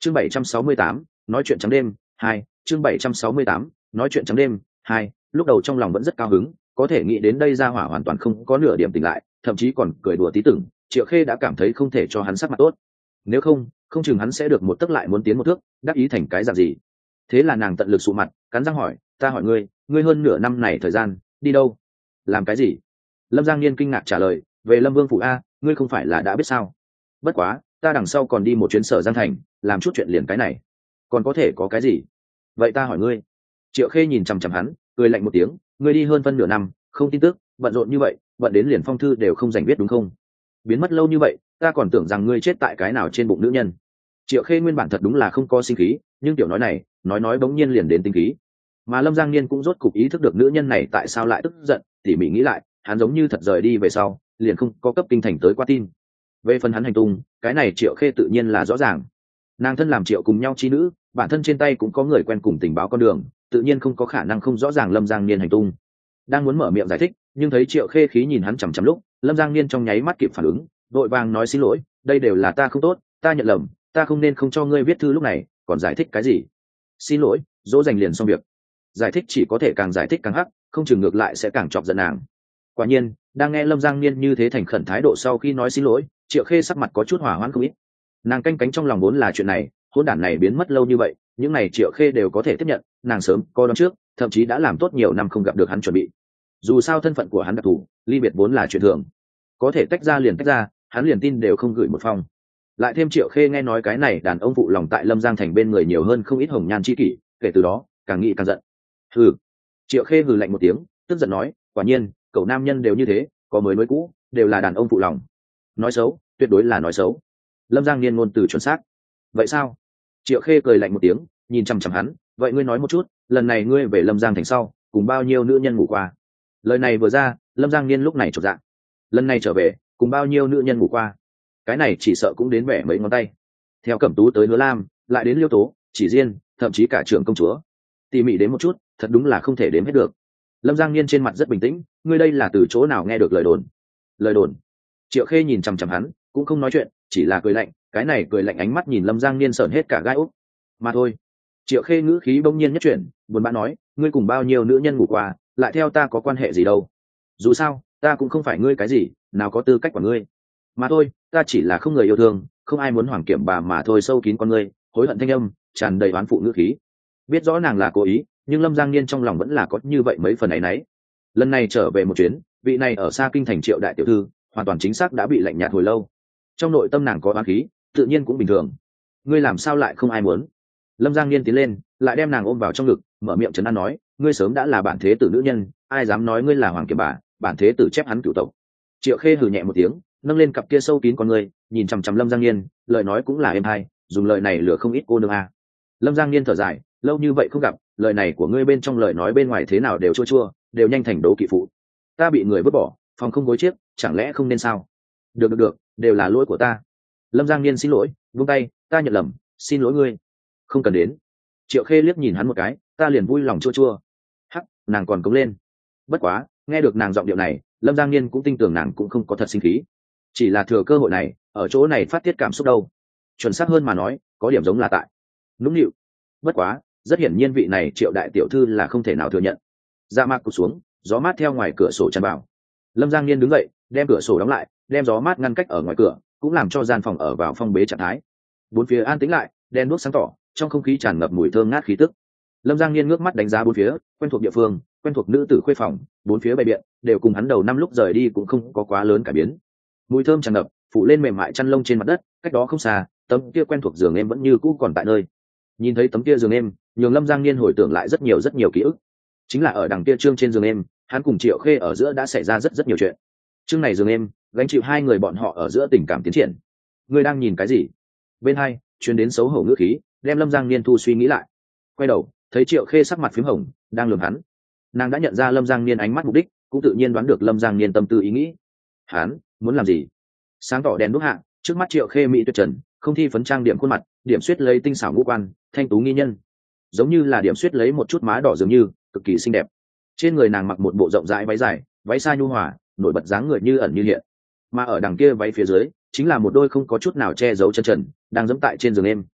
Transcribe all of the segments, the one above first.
Chương 768, nói chuyện trắng đêm 2. Chương 768, nói chuyện trắng đêm 2. Lúc đầu trong lòng vẫn rất cao hứng, có thể nghĩ đến đây ra hỏa hoàn toàn không có nửa điểm tỉnh lại, thậm chí còn cười đùa tí tưởng, Triệu Khê đã cảm thấy không thể cho hắn sắc mặt tốt. Nếu không, không chừng hắn sẽ được một tấc lại muốn tiến một thước, đắc ý thành cái dạng gì. Thế là nàng tận lực sụ mặt, cắn răng hỏi, ta hỏi ngươi hơn nửa năm này thời gian đi đâu, làm cái gì? Lâm Giang Niên kinh ngạc trả lời, về Lâm Vương phủ a, ngươi không phải là đã biết sao? Bất quá, ta đằng sau còn đi một chuyến Sở Giang thành, làm chút chuyện liền cái này, còn có thể có cái gì? Vậy ta hỏi ngươi. Triệu Khê nhìn chằm chằm hắn, cười lạnh một tiếng, ngươi đi hơn phân nửa năm, không tin tức, bận rộn như vậy, bận đến liền phong thư đều không dành viết đúng không? Biến mất lâu như vậy, ta còn tưởng rằng ngươi chết tại cái nào trên bụng nữ nhân. Triệu Khê nguyên bản thật đúng là không có sinh khí, nhưng tiểu nói này, nói bỗng nhiên liền đến tinh khí. Mà Lâm Giang Niên cũng rốt cục ý thức được nữ nhân này tại sao lại tức giận, tỉ mỉ nghĩ lại, hắn giống như thật rời đi về sau, liền không có cấp kinh thành tới qua tin. Về phần hắn hành tung, cái này Triệu Khê tự nhiên là rõ ràng. Nàng thân làm Triệu cùng nhau chi nữ, bản thân trên tay cũng có người quen cùng tình báo con đường, tự nhiên không có khả năng không rõ ràng Lâm Giang Niên hành tung. Đang muốn mở miệng giải thích, nhưng thấy Triệu Khê khí nhìn hắn chằm chằm lúc, Lâm Giang Niên trong nháy mắt kịp phản ứng, vội vàng nói xin lỗi, đây đều là ta không tốt, ta nhận lầm, ta không nên không cho ngươi viết thư lúc này, còn giải thích cái gì? Xin lỗi, dỗ dành liền xong việc. Giải thích chỉ có thể càng giải thích càng hắc, không chừng ngược lại sẽ càng chọc giận nàng. Quả nhiên, đang nghe Lâm Giang Niên như thế thành khẩn thái độ sau khi nói xin lỗi, Triệu Khê sắc mặt có chút hỏa hoãn không ít. Nàng canh cánh trong lòng vốn là chuyện này, hỗn đản này biến mất lâu như vậy, những này Triệu Khê đều có thể tiếp nhận, nàng sớm coi đón trước, thậm chí đã làm tốt nhiều năm không gặp được hắn chuẩn bị. Dù sao thân phận của hắn đặc thù, ly biệt vốn là chuyện thường, có thể tách ra liền tách ra, hắn liền tin đều không gửi một phong. Lại thêm Triệu Khê nghe nói cái này đàn ông phụ lòng tại Lâm Giang thành bên người nhiều hơn không ít hồng nhan chi kỷ, kể từ đó càng nghĩ càng giận. Hừ. Triệu Khê hừ lạnh một tiếng, tức giận nói, quả nhiên, cậu nam nhân đều như thế, có mới nối cũ, đều là đàn ông phụ lòng. Nói xấu, tuyệt đối là nói xấu. Lâm Giang Niên ngôn từ chuẩn xác. Vậy sao? Triệu Khê cười lạnh một tiếng, nhìn chằm chằm hắn, vậy ngươi nói một chút, lần này ngươi về Lâm Giang thành sau, cùng bao nhiêu nữ nhân ngủ qua? Lời này vừa ra, Lâm Giang Niên lúc này chột dạ. Lần này trở về, cùng bao nhiêu nữ nhân ngủ qua? Cái này chỉ sợ cũng đến bẻ mấy ngón tay. Theo Cẩm Tú tới Hứa Lam, lại đến Liêu Tố, Chỉ Diên, thậm chí cả trưởng công chúa. Tỉ mỉ đến một chút, thật đúng là không thể đếm hết được. Lâm Giang Niên trên mặt rất bình tĩnh, ngươi đây là từ chỗ nào nghe được lời đồn? Lời đồn? Triệu Khê nhìn chằm chằm hắn, cũng không nói chuyện, chỉ là cười lạnh, cái này cười lạnh ánh mắt nhìn Lâm Giang Niên sởn hết cả gai ốc. Mà thôi. Triệu Khê ngữ khí bỗng nhiên nhất chuyển, buồn bã nói, ngươi cùng bao nhiêu nữ nhân ngủ qua, lại theo ta có quan hệ gì đâu? Dù sao, ta cũng không phải ngươi cái gì, nào có tư cách của ngươi. Mà thôi, ta chỉ là không người yêu thương, không ai muốn hoàng kiểm bà mà thôi, sâu kín con ngươi, hối hận thanh âm, tràn đầy oán phụ ngữ khí. Biết rõ nàng là cố ý, nhưng Lâm Giang Niên trong lòng vẫn là có như vậy mấy phần áy náy. Lần này trở về một chuyến, vị này ở xa kinh thành Triệu đại tiểu thư, hoàn toàn chính xác đã bị lạnh nhạt hồi lâu. Trong nội tâm nàng có oán khí, tự nhiên cũng bình thường. Ngươi làm sao lại không ai muốn? Lâm Giang Niên tiến lên, lại đem nàng ôm vào trong ngực, mở miệng trấn an nói, ngươi sớm đã là bản thế tử nữ nhân, ai dám nói ngươi là hoàng kiểm bà, bản thế tử chép hắn cửu tộc. Triệu Khê hừ nhẹ một tiếng, nâng lên cặp kia sâu kín con ngươi, nhìn chằm chằm Lâm Giang Niên, lời nói cũng là êm hay, dùng lời này lừa không ít cô nương a. Lâm Giang Niên thở dài, lâu như vậy không gặp, lời này của ngươi bên trong lời nói bên ngoài thế nào đều chua chua, đều nhanh thành đố kỵ phụ. Ta bị người vứt bỏ, phòng không gối chiếc, chẳng lẽ không nên sao? Được, đều là lỗi của ta. Lâm Giang Niên xin lỗi, vung tay, ta nhận lầm, xin lỗi ngươi. Không cần đến. Triệu Khê liếc nhìn hắn một cái, ta liền vui lòng chua chua. Hắc, nàng còn cống lên. Bất quá, nghe được nàng giọng điệu này, Lâm Giang Niên cũng tin tưởng nàng cũng không có thật sinh khí, chỉ là thừa cơ hội này, ở chỗ này phát tiết cảm xúc đâu. Chuẩn xác hơn mà nói, có điểm giống là tại nũng nịu. Bất quá, rất hiển nhiên vị này Triệu đại tiểu thư là không thể nào thừa nhận. Dạ mạc cụt xuống, gió mát theo ngoài cửa sổ tràn vào. Lâm Giang Niên đứng dậy, đem cửa sổ đóng lại, đem gió mát ngăn cách ở ngoài cửa, cũng làm cho gian phòng ở vào phong bế trạng thái. Bốn phía an tĩnh lại, đen đuốc sáng tỏ, trong không khí tràn ngập mùi thơm ngát khí tức. Lâm Giang Niên ngước mắt đánh giá bốn phía, quen thuộc địa phương, quen thuộc nữ tử khuê phòng, bốn phía bày biện đều cùng hắn đầu năm lúc rời đi cũng không có quá lớn cải biến. Mùi thơm tràn ngập, phủ lên mềm mại chăn lông trên mặt đất, cách đó không xa, tấm kia quen thuộc giường em vẫn như cũ còn tại nơi. Nhìn thấy tấm kia giường em, nhường Lâm Giang Niên hồi tưởng lại rất nhiều ký ức. Chính là ở đằng kia trương trên giường em, hắn cùng Triệu Khê ở giữa đã xảy ra rất nhiều chuyện. Chương này giường em, gánh chịu hai người bọn họ ở giữa tình cảm tiến triển. Ngươi đang nhìn cái gì? Bên hai, truyền đến xấu hổ ngữ khí, đem Lâm Giang Niên thu suy nghĩ lại. Quay đầu, thấy Triệu Khê sắc mặt phím hồng, đang lườm hắn. Nàng đã nhận ra Lâm Giang Niên ánh mắt mục đích, cũng tự nhiên đoán được Lâm Giang Niên tâm tư ý nghĩ. Hắn muốn làm gì? Sáng tỏ đèn đuốc hạ, trước mắt Triệu Khê mỹ tuyệt trần, không thi phấn trang điểm khuôn mặt, điểm xuyết lấy tinh xảo ngũ quan, thanh tú nghi nhân, giống như là điểm xuyết lấy một chút má đỏ dường như, cực kỳ xinh đẹp. Trên người nàng mặc một bộ rộng rãi váy dài, váy sa nhu hòa, nổi bật dáng người như ẩn như hiện. Mà ở đằng kia váy phía dưới, chính là một đôi không có chút nào che giấu chân trần, đang giẫm tại trên giường em.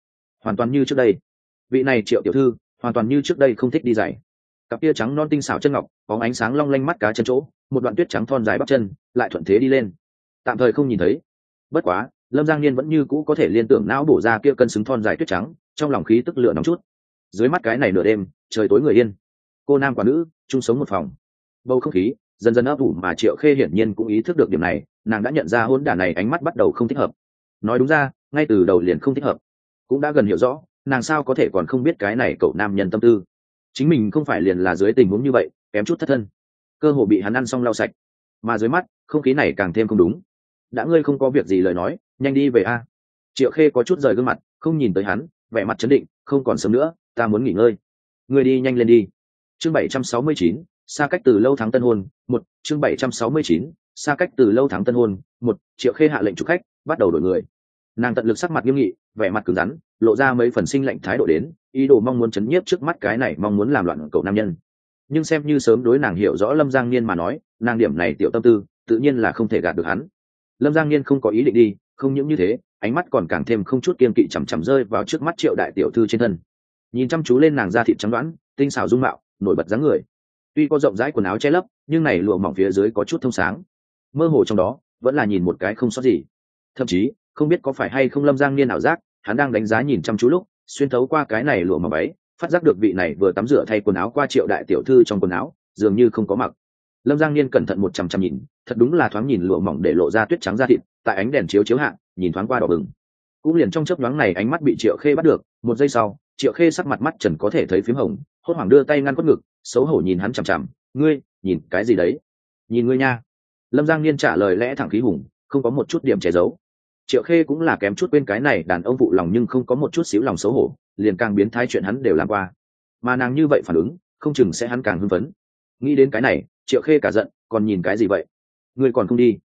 hoàn toàn như trước đây. Vị này Triệu tiểu thư hoàn toàn như trước đây không thích đi giày. Cặp kia trắng non tinh xảo chân ngọc có ánh sáng long lanh mắt cá chân chỗ, một đoạn tuyết trắng thon dài bắp chân lại thuận thế đi lên. Tạm thời không nhìn thấy, bất quá Lâm Giang Niên vẫn như cũ có thể liên tưởng não bổ ra kia cân xứng thon dài tuyết trắng, trong lòng khí tức lửa nóng chút. Dưới mắt cái này nửa đêm trời tối người yên, cô nam quả nữ chung sống một phòng, bầu không khí dần dần ấp ủ, mà Triệu Khê hiển nhiên cũng ý thức được điểm này, nàng đã nhận ra hôn đản này ánh mắt bắt đầu không thích hợp. Nói đúng ra ngay từ đầu liền không thích hợp, cũng đã gần hiểu rõ nàng sao có thể còn không biết cái này cậu nam nhân tâm tư. Chính mình không phải liền là dưới tình huống như vậy kém chút thất thân, cơ hồ bị hắn ăn xong lau sạch, mà dưới mắt không khí này càng thêm không đúng. Đã ngươi không có việc gì lời nói, nhanh đi về a. Triệu Khê có chút rời gương mặt, không nhìn tới hắn, vẻ mặt chấn định, không còn sớm nữa, ta muốn nghỉ ngơi. Ngươi đi nhanh lên đi. Chương 769, xa cách từ lâu tháng tân hôn, một. Chương 769, xa cách từ lâu tháng tân hôn, một. Triệu Khê hạ lệnh chủ khách, bắt đầu đổi người. Nàng tận lực sắc mặt nghiêm nghị, vẻ mặt cứng rắn, lộ ra mấy phần sinh lạnh thái độ đến, ý đồ mong muốn chấn nhiếp trước mắt cái này mong muốn làm loạn cậu nam nhân. Nhưng xem như sớm đối nàng hiểu rõ Lâm Giang Niên mà nói, nàng điểm này tiểu tâm tư tự nhiên là không thể gạt được hắn. Lâm Giang Niên không có ý định đi, không những như thế, ánh mắt còn càng thêm không chút kiên kỵ chằm chằm rơi vào trước mắt Triệu đại tiểu thư trên thân, nhìn chăm chú lên nàng da thịt trắng đoán, tinh xảo dung mạo, nổi bật dáng người. Tuy có rộng rãi quần áo che lấp, nhưng này lụa mỏng phía dưới có chút thông sáng, mơ hồ trong đó vẫn là nhìn một cái không sót gì. Thậm chí không biết có phải hay không Lâm Giang Niên ảo giác, hắn đang đánh giá nhìn chăm chú lúc xuyên thấu qua cái này lụa mỏng váy, phát giác được vị này vừa tắm rửa thay quần áo qua Triệu đại tiểu thư trong quần áo dường như không có mặc. Lâm Giang Niên cẩn thận một chằm chằm nhìn, thật đúng là thoáng nhìn lụa mỏng để lộ ra tuyết trắng da thịt, tại ánh đèn chiếu hạ nhìn thoáng qua đỏ bừng. Cũng liền trong chớp nhoáng này ánh mắt bị Triệu Khê bắt được, một giây sau Triệu Khê sắc mặt mắt trần có thể thấy phím hồng, hốt hoảng đưa tay ngăn quất ngực, xấu hổ nhìn hắn chằm chằm. Ngươi nhìn cái gì đấy? Nhìn ngươi nha. Lâm Giang Niên trả lời lẽ thẳng khí hùng, không có một chút điểm che giấu. Triệu Khê cũng là kém chút quên cái này đàn ông phụ lòng nhưng không có một chút xíu lòng xấu hổ, liền càng biến thái chuyện hắn đều làm qua, mà nàng như vậy phản ứng không chừng sẽ hắn càng hưng phấn. Nghĩ đến cái này Triệu Khê cả giận, còn nhìn cái gì vậy? Ngươi còn không đi?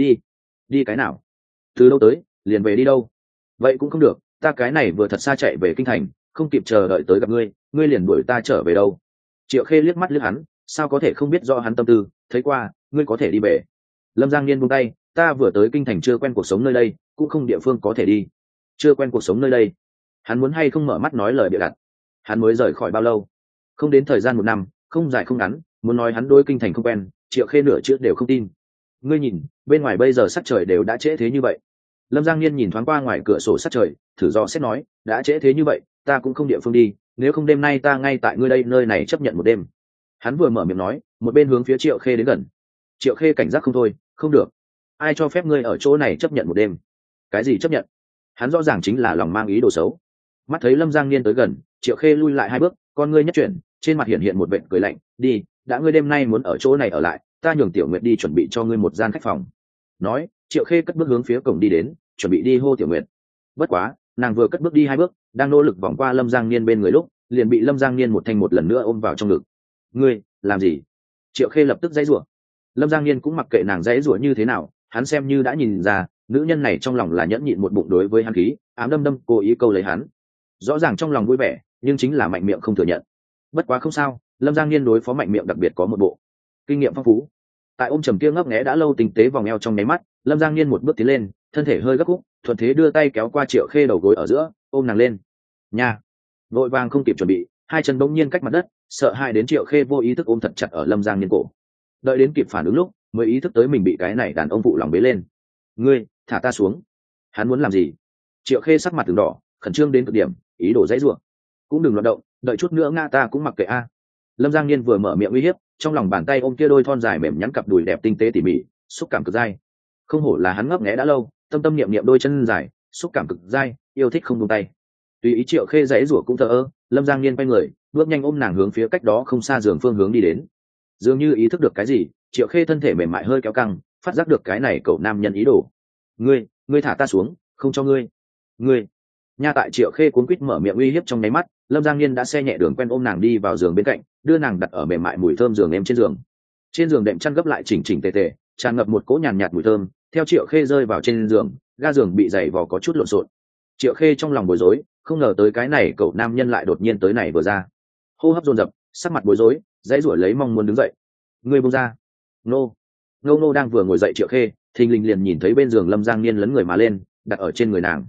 Đi cái nào? Từ đâu tới liền về đi đâu? Vậy cũng không được, ta cái này vừa thật xa chạy về kinh thành, không kịp chờ đợi tới gặp ngươi, ngươi liền đuổi ta trở về đâu? Triệu Khê liếc mắt liếc hắn, sao có thể không biết rõ hắn tâm tư, thấy qua, ngươi có thể đi về. Lâm Giang Niên buông tay, ta vừa tới kinh thành chưa quen cuộc sống nơi đây, cũng không địa phương có thể đi. Chưa quen cuộc sống nơi đây? Hắn muốn hay không mở mắt nói lời bịa đặt. Hắn mới rời khỏi bao lâu? Không đến thời gian 1 năm, không dài không ngắn, muốn nói hắn đôi kinh thành không quen, Triệu Khê nửa chữ đều không tin. Ngươi nhìn, bên ngoài bây giờ sắc trời đều đã trễ thế như vậy. Lâm Giang Niên nhìn thoáng qua ngoài cửa sổ sắc trời, thử dò xét nói, đã trễ thế như vậy, ta cũng không địa phương đi, nếu không đêm nay ta ngay tại ngươi đây nơi này chấp nhận một đêm. Hắn vừa mở miệng nói, một bên hướng phía Triệu Khê đến gần. Triệu Khê cảnh giác không thôi, không được, ai cho phép ngươi ở chỗ này chấp nhận một đêm? Cái gì chấp nhận? Hắn rõ ràng chính là lòng mang ý đồ xấu. Mắt thấy Lâm Giang Niên tới gần, Triệu Khê lui lại 2 bước, con ngươi nhất chuyển, trên mặt hiện một vệt cười lạnh. Đi, đã ngươi đêm nay muốn ở chỗ này ở lại, ta nhường Tiểu Nguyệt đi chuẩn bị cho ngươi một gian khách phòng. Nói, Triệu Khê cất bước hướng phía cổng đi đến, chuẩn bị đi hô Tiểu Nguyệt. Bất quá, nàng vừa cất bước đi 2 bước, đang nỗ lực vòng qua Lâm Giang Niên bên người lúc, liền bị Lâm Giang Niên một lần nữa ôm vào trong ngực. Ngươi làm gì? Triệu Khê lập tức giãy giụa. Lâm Giang Niên cũng mặc kệ nàng giãy giụa như thế nào, hắn xem như đã nhìn ra, nữ nhân này trong lòng là nhẫn nhịn một bụng đối với hắn khí, ám đâm cố ý câu lấy hắn. Rõ ràng trong lòng vui vẻ, nhưng chính là mạnh miệng không thừa nhận. Bất quá không sao, Lâm Giang Niên đối phó mạnh miệng đặc biệt có một bộ kinh nghiệm phong phú. Tại ôm trầm kia ngấp nghé đã lâu tinh tế vòng eo trong nháy mắt, Lâm Giang Niên một bước tiến lên, thân thể hơi gấp khúc, thuận thế đưa tay kéo qua Triệu Khê đầu gối ở giữa, ôm nàng lên. Nha! Vội vàng không kịp chuẩn bị, 2 chân bỗng nhiên cách mặt đất, sợ hãi đến Triệu Khê vô ý thức ôm thật chặt ở Lâm Giang Niên cổ. Đợi đến kịp phản ứng lúc, mới ý thức tới mình bị cái này đàn ông phụ lòng bế lên. Ngươi thả ta xuống! Hắn muốn làm gì? Triệu Khê sắc mặt từng đỏ, khẩn trương đến cực điểm, ý đồ dãy rủa. Cũng đừng loạn động, đợi chút nữa ngã ta cũng mặc kệ a. Lâm Giang Niên vừa mở miệng uy hiếp, trong lòng bàn tay ôm kia đôi thon dài mềm nhắn cặp đùi đẹp tinh tế tỉ mỉ, xúc cảm cực dai. Không hổ là hắn ngấp nghé đã lâu, tâm niệm niệm đôi chân dài, xúc cảm cực dai, yêu thích không buông tay. Tùy ý Triệu Khê dãy rủa cũng thờ ơ, Lâm Giang Niên quay người, bước nhanh ôm nàng hướng phía cách đó không xa giường phương hướng đi đến. Dường như ý thức được cái gì, Triệu Khê thân thể mềm mại hơi kéo căng, phát giác được cái này cậu nam nhân ý đồ. Ngươi thả ta xuống, không cho ngươi. Nha, tại Triệu Khê cuốn quýt mở miệng uy hiếp trong nháy mắt, Lâm Giang Niên đã xe nhẹ đường quen ôm nàng đi vào giường bên cạnh, đưa nàng đặt ở mềm mại mùi thơm giường em trên giường. Trên giường đệm chăn gấp lại chỉnh chỉnh tề tề, tràn ngập một cỗ nhàn nhạt mùi thơm. Theo Triệu Khê rơi vào trên giường, ga giường bị giày vò có chút lộn xộn. Triệu Khê trong lòng bối rối, không ngờ tới cái này cậu nam nhân lại đột nhiên tới này vừa ra, hô hấp dồn dập, sắc mặt bối rối, dãy rủa lấy mong muốn đứng dậy. Ngươi buông ra! Nô đang vừa ngồi dậy Triệu Khê, thình lình liền nhìn thấy bên giường Lâm Giang Niên lấn người mà lên, đặt ở trên người nàng.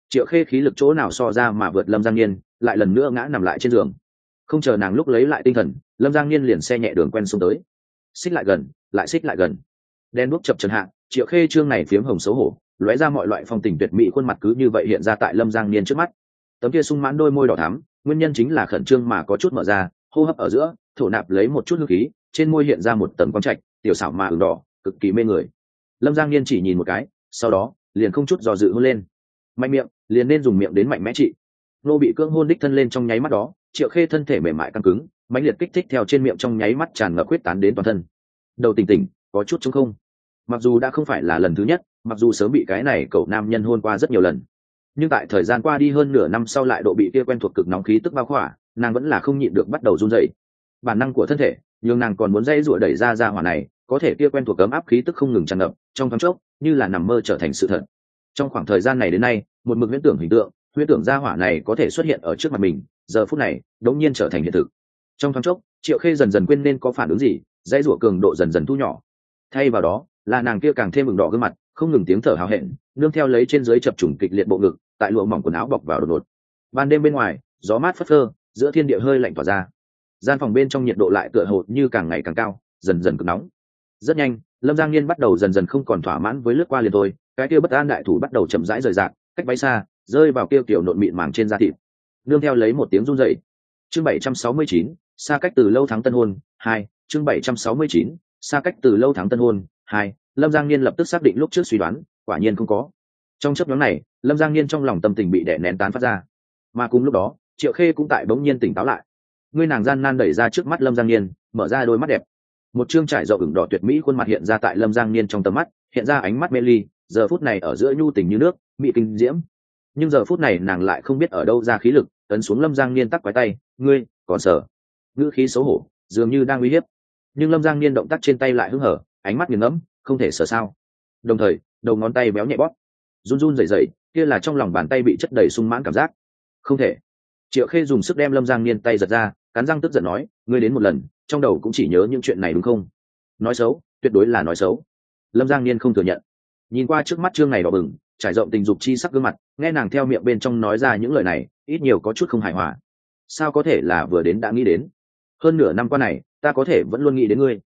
Triệu Khê khí lực chỗ nào so ra mà vượt Lâm Giang Niên, lại lần nữa ngã nằm lại trên giường. Không chờ nàng lúc lấy lại tinh thần, Lâm Giang Niên liền xe nhẹ đường quen xuống tới. Xích lại gần, lại xích lại gần. Đen đuốc chập chờn hạ, Triệu Khê trương này phiếm hồng xấu hổ, lóe ra mọi loại phong tình tuyệt mỹ khuôn mặt cứ như vậy hiện ra tại Lâm Giang Niên trước mắt. Tấm kia sung mãn đôi môi đỏ thắm, nguyên nhân chính là khẩn trương mà có chút mở ra, hô hấp ở giữa, thổ nạp lấy một chút hương khí, trên môi hiện ra một tầng quang trạch, tiểu xảo mà ửng đỏ, cực kỳ mê người. Lâm Giang Niên chỉ nhìn một cái, sau đó liền không chút do dự hôn lên. Mạnh miệng, liền nên dùng miệng đến mạnh mẽ trị. Nô bị cưỡng hôn đích thân lên trong nháy mắt đó, Triệu Khê thân thể mềm mại căng cứng, mãnh liệt kích thích theo trên miệng trong nháy mắt tràn ngập huyết tán đến toàn thân. Đầu tỉnh tỉnh, có chút trống không. Mặc dù đã không phải là lần thứ nhất, mặc dù sớm bị cái này cậu nam nhân hôn qua rất nhiều lần, nhưng tại thời gian qua đi hơn nửa năm sau lại độ bị kia quen thuộc cực nóng khí tức bao khỏa, nàng vẫn là không nhịn được bắt đầu run rẩy. Bản năng của thân thể, nhưng nàng còn muốn dây rủa đẩy ra hỏa này, có thể kia quen thuộc ấm áp khí tức không ngừng tràn ngập, trong thoáng chốc, như là nằm mơ trở thành sự thật. Trong khoảng thời gian này đến nay, một mực huyễn tưởng hình tượng, huyễn tưởng ra hỏa này có thể xuất hiện ở trước mặt mình, giờ phút này, đống nhiên trở thành hiện thực. Trong thoáng chốc, Triệu Khê dần dần quên nên có phản ứng gì, dây rủa cường độ dần dần thu nhỏ. Thay vào đó, là nàng kia càng thêm mừng đỏ gương mặt, không ngừng tiếng thở hào hẹn, nương theo lấy trên dưới chập trùng kịch liệt bộ ngực, tại lụa mỏng quần áo bọc vào đột ngột. Ban đêm bên ngoài, gió mát phất phơ, giữa thiên địa hơi lạnh tỏa ra. Gian phòng bên trong nhiệt độ lại tựa hồ như càng ngày càng cao, dần dần cực nóng. Rất nhanh, Lâm Giang Niên bắt đầu dần dần không còn thỏa mãn với lướt qua liền thôi, cái kia bất an đại thủ bắt đầu chậm rãi rời rạc, cách bay xa, rơi vào kia kiểu nộn mịn màng trên da thịt. Nương theo lấy một tiếng run rẩy. Chương 769, xa cách từ lâu tháng tân hôn 2, chương 769, xa cách từ lâu tháng tân hôn 2. Lâm Giang Niên lập tức xác định lúc trước suy đoán, quả nhiên không có. Trong chớp nhoáng này, Lâm Giang Niên trong lòng tâm tình bị đè nén tán phát ra, mà cùng lúc đó, Triệu Khê cũng tại bỗng nhiên tỉnh táo lại. Ngươi nàng gian nan đẩy ra trước mắt Lâm Giang Niên, mở ra đôi mắt đẹp. Một trương trải rộng ửng đỏ tuyệt mỹ khuôn mặt hiện ra tại Lâm Giang Niên trong tầm mắt, hiện ra ánh mắt mê ly, giờ phút này ở giữa nhu tình như nước, mỹ kinh diễm. Nhưng giờ phút này nàng lại không biết ở đâu ra khí lực, ấn xuống Lâm Giang Niên tắc quái tay, ngươi còn sợ? Ngữ khí xấu hổ, dường như đang uy hiếp. Nhưng Lâm Giang Niên động tác trên tay lại hứng hở, ánh mắt nghiền ngẫm, không thể sợ sao? Đồng thời, đầu ngón tay béo nhẹ bóp, run run rẩy rẩy, kia là trong lòng bàn tay bị chất đầy sung mãn cảm giác. Không thể. Triệu Khê dùng sức đem Lâm Giang Niên tay giật ra, cắn răng tức giận nói, ngươi đến một lần, trong đầu cũng chỉ nhớ những chuyện này đúng không? Nói xấu, tuyệt đối là nói xấu. Lâm Giang Niên không thừa nhận. Nhìn qua trước mắt trương này đỏ bừng, trải rộng tình dục chi sắc gương mặt, nghe nàng theo miệng bên trong nói ra những lời này, ít nhiều có chút không hài hòa. Sao có thể là vừa đến đã nghĩ đến? Hơn nửa năm qua này, ta có thể vẫn luôn nghĩ đến ngươi.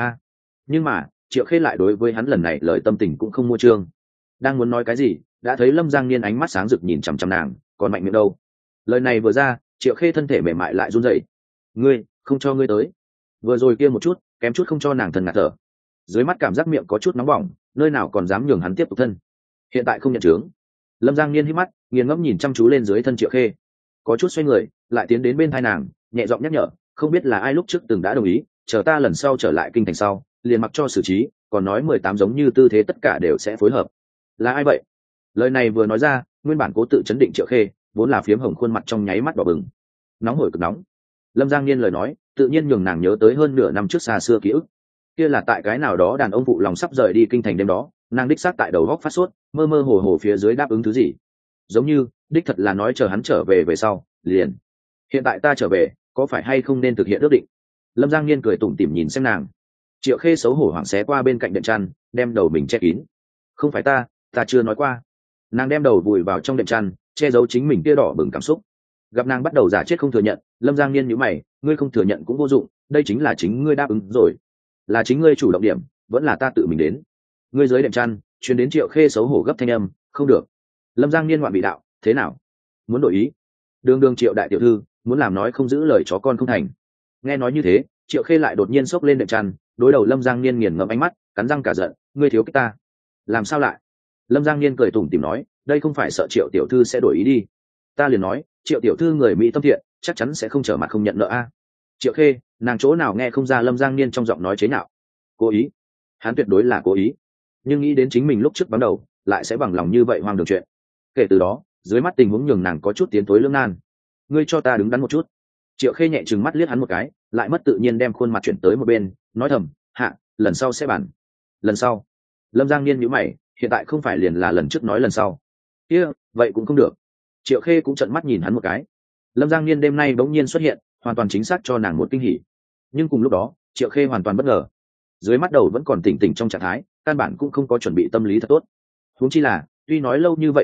Nhưng mà, Triệu Khê lại đối với hắn lần này lời tâm tình cũng không mua trương. Đang muốn nói cái gì, đã thấy Lâm Giang Niên ánh mắt sáng rực nhìn chằm chằm nàng, còn mạnh miệng đâu. Lời này vừa ra, Triệu Khê thân thể mềm mại lại run rẩy. Ngươi, không cho ngươi tới. Vừa rồi kia một chút, kém chút không cho nàng thần ngạt thở. Dưới mắt cảm giác miệng có chút nóng bỏng, nơi nào còn dám nhường hắn tiếp tục thân. Hiện tại không nhận chướng. Lâm Giang Niên hít mắt, nghiền ngẫm nhìn chăm chú lên dưới thân Triệu Khê. Có chút xoay người, lại tiến đến bên tai nàng, nhẹ giọng nhắc nhở, không biết là ai lúc trước từng đã đồng ý, chờ ta lần sau trở lại kinh thành sau, liền mặc cho xử trí, còn nói 18 giống như tư thế tất cả đều sẽ phối hợp. Là ai vậy? Lời này vừa nói ra, nguyên bản cố tự chấn định Triệu Khê, vốn là phiếm hồng khuôn mặt trong nháy mắt đỏ bừng, nóng hổi cực nóng. Lâm Giang Niên lời nói, tự nhiên nhường nàng nhớ tới hơn nửa năm trước xa xưa ký ức. Kia là tại cái nào đó đàn ông phụ lòng sắp rời đi kinh thành đêm đó, nàng đích xác tại đầu góc phát sốt, mơ mơ hồ hồ phía dưới đáp ứng thứ gì, giống như đích thật là nói chờ hắn trở về sau liền. Hiện tại ta trở về, có phải hay không nên thực hiện ước định? Lâm Giang Niên cười tủm tỉm nhìn xem nàng. Triệu Khê xấu hổ hoảng xé qua bên cạnh đệm chăn, đem đầu mình che kín. Không phải ta chưa nói qua. Nàng đem đầu vùi vào trong đệm chăn, che giấu chính mình kia đỏ bừng cảm xúc. Gặp nàng bắt đầu giả chết không thừa nhận, Lâm Giang Niên nhíu mày, ngươi không thừa nhận cũng vô dụng, đây chính là chính ngươi đáp ứng rồi, là chính ngươi chủ động điểm, vẫn là ta tự mình đến. Ngươi dưới đệm chăn truyền đến Triệu Khê xấu hổ gấp thanh âm, không được. Lâm Giang Niên ngoạn vị đạo, thế nào, muốn đổi ý? Đường Triệu đại tiểu thư muốn làm nói không giữ lời chó con không thành. Nghe nói như thế, Triệu Khê lại đột nhiên xốc lên đệm chăn, đối đầu Lâm Giang Niên nghiền ngẫm ánh mắt, cắn răng cả giận, ngươi thiếu kích ta. Làm sao lại? Lâm Giang Niên cười tủm tỉm nói, đây không phải sợ Triệu tiểu thư sẽ đổi ý đi. Ta liền nói, Triệu tiểu thư người mỹ tâm thiện, chắc chắn sẽ không trở mặt không nhận nợ a. Triệu Khê, nàng chỗ nào nghe không ra Lâm Giang Niên trong giọng nói chế nhạo. Cố ý? Hắn tuyệt đối là cố ý. Nhưng nghĩ đến chính mình lúc trước bắt đầu, lại sẽ bằng lòng như vậy hoang đường chuyện. Kể từ đó, dưới mắt tình huống nhường nàng có chút tiến tối lưỡng nan. Ngươi cho ta đứng đắn một chút. Triệu Khê nhẹ trừng mắt liếc hắn một cái, lại mất tự nhiên đem khuôn mặt chuyển tới một bên, nói thầm, hạ, lần sau sẽ bàn. Lần sau? Lâm Giang Niên nhíu mày, hiện tại không phải liền là lần trước nói lần sau. Kia, vậy cũng không được. Triệu Khê cũng trợn mắt nhìn hắn một cái. Lâm Giang Niên đêm nay bỗng nhiên xuất hiện, hoàn toàn chính xác cho nàng một kinh hỉ. Nhưng cùng lúc đó, Triệu Khê hoàn toàn bất ngờ. Dưới mắt đầu vẫn còn tỉnh tỉnh trong trạng thái, căn bản cũng không có chuẩn bị tâm lý thật tốt. Huống chi là, tuy nói lâu như vậy không gặp,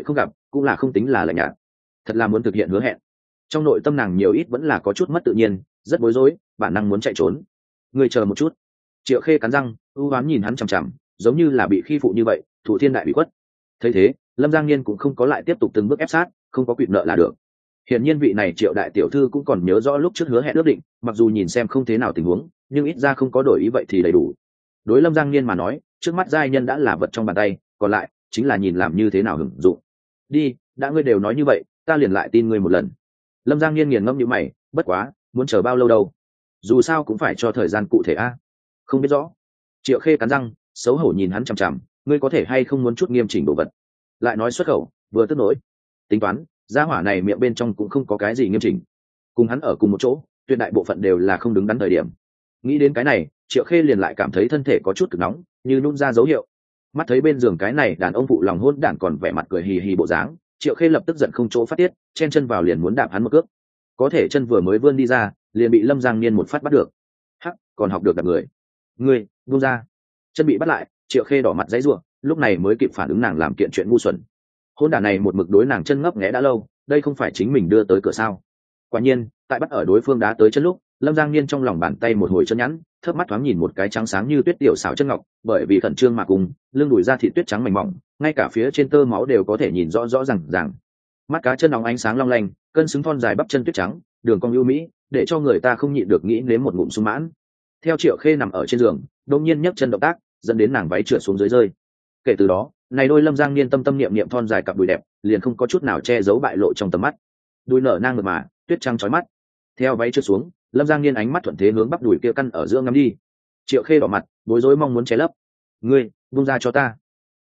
cũng là không tính là lạnh nhạt. Thật là muốn thực hiện hứa hẹn. Trong nội tâm nàng nhiều ít vẫn là có chút mất tự nhiên, rất bối rối, bản năng muốn chạy trốn. Ngươi chờ một chút. Triệu Khê cắn răng, ưu ám nhìn hắn chằm chằm, giống như là bị khi phụ như vậy, Thụ Thiên đại bị khuất. Thấy thế, Lâm Giang Niên cũng không có lại tiếp tục từng bước ép sát, không có quỵt nợ là được. Hiển nhiên vị này Triệu đại tiểu thư cũng còn nhớ rõ lúc trước hứa hẹn ước định, mặc dù nhìn xem không thế nào tình huống, nhưng ít ra không có đổi ý vậy thì đầy đủ. Đối Lâm Giang Niên mà nói, trước mắt giai nhân đã là vật trong bàn tay, còn lại chính là nhìn làm như thế nào hưởng dụng. Đi, đã ngươi đều nói như vậy, ta liền lại tin ngươi một lần. Lâm Giang Niên nghiền ngẫm như mày, bất quá, muốn chờ bao lâu đâu? Dù sao cũng phải cho thời gian cụ thể a. Không biết rõ. Triệu Khê cắn răng, xấu hổ nhìn hắn chằm chằm, ngươi có thể hay không muốn chút nghiêm chỉnh đồ vật? Lại nói xuất khẩu, vừa tức nổi. Tính toán, gia hỏa này miệng bên trong cũng không có cái gì nghiêm chỉnh. Cùng hắn ở cùng một chỗ, tuyệt đại bộ phận đều là không đứng đắn thời điểm. Nghĩ đến cái này, Triệu Khê liền lại cảm thấy thân thể có chút cực nóng, như nung ra dấu hiệu. Mắt thấy bên giường cái này đàn ông phụ lòng hôn đản còn vẻ mặt cười hì hì bộ dáng, Triệu Khê lập tức giận không chỗ phát tiết, chen chân vào liền muốn đạp hắn một cước. Có thể chân vừa mới vươn đi ra, liền bị Lâm Giang Niên một phát bắt được. Hắc, còn học được đạp người. Ngươi, buông ra. Chân bị bắt lại, Triệu Khê đỏ mặt giãy giụa, lúc này mới kịp phản ứng nàng làm kiện chuyện ngu xuẩn. Hôn đản này một mực đối nàng chân ngấp nghé đã lâu, đây không phải chính mình đưa tới cửa sao? Quả nhiên, tại bắt ở đối phương đá tới chân lúc, Lâm Giang Niên trong lòng bàn tay một hồi chân nhẵn, thấp mắt thoáng nhìn một cái trắng sáng như tuyết tiểu xảo chân ngọc, bởi vì khẩn trương mà cùng, lưng đùi ra thịt tuyết trắng mảnh mỏng, ngay cả phía trên tơ máu đều có thể nhìn rõ rõ ràng ràng. Mắt cá chân nóng ánh sáng long lanh, cân xứng thon dài bắp chân tuyết trắng, đường cong ưu mỹ, để cho người ta không nhịn được nghĩ nếm một ngụm sung mãn. Theo Triệu Khê nằm ở trên giường, đột nhiên nhấc chân động tác, dẫn đến nàng váy trượt xuống dưới rơi. Kể từ đó, này đôi Lâm Giang Niên tâm tâm niệm niệm thon dài cặp đùi đẹp, liền không có chút nào che giấu bại lộ trong tầm mắt. Đùi nở nang mượt mà, tuyết trắng chói mắt. Theo váy trượt xuống, Lâm Giang Niên ánh mắt thuận thế hướng bắp đùi kia căn ở giữa ngắm đi. Triệu Khê đỏ mặt, bối rối mong muốn che lấp. Ngươi, buông ra cho ta.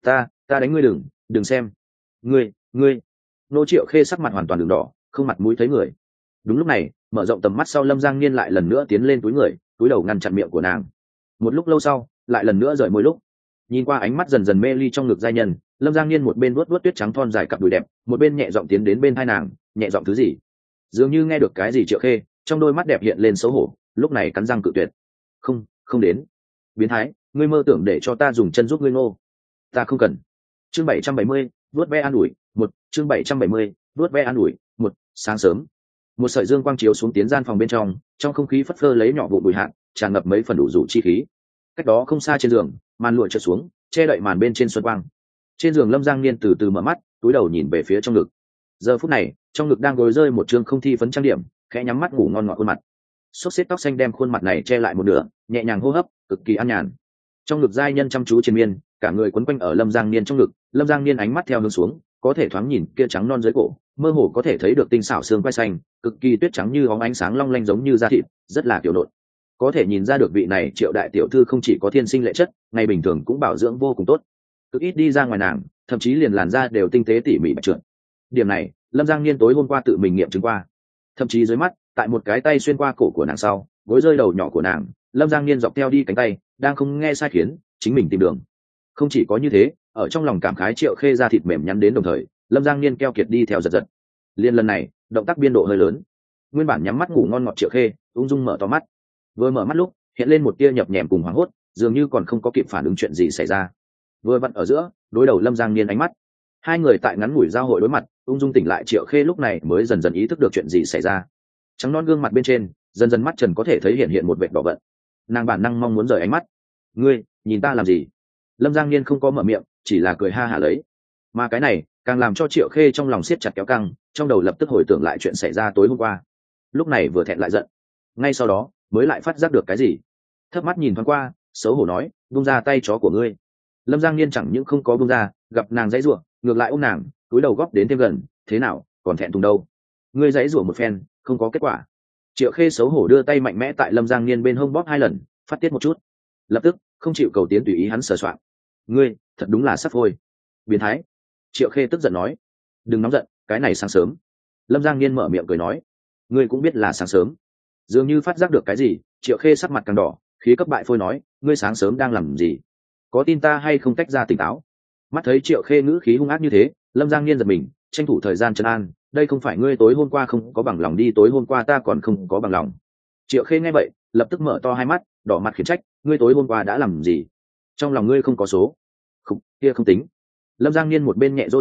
Ta đánh ngươi, đừng xem. Ngươi. Nô Triệu Khê sắc mặt hoàn toàn đường đỏ, không mặt mũi thấy người. Đúng lúc này, mở rộng tầm mắt sau Lâm Giang Niên lại lần nữa tiến lên túi người, túi đầu ngăn chặn miệng của nàng. Một lúc lâu sau, lại lần nữa rời môi lúc. Nhìn qua ánh mắt dần dần mê ly trong ngực giai nhân, Lâm Giang Niên một bên vuốt tuyết trắng thon dài cặp đùi đẹp, một bên nhẹ giọng tiến đến bên tai nàng, nhẹ giọng thứ gì? Dường như nghe được cái gì Triệu Khê, trong đôi mắt đẹp hiện lên xấu hổ, lúc này cắn răng cự tuyệt. Không đến. Biến thái, ngươi mơ tưởng để cho ta dùng chân giúp ngươi ngô. Ta không cần. Chương 770, vuốt ve an ủi, chương 770, vuốt ve an ủi, sáng sớm. Một sợi dương quang chiếu xuống tiến gian phòng bên trong không khí phất phơ lấy nhỏ vụ bụi hạn, tràn ngập mấy phần đủ rủ chi khí. Cách đó không xa trên giường, màn lụa trượt xuống, che đậy màn bên trên xuân quang. Trên giường Lâm Giang Niên từ từ mở mắt, cúi đầu nhìn về phía trong ngực. Giờ phút này, trong ngực đang gối rơi một trương không thi phấn trang điểm, khẽ nhắm mắt ngủ ngon ngọt khuôn mặt. Xốc xếp tóc xanh đem khuôn mặt này che lại một nửa, nhẹ nhàng hô hấp, cực kỳ an nhàn. Trong ngực giai nhân chăm chú triền miên, cả người quấn quanh ở Lâm Giang Niên trong ngực. Lâm Giang Niên ánh mắt theo hướng xuống, có thể thoáng nhìn kia trắng non dưới cổ, mơ hồ có thể thấy được tinh xảo xương quai xanh, cực kỳ tuyết trắng như óng ánh sáng long lanh giống như da thịt, rất là kiểu nộn. Có thể nhìn ra được vị này Triệu đại tiểu thư không chỉ có thiên sinh lệ chất, ngày bình thường cũng bảo dưỡng vô cùng tốt. Cực ít đi ra ngoài nàng, thậm chí liền làn da đều tinh tế tỉ mỉ bạch trượt. Điểm này, Lâm Giang Niên tối hôm qua tự mình nghiệm chứng qua. Thậm chí dưới mắt, tại một cái tay xuyên qua cổ của nàng sau, gối rơi đầu nhỏ của nàng, Lâm Giang Niên dọc theo đi cánh tay, đang không nghe sai khiến, chính mình tìm đường. Không chỉ có như thế, ở trong lòng cảm khái Triệu Khê da thịt mềm nhắn đến đồng thời, Lâm Giang Niên keo kiệt đi theo giật giật. Liên lần này, động tác biên độ hơi lớn. Nguyên bản nhắm mắt ngủ ngon ngọt Triệu Khê, ung dung mở to mắt. Vừa mở mắt lúc, hiện lên một tia nhập nhèm cùng hoảng hốt, dường như còn không có kịp phản ứng chuyện gì xảy ra. Vừa vặn ở giữa, đối đầu Lâm Giang Niên ánh mắt. Hai người tại ngắn ngủi giao hội đối mặt, ung dung tỉnh lại Triệu Khê lúc này mới dần dần ý thức được chuyện gì xảy ra. Trắng non gương mặt bên trên, dần dần mắt trần có thể thấy hiện một vệt đỏ bận. Nàng bản năng mong muốn rời ánh mắt. Ngươi, nhìn ta làm gì? Lâm Giang Niên không có mở miệng, chỉ là cười ha hả lấy. Mà cái này, càng làm cho Triệu Khê trong lòng siết chặt kéo căng, trong đầu lập tức hồi tưởng lại chuyện xảy ra tối hôm qua. Lúc này vừa thẹn lại giận, ngay sau đó mới lại phát giác được cái gì. Thấp mắt nhìn thoáng qua, xấu hổ nói, buông ra tay chó của ngươi. Lâm Giang Niên chẳng những không có buông ra, gặp nàng dãy rủa, ngược lại ôm nàng, cúi đầu góp đến thêm gần, thế nào, còn thẹn thùng đâu? Ngươi dãy rủa một phen, không có kết quả. Triệu Khê xấu hổ đưa tay mạnh mẽ tại Lâm Giang Niên bên hông bóp 2 lần, phát tiết một chút. Lập tức, không chịu cầu tiến tùy ý hắn sờ soạn. Ngươi, thật đúng là sắp phôi. Biến thái. Triệu Khê tức giận nói. Đừng nóng giận, cái này sáng sớm. Lâm Giang Niên mở miệng cười nói. Ngươi cũng biết là sáng sớm. Dường như phát giác được cái gì, Triệu Khê sắc mặt càng đỏ, khí cấp bại phôi nói, ngươi sáng sớm đang làm gì? Có tin ta hay không tách ra tỉnh táo? Mắt thấy Triệu Khê ngữ khí hung ác như thế, Lâm Giang Niên giật mình, tranh thủ thời gian trấn an, đây không phải ngươi tối hôm qua không có bằng lòng đi, tối hôm qua ta còn không có bằng lòng. Triệu Khê nghe vậy, lập tức mở to hai mắt, đỏ mặt khiển trách, ngươi tối hôm qua đã làm gì? Trong lòng ngươi không có số. Không, kia không tính. Lâm Giang Niên một bên nhẹ dỗ dành,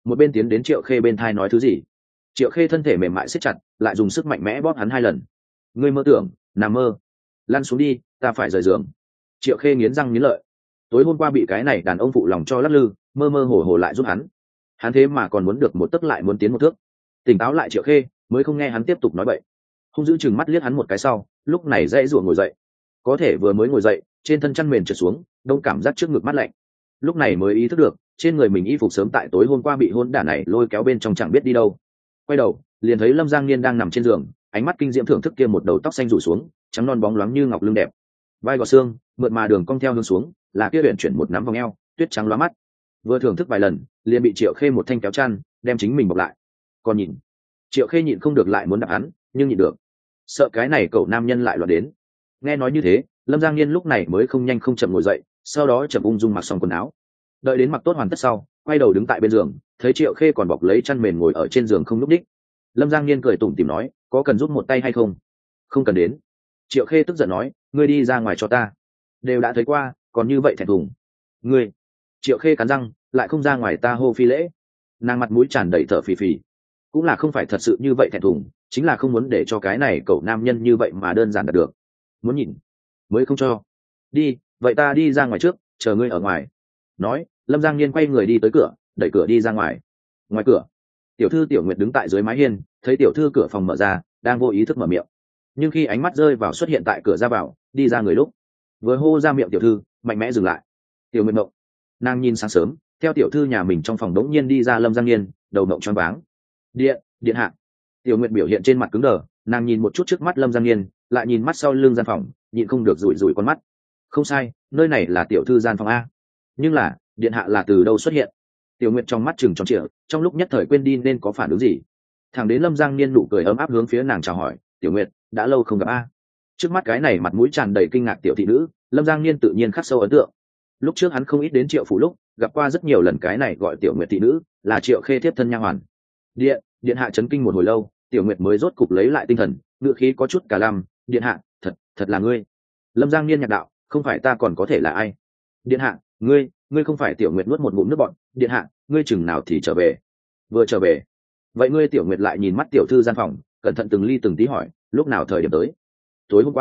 một bên tiến đến Triệu Khê bên thai nói thứ gì. Triệu Khê thân thể mềm mại siết chặt, lại dùng sức mạnh mẽ bóp hắn 2 lần. Ngươi mơ tưởng, nằm mơ, lăn xuống đi, ta phải rời giường. Triệu Khê nghiến răng nghiến lợi. Tối hôm qua bị cái này đàn ông phụ lòng cho lắc lư, mơ mơ hồ hồ lại giúp hắn thế mà còn muốn được một tấc lại muốn tiến một thước. Tỉnh táo lại Triệu Khê mới không nghe hắn tiếp tục nói bậy, hung dữ chừng mắt liếc hắn một cái sau, lúc này dãy rủa ngồi dậy. Có thể vừa mới ngồi dậy, trên thân chăn mền trượt xuống, đông cảm giác trước ngực mát lạnh. Lúc này mới ý thức được trên người mình y phục sớm tại tối hôm qua bị hôn đả này lôi kéo bên trong chẳng biết đi đâu. Quay đầu liền thấy Lâm Giang Niên đang nằm trên giường, ánh mắt kinh diễm thưởng thức kia một đầu tóc xanh rủ xuống, trắng non bóng loáng như ngọc lưng đẹp, vai gò xương mượt mà đường cong theo hướng xuống, là kia luyện chuyển một nắm vòng eo tuyết trắng lóa mắt. Vừa thưởng thức vài lần liền bị Triệu Khê một thanh kéo chăn đem chính mình bọc lại. Còn nhìn, Triệu Khê nhịn không được lại muốn đạp hắn, nhưng nhịn được, sợ cái này cậu nam nhân lại loạn đến. Nghe nói như thế, Lâm Giang Niên lúc này mới không nhanh không chậm ngồi dậy, sau đó chậm ung dung mặc xong quần áo. Đợi đến mặc tốt hoàn tất sau, quay đầu đứng tại bên giường, thấy Triệu Khê còn bọc lấy chăn mền ngồi ở trên giường không nhúc nhích. Lâm Giang Niên cười tủm tỉm nói, có cần giúp một tay hay không? Không cần đến. Triệu Khê tức giận nói, ngươi đi ra ngoài cho ta. Đều đã thấy qua, còn như vậy thẹn thùng. Ngươi. Triệu Khê cắn răng, lại không ra ngoài ta hô phi lễ. Nàng mặt mũi tràn đầy thở phì phì, cũng là không phải thật sự như vậy thẹn thùng, chính là không muốn để cho cái này cậu nam nhân như vậy mà đơn giản đạt được. Muốn nhìn mới không cho. Đi, vậy ta đi ra ngoài trước, chờ ngươi ở ngoài. Nói, Lâm Giang Niên quay người đi tới cửa, đẩy cửa đi ra ngoài. Ngoài cửa, tiểu thư Tiểu Nguyệt đứng tại dưới mái hiên, thấy tiểu thư cửa phòng mở ra, đang vô ý thức mở miệng, nhưng khi ánh mắt rơi vào xuất hiện tại cửa ra vào đi ra người lúc vừa hô ra miệng tiểu thư, mạnh mẽ dừng lại. Tiểu Nguyệt mộng, nàng nhìn sáng sớm theo tiểu thư nhà mình trong phòng đống nhiên đi ra Lâm Giang Niên, đầu mộng choáng váng. Điện hạ. Tiểu Nguyệt biểu hiện trên mặt cứng đờ, nàng nhìn một chút trước mắt Lâm Giang Niên, lại nhìn mắt sau lưng gian phòng, nhịn không được rủi rủi con mắt. Không sai, nơi này là tiểu thư gian phòng a, nhưng là điện hạ là từ đâu xuất hiện? Tiểu Nguyệt trong mắt chừng tròn trịa, trong lúc nhất thời quên đi nên có phản ứng gì. Thẳng đến Lâm Giang Niên nụ cười ấm áp hướng phía nàng chào hỏi, Tiểu Nguyệt, đã lâu không gặp a. Trước mắt cái này mặt mũi tràn đầy kinh ngạc tiểu thị nữ, Lâm Giang Niên tự nhiên khắc sâu ấn tượng. Lúc trước hắn không ít đến Triệu phủ lúc gặp qua rất nhiều lần cái này gọi Tiểu Nguyệt thị nữ, là Triệu Khê tiếp thân nha hoàn. Điện hạ chấn kinh một hồi lâu, Tiểu Nguyệt mới rốt cục lấy lại tinh thần, ngữ khí có chút cả lăm, điện hạ, thật là ngươi. Lâm Giang Niên nhạc đạo, không phải ta còn có thể là ai? Điện hạ, ngươi không phải. Tiểu Nguyệt nuốt một ngụm nước bọt, điện hạ, ngươi chừng nào thì trở về? Vừa trở về. Vậy ngươi? Tiểu Nguyệt lại nhìn mắt tiểu thư gian phòng, cẩn thận từng ly từng tí hỏi, lúc nào thời điểm tới? Tối hôm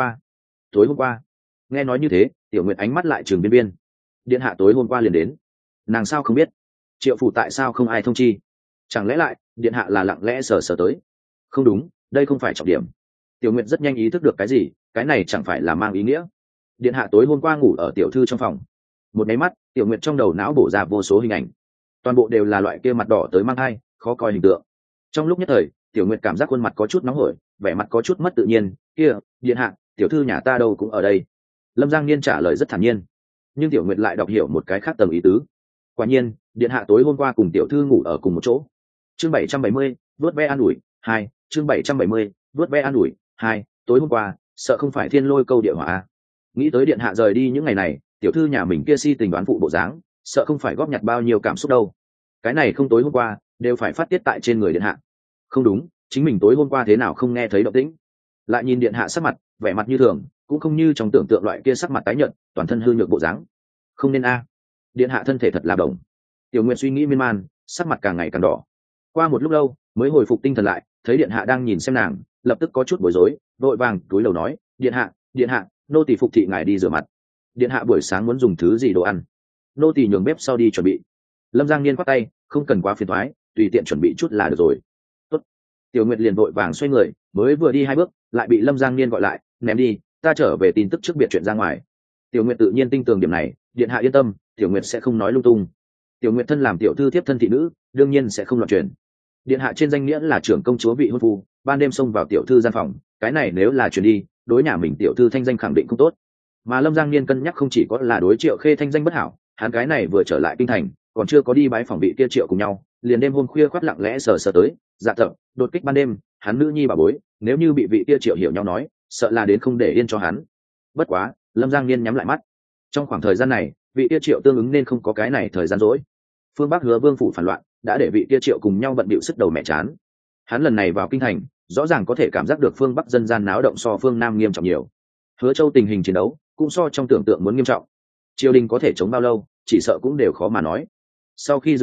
qua. Nghe nói như thế, Tiểu Nguyệt ánh mắt lại trường biên biên. Điện hạ tối hôm qua liền đến. Nàng sao không biết? Triệu phủ tại sao không ai thông chi? Chẳng lẽ lại điện hạ là lặng lẽ sờ tới? Không đúng, đây không phải trọng điểm. Tiểu Nguyệt rất nhanh ý thức được cái gì, cái này chẳng phải là mang ý nghĩa điện hạ tối hôm qua ngủ ở tiểu thư trong phòng. Một máy mắt, Tiểu Nguyệt trong đầu não bổ ra vô số hình ảnh, toàn bộ đều là loại kia mặt đỏ tới mang thai khó coi hình tượng. Trong lúc nhất thời, Tiểu Nguyệt cảm giác khuôn mặt có chút nóng hổi, vẻ mặt có chút mất tự nhiên. Kia, điện hạ, tiểu thư nhà ta đâu cũng ở đây. Lâm Giang Niên trả lời rất thản nhiên, nhưng Tiểu Nguyệt lại đọc hiểu một cái khác tầng ý tứ. Quả nhiên, điện hạ tối hôm qua cùng tiểu thư ngủ ở cùng một chỗ. Chương 770, vuốt ve an ủi 2. Chương 770, vuốt ve an ủi 2. Tối hôm qua, sợ không phải thiên lôi câu địa hỏa. Nghĩ tới điện hạ rời đi những ngày này, tiểu thư nhà mình kia si tình đoán phụ bộ dáng, sợ không phải góp nhặt bao nhiêu cảm xúc đâu. Cái này không tối hôm qua đều phải phát tiết tại trên người điện hạ. Không đúng, chính mình tối hôm qua thế nào không nghe thấy động tĩnh? Lại nhìn điện hạ sắc mặt, vẻ mặt như thường, cũng không như trong tưởng tượng loại kia sắc mặt tái nhợt, toàn thân hư nhược bộ dáng. Không nên a. Điện hạ thân thể thật là đồng. Tiểu Nguyệt suy nghĩ miên man, sắc mặt càng ngày càng đỏ. Qua một lúc lâu mới hồi phục tinh thần lại, thấy điện hạ đang nhìn xem nàng, lập tức có chút bối rối, vội vàng túi lầu nói, điện hạ, nô tỳ phục thị ngài đi rửa mặt. Điện hạ buổi sáng muốn dùng thứ gì đồ ăn? Nô tỳ nhường bếp sau đi chuẩn bị. Lâm Giang Niên quát tay, không cần quá phiền toái, tùy tiện chuẩn bị chút là được rồi. Tốt. Tiểu Nguyệt liền vội vàng xoay người, mới vừa đi 2 bước lại bị Lâm Giang Niên gọi lại, ném đi, ta trở về tin tức trước biệt chuyện ra ngoài. Tiểu Nguyệt tự nhiên tin tưởng điểm này, điện hạ yên tâm, Tiểu Nguyệt sẽ không nói lung tung. Tiểu Nguyệt thân làm tiểu thư tiếp thân thị nữ, đương nhiên sẽ không loạn truyền. Điện hạ trên danh nghĩa là trưởng công chúa vị hôn phu, ban đêm xông vào tiểu thư gian phòng, cái này nếu là truyền đi, đối nhà mình tiểu thư thanh danh khẳng định không tốt. Mà Lâm Giang Niên cân nhắc không chỉ có là đối Triệu Khê thanh danh bất hảo, hắn cái này vừa trở lại kinh thành, còn chưa có đi bái phòng vị kia Triệu cùng nhau, liền đêm hôm khuya khoắt lặng lẽ sờ tới, dạ thợ đột kích ban đêm, hắn nữ nhi bà bối, nếu như bị vị kia Triệu hiểu nhau nói, sợ là đến không để yên cho hắn. Bất quá, Lâm Giang Niên nhắm lại mắt. Trong khoảng thời gian này, vị kia Triệu tương ứng nên không có cái này thời gian rỗi. Phương Bắc Hứa Vương phủ phản loạn, đã để vị kia Triệu cùng nhau bận bịu sức đầu mẹ chán. Hắn lần này vào kinh thành, rõ ràng có thể cảm giác được phương Bắc dân gian náo động so phương Nam nghiêm trọng nhiều. Hứa Châu tình hình chiến đấu cũng so trong tưởng tượng muốn nghiêm trọng. Triều đình có thể chống bao lâu, chỉ sợ cũng đều khó mà nói. Sau khi rửa mặt,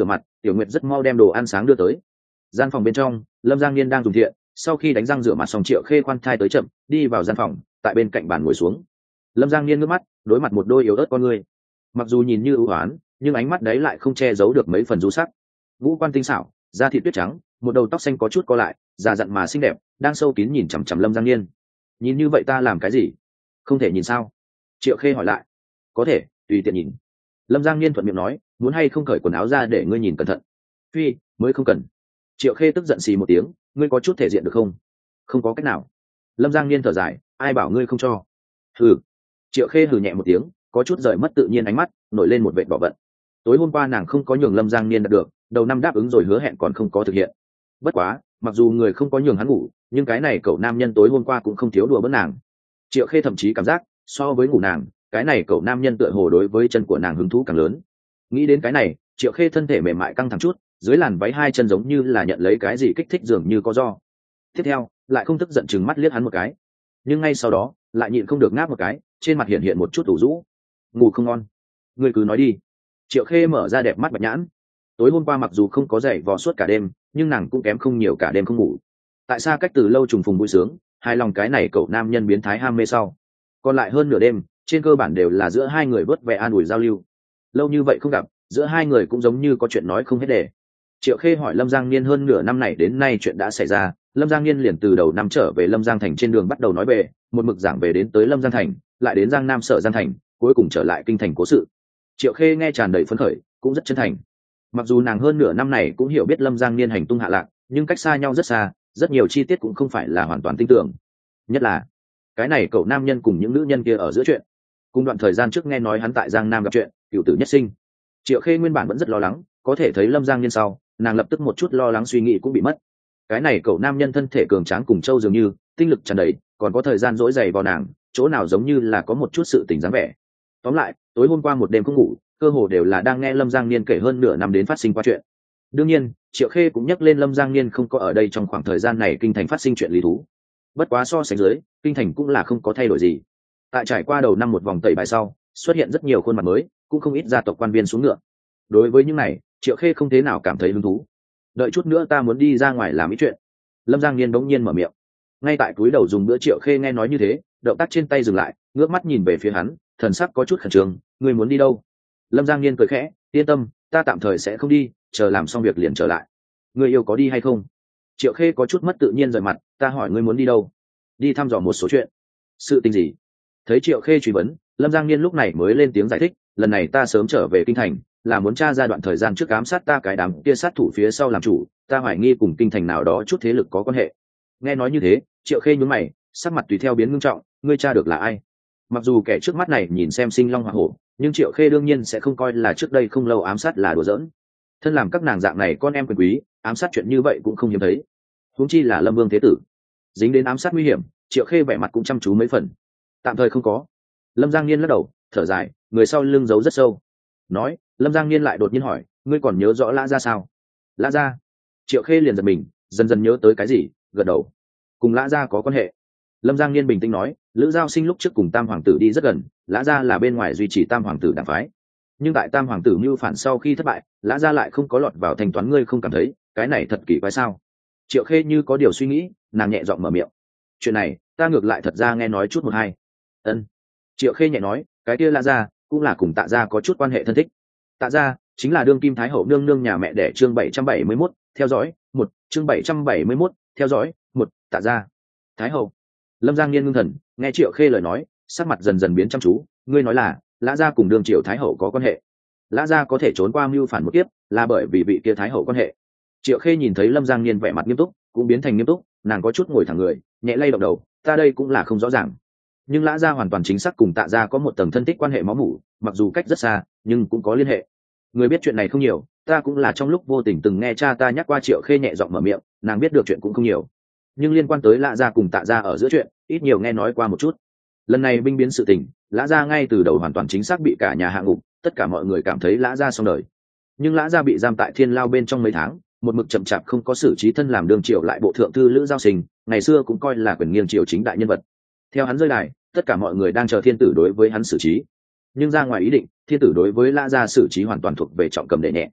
Tiểu Nguyệt rất mau đem đồ ăn sáng đưa tới. Gian phòng bên trong, Lâm Giang Niên đang dùng thiện, sau khi đánh răng rửa mặt xong Triệu Khê khoan thai tới chậm, đi vào gian phòng, tại bên cạnh bàn ngồi xuống. Lâm Giang Niên ngước mắt, đối mặt một đôi yếu ớt con người, mặc dù nhìn như ưu hoán, nhưng ánh mắt đấy lại không che giấu được mấy phần du sắc. Ngũ quan tinh xảo, da thịt tuyết trắng, một đầu tóc xanh có chút co lại, già dặn mà xinh đẹp, đang sâu kín nhìn chằm chằm Lâm Giang Niên. Nhìn như vậy ta làm cái gì? Không thể nhìn sao? Triệu Khê hỏi lại. Có thể, tùy tiện nhìn. Lâm Giang Niên thuận miệng nói, muốn hay không cởi quần áo ra để ngươi nhìn cẩn thận. Phi, mới không cần. Triệu Khê tức giận xì một tiếng, ngươi có chút thể diện được không? Không có cách nào. Lâm Giang Niên thở dài, ai bảo ngươi không cho? Hừ. Triệu Khê hừ nhẹ một tiếng, có chút rời mất tự nhiên ánh mắt, nổi lên một vệt đỏ vận. Tối hôm qua nàng không có nhường Lâm Giang Niên đạt được, đầu năm đáp ứng rồi hứa hẹn còn không có thực hiện. Bất quá, mặc dù người không có nhường hắn ngủ, nhưng cái này cậu nam nhân tối hôm qua cũng không thiếu đùa bỡn nàng. Triệu Khê thậm chí cảm giác, so với ngủ nàng, cái này cậu nam nhân tựa hồ đối với chân của nàng hứng thú càng lớn. Nghĩ đến cái này, Triệu Khê thân thể mềm mại căng thẳng chút, dưới làn váy hai chân giống như là nhận lấy cái gì kích thích dường như có do. Tiếp theo, lại không tức giận chừng mắt liếc hắn một cái, nhưng ngay sau đó, lại nhịn không được ngáp một cái, trên mặt hiện hiện một chút ủ rũ. Ngủ không ngon, ngươi cứ nói đi. Triệu Khê mở ra đẹp mắt bạch nhãn. Tối hôm qua mặc dù không có dậy vò suốt cả đêm, nhưng nàng cũng kém không nhiều, cả đêm không ngủ. Tại sao cách từ lâu trùng phùng vui sướng, hài lòng cái này cậu nam nhân biến thái ham mê sau. Còn lại hơn nửa đêm, trên cơ bản đều là giữa hai người vớt vẻ an ủi giao lưu. Lâu như vậy không gặp, giữa hai người cũng giống như có chuyện nói không hết đề. Triệu Khê hỏi Lâm Giang Niên hơn nửa năm này đến nay chuyện đã xảy ra. Lâm Giang Niên liền từ đầu năm trở về Lâm Giang Thành trên đường bắt đầu nói về, một mực giảng về đến tới Lâm Giang Thành, lại đến Giang Nam Sở Giang Thành, cuối cùng trở lại kinh thành cố sự. Triệu Khê nghe tràn đầy phấn khởi, cũng rất chân thành. Mặc dù nàng hơn nửa năm này cũng hiểu biết Lâm Giang Niên hành tung hạ lạc, nhưng cách xa nhau rất xa, rất nhiều chi tiết cũng không phải là hoàn toàn tin tưởng. Nhất là cái này cậu nam nhân cùng những nữ nhân kia ở giữa chuyện, cùng đoạn thời gian trước nghe nói hắn tại Giang Nam gặp chuyện cựu tử nhất sinh. Triệu Khê nguyên bản vẫn rất lo lắng, có thể thấy Lâm Giang Niên sau, nàng lập tức một chút lo lắng suy nghĩ cũng bị mất. Cái này cậu nam nhân thân thể cường tráng cùng châu dường như tinh lực tràn đầy, còn có thời gian dỗi dày vào nàng, chỗ nào giống như là có một chút sự tình dáng vẻ. Tóm lại, tối hôm qua một đêm không ngủ, cơ hồ đều là đang nghe Lâm Giang Niên kể hơn nửa năm đến phát sinh qua chuyện. Đương nhiên, Triệu Khê cũng nhắc lên Lâm Giang Niên không có ở đây trong khoảng thời gian này kinh thành phát sinh chuyện lý thú. Bất quá so sánh dưới, kinh thành cũng là không có thay đổi gì. Tại trải qua đầu năm một vòng tẩy bài sau, xuất hiện rất nhiều khuôn mặt mới, cũng không ít gia tộc quan viên xuống ngựa. Đối với những này, Triệu Khê không thế nào cảm thấy hứng thú. Đợi chút nữa ta muốn đi ra ngoài làm ít chuyện. Lâm Giang Niên bỗng nhiên mở miệng. Ngay tại cúi đầu dùng bữa, Triệu Khê nghe nói như thế, động tác trên tay dừng lại, ngước mắt nhìn về phía hắn, thần sắc có chút khẩn trương. Ngươi muốn đi đâu? Lâm Giang Niên cười khẽ, yên tâm, ta tạm thời sẽ không đi, chờ làm xong việc liền trở lại. Ngươi yêu có đi hay không? Triệu Khê có chút mất tự nhiên rời mặt, ta hỏi ngươi muốn đi đâu? Đi thăm dò một số chuyện. Sự tình gì? Thấy Triệu Khê truy vấn, Lâm Giang Niên lúc này mới lên tiếng giải thích, lần này ta sớm trở về kinh thành, là muốn tra ra đoạn thời gian trước ám sát ta cái đám kia sát thủ phía sau làm chủ, ta hoài nghi cùng kinh thành nào đó chút thế lực có quan hệ. Nghe nói như thế, Triệu Khê nhún mày, sắc mặt tùy theo biến ngưng trọng, ngươi tra được là ai? Mặc dù kẻ trước mắt này nhìn xem sinh long hỏa hổ, nhưng Triệu Khê đương nhiên sẽ không coi là trước đây không lâu ám sát là đùa giỡn. Thân làm các nàng dạng này con em quyền quý, ám sát chuyện như vậy cũng không hiếm thấy. Huống chi là Lâm Vương thế tử, dính đến ám sát nguy hiểm, Triệu Khê vẻ mặt cũng chăm chú mấy phần. Tạm thời không có. Lâm Giang Niên lắc đầu, thở dài, người sau lưng giấu rất sâu. Nói, Lâm Giang Niên lại đột nhiên hỏi, ngươi còn nhớ rõ Lã Gia sao? Lã Gia? Triệu Khê liền giật mình, dần dần nhớ tới cái gì, gật đầu. Cùng Lã Gia có quan hệ. Lâm Giang Niên bình tĩnh nói, Lữ Giao Sinh lúc trước cùng Tam Hoàng tử đi rất gần, Lã Gia là bên ngoài duy trì Tam Hoàng tử đảng phái. Nhưng tại Tam Hoàng tử mưu phản sau khi thất bại, Lã Gia lại không có lọt vào thanh toán, ngươi không cảm thấy cái này thật kỳ quái sao? Triệu Khê như có điều suy nghĩ, nàng nhẹ giọng mở miệng. Chuyện này, ta ngược lại thật ra nghe nói chút một hai. Ân. Triệu Khê nhẹ nói, cái kia Lã Gia cũng là cùng Tạ Gia có chút quan hệ thân thích. Tạ Gia chính là đương kim thái hậu nương nương nhà mẹ đẻ, chương 771, theo dõi, chương 771, theo dõi, Tạ Gia. Thái hậu. Lâm Giang Niên ngưng thần, nghe Triệu Khê lời nói, sắc mặt dần dần biến chăm chú, ngươi nói là Lã Gia cùng đương triều thái hậu có quan hệ. Lã Gia có thể trốn qua mưu phản một kiếp, là bởi vì vị kia thái hậu quan hệ. Triệu Khê nhìn thấy Lâm Giang Niên vẻ mặt nghiêm túc, cũng biến thành nghiêm túc, nàng có chút ngồi thẳng người, nhẹ lay động đầu, ta đây cũng là không rõ ràng. Nhưng Lã Gia hoàn toàn chính xác cùng Tạ Gia có một tầng thân thích quan hệ máu mủ, mặc dù cách rất xa, nhưng cũng có liên hệ. Người biết chuyện này không nhiều, ta cũng là trong lúc vô tình từng nghe cha ta nhắc qua. Triệu Khê nhẹ giọng mở miệng, nàng biết được chuyện cũng không nhiều, nhưng liên quan tới Lã Gia cùng Tạ Gia ở giữa chuyện, ít nhiều nghe nói qua một chút. Lần này binh biến sự tình, Lã Gia ngay từ đầu hoàn toàn chính xác bị cả nhà hạ ngục, tất cả mọi người cảm thấy Lã Gia xong đời. Nhưng Lã Gia bị giam tại Thiên Lao bên trong mấy tháng, một mực chậm chạp không có xử trí, thân làm đương triều lại bộ thượng thư Lữ Giao Sinh, ngày xưa cũng coi là quyền nghiêng triều chính đại nhân vật. Theo hắn rơi đài, tất cả mọi người đang chờ thiên tử đối với hắn xử trí. Nhưng ra ngoài ý định, thiên tử đối với Lã Gia xử trí hoàn toàn thuộc về trọng cầm đệ nhẹ.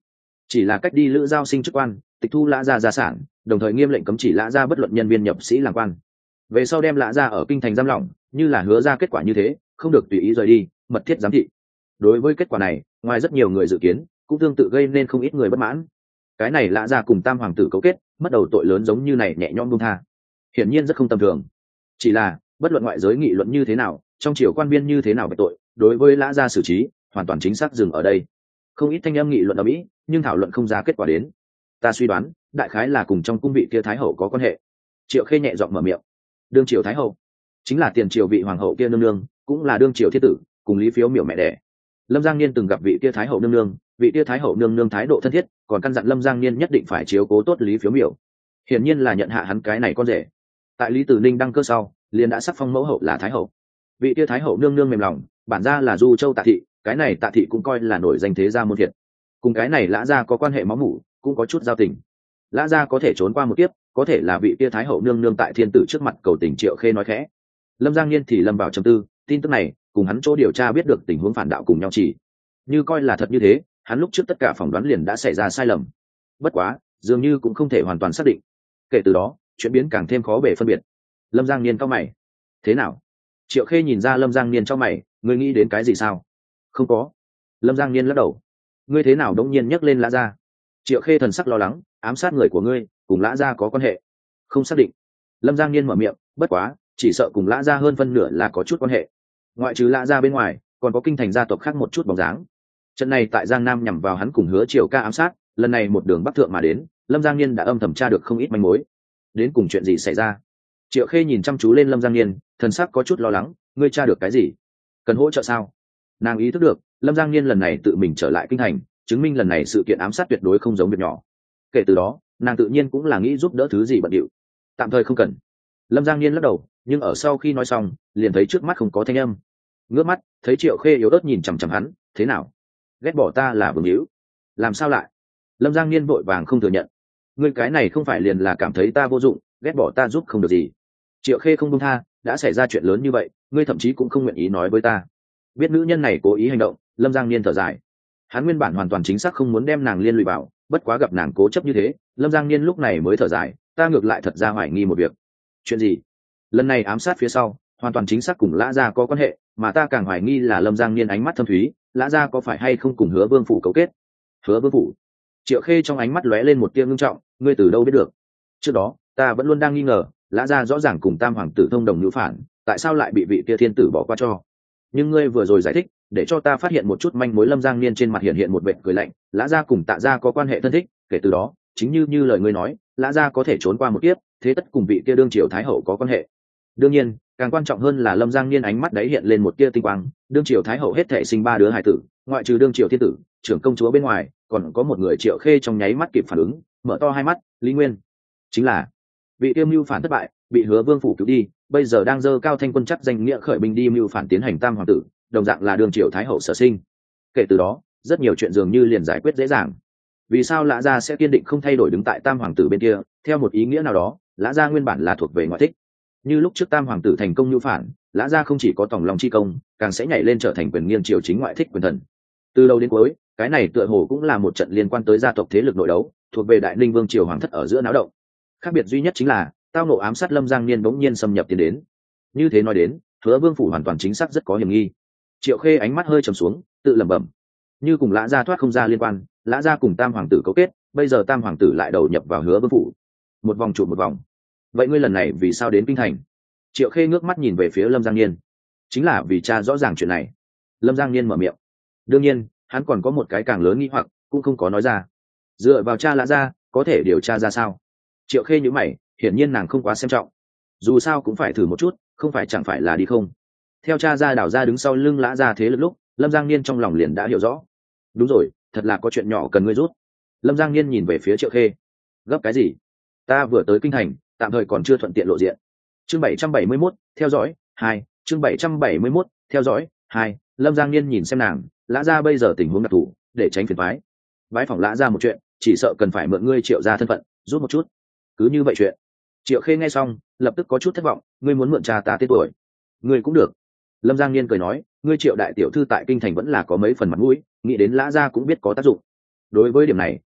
chỉ là cách đi lữ giao sinh chức quan, tịch thu lã gia gia sản, đồng thời nghiêm lệnh cấm chỉ lã gia bất luận nhân viên nhập sĩ làm quan. Về sau đem lã gia ở kinh thành giam lỏng, như là hứa ra kết quả như thế, không được tùy ý rời đi, mật thiết giám thị. Đối với kết quả này, ngoài rất nhiều người dự kiến, cũng tương tự gây nên không ít người bất mãn. Cái này lã gia cùng tam hoàng tử cấu kết, mất đầu tội lớn giống như này nhẹ nhõm buông tha, hiển nhiên rất không tầm thường. Chỉ là bất luận ngoại giới nghị luận như thế nào, trong triều quan viên như thế nào về tội, đối với lã gia xử trí hoàn toàn chính xác dừng ở đây. Không ít thanh âm nghị luận ở mỹ, nhưng thảo luận không ra kết quả đến. Ta suy đoán đại khái là cùng trong cung vị kia thái hậu có quan hệ. Triệu Khê nhẹ giọng mở miệng. Đương triều thái hậu chính là tiền triều vị hoàng hậu kia nương nương, cũng là đương triều thiết tử, cùng Lý Phiếu miểu mẹ đẻ. Lâm Giang Niên từng gặp vị kia thái hậu nương nương, vị kia thái hậu nương nương thái độ thân thiết, còn căn dặn Lâm Giang Niên nhất định phải chiếu cố tốt Lý Phiếu miểu. Hiển nhiên là nhận hạ hắn cái này con rể. Tại Lý Tử Ninh đăng cơ sau, liền đã sắc phong mẫu hậu là thái hậu. Vị kia thái hậu nương nương mềm lòng, bản ra là Du Châu Tạ thị, cái này Tạ thị cũng coi là nổi danh thế gia môn thiệt. Cùng cái này lã gia có quan hệ máu mủ, cũng có chút giao tình. Lã gia có thể trốn qua một kiếp, có thể là vị kia thái hậu nương nương tại thiên tử trước mặt cầu tình. Triệu Khê nói khẽ. Lâm Giang Niên thì lâm vào trầm tư, tin tức này cùng hắn chỗ điều tra biết được tình huống phản đạo cùng nhau chỉ như coi là thật như thế, hắn lúc trước tất cả phỏng đoán liền đã xảy ra sai lầm. Bất quá dường như cũng không thể hoàn toàn xác định. Kể từ đó chuyện biến càng thêm khó bề phân biệt. Lâm Giang Niên cao mày. Thế nào? Triệu Khê nhìn ra Lâm Giang Niên cho mày, ngươi nghĩ đến cái gì sao? Không có. Lâm Giang Niên lắc đầu. Ngươi thế nào đống nhiên nhắc lên lã gia? Triệu Khê thần sắc lo lắng, ám sát người của ngươi cùng lã gia có quan hệ? Không xác định. Lâm Giang Niên mở miệng, bất quá chỉ sợ cùng lã gia hơn phân nửa là có chút quan hệ. Ngoại trừ lã gia bên ngoài, còn có kinh thành gia tộc khác một chút bóng dáng. Trận này tại Giang Nam nhằm vào hắn cùng Hứa Triều Ca ám sát, lần này một đường bắc thượng mà đến, Lâm Giang Niên đã âm thầm tra được không ít manh mối. Đến cùng chuyện gì xảy ra? Triệu Khê nhìn chăm chú lên Lâm Giang Niên, thần sắc có chút lo lắng, ngươi tra được cái gì? Cần hỗ trợ sao? Nàng ý thức được, Lâm Giang Niên lần này tự mình trở lại kinh thành, chứng minh lần này sự kiện ám sát tuyệt đối không giống việc nhỏ. Kể từ đó, nàng tự nhiên cũng là nghĩ giúp đỡ thứ gì bận điệu. Tạm thời không cần. Lâm Giang Niên lắc đầu, nhưng ở sau khi nói xong, liền thấy trước mắt không có thanh âm. Ngước mắt, thấy Triệu Khê yếu ớt nhìn chằm chằm hắn, thế nào? Ghét bỏ ta là vương hữu? Làm sao lại? Lâm Giang Niên vội vàng không thừa nhận. Ngươi cái này không phải liền là cảm thấy ta vô dụng, ghét bỏ ta giúp không được gì. Triệu Khê không buông tha, đã xảy ra chuyện lớn như vậy, ngươi thậm chí cũng không nguyện ý nói với ta. Biết nữ nhân này cố ý hành động, Lâm Giang Niên thở dài. Hắn nguyên bản hoàn toàn chính xác không muốn đem nàng liên lụy vào, bất quá gặp nàng cố chấp như thế, Lâm Giang Niên lúc này mới thở dài, ta ngược lại thật ra hoài nghi một việc. Chuyện gì? Lần này ám sát phía sau, hoàn toàn chính xác cùng lã gia có quan hệ, mà ta càng hoài nghi là Lâm Giang Niên ánh mắt thâm thúy, lã gia có phải hay không cùng Hứa Vương phủ cấu kết? Hứa Vương phủ? Triệu Khê trong ánh mắt lóe lên một tia ngưng trọng, ngươi từ đâu biết được? Trước đó ta vẫn luôn đang nghi ngờ, lã gia rõ ràng cùng tam hoàng tử thông đồng nữ phản, tại sao lại bị vị kia thiên tử bỏ qua cho? Nhưng ngươi vừa rồi giải thích, để cho ta phát hiện một chút manh mối. Lâm Giang Niên trên mặt hiện hiện một vệt cười lạnh, lã gia cùng tạ gia có quan hệ thân thích, kể từ đó chính như lời ngươi nói, lã gia có thể trốn qua một kiếp, thế tất cùng vị kia đương triều thái hậu có quan hệ. Đương nhiên càng quan trọng hơn là Lâm Giang Niên ánh mắt đấy hiện lên một tia tinh quang, đương triều thái hậu hết thể sinh 3 đứa hài tử, ngoại trừ đương triều thiên tử trưởng công chúa bên ngoài, còn có một người. Triệu Khê trong nháy mắt kịp phản ứng, mở to hai mắt, Lý Nguyên chính là vị tiêu mưu phản thất bại, bị Hứa Vương phủ cứu đi, bây giờ đang dơ cao thanh quân chắc danh nghĩa khởi binh đi mưu phản tiến hành tam hoàng tử, đồng dạng là đương triều thái hậu sở sinh. Kể từ đó rất nhiều chuyện dường như liền giải quyết dễ dàng. Vì sao lã gia sẽ kiên định không thay đổi đứng tại tam hoàng tử bên kia? Theo một ý nghĩa nào đó, lã gia nguyên bản là thuộc về ngoại thích. Như lúc trước tam hoàng tử thành công mưu phản, lã gia không chỉ có tòng lòng chi công, càng sẽ nhảy lên trở thành quyền nghiêng triều chính ngoại thích quyền thần. Từ đầu đến cuối, cái này tựa hồ cũng là một trận liên quan tới gia tộc thế lực nội đấu, thuộc về đại ninh vương triều hoàng thất ở giữa náo động. Khác biệt duy nhất chính là tao nộ ám sát Lâm Giang Niên bỗng nhiên xâm nhập tiến đến. Như thế nói đến, Hứa Vương phủ hoàn toàn chính xác rất có hiểm nghi. Triệu Khê ánh mắt hơi trầm xuống, tự lẩm bẩm, như cùng lã gia thoát không ra liên quan, lã gia cùng tam hoàng tử cấu kết, bây giờ tam hoàng tử lại đầu nhập vào Hứa Vương phủ, một vòng trụ một vòng. Vậy ngươi lần này vì sao đến kinh thành? Triệu Khê ngước mắt nhìn về phía Lâm Giang Niên. Chính là vì cha rõ ràng chuyện này. Lâm Giang Niên mở miệng. Đương nhiên hắn còn có một cái càng lớn nghi hoặc, cũng không có nói ra. Dựa vào cha lã gia, có thể điều tra ra sao? Triệu Khê nhíu mày, hiển nhiên nàng không quá xem trọng. Dù sao cũng phải thử một chút, không phải chẳng phải là đi không. Theo cha gia đảo ra đứng sau lưng lã gia thế lực lúc, Lâm Giang Niên trong lòng liền đã hiểu rõ. Đúng rồi, thật là có chuyện nhỏ cần ngươi rút. Lâm Giang Niên nhìn về phía Triệu Khê. Gấp cái gì? Ta vừa tới kinh thành, tạm thời còn chưa thuận tiện lộ diện. Chương 771, theo dõi 2. Chương 771, theo dõi 2. Lâm Giang Niên nhìn xem nàng, lã gia bây giờ tình huống đặc thù, để tránh phiền toái. Vái phỏng lã gia một chuyện, chỉ sợ cần phải mượn ngươi Triệu gia thân phận, rút một chút. Cứ như vậy chuyện. Triệu Khê nghe xong, lập tức có chút thất vọng, ngươi muốn mượn cha ta tên tuổi. Ngươi cũng được. Lâm Giang Niên cười nói, ngươi Triệu đại tiểu thư tại kinh thành vẫn là có mấy phần mặt mũi, nghĩ đến lã gia cũng biết có tác dụng. Đối với điểm này,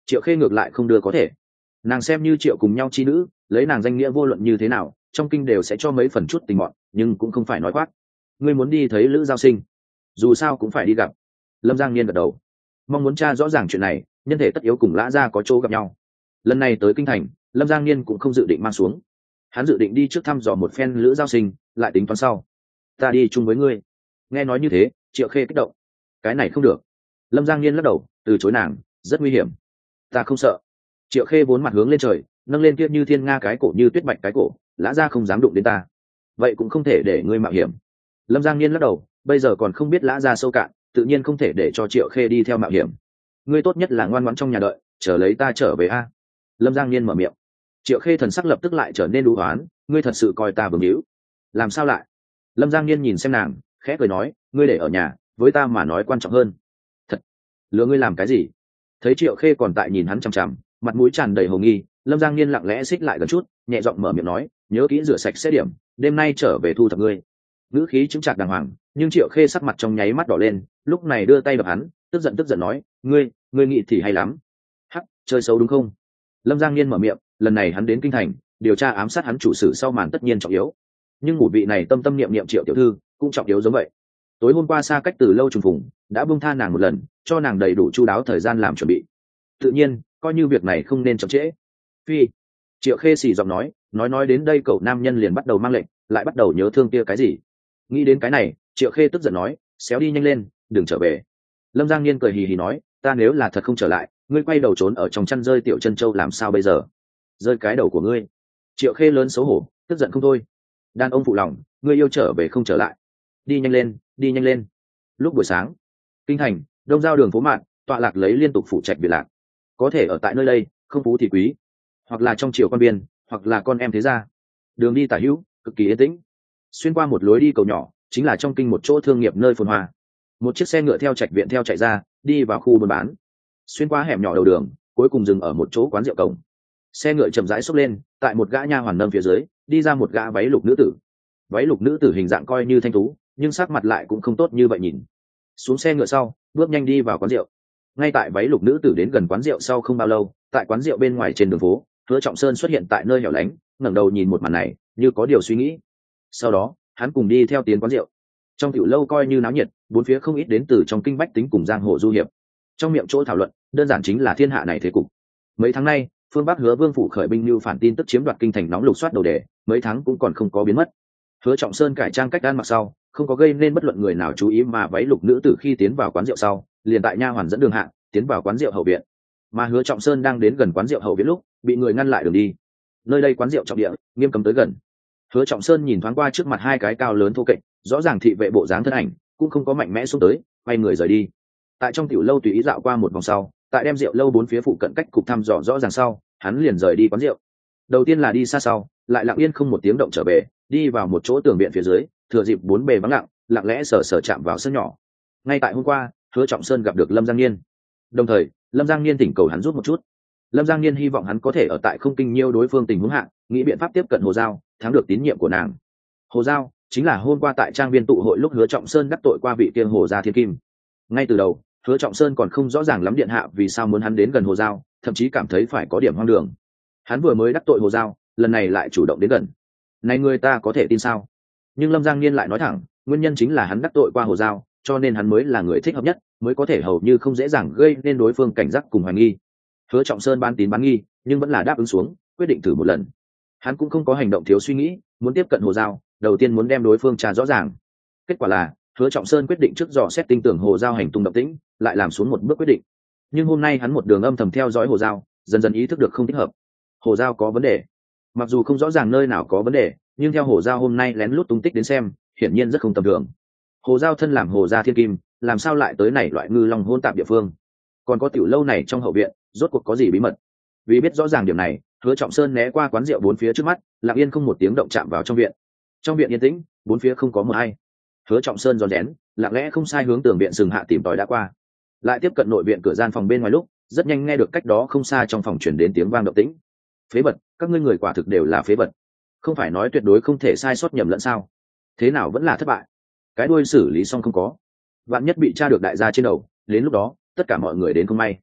Triệu Khê ngược lại không đưa có thể. Nàng xem như Triệu cùng nhau chi nữ, lấy nàng danh nghĩa vô luận như thế nào trong kinh đều sẽ cho mấy phần chút tình bọn, nhưng cũng không phải nói quát. Ngươi muốn đi thấy Lữ Giao Sinh, dù sao cũng phải đi gặp. Lâm Giang Niên gật đầu, mong muốn tra rõ ràng chuyện này, nhân thể tất yếu cùng Lã gia có chỗ gặp nhau. Lần này tới kinh thành, Lâm Giang Niên cũng không dự định mang xuống, hắn dự định đi trước thăm dò một phen Lữ Giao Sinh, lại tính toán sau. Ta đi chung với ngươi. Nghe nói như thế, Triệu Khê kích động. Cái này không được. Lâm Giang Niên lắc đầu, từ chối nàng, rất nguy hiểm. Ta không sợ. Triệu Khê vốn mặt hướng lên trời, nâng lên kia như thiên nga cái cổ như tuyết bạch cái cổ, Lã gia không dám đụng đến ta. Vậy cũng không thể để ngươi mạo hiểm. Lâm Giang Niên lắc đầu, bây giờ còn không biết Lã gia sâu cạn, tự nhiên không thể để cho Triệu Khê đi theo mạo hiểm. Ngươi tốt nhất là ngoan ngoãn trong nhà đợi, chờ lấy ta trở về a. Lâm Giang Niên mở miệng. Triệu Khê thần sắc lập tức lại trở nên đú oán, ngươi thật sự coi ta bướng hữu? Làm sao lại? Lâm Giang Niên nhìn xem nàng, khẽ cười nói, ngươi để ở nhà, với ta mà nói quan trọng hơn. Thật? Lừa ngươi làm cái gì? Thấy Triệu Khê còn tại nhìn hắn chằm chằm, mặt mũi tràn đầy hồ nghi, Lâm Giang Niên lặng lẽ xích lại gần chút, nhẹ giọng mở miệng nói, nhớ kỹ rửa sạch sẽ điểm, đêm nay trở về thu thập ngươi. Ngữ khí chứng chạc đàng hoàng, nhưng Triệu Khê sắc mặt trong nháy mắt đỏ lên, lúc này đưa tay đập hắn, tức giận nói, ngươi nghĩ thì hay lắm. Hắc, chơi xấu đúng không? Lâm Giang Niên mở miệng, lần này hắn đến kinh thành, điều tra ám sát hắn chủ sử sau màn tất nhiên trọng yếu, nhưng ngủ vị này tâm tâm niệm niệm Triệu tiểu thư cũng trọng yếu giống vậy. Tối hôm qua xa cách từ lâu trùng phùng, đã buông tha nàng một lần, cho nàng đầy đủ chu đáo thời gian làm chuẩn bị. Tự nhiên, coi như việc này không nên chậm trễ. Phi. Triệu Khê xì giọng nói đến đây cậu nam nhân liền bắt đầu mang lệnh, lại bắt đầu nhớ thương kia cái gì. Nghĩ đến cái này, Triệu Khê tức giận nói, xéo đi nhanh lên, đừng trở về. Lâm Giang Niên cười hì hì nói, ta nếu là thật không trở lại, ngươi quay đầu trốn ở trong chăn rơi tiểu chân châu làm sao bây giờ? Rơi cái đầu của ngươi. Triệu Khê lớn xấu hổ, tức giận không thôi. Đàn ông phụ lòng, ngươi yêu trở về không trở lại. Đi nhanh lên. Lúc buổi sáng, kinh thành, đông giao đường phố mạn, tọa lạc lấy liên tục phụ trạch biệt lạc. Có thể ở tại nơi đây, không phú thì quý, hoặc là trong triều quan biên, hoặc là con em thế gia. Đường đi tả hữu, cực kỳ yên tĩnh. Xuyên qua một lối đi cầu nhỏ, chính là trong kinh một chỗ thương nghiệp nơi phồn hoa. Một chiếc xe ngựa theo trạch viện theo chạy ra, đi vào khu buôn bán. Xuyên qua hẻm nhỏ đầu đường, cuối cùng dừng ở một chỗ quán rượu cổng. Xe ngựa chậm rãi xốc lên, tại một gã nha hoàn nâng phía dưới, đi ra một gã váy lục nữ tử. Váy lục nữ tử hình dạng coi như thanh tú, nhưng sắc mặt lại cũng không tốt như vậy nhìn. Xuống xe ngựa sau, bước nhanh đi vào quán rượu. Ngay tại váy lục nữ tử đến gần quán rượu sau không bao lâu, tại quán rượu bên ngoài trên đường phố, Hứa Trọng Sơn xuất hiện tại nơi hẻo lánh, ngẩng đầu nhìn một màn này, như có điều suy nghĩ. Sau đó, hắn cùng đi theo tiến quán rượu. Trong tiểu lâu coi như náo nhiệt, bốn phía không ít đến từ trong kinh bách tính cùng giang hồ du hiệp. Trong miệng chỗ thảo luận, đơn giản chính là thiên hạ này thế cục. Mấy tháng nay, phương Bắc Hứa Vương phủ khởi binh như phản tin tức chiếm đoạt kinh thành nóng lục soát đầu đề, mấy tháng cũng còn không có biến mất. Hứa Trọng Sơn cải trang cách ăn mặc sau, không có gây nên bất luận người nào chú ý, mà váy lục nữ tử khi tiến vào quán rượu sau, liền tại nha hoàn dẫn đường hạ, tiến vào quán rượu hậu viện. Mà Hứa Trọng Sơn đang đến gần quán rượu hậu viện lúc, bị người ngăn lại đường đi. Nơi đây quán rượu trọng địa, nghiêm cấm tới gần. Hứa Trọng Sơn nhìn thoáng qua trước mặt hai cái cao lớn thô kệch, rõ ràng thị vệ bộ dáng thân ảnh, cũng không có mạnh mẽ xuống tới, quay người rời đi. Tại trong tiểu lâu tùy ý dạo qua một vòng sau, tại đem rượu lâu bốn phía phụ cận cách cục thăm dò rõ ràng sau, hắn liền rời đi quán rượu. Đầu tiên là đi xa sau, lại lặng yên không một tiếng động trở về, đi vào một chỗ tường viện phía dưới, thừa dịp bốn bề vắng lặng, lặng lẽ sờ chạm vào sân nhỏ. Ngay tại hôm qua, Hứa Trọng Sơn gặp được Lâm Giang Niên. Đồng thời, Lâm Giang Niên thỉnh cầu hắn giúp một chút. Lâm Giang Niên hy vọng hắn có thể ở tại không kinh nhiêu đối phương tình huống hạ, nghĩ biện pháp tiếp cận Hồ Giao, thắng được tín nhiệm của nàng. Hồ Giao chính là hôm qua tại trang viên tụ hội lúc Hứa Trọng Sơn đắc tội qua vị tiên Hồ gia thiên kim. Ngay từ đầu, Hứa Trọng Sơn còn không rõ ràng lắm điện hạ vì sao muốn hắn đến gần Hồ Giao, thậm chí cảm thấy phải có điểm hoang đường. Hắn vừa mới đắc tội Hồ Giao, lần này lại chủ động đến gần. Này người ta có thể tin sao? Nhưng Lâm Giang Niên lại nói thẳng, nguyên nhân chính là hắn đắc tội qua Hồ Giao, cho nên hắn mới là người thích hợp nhất, mới có thể hầu như không dễ dàng gây nên đối phương cảnh giác cùng hoài nghi. Hứa Trọng Sơn bán tín bán nghi, nhưng vẫn là đáp ứng xuống, quyết định thử một lần. Hắn cũng không có hành động thiếu suy nghĩ, muốn tiếp cận Hồ Giao, đầu tiên muốn đem đối phương tra rõ ràng. Kết quả là, Hứa Trọng Sơn quyết định trước dò xét tinh tưởng Hồ Giao hành tung động tĩnh, lại làm xuống một bước quyết định. Nhưng hôm nay hắn một đường âm thầm theo dõi Hồ Giao, dần dần ý thức được không thích hợp. Hồ Giao có vấn đề. Mặc dù không rõ ràng nơi nào có vấn đề, nhưng theo Hồ Giao hôm nay lén lút tung tích đến xem, hiển nhiên rất không tầm thường. Hồ Giao thân làm Hồ gia thiên kim, làm sao lại tới này loại ngư long hôn tạp địa phương? Còn có tiểu lâu này trong hậu viện, rốt cuộc có gì bí mật? Vì biết rõ ràng điểm này, Hứa Trọng Sơn né qua quán rượu bốn phía trước mắt, lặng yên không một tiếng động chạm vào trong viện. Trong viện yên tĩnh, bốn phía không có một ai. Hứa Trọng Sơn rón rén, lặng lẽ không sai hướng tường viện sừng hạ tìm tòi đã qua. Lại tiếp cận nội viện cửa gian phòng bên ngoài lúc, rất nhanh nghe được cách đó không xa trong phòng truyền đến tiếng vang động tĩnh. Phế vật, các ngươi người quả thực đều là phế vật. Không phải nói tuyệt đối không thể sai sót nhầm lẫn sao? Thế nào vẫn là thất bại? Cái đuôi xử lý xong không có, vạn nhất bị tra được đại gia trên đầu, đến lúc đó tất cả mọi người đến không may.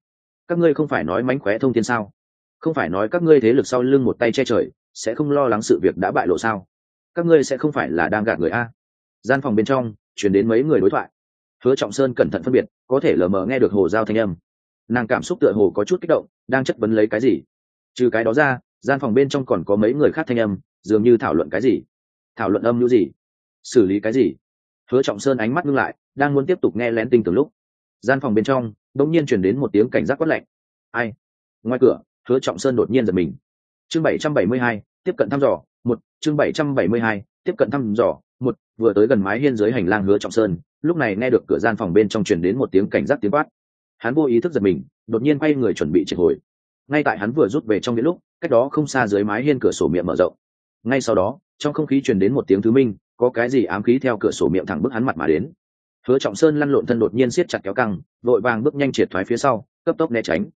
Các ngươi không phải nói mánh khóe thông thiên sao? Không phải nói các ngươi thế lực sau lưng một tay che trời, sẽ không lo lắng sự việc đã bại lộ sao? Các ngươi sẽ không phải là đang gạt người a? Gian phòng bên trong truyền đến mấy người đối thoại. Hứa Trọng Sơn cẩn thận phân biệt, có thể lờ mờ nghe được Hồ Giao thanh âm. Nàng cảm xúc tựa hồ có chút kích động, đang chất vấn lấy cái gì. Trừ cái đó ra, gian phòng bên trong còn có mấy người khác thanh âm, dường như thảo luận cái gì. Thảo luận âm mưu gì? Xử lý cái gì? Hứa Trọng Sơn ánh mắt ngưng lại, đang muốn tiếp tục nghe lén tinh tường lúc, gian phòng bên trong đột nhiên truyền đến một tiếng cảnh giác quát lạnh. Ai? Ngoài cửa, Hứa Trọng Sơn đột nhiên giật mình. Chương 772, tiếp cận thăm dò, một. Chương 772, tiếp cận thăm dò, một. Vừa tới gần mái hiên dưới hành lang Hứa Trọng Sơn, lúc này nghe được cửa gian phòng bên trong truyền đến một tiếng cảnh giác tiếng quát. Hắn vô ý thức giật mình, đột nhiên quay người chuẩn bị triệt hồi. Ngay tại hắn vừa rút về trong viện lúc, cách đó không xa dưới mái hiên cửa sổ miệng mở rộng. Ngay sau đó, trong không khí truyền đến một tiếng thứ minh, có cái gì ám khí theo cửa sổ miệng thẳng bức hắn mặt mà đến. Hứa Trọng Sơn lăn lộn thân đột nhiên siết chặt kéo căng, vội vàng bước nhanh triệt thoái phía sau, cấp tốc né tránh.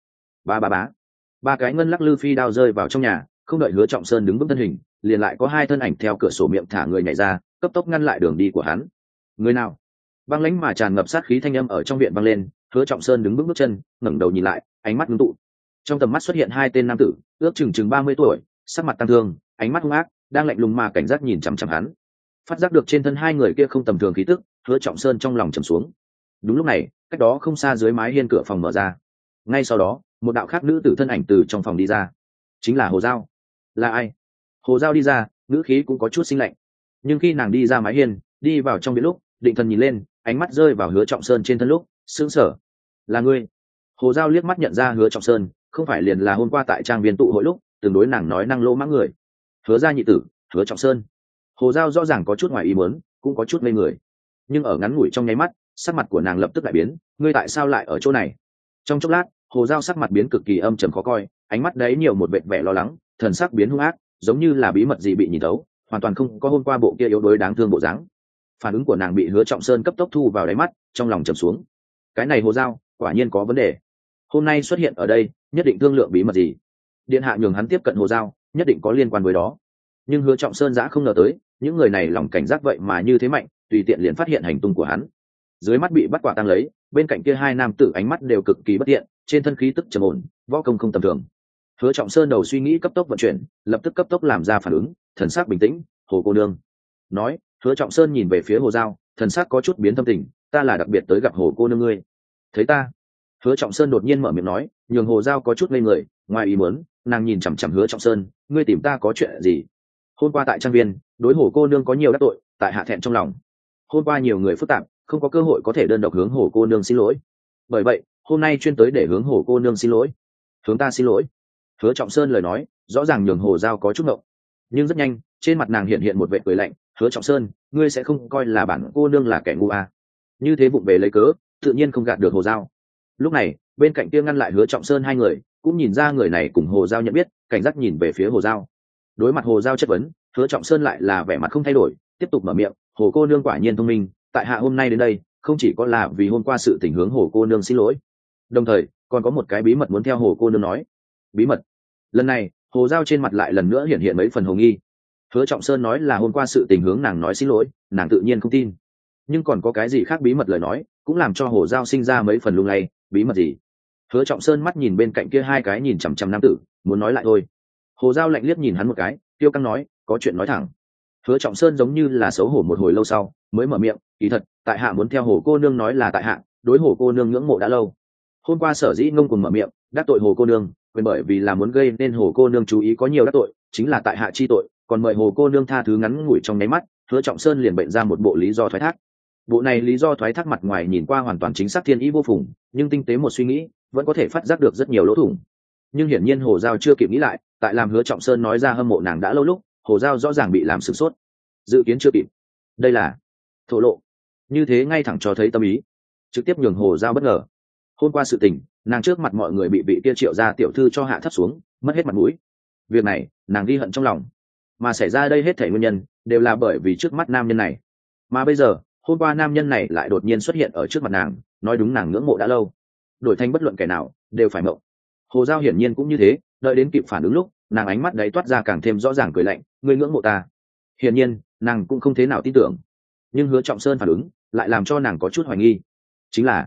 Ba cái ngân lắc lư phi đao rơi vào trong nhà, không đợi Hứa Trọng Sơn đứng vững thân hình, liền lại có hai thân ảnh theo cửa sổ miệng thả người nhảy ra, cấp tốc ngăn lại đường đi của hắn. Người nào? Băng lãnh mà tràn ngập sát khí thanh âm ở trong viện vang lên. Hứa Trọng Sơn đứng bước chân, ngẩng đầu nhìn lại, ánh mắt ngưng tụ. Trong tầm mắt xuất hiện hai tên nam tử, ước chừng 30 tuổi, sắc mặt tăng thương, ánh mắt hung ác, đang lạnh lùng mà cảnh giác nhìn chằm chằm hắn. Phát giác được trên thân hai người kia không tầm thường khí tức, Hứa Trọng Sơn trong lòng trầm xuống. Đúng lúc này, cách đó không xa dưới mái hiên cửa phòng mở ra. Ngay sau đó, một đạo khác nữ tử thân ảnh từ trong phòng đi ra. Chính là Hồ Giao. Là ai? Hồ Giao đi ra, ngữ khí cũng có chút sinh lạnh. Nhưng khi nàng đi ra mái hiên, đi vào trong viện lúc, định thần nhìn lên, ánh mắt rơi vào Hứa Trọng Sơn trên thân lúc, sững sờ. Là ngươi? Hồ Giao liếc mắt nhận ra Hứa Trọng Sơn, không phải liền là hôm qua tại trang viên tụ hội lúc, từng đối nàng nói năng lỗ mãng người. Hứa gia nhị tử, Hứa Trọng Sơn. Hồ Giao rõ ràng có chút ngoài ý muốn, cũng có chút ngây người. Nhưng ở ngắn ngủi trong nháy mắt, sắc mặt của nàng lập tức lại biến. Ngươi tại sao lại ở chỗ này? Trong chốc lát, Hồ Giao sắc mặt biến cực kỳ âm trầm khó coi, ánh mắt đấy nhiều một vẻ vẻ lo lắng, thần sắc biến hung ác, giống như là bí mật gì bị nhìn thấu, hoàn toàn không có hôm qua bộ kia yếu đuối đáng thương bộ dáng. Phản ứng của nàng bị Hứa Trọng Sơn cấp tốc thu vào đáy mắt, trong lòng trầm xuống. Cái này Hồ Giao, quả nhiên có vấn đề. Hôm nay xuất hiện ở đây, nhất định thương lượng bí mật gì. Điện hạ nhường hắn tiếp cận Hồ Giao, nhất định có liên quan với đó. Nhưng Hứa Trọng Sơn dã không ngờ tới, những người này lòng cảnh giác vậy mà như thế mạnh, tùy tiện liền phát hiện hành tung của hắn. Dưới mắt bị bắt quả tang lấy, bên cạnh kia hai nam tử ánh mắt đều cực kỳ bất tiện, trên thân khí tức trầm ổn, võ công không tầm thường. Hứa Trọng Sơn đầu suy nghĩ cấp tốc vận chuyển, lập tức cấp tốc làm ra phản ứng, thần sắc bình tĩnh. Hồ cô nương. Nói, Hứa Trọng Sơn nhìn về phía Hồ Giao, thần sắc có chút biến tâm tình. Ta là đặc biệt tới gặp Hồ cô nương ngươi. Thấy ta? Hứa Trọng Sơn đột nhiên mở miệng nói, nhường Hồ Giao có chút ngây người. Ngoài ý muốn, nàng nhìn chằm chằm Hứa Trọng Sơn, ngươi tìm ta có chuyện gì? Hôm qua tại trang viên, đối Hồ cô nương có nhiều đắc tội, tại hạ thẹn trong lòng. Hôm qua nhiều người phức tạp, không có cơ hội có thể đơn độc hướng Hồ cô nương xin lỗi. Bởi vậy, hôm nay chuyên tới để hướng Hồ cô nương xin lỗi. Hướng ta xin lỗi? Hứa Trọng Sơn lời nói, rõ ràng nhường Hồ Giao có chút ngộng. Nhưng rất nhanh, trên mặt nàng hiện hiện một vẻ cười lạnh. Hứa Trọng Sơn, ngươi sẽ không coi là bản cô nương là kẻ ngu à? Như thế vụng về lấy cớ, tự nhiên không gạt được Hồ Giao. Lúc này, bên cạnh kia ngăn lại Hứa Trọng Sơn hai người, cũng nhìn ra người này cùng Hồ Giao nhận biết, cảnh giác nhìn về phía Hồ Giao. Đối mặt Hồ Giao chất vấn, Hứa Trọng Sơn lại là vẻ mặt không thay đổi, tiếp tục mở miệng. Hồ cô nương quả nhiên thông minh, tại hạ hôm nay đến đây, không chỉ có là vì hôm qua sự tình hướng Hồ cô nương xin lỗi, đồng thời còn có một cái bí mật muốn theo Hồ cô nương nói. Bí mật? Lần này, Hồ Giao trên mặt lại lần nữa hiện hiện mấy phần hồ nghi. Hứa Trọng Sơn nói là hôm qua sự tình hướng nàng nói xin lỗi, nàng tự nhiên không tin. Nhưng còn có cái gì khác bí mật lời nói, cũng làm cho Hồ Giao sinh ra mấy phần lung lay. Bí mật gì? Hứa Trọng Sơn mắt nhìn bên cạnh kia hai cái nhìn chằm chằm nam tử, muốn nói lại thôi. Hồ Giao lạnh liếc nhìn hắn một cái, tiêu căng nói, có chuyện nói thẳng. Hứa Trọng Sơn giống như là xấu hổ một hồi lâu sau, mới mở miệng, ý thật, tại hạ muốn theo Hồ cô nương nói là tại hạ, đối Hồ cô nương ngưỡng mộ đã lâu. Hôm qua sở dĩ ngông cuồng mở miệng, đắc tội Hồ cô nương, quyền bởi vì là muốn gây nên Hồ cô nương chú ý có nhiều đắc tội, chính là tại hạ chi tội, còn mời Hồ cô nương tha thứ ngắn ngủi trong nháy mắt, Hứa Trọng Sơn liền bệnh ra một bộ lý do thoái thác. Bộ này lý do thoái thác mặt ngoài nhìn qua hoàn toàn chính xác thiên ý vô phùng, nhưng tinh tế một suy nghĩ, vẫn có thể phát giác được rất nhiều lỗ thủng. Nhưng hiển nhiên Hồ Giao chưa kịp nghĩ lại, tại làm Hứa Trọng Sơn nói ra hâm mộ nàng đã lâu lúc, Hồ Giao rõ ràng bị làm sửng sốt. Dự kiến chưa kịp. Đây là thổ lộ. Như thế ngay thẳng cho thấy tâm ý, trực tiếp nhường Hồ Giao bất ngờ. Hôm qua sự tình, nàng trước mặt mọi người bị vị kia Triệu gia tiểu thư cho hạ thấp xuống, mất hết mặt mũi. Việc này, nàng ghi hận trong lòng. Mà xảy ra đây hết thảy nguyên nhân, đều là bởi vì trước mắt nam nhân này. Mà bây giờ, hôm qua nam nhân này lại đột nhiên xuất hiện ở trước mặt nàng, nói đúng nàng ngưỡng mộ đã lâu. Đổi thành bất luận kẻ nào, đều phải mộng. Hồ Giao hiển nhiên cũng như thế, đợi đến kịp phản ứng lúc, nàng ánh mắt đấy toát ra càng thêm rõ ràng cười lạnh, ngươi ngưỡng mộ ta. Hiển nhiên, nàng cũng không thế nào tin tưởng. Nhưng Hứa Trọng Sơn phản ứng, lại làm cho nàng có chút hoài nghi. Chính là,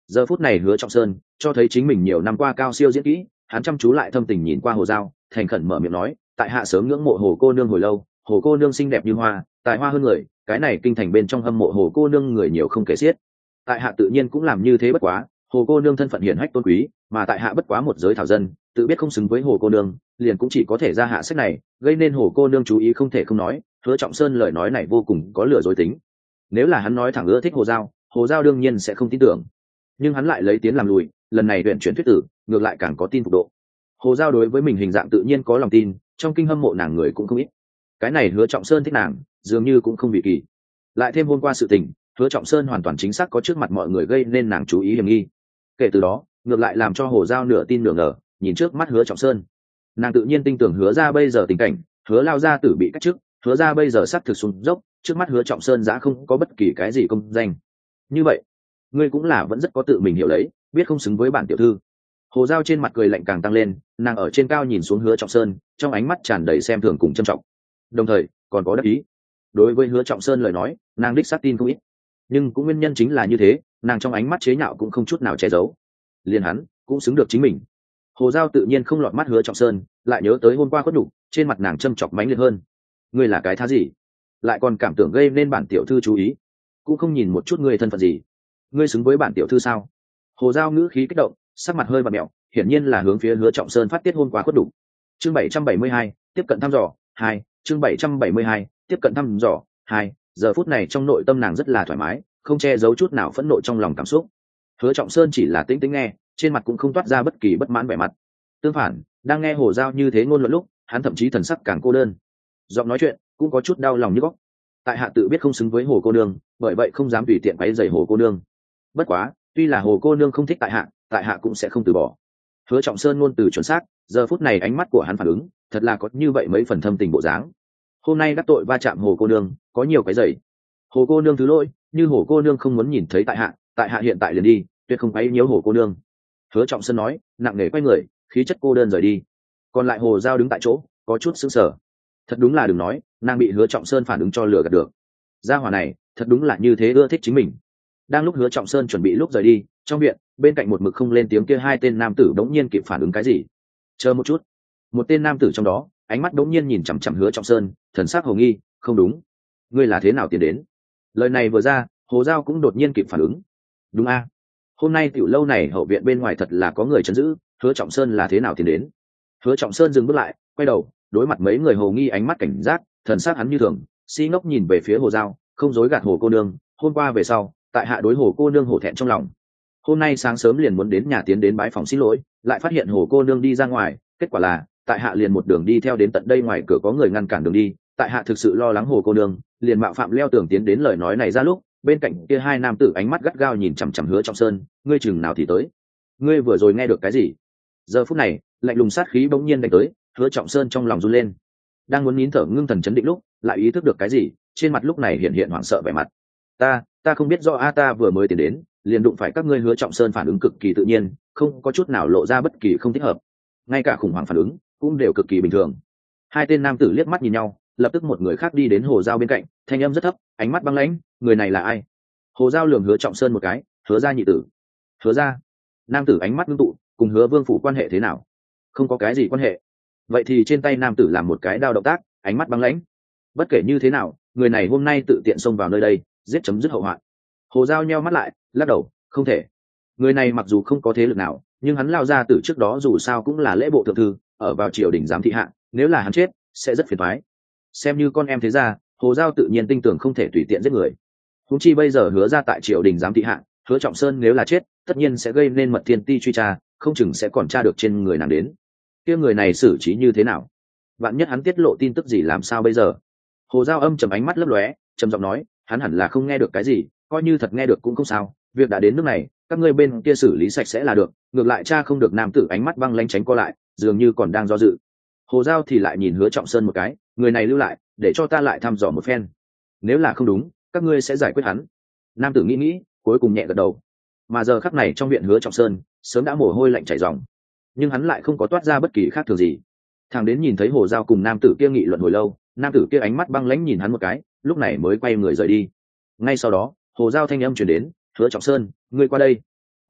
Giờ phút này Hứa Trọng Sơn cho thấy chính mình nhiều năm qua cao siêu diễn kỹ, hắn chăm chú lại thâm tình nhìn qua Hồ Giao, thành khẩn mở miệng nói, tại hạ sớm ngưỡng mộ Hồ cô nương hồi lâu, Hồ cô nương xinh đẹp như hoa, tài hoa hơn người, cái này kinh thành bên trong hâm mộ Hồ cô nương người nhiều không kể xiết. Tại hạ tự nhiên cũng làm như thế bất quá, Hồ cô nương thân phận hiển hách tôn quý, mà tại hạ bất quá một giới thảo dân, tự biết không xứng với Hồ cô nương, liền cũng chỉ có thể ra hạ sách này, gây nên Hồ cô nương chú ý không thể không nói. Hứa Trọng Sơn lời nói này vô cùng có lừa dối tính. Nếu là hắn nói thẳng ưa thích Hồ Giao đương nhiên sẽ không tin tưởng, nhưng hắn lại lấy tiến làm lùi, lần này luyện chuyển thuyết tử, ngược lại càng có tin phục độ. Hồ Giao đối với mình hình dạng tự nhiên có lòng tin, trong kinh hâm mộ nàng người cũng không ít. Cái này Hứa Trọng Sơn thích nàng, dường như cũng không bị kỳ. Lại thêm hôm qua sự tình, Hứa Trọng Sơn hoàn toàn chính xác có trước mặt mọi người gây nên nàng chú ý hiểm nghi. Kể từ đó, ngược lại làm cho Hồ Giao nửa tin nửa ngờ, nhìn trước mắt Hứa Trọng Sơn, nàng tự nhiên tin tưởng Hứa ra bây giờ tình cảnh, Hứa lao gia tử bị cách chức, Hứa ra bây giờ sắp thực xuống dốc, trước mắt Hứa Trọng Sơn đã không có bất kỳ cái gì công danh. Như vậy, ngươi cũng là vẫn rất có tự mình hiểu lấy, biết không xứng với bản tiểu thư. Hồ Giao trên mặt cười lạnh càng tăng lên, nàng ở trên cao nhìn xuống Hứa Trọng Sơn, trong ánh mắt tràn đầy xem thường cùng trân trọng, đồng thời còn có đắc ý. Đối với Hứa Trọng Sơn lời nói, nàng đích xác tin không ít, nhưng cũng nguyên nhân chính là như thế, nàng trong ánh mắt chế nhạo cũng không chút nào che giấu. Liền hắn cũng xứng được chính mình. Hồ Giao tự nhiên không lọt mắt Hứa Trọng Sơn, lại nhớ tới hôm qua khuất nhục, trên mặt nàng châm chọc mãnh liệt hơn. Ngươi là cái thá gì, lại còn cảm tưởng gây nên bản tiểu thư chú ý, cũng không nhìn một chút ngươi thân phận gì, ngươi xứng với bản tiểu thư sao? Hồ Giao ngữ khí kích động, sắc mặt hơi bặm mẹo, hiển nhiên là hướng phía Hứa Trọng Sơn phát tiết hôm qua khuất nhục. Chương 772, tiếp cận thăm dò 2, chương 772, tiếp cận thăm dò 2. Giờ phút này trong nội tâm nàng rất là thoải mái, không che giấu chút nào phẫn nộ trong lòng cảm xúc. Hứa Trọng Sơn chỉ là tĩnh tĩnh nghe, trên mặt cũng không toát ra bất kỳ bất mãn vẻ mặt. Tương phản, đang nghe Hồ Giao như thế ngôn luận lúc, hắn thậm chí thần sắc càng cô đơn, giọng nói chuyện cũng có chút đau lòng như góc. Tại hạ tự biết không xứng với Hồ cô nương, bởi vậy không dám tùy tiện quấy rầy Hồ cô nương. Bất quá, tuy là Hồ cô nương không thích tại hạ cũng sẽ không từ bỏ. Hứa Trọng Sơn ngôn từ chuẩn xác, giờ phút này ánh mắt của hắn phản ứng, thật là có như vậy mấy phần thâm tình bộ dáng. Hôm nay đắc tội va chạm Hồ cô nương, có nhiều cái giày. Hồ cô nương thứ lỗi, như Hồ cô nương không muốn nhìn thấy tại hạ hiện tại liền đi, tuyệt không quấy nhiễu Hồ cô nương. Hứa Trọng Sơn nói, nặng nề quay người, khí chất cô đơn rời đi. Còn lại Hồ Giao đứng tại chỗ, có chút sững sờ. Thật đúng là đừng nói, nàng bị Hứa Trọng Sơn phản ứng cho lừa gạt được. Gia hỏa này, thật đúng là như thế ưa thích chính mình. Đang lúc Hứa Trọng Sơn chuẩn bị lúc rời đi, trong viện, bên cạnh một mực không lên tiếng kia hai tên nam tử đống nhiên kịp phản ứng cái gì. Chờ một chút. Một tên nam tử trong đó, ánh mắt đống nhiên nhìn chằm chằm Hứa Trọng Sơn, thần sắc hồ nghi, không đúng, ngươi là thế nào tiến đến? Lời này vừa ra, Hồ Giao cũng đột nhiên kịp phản ứng. Đúng a, hôm nay tiểu lâu này hậu viện bên ngoài thật là có người trấn giữ, Hứa Trọng Sơn là thế nào tiến đến? Hứa Trọng Sơn dừng bước lại, quay đầu, đối mặt mấy người hồ nghi ánh mắt cảnh giác, thần sắc hắn như thường, si ngốc nhìn về phía Hồ Giao, không dối gạt Hồ cô nương, hôm qua về sau, tại hạ đối Hồ cô nương hổ thẹn trong lòng. Hôm nay sáng sớm liền muốn đến nhà tiến đến bái phòng xin lỗi, lại phát hiện Hồ cô nương đi ra ngoài, kết quả là tại hạ liền một đường đi theo đến tận đây, ngoài cửa có người ngăn cản đường đi, tại hạ thực sự lo lắng Hồ cô nương, liền mạo phạm leo tường tiến đến. Lời nói này ra lúc, bên cạnh kia hai nam tử ánh mắt gắt gao nhìn chằm chằm Hứa Trọng Sơn, ngươi chừng nào thì tới, ngươi vừa rồi nghe được cái gì? Giờ phút này, lạnh lùng sát khí bỗng nhiên đánh tới, Hứa Trọng Sơn trong lòng run lên, đang muốn nín thở ngưng thần chấn định lúc, lại ý thức được cái gì, trên mặt lúc này hiện hiện hoảng sợ vẻ mặt. Ta không biết do ta vừa mới tiến đến, liền đụng phải các ngươi. Hứa Trọng Sơn phản ứng cực kỳ tự nhiên, không có chút nào lộ ra bất kỳ không thích hợp, ngay cả khủng hoảng phản ứng cũng đều cực kỳ bình thường. Hai tên nam tử liếc mắt nhìn nhau, lập tức một người khác đi đến Hồ Giao bên cạnh, thanh âm rất thấp, ánh mắt băng lãnh, người này là ai? Hồ Giao lườm Hứa Trọng Sơn một cái, Hứa gia nhị tử. Hứa gia? Nam tử ánh mắt ngưng tụ, cùng Hứa Vương phủ quan hệ thế nào? Không có cái gì quan hệ. Vậy thì trên tay nam tử làm một cái đao động tác, ánh mắt băng lãnh. Bất kể như thế nào, người này hôm nay tự tiện xông vào nơi đây, giết chấm dứt hậu hoạn. Hồ Giao nheo mắt lại, lắc đầu, không thể. Người này mặc dù không có thế lực nào, nhưng hắn lao ra từ trước đó dù sao cũng là lễ bộ thượng thư, ở vào triều đình giám thị hạng, nếu là hắn chết sẽ rất phiền toái. Xem như con em thế gia, Hồ Giao tự nhiên tin tưởng không thể tùy tiện giết người. Huống chi bây giờ Hứa ra tại triều đình giám thị hạng, Hứa Trọng Sơn nếu là chết, tất nhiên sẽ gây nên mật thiên ti truy tra, không chừng sẽ còn tra được trên người nàng đến. Kia người này xử trí như thế nào? Vạn nhất hắn tiết lộ tin tức gì làm sao bây giờ? Hồ Giao âm trầm ánh mắt lấp lóe, trầm giọng nói, hắn hẳn là không nghe được cái gì, coi như thật nghe được cũng không sao, việc đã đến nước này, các ngươi bên kia xử lý sạch sẽ là được. Ngược lại cha không được. Nam tử ánh mắt băng lãnh tránh co lại, dường như còn đang do dự. Hồ Giao thì lại nhìn Hứa Trọng Sơn một cái, người này lưu lại, để cho ta lại thăm dò một phen, nếu là không đúng, các ngươi sẽ giải quyết hắn. Nam tử nghĩ, cuối cùng nhẹ gật đầu. Mà giờ khắc này trong viện Hứa Trọng Sơn sớm đã mồ hôi lạnh chảy ròng, nhưng hắn lại không có toát ra bất kỳ khác thường gì. Thằng đến nhìn thấy Hồ Giao cùng nam tử kia nghị luận hồi lâu, nam tử kia ánh mắt băng lãnh nhìn hắn một cái, lúc này mới quay người rời đi. Ngay sau đó, Hồ Giao thanh âm truyền đến, Hứa Trọng Sơn, ngươi qua đây.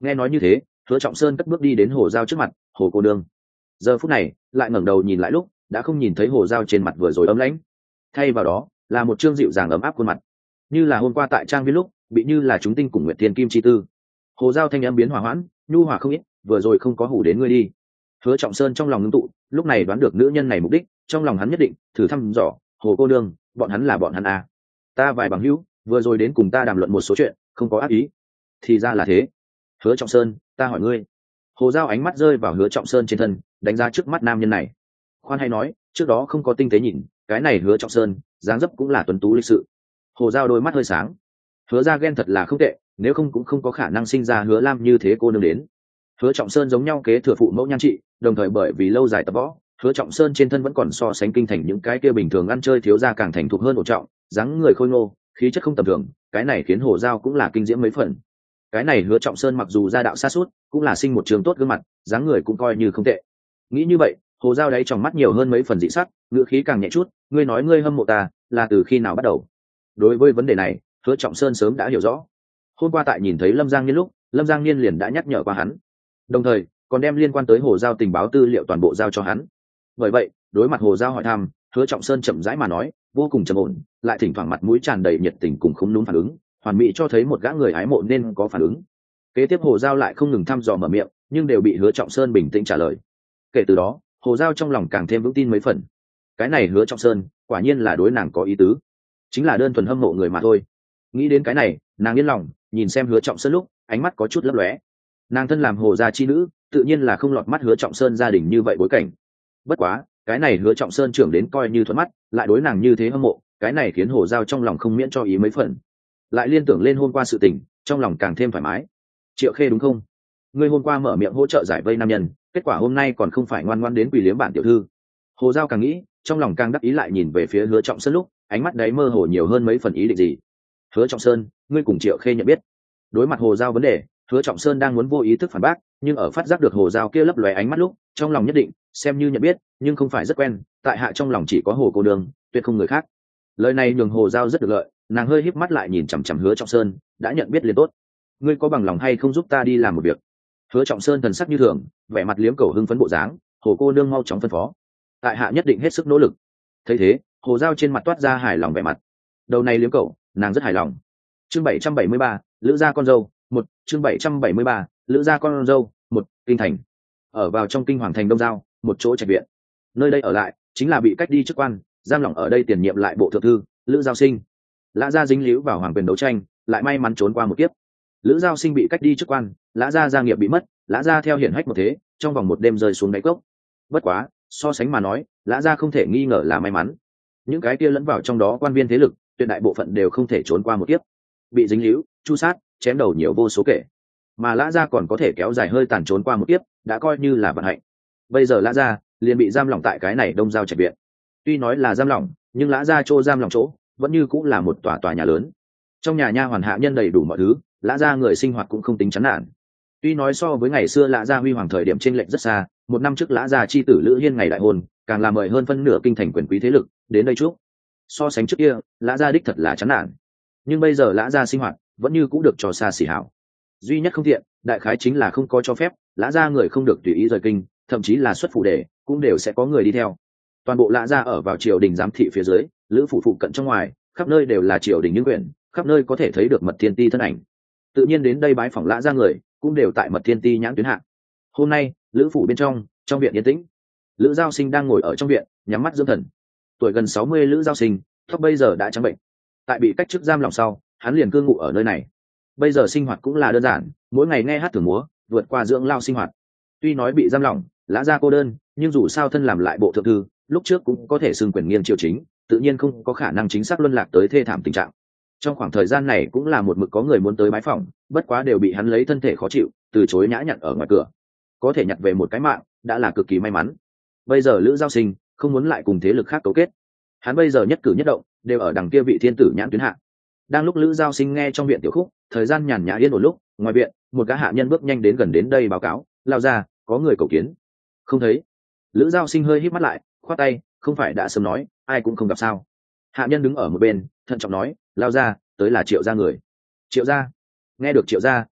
Nghe nói như thế, Hứa Trọng Sơn cất bước đi đến Hồ Giao trước mặt. Hồ cô đương. Giờ phút này lại ngẩng đầu nhìn lại lúc đã không nhìn thấy Hồ Giao trên mặt vừa rồi ấm lãnh, thay vào đó là một trương dịu dàng ấm áp khuôn mặt, như là hôm qua tại trang viên lúc bị như là chúng tinh cùng nguyệt thiên kim chi tư. Hồ Giao thanh âm biến hòa hoãn, nhu hòa không ít, vừa rồi không có hủ đến ngươi đi. Hứa Trọng Sơn trong lòng ngưng tụ, lúc này đoán được nữ nhân này mục đích, trong lòng hắn nhất định thử thăm dò. Hồ cô đương, bọn hắn là bọn hắn à? Ta vài bằng hữu vừa rồi đến cùng ta đàm luận một số chuyện, không có ác ý. Thì ra là thế. Hứa Trọng Sơn, ta hỏi ngươi. Hồ Giao ánh mắt rơi vào Hứa Trọng Sơn trên thân, đánh giá trước mắt nam nhân này. Khoan hay nói, trước đó không có tinh tế nhìn, cái này Hứa Trọng Sơn dáng dấp cũng là tuấn tú lịch sự. Hồ Giao đôi mắt hơi sáng. Hứa ra ghen thật là không tệ, nếu không cũng không có khả năng sinh ra Hứa Lam như thế cô nương đến. Hứa Trọng Sơn giống nhau kế thừa phụ mẫu nhan trị, đồng thời bởi vì lâu dài tập võ, Hứa Trọng Sơn trên thân vẫn còn so sánh kinh thành những cái kia bình thường ăn chơi thiếu gia càng thành thục hơn ổn trọng, dáng người khôi ngô, khí chất không tầm thường, cái này khiến Hồ Giao cũng là kinh diễm mấy phần. Cái này Hứa Trọng Sơn mặc dù gia đạo xa suốt, cũng là sinh một trường tốt gương mặt, dáng người cũng coi như không tệ. Nghĩ như vậy, Hồ Giao đáy trong mắt nhiều hơn mấy phần dị sắc, ngữ khí càng nhẹ chút. Ngươi nói ngươi hâm mộ ta, là từ khi nào bắt đầu? Đối với vấn đề này, Hứa Trọng Sơn sớm đã hiểu rõ. Hôm qua tại nhìn thấy Lâm Giang Niên lúc, Lâm Giang Niên liền đã nhắc nhở qua hắn, đồng thời còn đem liên quan tới Hồ Giao tình báo tư liệu toàn bộ giao cho hắn. Bởi vậy, đối mặt Hồ Giao hỏi thăm, Hứa Trọng Sơn chậm rãi mà nói, vô cùng trầm ổn, lại thỉnh thoảng mặt mũi tràn đầy nhiệt tình cùng không núm phản ứng, hoàn mỹ cho thấy một gã người hái mộ nên có phản ứng. Kế tiếp Hồ Giao lại không ngừng thăm dò mở miệng, nhưng đều bị Hứa Trọng Sơn bình tĩnh trả lời. Kể từ đó, Hồ Giao trong lòng càng thêm vững tin mấy phần. Cái này Hứa Trọng Sơn quả nhiên là đối nàng có ý tứ, chính là đơn thuần hâm mộ người mà thôi. Nghĩ đến cái này, nàng yên lòng, nhìn xem Hứa Trọng Sơn lúc ánh mắt có chút lấp lóe. Nàng thân làm Hồ gia chi nữ, tự nhiên là không lọt mắt Hứa Trọng Sơn gia đình như vậy bối cảnh. Bất quá, cái này Hứa Trọng Sơn trưởng đến coi như thuận mắt, lại đối nàng như thế hâm mộ, cái này khiến Hồ Giao trong lòng không miễn cho ý mấy phần. Lại liên tưởng lên hôm qua sự tình, trong lòng càng thêm thoải mái. Triệu Khê đúng không? Ngươi hôm qua mở miệng hỗ trợ giải vây nam nhân, kết quả hôm nay còn không phải ngoan ngoãn đến quỳ liếm bản tiểu thư. Hồ Giao càng nghĩ, trong lòng càng đắc ý, lại nhìn về phía Hứa Trọng Sơn lúc ánh mắt đấy mơ hồ nhiều hơn mấy phần ý định gì. Hứa Trọng Sơn, ngươi cùng Triệu Khê nhận biết? Đối mặt Hồ Giao vấn đề, Hứa Trọng Sơn đang muốn vô ý thức phản bác, nhưng ở phát giác được Hồ Giao kia lấp lóe ánh mắt lúc, trong lòng nhất định xem như nhận biết, nhưng không phải rất quen, tại hạ trong lòng chỉ có Hồ cô đường, tuyệt không người khác. Lời này nhường Hồ Giao rất được lợi, nàng hơi híp mắt lại nhìn chằm chằm Hứa Trọng Sơn, đã nhận biết liền tốt. Ngươi có bằng lòng hay không giúp ta đi làm một việc? Hứa Trọng Sơn thần sắc như thường, vẻ mặt liếm cầu hưng phấn bộ dáng. Hồ cô nương mau chóng phân phó, tại hạ nhất định hết sức nỗ lực. Thấy thế, Hồ Giao trên mặt toát ra hài lòng vẻ mặt. Đầu này liếm cầu, nàng rất hài lòng. Chương 773, Lữ gia con dâu, một. Chương 773, Lữ gia con dâu, một. Kinh thành. Ở vào trong kinh hoàng thành Đông Giao, một chỗ trạch viện. Nơi đây ở lại chính là bị cách đi chức quan, giam lỏng ở đây tiền nhiệm lại bộ thượng thư Lữ Giao Sinh. Lã gia dính líu vào hoàng quyền đấu tranh, lại may mắn trốn qua một kiếp. Lữ Giao Sinh bị cách đi chức quan, Lã gia gia nghiệp bị mất, Lã gia theo hiển hách một thế, trong vòng một đêm rơi xuống đáy cốc. Bất quá, so sánh mà nói, Lã gia không thể nghi ngờ là may mắn. Những cái kia lẫn vào trong đó quan viên thế lực, tuyệt đại bộ phận đều không thể trốn qua một kiếp, bị dính líu, chu sát, chém đầu nhiều vô số kể. Mà Lã gia còn có thể kéo dài hơi tàn trốn qua một kiếp, đã coi như là vận hạnh. Bây giờ Lã gia liền bị giam lỏng tại cái này Đông Giao trạch viện. Tuy nói là giam lỏng, nhưng Lã gia chỗ giam lỏng chỗ vẫn như cũng là một tòa nhà lớn. Trong nhà nha hoàn hạ nhân đầy đủ mọi thứ, Lã gia người sinh hoạt cũng không tính chán nản. Tuy nói so với ngày xưa Lã gia huy hoàng thời điểm chênh lệch rất xa, một năm trước Lã gia chi tử Lữ Hiên ngày đại hôn, càng là mời hơn phân nửa kinh thành quyền quý thế lực đến đây chúc. So sánh trước kia, Lã gia đích thật là chán nản. Nhưng bây giờ Lã gia sinh hoạt vẫn như cũng được cho xa xỉ hảo. Duy nhất không thiện, đại khái chính là không có cho phép Lã gia người không được tùy ý rời kinh, thậm chí là xuất phủ để cũng đều sẽ có người đi theo. Toàn bộ Lã gia ở vào triều đình giám thị phía dưới, Lữ phủ phụ cận trong ngoài, khắp nơi đều là triều đình những quyền, khắp nơi có thể thấy được Mật Thiên Ti thân ảnh. Tự nhiên đến đây bái phỏng Lã gia người cũng đều tại Mật Thiên Ti nhãn tuyến hạ. Hôm nay, Lữ phủ bên trong viện yên tĩnh. Lữ Giao Sinh đang ngồi ở trong viện, nhắm mắt dưỡng thần. Tuổi gần 60 Lữ Giao Sinh, tóc bây giờ đã trắng bệnh. Tại bị cách chức giam lỏng sau, hắn liền cư ngụ ở nơi này. Bây giờ sinh hoạt cũng là đơn giản, mỗi ngày nghe hát thưởng múa, vượt qua dưỡng lao sinh hoạt. Tuy nói bị giam lỏng, Lã gia cô đơn, nhưng dù sao thân làm lại bộ thượng thư, lúc trước cũng có thể xưng quyền nghiêng triều chính, tự nhiên không có khả năng chính xác luân lạc tới thê thảm tình trạng. Trong khoảng thời gian này cũng là một mực có người muốn tới bái phỏng, bất quá đều bị hắn lấy thân thể khó chịu từ chối nhã nhặn ở ngoài cửa. Có thể nhặt về một cái mạng đã là cực kỳ may mắn. Bây giờ Lữ Giao Sinh không muốn lại cùng thế lực khác cấu kết, hắn bây giờ nhất cử nhất động đều ở đằng kia vị thiên tử nhãn tuyến hạ. Đang lúc Lữ Giao Sinh nghe trong viện tiểu khúc, thời gian nhàn nhã yên ổn lúc, ngoài viện một gã hạ nhân bước nhanh đến gần đến đây báo cáo, lao ra, có người cầu kiến. Không thấy. Lữ Giao Sinh hơi híp mắt lại, khoát tay, không phải đã sớm nói ai cũng không gặp sao? Hạ nhân đứng ở một bên thận trọng nói, lao ra, tới là Triệu gia người. Triệu gia. Nghe được Triệu gia,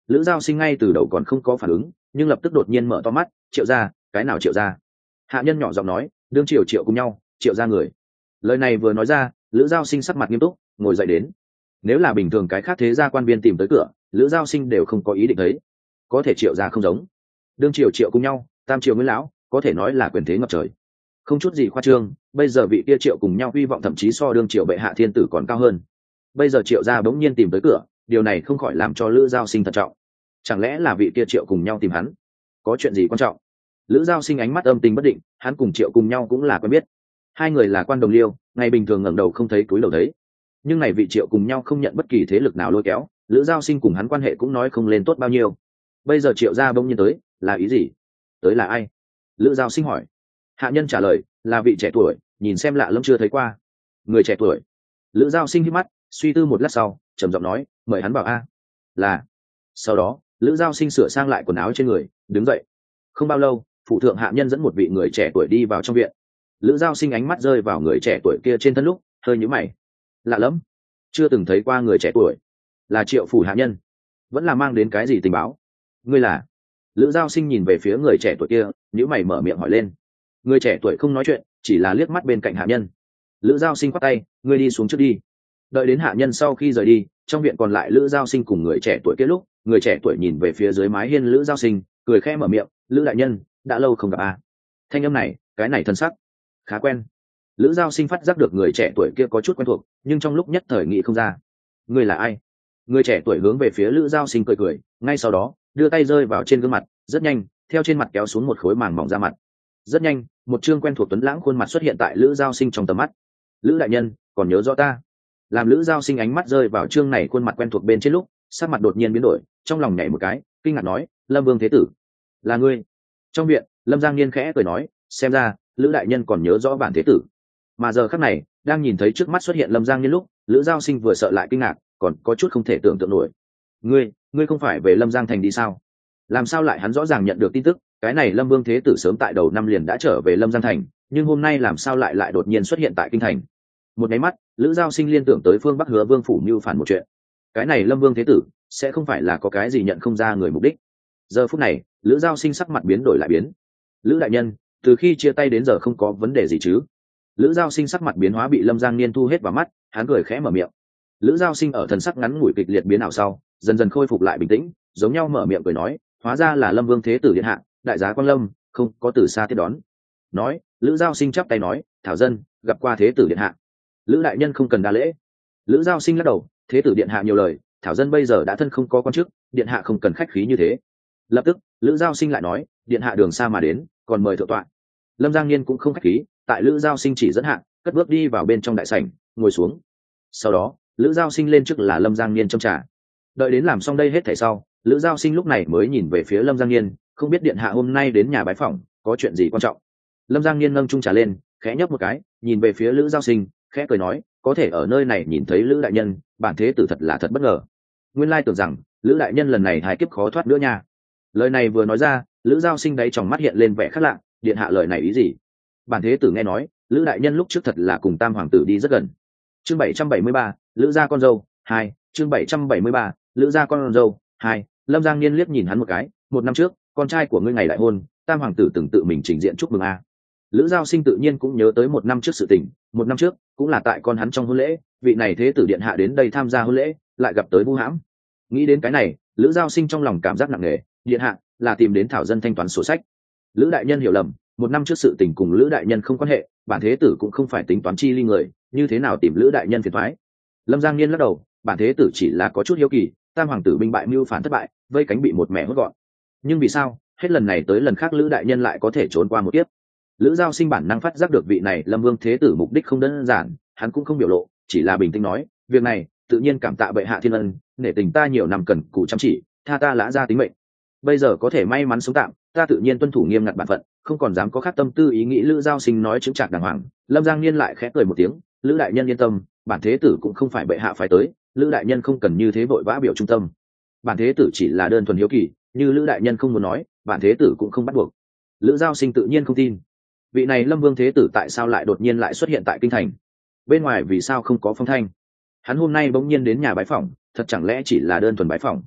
Lữ Giao Sinh ngay từ đầu còn không có phản ứng, nhưng lập tức đột nhiên mở to mắt. Triệu gia? Cái nào Triệu gia? Hạ nhân nhỏ giọng nói, đương Triệu Triệu cùng nhau, Triệu gia người. Lời này vừa nói ra, Lữ Giao Sinh sắc mặt nghiêm túc, ngồi dậy đến. Nếu là bình thường cái khác thế gia quan viên tìm tới cửa, Lữ Giao Sinh đều không có ý định thấy. Có thể Triệu gia không giống, đương Triệu Triệu cùng nhau, tam Triệu nguyên lão, có thể nói là quyền thế ngập trời, không chút gì khoa trương. Bây giờ vị kia Triệu cùng nhau hy vọng thậm chí so đương Triệu bệ hạ thiên tử còn cao hơn. Bây giờ Triệu gia bỗng nhiên tìm tới cửa, điều này không khỏi làm cho Lữ Giao Sinh thận trọng. Chẳng lẽ là vị kia Triệu cùng nhau tìm hắn, có chuyện gì quan trọng? Lữ Giao Sinh ánh mắt âm tình bất định, hắn cùng Triệu cùng nhau cũng là quen biết, hai người là quan đồng liêu, ngày bình thường ngẩng đầu không thấy cúi đầu thấy. Nhưng này vị Triệu cùng nhau không nhận bất kỳ thế lực nào lôi kéo, Lữ Giao Sinh cùng hắn quan hệ cũng nói không lên tốt bao nhiêu. Bây giờ Triệu gia bỗng nhiên tới, là ý gì? Tới là ai? Lữ Giao Sinh hỏi. Hạ nhân trả lời, là vị trẻ tuổi, nhìn xem lạ lẫm chưa thấy qua. Người trẻ tuổi. Lữ Giao Sinh hít mắt, suy tư một lát sau, trầm giọng nói, mời hắn vào a. Là. Sau đó, Lữ Giao Sinh sửa sang lại quần áo trên người, đứng dậy. Không bao lâu, phụ thượng hạ nhân dẫn một vị người trẻ tuổi đi vào trong viện. Lữ Giao Sinh ánh mắt rơi vào người trẻ tuổi kia trên thân lúc, hơi nhíu mày. Lạ lắm, chưa từng thấy qua người trẻ tuổi. Là Triệu phủ hạ nhân, vẫn là mang đến cái gì tình báo? Ngươi là? Lữ Giao Sinh nhìn về phía người trẻ tuổi kia, nhíu mày mở miệng hỏi lên. Người trẻ tuổi không nói chuyện, chỉ là liếc mắt bên cạnh hạ nhân. Lữ Giao Sinh quát tay, ngươi đi xuống trước đi. Đợi đến hạ nhân sau khi rời đi, trong viện còn lại Lữ Giao Sinh cùng người trẻ tuổi kia lúc, người trẻ tuổi nhìn về phía dưới mái hiên Lữ Giao Sinh, cười khẽ mở miệng, Lữ đại nhân, đã lâu không gặp a. Thanh âm này, cái này thân sắc khá quen. Lữ Giao Sinh phát giác được người trẻ tuổi kia có chút quen thuộc, nhưng trong lúc nhất thời nghĩ không ra. Ngươi là ai? Người trẻ tuổi hướng về phía Lữ Giao Sinh cười cười, ngay sau đó đưa tay rơi vào trên gương mặt, rất nhanh, theo trên mặt kéo xuống một khối màng mỏng da mặt. Rất nhanh, một trương quen thuộc tuấn lãng khuôn mặt xuất hiện tại Lữ Giao Sinh trong tầm mắt. Lữ đại nhân, còn nhớ rõ ta? Làm Lữ Giao Sinh ánh mắt rơi vào trương này khuôn mặt quen thuộc bên trên lúc, sắc mặt đột nhiên biến đổi, trong lòng nhảy một cái, kinh ngạc nói, Lâm Vương thế tử, là ngươi? Trong viện, Lâm Giang Niên khẽ cười nói, xem ra Lữ đại nhân còn nhớ rõ bản thế tử. Mà giờ khắc này, đang nhìn thấy trước mắt xuất hiện Lâm Giang Niên lúc, Lữ Giao Sinh vừa sợ lại kinh ngạc, còn có chút không thể tưởng tượng nổi. Ngươi không phải về Lâm Giang thành đi sao? Làm sao lại hắn rõ ràng nhận được tin tức, cái này Lâm Vương thế tử sớm tại đầu năm liền đã trở về Lâm Giang thành, nhưng hôm nay làm sao lại đột nhiên xuất hiện tại kinh thành? Một cái mắt, Lữ Giao Sinh liên tưởng tới phương Bắc Hứa Vương phủ mưu phản một chuyện. Cái này Lâm Vương thế tử sẽ không phải là có cái gì nhận không ra người mục đích. Giờ phút này, Lữ Giao Sinh sắc mặt biến đổi lại biến. Lữ đại nhân, từ khi chia tay đến giờ không có vấn đề gì chứ? Lữ Giao Sinh sắc mặt biến hóa bị Lâm Giang Niên thu hết vào mắt, hắn cười khẽ mở miệng. Lữ Giao Sinh ở thần sắc ngắn ngủi kịch liệt biến ảo sau, dần dần khôi phục lại bình tĩnh, giống nhau mở miệng cười nói, hóa ra là Lâm Vương thế tử điện hạ, đại giá Quang Lâm, không có từ xa tiếp đón. Nói, Lữ Giao Sinh chắp tay nói, thảo dân gặp qua thế tử điện hạ. Lữ đại nhân không cần đa lễ. Lữ Giao Sinh lắc đầu, thế tử điện hạ nhiều lời, thảo dân bây giờ đã thân không có quan chức, điện hạ không cần khách khí như thế. Lập tức, Lữ Giao Sinh lại nói, điện hạ đường xa mà đến, còn mời thượng tọa. Lâm Giang Niên cũng không khách khí, tại Lữ Giao Sinh chỉ dẫn hạ, cất bước đi vào bên trong đại sảnh, ngồi xuống. Sau đó, Lữ Giao Sinh lên trước là Lâm Giang Niên châm trà. Đợi đến làm xong đây hết thảy sau, Lữ Giao Sinh lúc này mới nhìn về phía Lâm Giang Niên, không biết điện hạ hôm nay đến nhà bái phỏng, có chuyện gì quan trọng? Lâm Giang Niên nâng chung trà lên, khẽ nhấp một cái, nhìn về phía Lữ Giao Sinh, khẽ cười nói, có thể ở nơi này nhìn thấy Lữ đại nhân, bản thế tử thật là thật bất ngờ. Nguyên lai tưởng rằng Lữ đại nhân lần này hài kiếp khó thoát nữa nha. Lời này vừa nói ra, Lữ Giao Sinh đáy trong mắt hiện lên vẻ khác lạ, điện hạ lời này ý gì? Bản thế tử nghe nói, Lữ đại nhân lúc trước thật là cùng Tam hoàng tử đi rất gần. Chương 773, Lữ gia con dâu 2, chương 773, Lữ gia con dâu 2. Lâm Giang Niên liếc nhìn hắn một cái, một năm trước, con trai của ngươi ngày đại hôn, Tam hoàng tử từng tự mình trình diện chúc mừng a. Lữ Giao Sinh tự nhiên cũng nhớ tới một năm trước sự tình, một năm trước cũng là tại con hắn trong hôn lễ, vị này thế tử điện hạ đến đây tham gia hôn lễ, lại gặp tới Vu Hãm. Nghĩ đến cái này, Lữ Giao Sinh trong lòng cảm giác nặng nề, điện hạ là tìm đến thảo dân thanh toán sổ sách. Lữ đại nhân hiểu lầm, một năm trước sự tình cùng Lữ đại nhân không quan hệ, bản thế tử cũng không phải tính toán chi ly người, như thế nào tìm Lữ đại nhân phiền toái? Lâm Giang Niên lắc đầu, bản thế tử chỉ là có chút hiếu kỳ, Tam hoàng tử binh bại mưu phản thất bại, vây cánh bị một mẹ hốt gọn. Nhưng vì sao, hết lần này tới lần khác Lữ đại nhân lại có thể trốn qua một kiếp? Lữ Giao Sinh bản năng phát giác được vị này Lâm Vương thế tử mục đích không đơn giản, hắn cũng không biểu lộ, chỉ là bình tĩnh nói, việc này tự nhiên cảm tạ bệ hạ thiên ân, nể tình ta nhiều năm cần cù chăm chỉ, tha ta lã ra tính mệnh. Bây giờ có thể may mắn sống tạm, ta tự nhiên tuân thủ nghiêm ngặt bản phận, không còn dám có khác tâm tư ý nghĩ. Lữ Giao Sinh nói chững chạc đàng hoàng. Lâm Giang Niên lại khẽ cười một tiếng, Lữ đại nhân yên tâm, bản thế tử cũng không phải bệ hạ phải tới, Lữ đại nhân không cần như thế vội vã biểu trung tâm. Bản thế tử chỉ là đơn thuần hiếu kỳ, như Lữ đại nhân không muốn nói, bản thế tử cũng không bắt buộc. Lữ Giao Sinh tự nhiên không tin, vị này Lâm Vương thế tử tại sao lại đột nhiên lại xuất hiện tại kinh thành? Bên ngoài vì sao không có phong thanh? Hắn hôm nay bỗng nhiên đến nhà bái phỏng, thật chẳng lẽ chỉ là đơn thuần bái phỏng?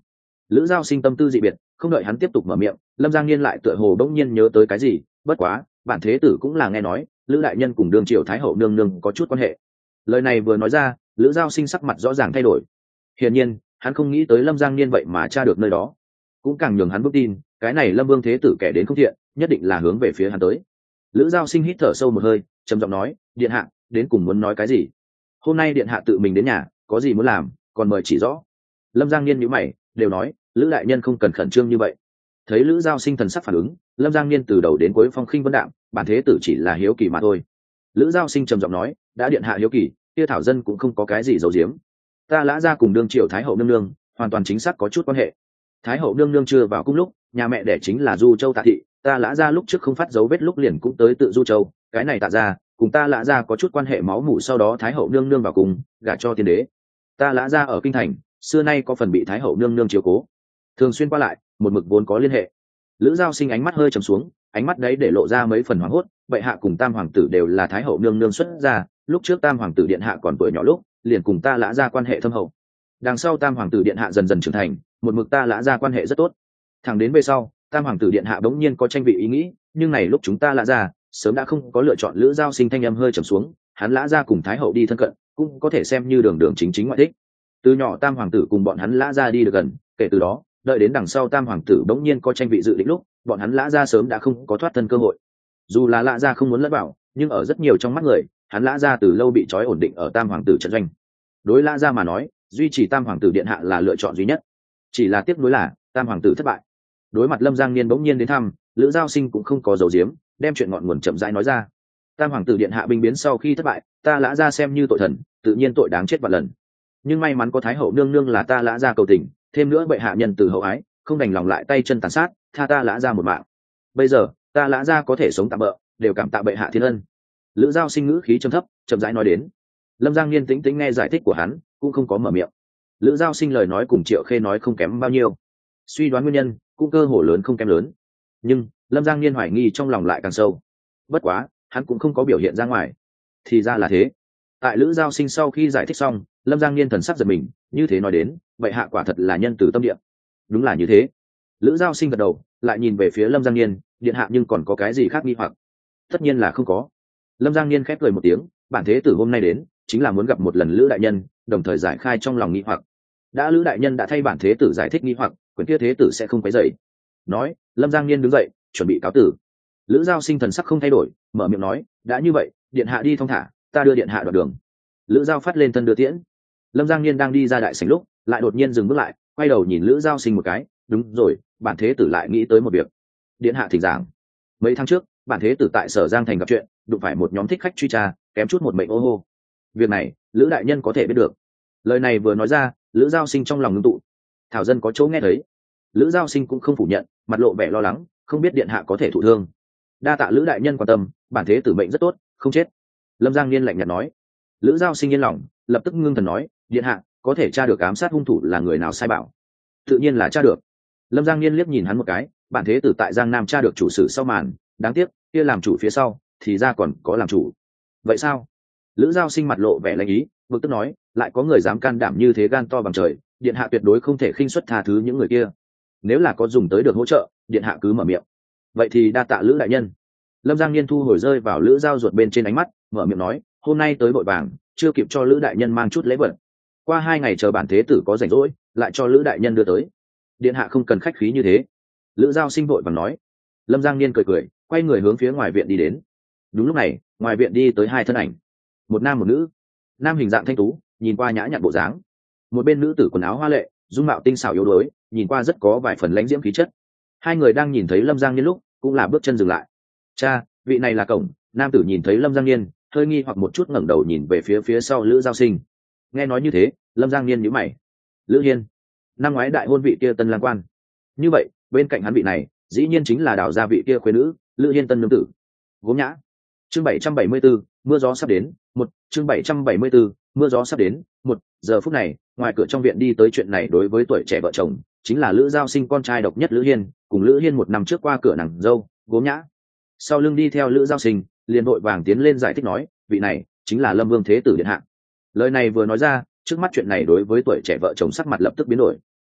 Lữ Giao Sinh tâm tư dị biệt, không đợi hắn tiếp tục mở miệng, Lâm Giang Niên lại tựa hồ bỗng nhiên nhớ tới cái gì, bất quá bản thế tử cũng là nghe nói Lữ đại nhân cùng đương triều thái hậu nương nương có chút quan hệ. Lời này vừa nói ra, Lữ Giao Sinh sắc mặt rõ ràng thay đổi. Hiển nhiên hắn không nghĩ tới Lâm Giang Niên vậy mà tra được nơi đó, cũng càng nhường hắn vững tin cái này Lâm Vương thế tử kẻ đến không thiện, nhất định là hướng về phía hắn tới. Lữ Giao Sinh hít thở sâu một hơi, trầm giọng nói, điện hạ đến cùng muốn nói cái gì? Hôm nay điện hạ tự mình đến nhà, có gì muốn làm còn mời chỉ rõ. Lâm Giang Niên nhíu mày, đều nói Lữ đại nhân không cần khẩn trương như vậy. Thấy Lữ Giao Sinh thần sắc phản ứng, Lâm Giang Niên từ đầu đến cuối phong khinh vân đạm, bản thế tử chỉ là hiếu kỳ mà thôi. Lữ Giao Sinh trầm giọng nói, đã điện hạ hiếu kỳ, kia thảo dân cũng không có cái gì giấu giếm. Ta Lã gia cùng đương triều thái hậu nương nương hoàn toàn chính xác có chút quan hệ. Thái hậu nương nương chưa vào cung lúc, nhà mẹ đẻ chính là Du Châu Tạ thị, ta Lã gia lúc trước không phát dấu vết lúc liền cũng tới tự Du Châu, cái này Tạ gia cùng ta Lã gia có chút quan hệ máu mủ, sau đó thái hậu nương nương vào cùng gả cho tiên đế. Ta Lã gia ở kinh thành xưa nay có phần bị thái hậu nương nương chiếu cố, thường xuyên qua lại, một mực vốn có liên hệ. Lữ Giao Sinh ánh mắt hơi trầm xuống, ánh mắt đấy để lộ ra mấy phần hoảng hốt, bệ hạ cùng tam hoàng tử đều là thái hậu nương nương xuất gia, lúc trước tam hoàng tử điện hạ còn tuổi nhỏ lúc liền cùng ta Lã gia quan hệ thâm hậu, đằng sau tam hoàng tử điện hạ dần dần trưởng thành, một mực ta Lã gia quan hệ rất tốt, thẳng đến về sau tam hoàng tử điện hạ bỗng nhiên có tranh vị ý nghĩ, nhưng này lúc chúng ta Lã gia sớm đã không có lựa chọn. Lữ Giao Sinh thanh âm hơi trầm xuống, hắn Lã gia cùng thái hậu đi thân cận, cũng có thể xem như đường đường chính chính ngoại thích. Từ nhỏ tam hoàng tử cùng bọn hắn Lã gia đi được gần, kể từ đó đợi đến đằng sau tam hoàng tử bỗng nhiên có tranh vị dự định lúc, bọn hắn Lã gia sớm đã không có thoát thân cơ hội. Dù là Lã gia không muốn lẫn vào, nhưng ở rất nhiều trong mắt người, hắn Lã gia từ lâu bị trói ổn định ở tam hoàng tử trận doanh. Đối Lã gia mà nói, duy trì tam hoàng tử điện hạ là lựa chọn duy nhất. Chỉ là tiếc nuối là tam hoàng tử thất bại. Đối mặt Lâm Giang Niên bỗng nhiên đến thăm, Lữ Giao Sinh cũng không có giấu giếm, đem chuyện ngọn nguồn chậm rãi nói ra. Tam hoàng tử điện hạ binh biến sau khi thất bại, ta Lã gia xem như tội thần, tự nhiên tội đáng chết vạn lần. Nhưng may mắn có thái hậu nương nương là ta Lã gia cầu tình, thêm nữa bệ hạ nhân từ hậu ái, không đành lòng lại tay chân tàn sát, tha ta Lã gia một mạng. Bây giờ ta Lã gia có thể sống tạm bỡ, đều cảm tạ bệ hạ thiên ân. Lữ Giao Sinh ngữ khí trầm thấp, chậm rãi nói đến. Lâm Giang Niên tĩnh tĩnh nghe giải thích của hắn, cũng không có mở miệng. Lữ Giao Sinh lời nói cùng Triệu Khê nói không kém bao nhiêu, suy đoán nguyên nhân cũng cơ hồ lớn không kém lớn, nhưng Lâm Giang Niên hoài nghi trong lòng lại càng sâu. Bất quá hắn cũng không có biểu hiện ra ngoài. Thì ra là thế. Tại Lữ Giao Sinh sau khi giải thích xong, Lâm Giang Niên thần sắc giật mình, như thế nói đến, vậy hạ quả thật là nhân từ tâm địa. Đúng là như thế. Lữ Giao Sinh gật đầu, lại nhìn về phía Lâm Giang Niên, điện hạ nhưng còn có cái gì khác nghi hoặc? Tất nhiên là không có. Lâm Giang Niên khép cười một tiếng, bản thế tử hôm nay đến chính là muốn gặp một lần Lữ đại nhân, đồng thời giải khai trong lòng nghi hoặc. Đã Lữ đại nhân đã thay bản thế tử giải thích nghi hoặc, quyển kia thế tử sẽ không quấy rầy. Nói, Lâm Giang Niên đứng dậy, chuẩn bị cáo tử. Lữ Giao Sinh thần sắc không thay đổi, mở miệng nói, đã như vậy, điện hạ đi thong thả, ta đưa điện hạ đoạn đường. Lữ Giao phát lên thân đưa tiễn. Lâm Giang Niên đang đi ra đại sảnh lúc, lại đột nhiên dừng bước lại, quay đầu nhìn Lữ Giao Sinh một cái, đúng rồi, bản thế tử lại nghĩ tới một việc. Điện hạ thỉnh giảng. Mấy tháng trước, bản thế tử tại Sở Giang thành gặp chuyện, đụng phải một nhóm thích khách truy tra, kém chút một mệnh ô hô. Việc này, Lữ đại nhân có thể biết được. Lời này vừa nói ra, Lữ Giao Sinh trong lòng ngưng tụ. Thảo dân có chỗ nghe thấy. Lữ Giao Sinh cũng không phủ nhận, mặt lộ vẻ lo lắng, không biết điện hạ có thể thụ thương. Đa tạ Lữ đại nhân quan tâm, bản thế tử mệnh rất tốt, không chết. Lâm Giang Niên lạnh nhạt nói. Lữ Giao Sinh yên lòng, lập tức ngưng thần nói, điện hạ có thể tra được ám sát hung thủ là người nào sai bảo? Tự nhiên là tra được. Lâm Giang Niên liếc nhìn hắn một cái, bản thế tử tại Giang Nam tra được chủ sử sau màn, đáng tiếc kia làm chủ phía sau thì ra còn có làm chủ. Vậy sao? Lữ Giao Sinh mặt lộ vẻ lạnh ý, bực tức nói, lại có người dám can đảm như thế, gan to bằng trời, điện hạ tuyệt đối không thể khinh suất tha thứ những người kia. Nếu là có dùng tới được hỗ trợ, điện hạ cứ mở miệng. Vậy thì đa tạ Lữ đại nhân. Lâm Giang Niên thu hồi rơi vào Lữ Giao ruột bên trên ánh mắt, mở miệng nói, hôm nay tới vội vàng, chưa kịp cho Lữ đại nhân mang chút lễ vật. Qua 2 ngày chờ bản thế tử có rảnh rỗi, lại cho Lữ đại nhân đưa tới. Điện hạ không cần khách khí như thế. Lữ Giao Sinh vội vàng nói. Lâm Giang Niên cười cười, quay người hướng phía ngoài viện đi đến. Đúng lúc này, ngoài viện đi tới 2 thân ảnh, một nam một nữ. Nam hình dạng thanh tú, nhìn qua nhã nhặn bộ dáng. Một bên nữ tử quần áo hoa lệ, dung mạo tinh xảo yếu đuối, nhìn qua rất có vài phần lãnh diễm khí chất. Hai người đang nhìn thấy Lâm Giang Niên lúc, cũng là bước chân dừng lại. Cha, vị này là cổng. Nam tử nhìn thấy Lâm Giang Niên, hơi nghi hoặc một chút, ngẩng đầu nhìn về phía sau Lữ Giao Sinh. Nghe nói như thế, Lâm Giang Niên nhíu mày. Lữ Hiên, năm ngoái đại hôn vị kia tân lang quan. Như vậy, bên cạnh hắn vị này, dĩ nhiên chính là đào gia vị kia khuê nữ, Lữ Hiên tân nương tử. Gốm nhã. Chương 774, mưa gió sắp đến. Chương 774, mưa gió sắp đến. Giờ phút này, ngoài cửa trong viện đi tới chuyện này đối với tuổi trẻ vợ chồng, chính là Lữ Giao Sinh con trai độc nhất Lữ Hiên, cùng Lữ Hiên 1 năm trước qua cửa nàng dâu, Gốm nhã. Sau lưng đi theo Lữ Giao Sinh, liền vội vàng tiến lên giải thích nói, vị này chính là Lâm Vương thế tử điện hạ. Lời này vừa nói ra, trước mắt chuyện này đối với tuổi trẻ vợ chồng sắc mặt lập tức biến đổi.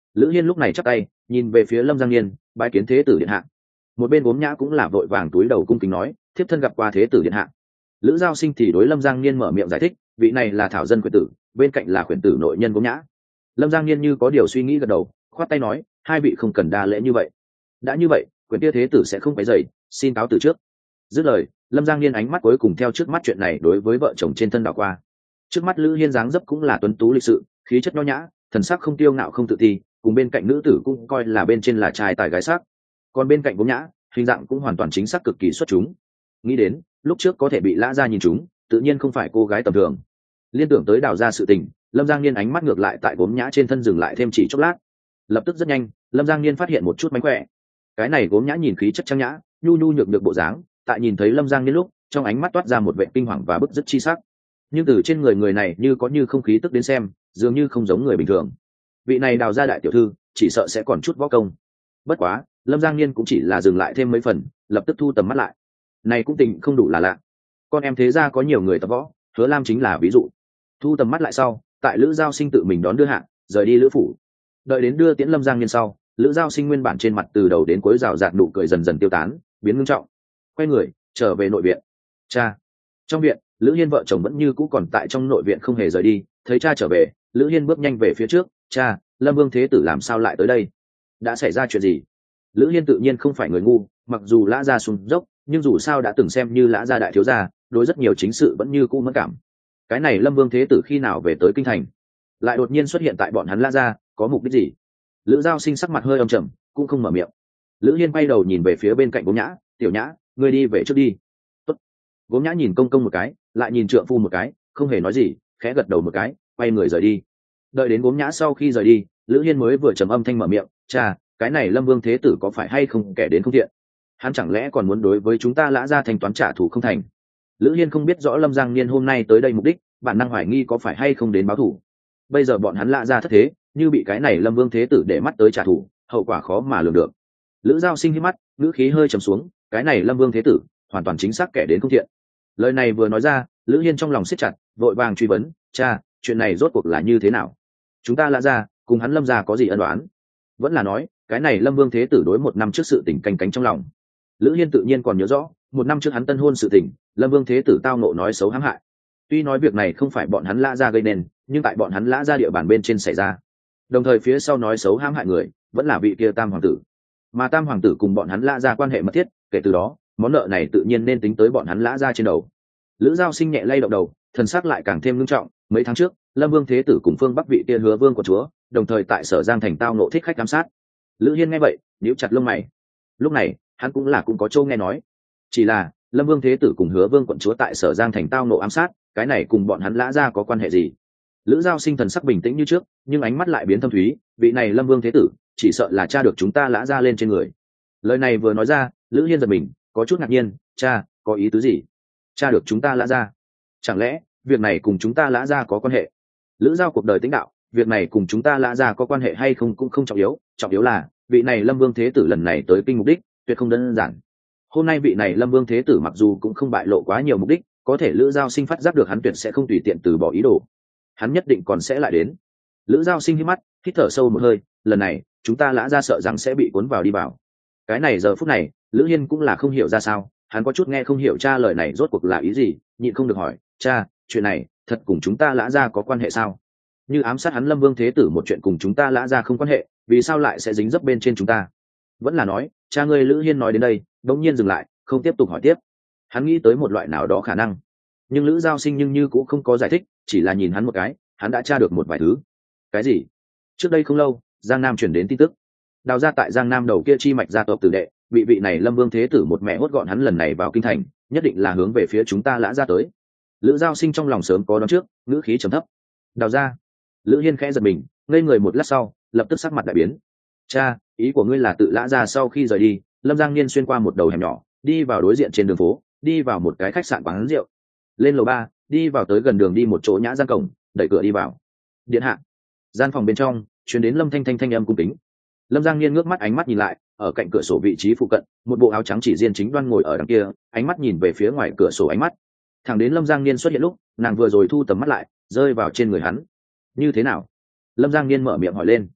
Lữ Hiên lúc này chắp tay nhìn về phía Lâm Giang Niên, bái kiến thế tử điện hạ. Một bên Gốm Nhã cũng là vội vàng túi đầu cung kính nói, thiếp thân gặp qua thế tử điện hạ. Lữ Giao Sinh thì đối Lâm Giang Niên mở miệng giải thích, vị này là thảo dân quyền tử, bên cạnh là quyền tử nội nhân Gốm Nhã. Lâm Giang Niên như có điều suy nghĩ gật đầu, khoát tay nói, hai vị không cần đa lễ như vậy. Đã như vậy, quyền kia thế tử sẽ không phải dậy, xin cáo từ trước. Dứt lời, Lâm Giang Niên ánh mắt cuối cùng theo trước mắt chuyện này đối với vợ chồng trên thân đảo qua. Trước mắt Lữ Hiên dáng dấp cũng là tuấn tú lịch sự, khí chất nho nhã, thần sắc không tiêu ngạo không tự ti, cùng bên cạnh nữ tử cũng coi là bên trên là trai tài gái sắc. Còn bên cạnh Gốm Nhã, hình dạng cũng hoàn toàn chính xác cực kỳ xuất chúng. Nghĩ đến, lúc trước có thể bị Lã gia nhìn chúng, tự nhiên không phải cô gái tầm thường. Liên tưởng tới Đào gia sự tình, Lâm Giang Niên ánh mắt ngược lại tại Gốm Nhã trên thân dừng lại thêm chỉ chốc lát. Lập tức rất nhanh, Lâm Giang Niên phát hiện một chút mánh khỏe. Cái này Gốm Nhã nhìn khí chất trang nhã, nhu nhu nhược được bộ dáng, tại nhìn thấy Lâm Giang Niên lúc, trong ánh mắt toát ra một vẻ kinh hoàng và bức dứt chi sắc. Nhưng từ trên người này như có như không khí tức đến xem, dường như không giống người bình thường. Vị này Đào gia đại tiểu thư, chỉ sợ sẽ còn chút võ công. Bất quá, Lâm Giang Niên cũng chỉ là dừng lại thêm mấy phần, lập tức thu tầm mắt lại. Này cũng tình không đủ là lạ. Con em thế gia có nhiều người tập võ, Hứa Lam chính là ví dụ. Thu tầm mắt lại sau, tại Lữ Giao Sinh tự mình đón đưa hạ, rời đi Lữ phủ. Đợi đến đưa tiễn Lâm Giang Niên sau, Lữ Giao Sinh nguyên bản trên mặt từ đầu đến cuối rào rạt nụ cười dần dần tiêu tán, biến ngưng trọng. Quay người, trở về nội viện. Cha. Trong viện, Lữ Hiên vợ chồng vẫn như cũ còn tại trong nội viện không hề rời đi, thấy cha trở về, Lữ Hiên bước nhanh về phía trước, "Cha, Lâm Vương thế tử làm sao lại tới đây? Đã xảy ra chuyện gì?" Lữ Hiên tự nhiên không phải người ngu, mặc dù Lã gia xuống dốc, nhưng dù sao đã từng xem như Lã gia đại thiếu gia, đối rất nhiều chính sự vẫn như cũ mẫn cảm. Cái này Lâm Vương thế tử khi nào về tới kinh thành, lại đột nhiên xuất hiện tại bọn hắn Lã gia, có mục đích gì? Lữ Giao Sinh sắc mặt hơi âm trầm, cũng không mở miệng. Lữ Hiên bay đầu nhìn về phía bên cạnh Gốm Nhã, "Tiểu Nhã, ngươi đi về trước đi." "Tốt." Gốm Nhã nhìn công công một cái, lại nhìn trượng phu một cái, không hề nói gì, khẽ gật đầu một cái, quay người rời đi. Đợi đến Gốm Nhã sau khi rời đi, Lữ Hiên mới vừa trầm âm thanh mở miệng, "Cha, cái này Lâm Vương thế tử có phải hay không kẻ đến không thiện? Hắn chẳng lẽ còn muốn đối với chúng ta Lã gia thanh toán trả thù không thành?" Lữ Hiên không biết rõ Lâm Giang Niên hôm nay tới đây mục đích, bản năng hoài nghi có phải hay không đến báo thù. Bây giờ bọn hắn Lã gia thất thế, như bị cái này Lâm Vương thế tử để mắt tới trả thù, hậu quả khó mà lường được. Lữ Giao Sinh hí mắt, ngữ khí hơi trầm xuống, cái này Lâm Vương thế tử, hoàn toàn chính xác kẻ đến không thiện. Lời này vừa nói ra, Lữ Hiên trong lòng siết chặt, vội vàng truy vấn, "Cha, chuyện này rốt cuộc là như thế nào? Chúng ta Lã gia cùng hắn Lâm gia có gì ân oán? Vẫn là nói, cái này Lâm Vương thế tử đối một năm trước sự tình canh cánh trong lòng." Lữ Hiên tự nhiên còn nhớ rõ, một năm trước hắn tân hôn sự tình, Lâm Vương thế tử tao nộ nói xấu hãm hại. Tuy nói việc này không phải bọn hắn Lã gia gây nên, nhưng tại bọn hắn Lã gia địa bàn bên trên xảy ra. Đồng thời phía sau nói xấu hãm hại người, vẫn là vị kia Tam hoàng tử. Mà Tam hoàng tử cùng bọn hắn Lã gia quan hệ mật thiết, kể từ đó, món nợ này tự nhiên nên tính tới bọn hắn Lã gia trên đầu. Lữ Giao Sinh nhẹ lay động đầu, thần sắc lại càng thêm nghiêm trọng, mấy tháng trước, Lâm Vương thế tử cùng phương Bắc vị kia Hứa Vương của chúa, đồng thời tại Sở Giang thành tao nộ thích khách giám sát. Lữ Hiên nghe vậy, nhíu chặt lông mày. Lúc này, hắn cũng có châu nghe nói. Chỉ là, Lâm Vương thế tử cùng Hứa Vương quận chúa tại Sở Giang thành tao nộ ám sát, cái này cùng bọn hắn Lã gia có quan hệ gì? Lữ Giao Sinh thần sắc bình tĩnh như trước, nhưng ánh mắt lại biến thâm thúy, vị này Lâm Vương thế tử, chỉ sợ là cha được chúng ta Lã gia lên trên người. Lời này vừa nói ra, Lữ Hiên giật mình, có chút ngạc nhiên, "Cha, có ý tứ gì? Cha được chúng ta Lã gia? Chẳng lẽ, việc này cùng chúng ta Lã gia có quan hệ?" Lữ Giao cuộc đời tính đạo, việc này cùng chúng ta Lã gia có quan hệ hay không cũng không trọng yếu là, vị này Lâm Vương thế tử lần này tới kinh mục đích, tuyệt không đơn giản. Hôm nay vị này Lâm Vương thế tử mặc dù cũng không bại lộ quá nhiều mục đích, có thể Lữ Giao Sinh phát giác được hắn tuyệt sẽ không tùy tiện từ bỏ ý đồ. Hắn nhất định còn sẽ lại đến. Lữ Giao Sinh hít mắt, hít thở sâu một hơi, lần này, chúng ta Lã gia sợ rằng sẽ bị cuốn vào đi vào. Cái này giờ phút này, Lữ Hiên cũng là không hiểu ra sao, hắn có chút nghe không hiểu cha lời này rốt cuộc là ý gì, nhịn không được hỏi, "Cha, chuyện này thật cùng chúng ta Lã gia có quan hệ sao? Như ám sát hắn Lâm Vương thế tử một chuyện cùng chúng ta Lã gia không quan hệ, vì sao lại sẽ dính dấp bên trên chúng ta?" Vẫn là nói, cha ngươi Lữ Hiên nói đến đây, đống nhiên dừng lại, không tiếp tục hỏi tiếp. Hắn nghĩ tới một loại nào đó khả năng, nhưng Lữ Giao Sinh nhưng như cũng không có giải thích, chỉ là nhìn hắn một cái, hắn đã tra được một vài thứ. Cái gì? Trước đây không lâu, Giang Nam truyền đến tin tức, Đào gia tại Giang Nam đầu kia chi mạch gia tộc tử đệ, bị vị này Lâm Vương thế tử một mẹ hốt gọn hắn lần này vào kinh thành, nhất định là hướng về phía chúng ta Lã gia tới. Lữ Giao Sinh trong lòng sớm có đoán trước, ngữ khí trầm thấp. "Đào gia?" Lữ Hiên khẽ giật mình, ngây người một lát sau, lập tức sắc mặt đại biến. "Cha, ý của ngươi là tự Lã gia sau khi rời đi, Lâm Giang Niên xuyên qua một đầu hẻm nhỏ, đi vào đối diện trên đường phố, đi vào một cái khách sạn quán rượu, lên lầu 3, đi vào tới gần đường đi một chỗ nhã gian cổng, đẩy cửa đi vào. Điện hạ." Gian phòng bên trong truyền đến Lâm Thanh Thanh thanh âm cung kính. Lâm Giang Niên ngước mắt ánh mắt nhìn lại, ở cạnh cửa sổ vị trí phụ cận, một bộ áo trắng chỉ riêng chính đoan ngồi ở đằng kia, ánh mắt nhìn về phía ngoài cửa sổ ánh mắt. Thẳng đến Lâm Giang Niên xuất hiện lúc, nàng vừa rồi thu tầm mắt lại, rơi vào trên người hắn. "Như thế nào?" Lâm Giang Niên mở miệng hỏi lên.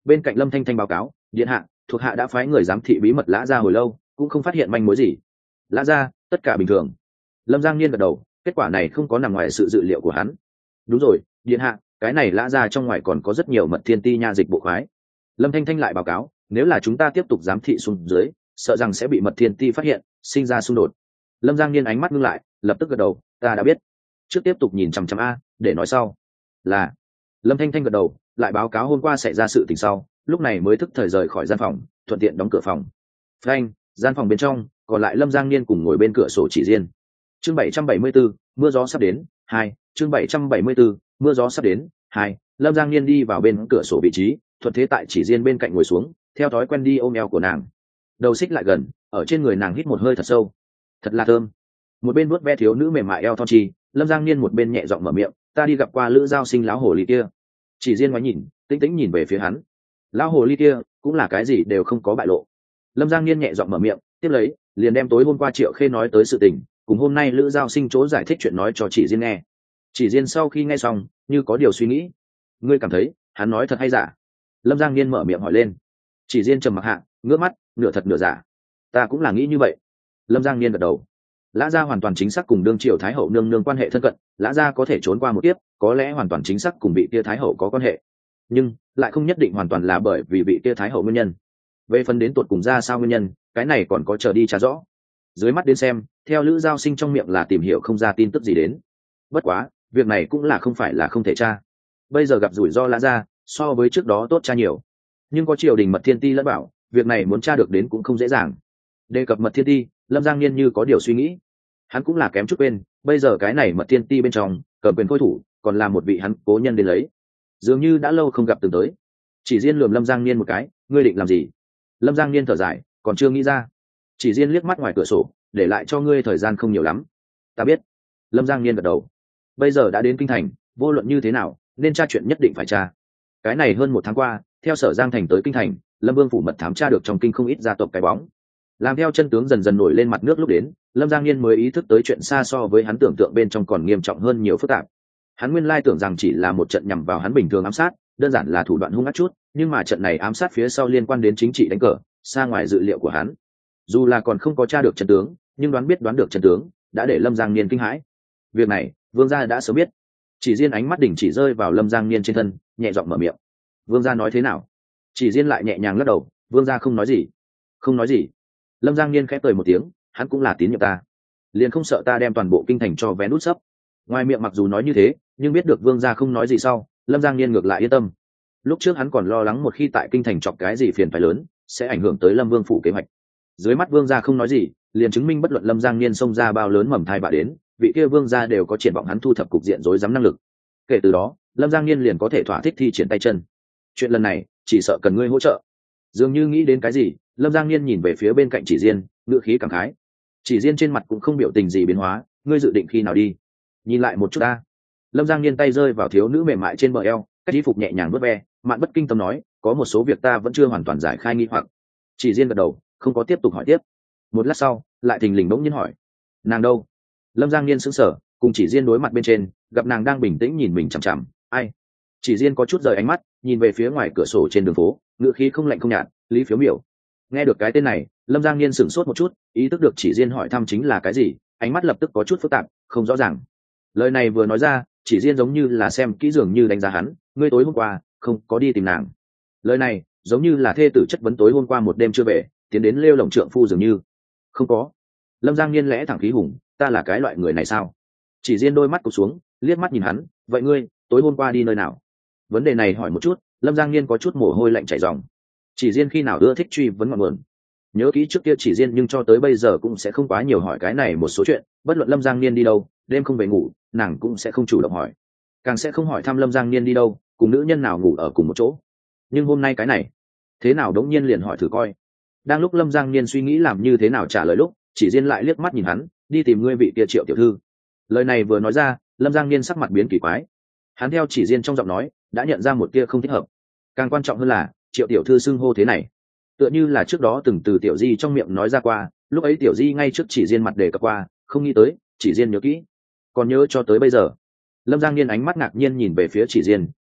bên cạnh Lâm Thanh Thanh báo cáo, điện hạ, thuộc hạ đã phái người giám thị bí mật Lã gia hồi lâu, cũng không phát hiện manh mối gì. Lã gia, tất cả bình thường. Lâm Giang Niên gật đầu, kết quả này không có nằm ngoài sự dự liệu của hắn. Đúng rồi, điện hạ, cái này Lã gia trong ngoài còn có rất nhiều mật thiên ti nha dịch bộ khoái. Lâm Thanh Thanh lại báo cáo, nếu là chúng ta tiếp tục giám thị xuống dưới, sợ rằng sẽ bị mật thiên ti phát hiện, sinh ra xung đột. Lâm Giang Niên ánh mắt ngưng lại, lập tức gật đầu, ta đã biết. Trước tiếp tục nhìn chằm chằm a, để nói sau. Là. Lâm Thanh Thanh gật đầu, lại báo cáo hôm qua xảy ra sự tình sau, lúc này mới thức thời rời khỏi gian phòng, thuận tiện đóng cửa phòng. Frank, gian phòng bên trong, còn lại Lâm Giang Niên cùng ngồi bên cửa sổ chỉ riêng. Chương 774, mưa gió sắp đến, 2, chương 774, mưa gió sắp đến, 2. Lâm Giang Niên đi vào bên cửa sổ vị trí, thuận thế tại chỉ riêng bên cạnh ngồi xuống, theo thói quen đi ôm eo của nàng. Đầu xích lại gần, ở trên người nàng hít một hơi thật sâu. Thật là thơm. Một bên vuốt ve thiếu nữ mềm mại eo thon chi, Lâm Giang Niên một bên nhẹ giọng mở miệng, ta đi gặp qua Lữ Giao Sinh lão hồ ly kia. Chỉ riêng ngoái nhìn, tĩnh tĩnh nhìn về phía hắn. Lão hồ ly kia cũng là cái gì đều không có bại lộ. Lâm Giang Niên nhẹ giọng mở miệng, tiếp lấy liền đem tối hôm qua Triệu Khê nói tới sự tình, cùng hôm nay Lữ Giao Sinh chỗ giải thích chuyện nói cho Chỉ Diên nghe. Chỉ Diên sau khi nghe xong, như có điều suy nghĩ. Ngươi cảm thấy hắn nói thật hay giả? Lâm Giang Niên mở miệng hỏi lên. Chỉ Diên trầm mặc hạ, ngước mắt, nửa thật nửa giả. Ta cũng là nghĩ như vậy. Lâm Giang Niên gật đầu. Lã gia hoàn toàn chính xác cùng đương triều thái hậu nương nương quan hệ thân cận, Lã gia có thể trốn qua một kiếp, có lẽ hoàn toàn chính xác cùng vị kia thái hậu có quan hệ, nhưng lại không nhất định hoàn toàn là bởi vì vị kia thái hậu nguyên nhân. Về phần đến tuột cùng ra sao nguyên nhân, cái này còn có chờ đi trả rõ. Dưới mắt đến xem, theo Lữ Giao Sinh trong miệng là tìm hiểu không ra tin tức gì đến. Bất quá, việc này cũng là không phải là không thể tra. Bây giờ gặp rủi ro Lã gia, so với trước đó tốt tra nhiều. Nhưng có triều đình mật thiên ti lẫn bảo, việc này muốn tra được đến cũng không dễ dàng. Đề cập mật thiên ti, Lâm Giang Niên như có điều suy nghĩ. Hắn cũng là kém chút quên, bây giờ cái này mật thiên ti bên trong cầm quyền khôi thủ còn là một vị hắn cố nhân đến lấy, dường như đã lâu không gặp từng tới. Chỉ Diên lườm Lâm Giang Niên một cái, ngươi định làm gì? Lâm Giang Niên thở dài, còn chưa nghĩ ra. Chỉ Diên liếc mắt ngoài cửa sổ, để lại cho ngươi thời gian không nhiều lắm. Ta biết. Lâm Giang Niên gật đầu. Bây giờ đã đến kinh thành, vô luận như thế nào nên tra chuyện nhất định phải tra. Cái này hơn 1 tháng qua, theo Sở Giang thành tới kinh thành, Lâm Vương phủ mật thám tra được trong kinh không ít gia tộc cái bóng. Làm theo chân tướng dần dần nổi lên mặt nước lúc đến, Lâm Giang Niên mới ý thức tới chuyện xa so với hắn tưởng tượng bên trong còn nghiêm trọng hơn nhiều phức tạp. Hắn nguyên lai tưởng rằng chỉ là một trận nhằm vào hắn bình thường ám sát, đơn giản là thủ đoạn hung ác chút, nhưng mà trận này ám sát phía sau liên quan đến chính trị đánh cờ, xa ngoài dự liệu của hắn. Dù là còn không có tra được chân tướng, nhưng đoán được chân tướng, đã để Lâm Giang Niên kinh hãi. Việc này, Vương gia đã sớm biết. Chỉ Diên ánh mắt đỉnh chỉ rơi vào Lâm Giang Niên trên thân, nhẹ giọng mở miệng. Vương gia nói thế nào? Chỉ Diên lại nhẹ nhàng lắc đầu, Vương gia không nói gì. Không nói gì. Lâm Giang Niên khẽ cười một tiếng, hắn cũng là tín nhiệm ta, liền không sợ ta đem toàn bộ kinh thành cho vén nút sấp. Ngoài miệng mặc dù nói như thế, nhưng biết được Vương gia không nói gì sau, Lâm Giang Niên ngược lại yên tâm. Lúc trước hắn còn lo lắng một khi tại kinh thành chọc cái gì phiền phái lớn, sẽ ảnh hưởng tới Lâm Vương phủ kế hoạch. Dưới mắt Vương gia không nói gì, liền chứng minh bất luận Lâm Giang Niên xông ra bao lớn mầm thai bạ đến, vị kia Vương gia đều có triển vọng hắn thu thập cục diện rối rắm năng lực. Kể từ đó, Lâm Giang Niên liền có thể thỏa thích thi triển tay chân. Chuyện lần này, chỉ sợ cần ngươi hỗ trợ. Dường như nghĩ đến cái gì, Lâm Giang Niên nhìn về phía bên cạnh Chỉ Diên, ngữ khí cảm khái. Chỉ Diên trên mặt cũng không biểu tình gì biến hóa, ngươi dự định khi nào đi? Nhìn lại một chút ta. Lâm Giang Niên tay rơi vào thiếu nữ mềm mại trên bờ eo, cách y phục nhẹ nhàng vớt ve, mạn bất kinh tâm nói, có một số việc ta vẫn chưa hoàn toàn giải khai nghi hoặc. Chỉ Diên gật đầu, không có tiếp tục hỏi tiếp. Một lát sau, lại thình lình bỗng nhiên hỏi, nàng đâu? Lâm Giang Niên sững sờ, cùng Chỉ Diên đối mặt bên trên, gặp nàng đang bình tĩnh nhìn mình chằm chằm, ai? Chỉ Diên có chút rời ánh mắt, nhìn về phía ngoài cửa sổ trên đường phố, ngữ khí không lạnh không nhạt, Lý Phiếu Miểu. Nghe được cái tên này, Lâm Giang Niên sửng sốt một chút, ý thức được Chỉ Diên hỏi thăm chính là cái gì, ánh mắt lập tức có chút phức tạp, không rõ ràng. Lời này vừa nói ra, Chỉ Diên giống như là xem kỹ dường như đánh giá hắn, ngươi tối hôm qua không có đi tìm nàng. Lời này giống như là thê tử chất vấn tối hôm qua một đêm chưa về, tiến đến lêu lồng trượng phu dường như. Không có. Lâm Giang Niên lẽ thẳng khí hùng, ta là cái loại người này sao? Chỉ Diên đôi mắt cụp xuống, liếc mắt nhìn hắn, vậy ngươi tối hôm qua đi nơi nào? Vấn đề này hỏi một chút, Lâm Giang Niên có chút mồ hôi lạnh chảy ròng. Chỉ Diên khi nào ưa thích truy vấn ngọn nguồn. Nhớ kỹ trước kia Chỉ Diên nhưng cho tới bây giờ cũng sẽ không quá nhiều hỏi cái này một số chuyện, bất luận Lâm Giang Niên đi đâu, đêm không về ngủ, nàng cũng sẽ không chủ động hỏi, càng sẽ không hỏi thăm Lâm Giang Niên đi đâu, cùng nữ nhân nào ngủ ở cùng một chỗ. Nhưng hôm nay cái này, thế nào đống nhiên liền hỏi thử coi. Đang lúc Lâm Giang Niên suy nghĩ làm như thế nào trả lời lúc, Chỉ Diên lại liếc mắt nhìn hắn, đi tìm ngươi vị kia Triệu tiểu thư. Lời này vừa nói ra, Lâm Giang Niên sắc mặt biến kỳ quái. Hắn theo Chỉ Diên trong giọng nói đã nhận ra một tia không thích hợp. Càng quan trọng hơn là Triệu tiểu thư xưng hô thế này, tựa như là trước đó từng từ Tiểu Di trong miệng nói ra qua, lúc ấy Tiểu Di ngay trước Chỉ Diên mặt đề cập qua, không nghĩ tới Chỉ Diên nhớ kỹ, còn nhớ cho tới bây giờ. Lâm Giang Niên ánh mắt ngạc nhiên nhìn về phía Chỉ Diên,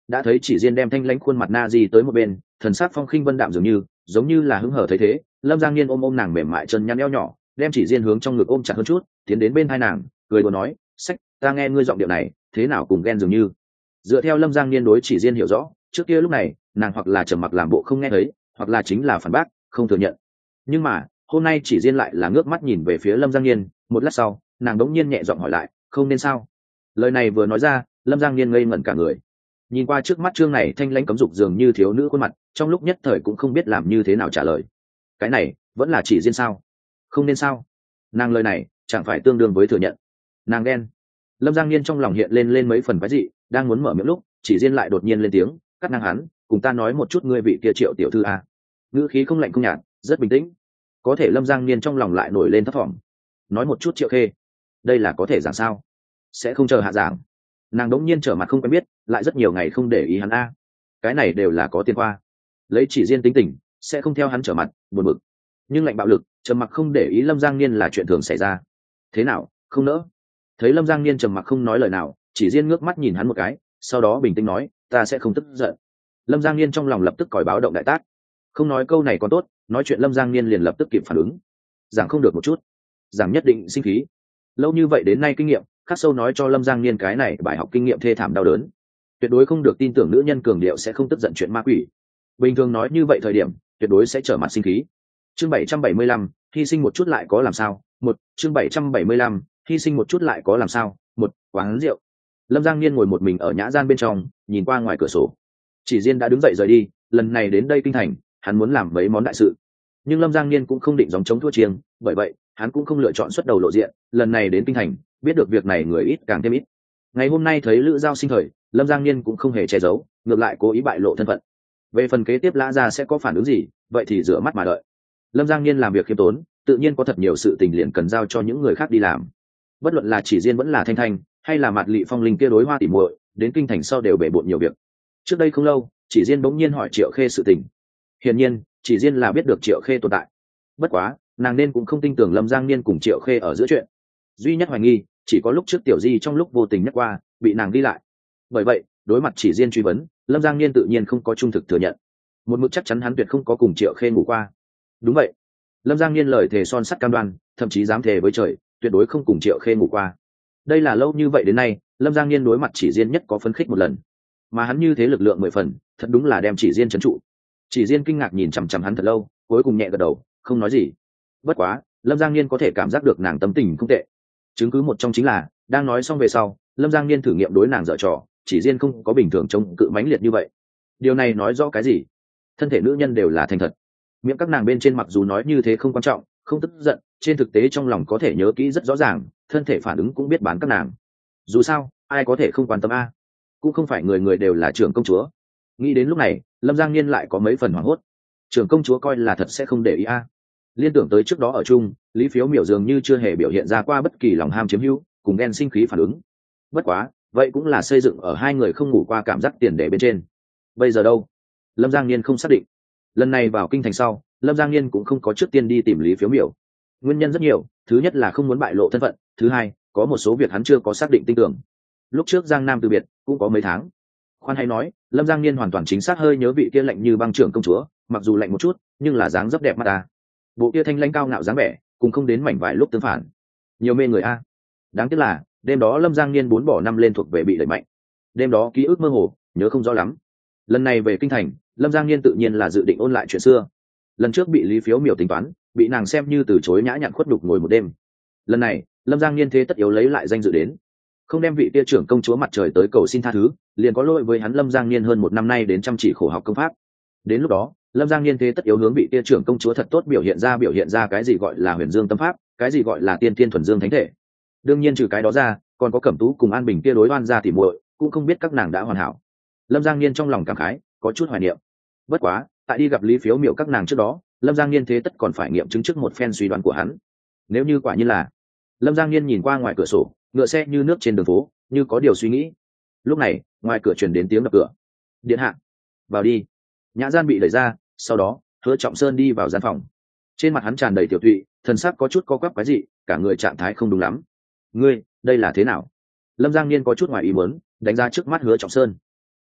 đã thấy chỉ riêng đem thanh lãnh khuôn mặt na di tới một bên, thần sắc phong khinh vân đạm giống như là hứng hở thấy thế, lâm giang niên ôm nàng mềm mại chân nhăn eo nhỏ, đem chỉ riêng hướng trong ngực ôm chặt hơn chút, tiến đến bên hai nàng cười đùa nói, sách, ta nghe ngươi giọng điệu này thế nào cùng ghen dường như. Dựa theo lâm giang niên đối chỉ riêng hiểu rõ, trước kia lúc này nàng hoặc là trầm mặc làm bộ không nghe thấy, hoặc là chính là phản bác không thừa nhận. Nhưng mà hôm nay chỉ riêng lại là ngước mắt nhìn về phía lâm giang niên, một lát sau nàng đống nhiên nhẹ giọng hỏi lại, không nên sao? Lời này vừa nói ra, lâm giang niên ngây ngẩn cả người, nhìn qua trước mắt trương này thanh lãnh cấm dục dường như thiếu nữ khuôn mặt, trong lúc nhất thời cũng không biết làm như thế nào trả lời. Cái này vẫn là chỉ riêng sao? Không nên sao? Nàng lời này chẳng phải tương đương với thừa nhận nàng ghen? Lâm giang niên trong lòng hiện lên mấy phần quái dị, đang muốn mở miệng lúc chỉ riêng lại đột nhiên lên tiếng cắt ngang hắn, cùng ta nói một chút ngươi vị kia Triệu tiểu thư à. Ngữ khí không lạnh không nhạt, rất bình tĩnh. Có thể lâm giang niên trong lòng lại nổi lên thấp thỏm. Nói một chút Triệu Khê, đây là có thể giảng sao? Sẽ không chờ hạ giảng. Nàng đống nhiên trở mặt không quen biết, lại rất nhiều ngày không để ý hắn a. Cái này đều là có tiền khoa. Lấy chỉ riêng tính tình sẽ không theo hắn trở mặt, buồn bực. Nhưng lạnh bạo lực trầm mặc không để ý lâm giang niên là chuyện thường xảy ra. Thế nào, không nỡ? Thấy lâm giang niên trầm mặc không nói lời nào, chỉ riêng ngước mắt nhìn hắn một cái, sau đó bình tĩnh nói, ta sẽ không tức giận. Lâm giang niên trong lòng lập tức còi báo động đại tác. Không nói câu này còn tốt, nói chuyện lâm giang niên liền lập tức kịp phản ứng. Giảng không được một chút, giảng nhất định sinh khí. Lâu như vậy đến nay kinh nghiệm khắc sâu nói cho lâm giang niên cái này bài học kinh nghiệm thê thảm đau đớn. Tuyệt đối không được tin tưởng nữ nhân cường điệu sẽ không tức giận chuyện ma quỷ. Bình thường nói như vậy thời điểm tuyệt đối sẽ trở mặt sinh khí. Chương 775, hy sinh một chút lại có làm sao? Chương 775, hy sinh một chút lại có làm sao? Quán rượu. Lâm giang niên ngồi một mình ở nhã gian bên trong, nhìn qua ngoài cửa sổ. Chỉ riêng đã đứng dậy rời đi, lần này đến đây kinh thành hắn muốn làm mấy món đại sự, nhưng lâm giang niên cũng không định gióng chống thua chiêng, bởi vậy hắn cũng không lựa chọn xuất đầu lộ diện. Lần này đến kinh thành biết được việc này người ít càng thêm ít. Ngày hôm nay thấy lữ giao sinh thời, lâm giang niên cũng không hề che giấu, ngược lại cố ý bại lộ thân phận. Về phần kế tiếp lã gia sẽ có phản ứng gì, vậy thì rửa mắt mà đợi. Lâm giang niên làm việc khiêm tốn, tự nhiên có thật nhiều sự tình liền cần giao cho những người khác đi làm. Bất luận là chỉ riêng vẫn là thanh thanh, hay là Mạt Lị Phong Linh kia đối hoa tỉ muội, đến kinh thành sau đều bể bộn nhiều việc. Trước đây không lâu chỉ riêng bỗng nhiên hỏi Triệu Khê sự tình. Hiển nhiên chỉ riêng là biết được Triệu Khê tồn tại, bất quá nàng nên cũng không tin tưởng lâm giang niên cùng Triệu Khê ở giữa chuyện. Duy nhất hoài nghi chỉ có lúc trước tiểu di trong lúc vô tình nhắc qua bị nàng đi lại. Bởi vậy đối mặt chỉ riêng truy vấn, lâm giang niên tự nhiên không có trung thực thừa nhận. Một mực chắc chắn hắn tuyệt không có cùng Triệu Khê ngủ qua. Đúng vậy, lâm giang niên lời thề son sắt cam đoan, thậm chí dám thề với trời tuyệt đối không cùng Triệu Khê ngủ qua. Đây là lâu như vậy đến nay lâm giang niên đối mặt chỉ riêng nhất có phấn khích một lần, mà hắn như thế lực lượng 10 phần, thật đúng là đem chỉ riêng trấn trụ. Chỉ riêng kinh ngạc nhìn chằm chằm hắn thật lâu, cuối cùng nhẹ gật đầu không nói gì. Bất quá lâm giang niên có thể cảm giác được nàng tâm tình không tệ. Chứng cứ một trong chính là đang nói xong về sau lâm giang niên thử nghiệm đối nàng dở trò, chỉ riêng không có bình thường chống cự mãnh liệt như vậy. Điều này nói rõ cái gì? Thân thể nữ nhân đều là thành thật. Miệng các nàng bên trên mặc dù nói như thế không quan trọng, không tức giận, trên thực tế trong lòng có thể nhớ kỹ rất rõ ràng, thân thể phản ứng cũng biết bán các nàng. Dù sao ai có thể không quan tâm a? Cũng không phải người người đều là trưởng công chúa. Nghĩ đến lúc này lâm giang niên lại có mấy phần hoảng hốt. Trưởng công chúa coi là thật sẽ không để ý a? Liên tưởng tới trước đó ở chung, Lý Phiếu Miểu dường như chưa hề biểu hiện ra qua bất kỳ lòng ham chiếm hữu cùng ghen sinh khí phản ứng. Bất quá vậy cũng là xây dựng ở hai người không ngủ qua cảm giác tiền để bên trên. Bây giờ đâu? Lâm giang niên không xác định. Lần này vào kinh thành sau lâm giang niên cũng không có trước tiên đi tìm Lý Phiếu Miểu. Nguyên nhân rất nhiều, thứ nhất là không muốn bại lộ thân phận, thứ hai có một số việc hắn chưa có xác định tin tưởng. Lúc trước Giang Nam từ biệt cũng có mấy tháng. Khoan hay nói lâm giang niên hoàn toàn chính xác hơi nhớ vị kia lạnh như băng trưởng công chúa, mặc dù lạnh một chút nhưng là dáng dấp đẹp mắt ta. Bộ kia thanh lãnh cao ngạo dáng vẻ cùng không đến mảnh vải lúc tương phản, nhiều mê người a. Đáng tiếc là đêm đó lâm giang niên 4 bỏ 5 lên thuộc về bị đẩy mạnh. Đêm đó ký ức mơ hồ, nhớ không rõ lắm. Lần này về kinh thành lâm giang niên tự nhiên là dự định ôn lại chuyện xưa. Lần trước bị Lý Phiếu Miểu tính toán, bị nàng xem như từ chối nhã nhặn khuất đục ngồi một đêm. Lần này lâm giang niên thế tất yếu lấy lại danh dự đến, không đem vị tia trưởng công chúa mặt trời tới cầu xin tha thứ, liền có lỗi với hắn lâm giang niên hơn 1 năm nay đến chăm chỉ khổ học công pháp. Đến lúc đó lâm giang niên thế tất yếu hướng vị tia trưởng công chúa thật tốt biểu hiện ra cái gì gọi là huyền dương tâm pháp, cái gì gọi là tiên tiên thuần dương thánh thể. Đương nhiên trừ cái đó ra còn có Cẩm Tú cùng An Bình kia đối oan gia tỉ muội, cũng không biết các nàng đã hoàn hảo. Lâm giang niên trong lòng cảm khái, có chút hoài niệm. Bất quá tại đi gặp Lý Phiếu Miểu các nàng trước đó, lâm giang niên thế tất còn phải nghiệm chứng trước một phen suy đoán của hắn. Nếu như quả như là, lâm giang niên nhìn qua ngoài cửa sổ ngựa xe như nước trên đường phố, như có điều suy nghĩ. Lúc này ngoài cửa truyền đến tiếng đập cửa. Điện hạ, vào đi. Nhã gian bị đẩy ra, sau đó Hứa Trọng Sơn đi vào gian phòng. Trên mặt hắn tràn đầy tiểu thụy, thần sắc có chút co quắp quái dị, cả người trạng thái không đúng lắm. Ngươi đây là thế nào? Lâm giang niên có chút ngoài ý muốn đánh ra trước mắt Hứa Trọng Sơn.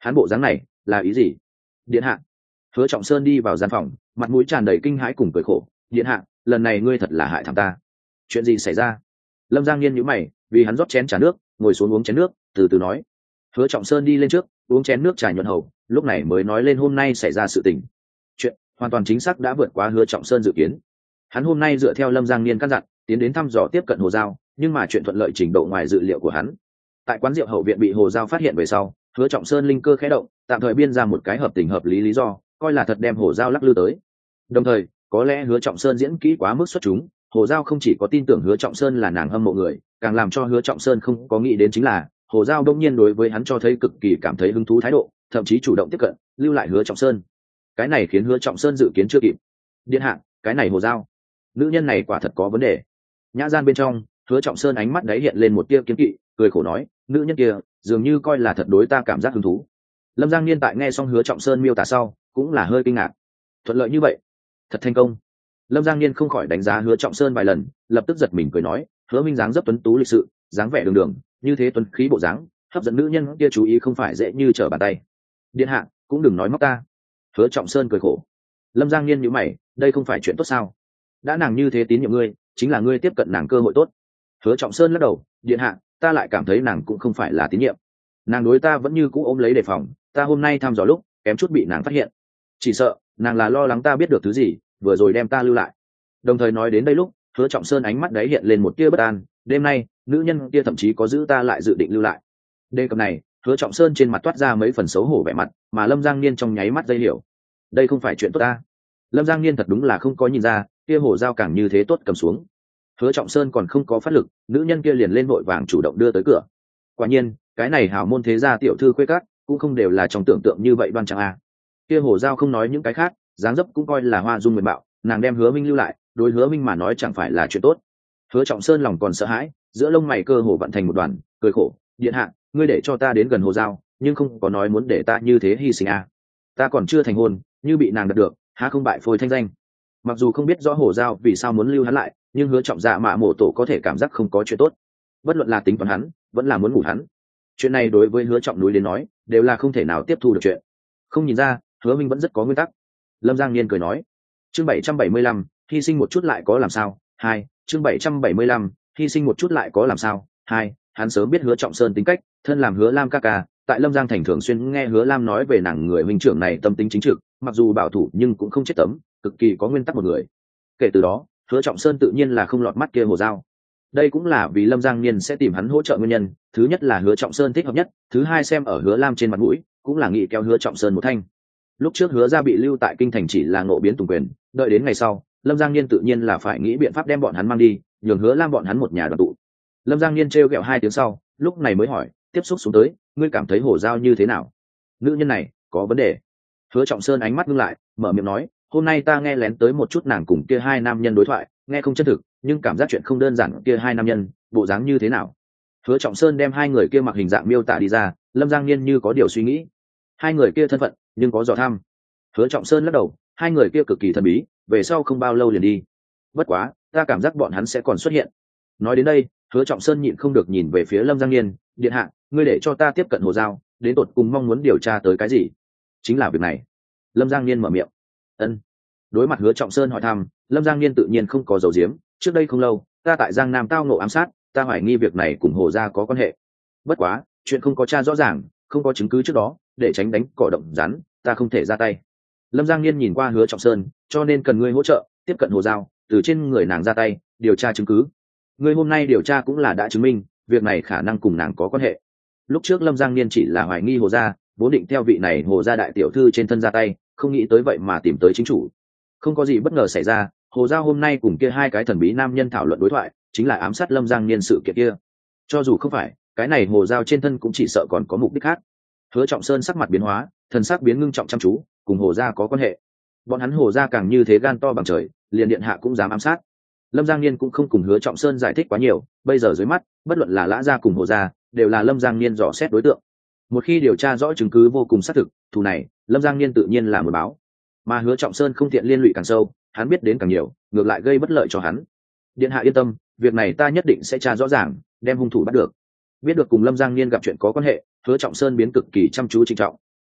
Hắn bộ dáng này là ý gì? Điện hạ. Hứa Trọng Sơn đi vào gian phòng, mặt mũi tràn đầy kinh hãi cùng cười khổ. Điện hạ, lần này ngươi thật là hại thằng ta. Chuyện gì xảy ra? Lâm Giang Nghiên nhíu mày, vì hắn rót chén trà nước, ngồi xuống uống chén nước, từ từ nói. Hứa Trọng Sơn đi lên trước, uống chén nước trà nhuận hầu, lúc này mới nói lên hôm nay xảy ra sự tình. Chuyện hoàn toàn chính xác đã vượt quá Hứa Trọng Sơn dự kiến. Hắn hôm nay dựa theo Lâm Giang Nghiên căn dặn, tiến đến thăm dò tiếp cận Hồ Giao, nhưng mà chuyện thuận lợi trình độ ngoài dự liệu của hắn. Tại quán rượu hậu viện bị Hồ Giao phát hiện về sau, Hứa Trọng Sơn linh cơ khẽ động, tạm thời biên ra một cái hợp tình hợp lý lý do, coi là thật đem Hồ Giao lắc lư tới. Đồng thời, có lẽ Hứa Trọng Sơn diễn kỹ quá mức xuất chúng, Hồ Giao không chỉ có tin tưởng Hứa Trọng Sơn là nàng hâm mộ người, càng làm cho Hứa Trọng Sơn không có nghĩ đến chính là Hồ Giao đông nhiên đối với hắn cho thấy cực kỳ cảm thấy hứng thú thái độ, thậm chí chủ động tiếp cận, lưu lại Hứa Trọng Sơn. Cái này khiến Hứa Trọng Sơn dự kiến chưa kịp. Điện hạ, cái này Hồ Giao, nữ nhân này quả thật có vấn đề. Nhã gian bên trong, Hứa Trọng Sơn ánh mắt đấy hiện lên một tia kiêng kỵ, cười khổ nói, nữ nhân kia dường như coi là thật đối ta cảm giác hứng thú. Lâm Giang Niên tại nghe xong Hứa Trọng Sơn miêu tả sau, cũng là hơi kinh ngạc. Thuận lợi như vậy, thật thành công. Lâm Giang Niên không khỏi đánh giá Hứa Trọng Sơn vài lần, lập tức giật mình cười nói, Hứa Minh dáng dấp tuấn tú lịch sự, dáng vẻ đường đường, như thế tuấn khí bộ dáng, hấp dẫn nữ nhân kia chú ý không phải dễ như trở bàn tay. Điện hạ, cũng đừng nói móc ta. Hứa Trọng Sơn cười khổ. Lâm Giang Niên nhíu mày, đây không phải chuyện tốt sao? Đã nàng như thế tín nhiệm ngươi, chính là ngươi tiếp cận nàng cơ hội tốt. Hứa Trọng Sơn lắc đầu, điện hạ, ta lại cảm thấy nàng cũng không phải là tín nhiệm. Nàng đối ta vẫn như cũ ôm lấy đề phòng, ta hôm nay thăm dò lúc kém chút bị nàng phát hiện, chỉ sợ nàng là lo lắng ta biết được thứ gì, vừa rồi đem ta lưu lại. Đồng thời nói đến đây lúc, Hứa Trọng Sơn ánh mắt đấy hiện lên một tia bất an, đêm nay nữ nhân kia thậm chí có giữ ta lại dự định lưu lại. Đề cập này, Hứa Trọng Sơn trên mặt toát ra mấy phần xấu hổ vẻ mặt, mà Lâm Giang Niên trong nháy mắt dây hiểu, đây không phải chuyện tốt ta. Lâm Giang Niên thật đúng là không có nhìn ra, kia Hồ Giao càng như thế tốt cầm xuống. Hứa Trọng Sơn còn không có phát lực, nữ nhân kia liền lên vội vàng chủ động đưa tới cửa. Quả nhiên, cái này hảo môn thế gia tiểu thư khuê cát, cũng không đều là trong tưởng tượng như vậy đoan trang a. Kia Hồ Giao không nói những cái khác, dáng dấp cũng coi là hoa dung nguyện bạo, nàng đem Hứa Minh lưu lại, đối Hứa Minh mà nói chẳng phải là chuyện tốt. Hứa Trọng Sơn lòng còn sợ hãi, giữa lông mày cơ hồ vặn thành một đoàn, cười khổ, điện hạ, ngươi để cho ta đến gần Hồ Giao, nhưng không có nói muốn để ta như thế hy sinh a. Ta còn chưa thành hôn, như bị nàng đạt được, há không bại phôi thanh danh. Mặc dù không biết rõ Hồ Giao vì sao muốn lưu hắn lại, nhưng Hứa Trọng Dạ Mạ Mộ Tổ có thể cảm giác không có chuyện tốt. Bất luận là tính toán hắn, vẫn là muốn ngủ hắn. Chuyện này đối với Hứa Trọng núi đến nói, đều là không thể nào tiếp thu được chuyện. Không nhìn ra, Hứa Minh vẫn rất có nguyên tắc. Lâm Giang Niên cười nói, chương 775, hy sinh một chút lại có làm sao? Hai, chương 775, hy sinh một chút lại có làm sao? Hai, hắn sớm biết Hứa Trọng Sơn tính cách, thân làm Hứa Lam ca ca, tại Lâm Giang thành thường xuyên nghe Hứa Lam nói về nàng người huynh trưởng này tâm tính chính trực, mặc dù bảo thủ nhưng cũng không chết tấm, cực kỳ có nguyên tắc một người. Kể từ đó, Hứa Trọng Sơn tự nhiên là không lọt mắt kia Hồ Giao. Đây cũng là vì Lâm Giang Niên sẽ tìm hắn hỗ trợ nguyên nhân, thứ nhất là Hứa Trọng Sơn thích hợp nhất, thứ hai xem ở Hứa Lam trên mặt mũi, cũng là nghĩ kéo Hứa Trọng Sơn một thanh. Lúc trước Hứa gia bị lưu tại kinh thành chỉ là ngộ biến tùng quyền, đợi đến ngày sau, Lâm Giang Niên tự nhiên là phải nghĩ biện pháp đem bọn hắn mang đi, nhường Hứa Lam bọn hắn một nhà đoàn tụ. Lâm Giang Niên trêu ghẹo 2 tiếng sau, lúc này mới hỏi, tiếp xúc xuống tới, ngươi cảm thấy Hồ Giao như thế nào? Nữ nhân này có vấn đề. Hứa Trọng Sơn ánh mắt ngưng lại, mở miệng nói, hôm nay ta nghe lén tới một chút nàng cùng kia 2 nam nhân đối thoại, nghe không chân thực, nhưng cảm giác chuyện không đơn giản, kia 2 nam nhân bộ dáng như thế nào? Hứa Trọng Sơn đem 2 người kia mặc hình dạng miêu tả đi ra, Lâm Giang Niên như có điều suy nghĩ. 2 người kia thân phận, nhưng có dò thăm. Hứa Trọng Sơn lắc đầu, 2 người kia cực kỳ thần bí, về sau không bao lâu liền đi. Bất quá, ta cảm giác bọn hắn sẽ còn xuất hiện. Nói đến đây, Hứa Trọng Sơn nhịn không được nhìn về phía Lâm Giang Niên, điện hạ, ngươi để cho ta tiếp cận Hồ Giao, đến tột cùng mong muốn điều tra tới cái gì? Chính là việc này. Lâm Giang Niên mở miệng. Ân. Đối mặt Hứa Trọng Sơn hỏi thăm, Lâm Giang Niên tự nhiên không có giấu giếm, trước đây không lâu, ta tại Giang Nam tao ngộ ám sát, ta hoài nghi việc này cùng Hồ gia có quan hệ. Bất quá, chuyện không có tra rõ ràng, không có chứng cứ trước đó, để tránh đánh cỏ động rắn, ta không thể ra tay. Lâm Giang Niên nhìn qua Hứa Trọng Sơn, cho nên cần ngươi hỗ trợ, tiếp cận Hồ Giao, từ trên người nàng ra tay, điều tra chứng cứ. Ngươi hôm nay điều tra cũng là đã chứng minh, việc này khả năng cùng nàng có quan hệ. Lúc trước Lâm Giang Niên chỉ là hoài nghi Hồ gia, vốn định theo vị này Hồ gia đại tiểu thư trên thân ra tay, không nghĩ tới vậy mà tìm tới chính chủ. Không có gì bất ngờ xảy ra, Hồ Giao hôm nay cùng kia 2 cái thần bí nam nhân thảo luận đối thoại, chính là ám sát Lâm Giang Niên sự kiện kia. Cho dù không phải, cái này Hồ Giao trên thân cũng chỉ sợ còn có mục đích khác. Hứa Trọng Sơn sắc mặt biến hóa, thần sắc biến ngưng trọng chăm chú, cùng Hồ gia có quan hệ. Bọn hắn Hồ gia càng như thế gan to bằng trời, liền điện hạ cũng dám ám sát. Lâm Giang Niên cũng không cùng Hứa Trọng Sơn giải thích quá nhiều, bây giờ dưới mắt, bất luận là Lã gia cùng Hồ gia, đều là Lâm Giang Niên dò xét đối tượng. Một khi điều tra rõ chứng cứ vô cùng xác thực, thù này, Lâm Giang Niên tự nhiên là muốn báo. Mà Hứa Trọng Sơn không tiện liên lụy càng sâu, hắn biết đến càng nhiều, ngược lại gây bất lợi cho hắn. Điện hạ yên tâm, việc này ta nhất định sẽ tra rõ ràng, đem hung thủ bắt được. Biết được cùng Lâm Giang Niên gặp chuyện có quan hệ, Hứa Trọng Sơn biến cực kỳ chăm chú trịnh trọng.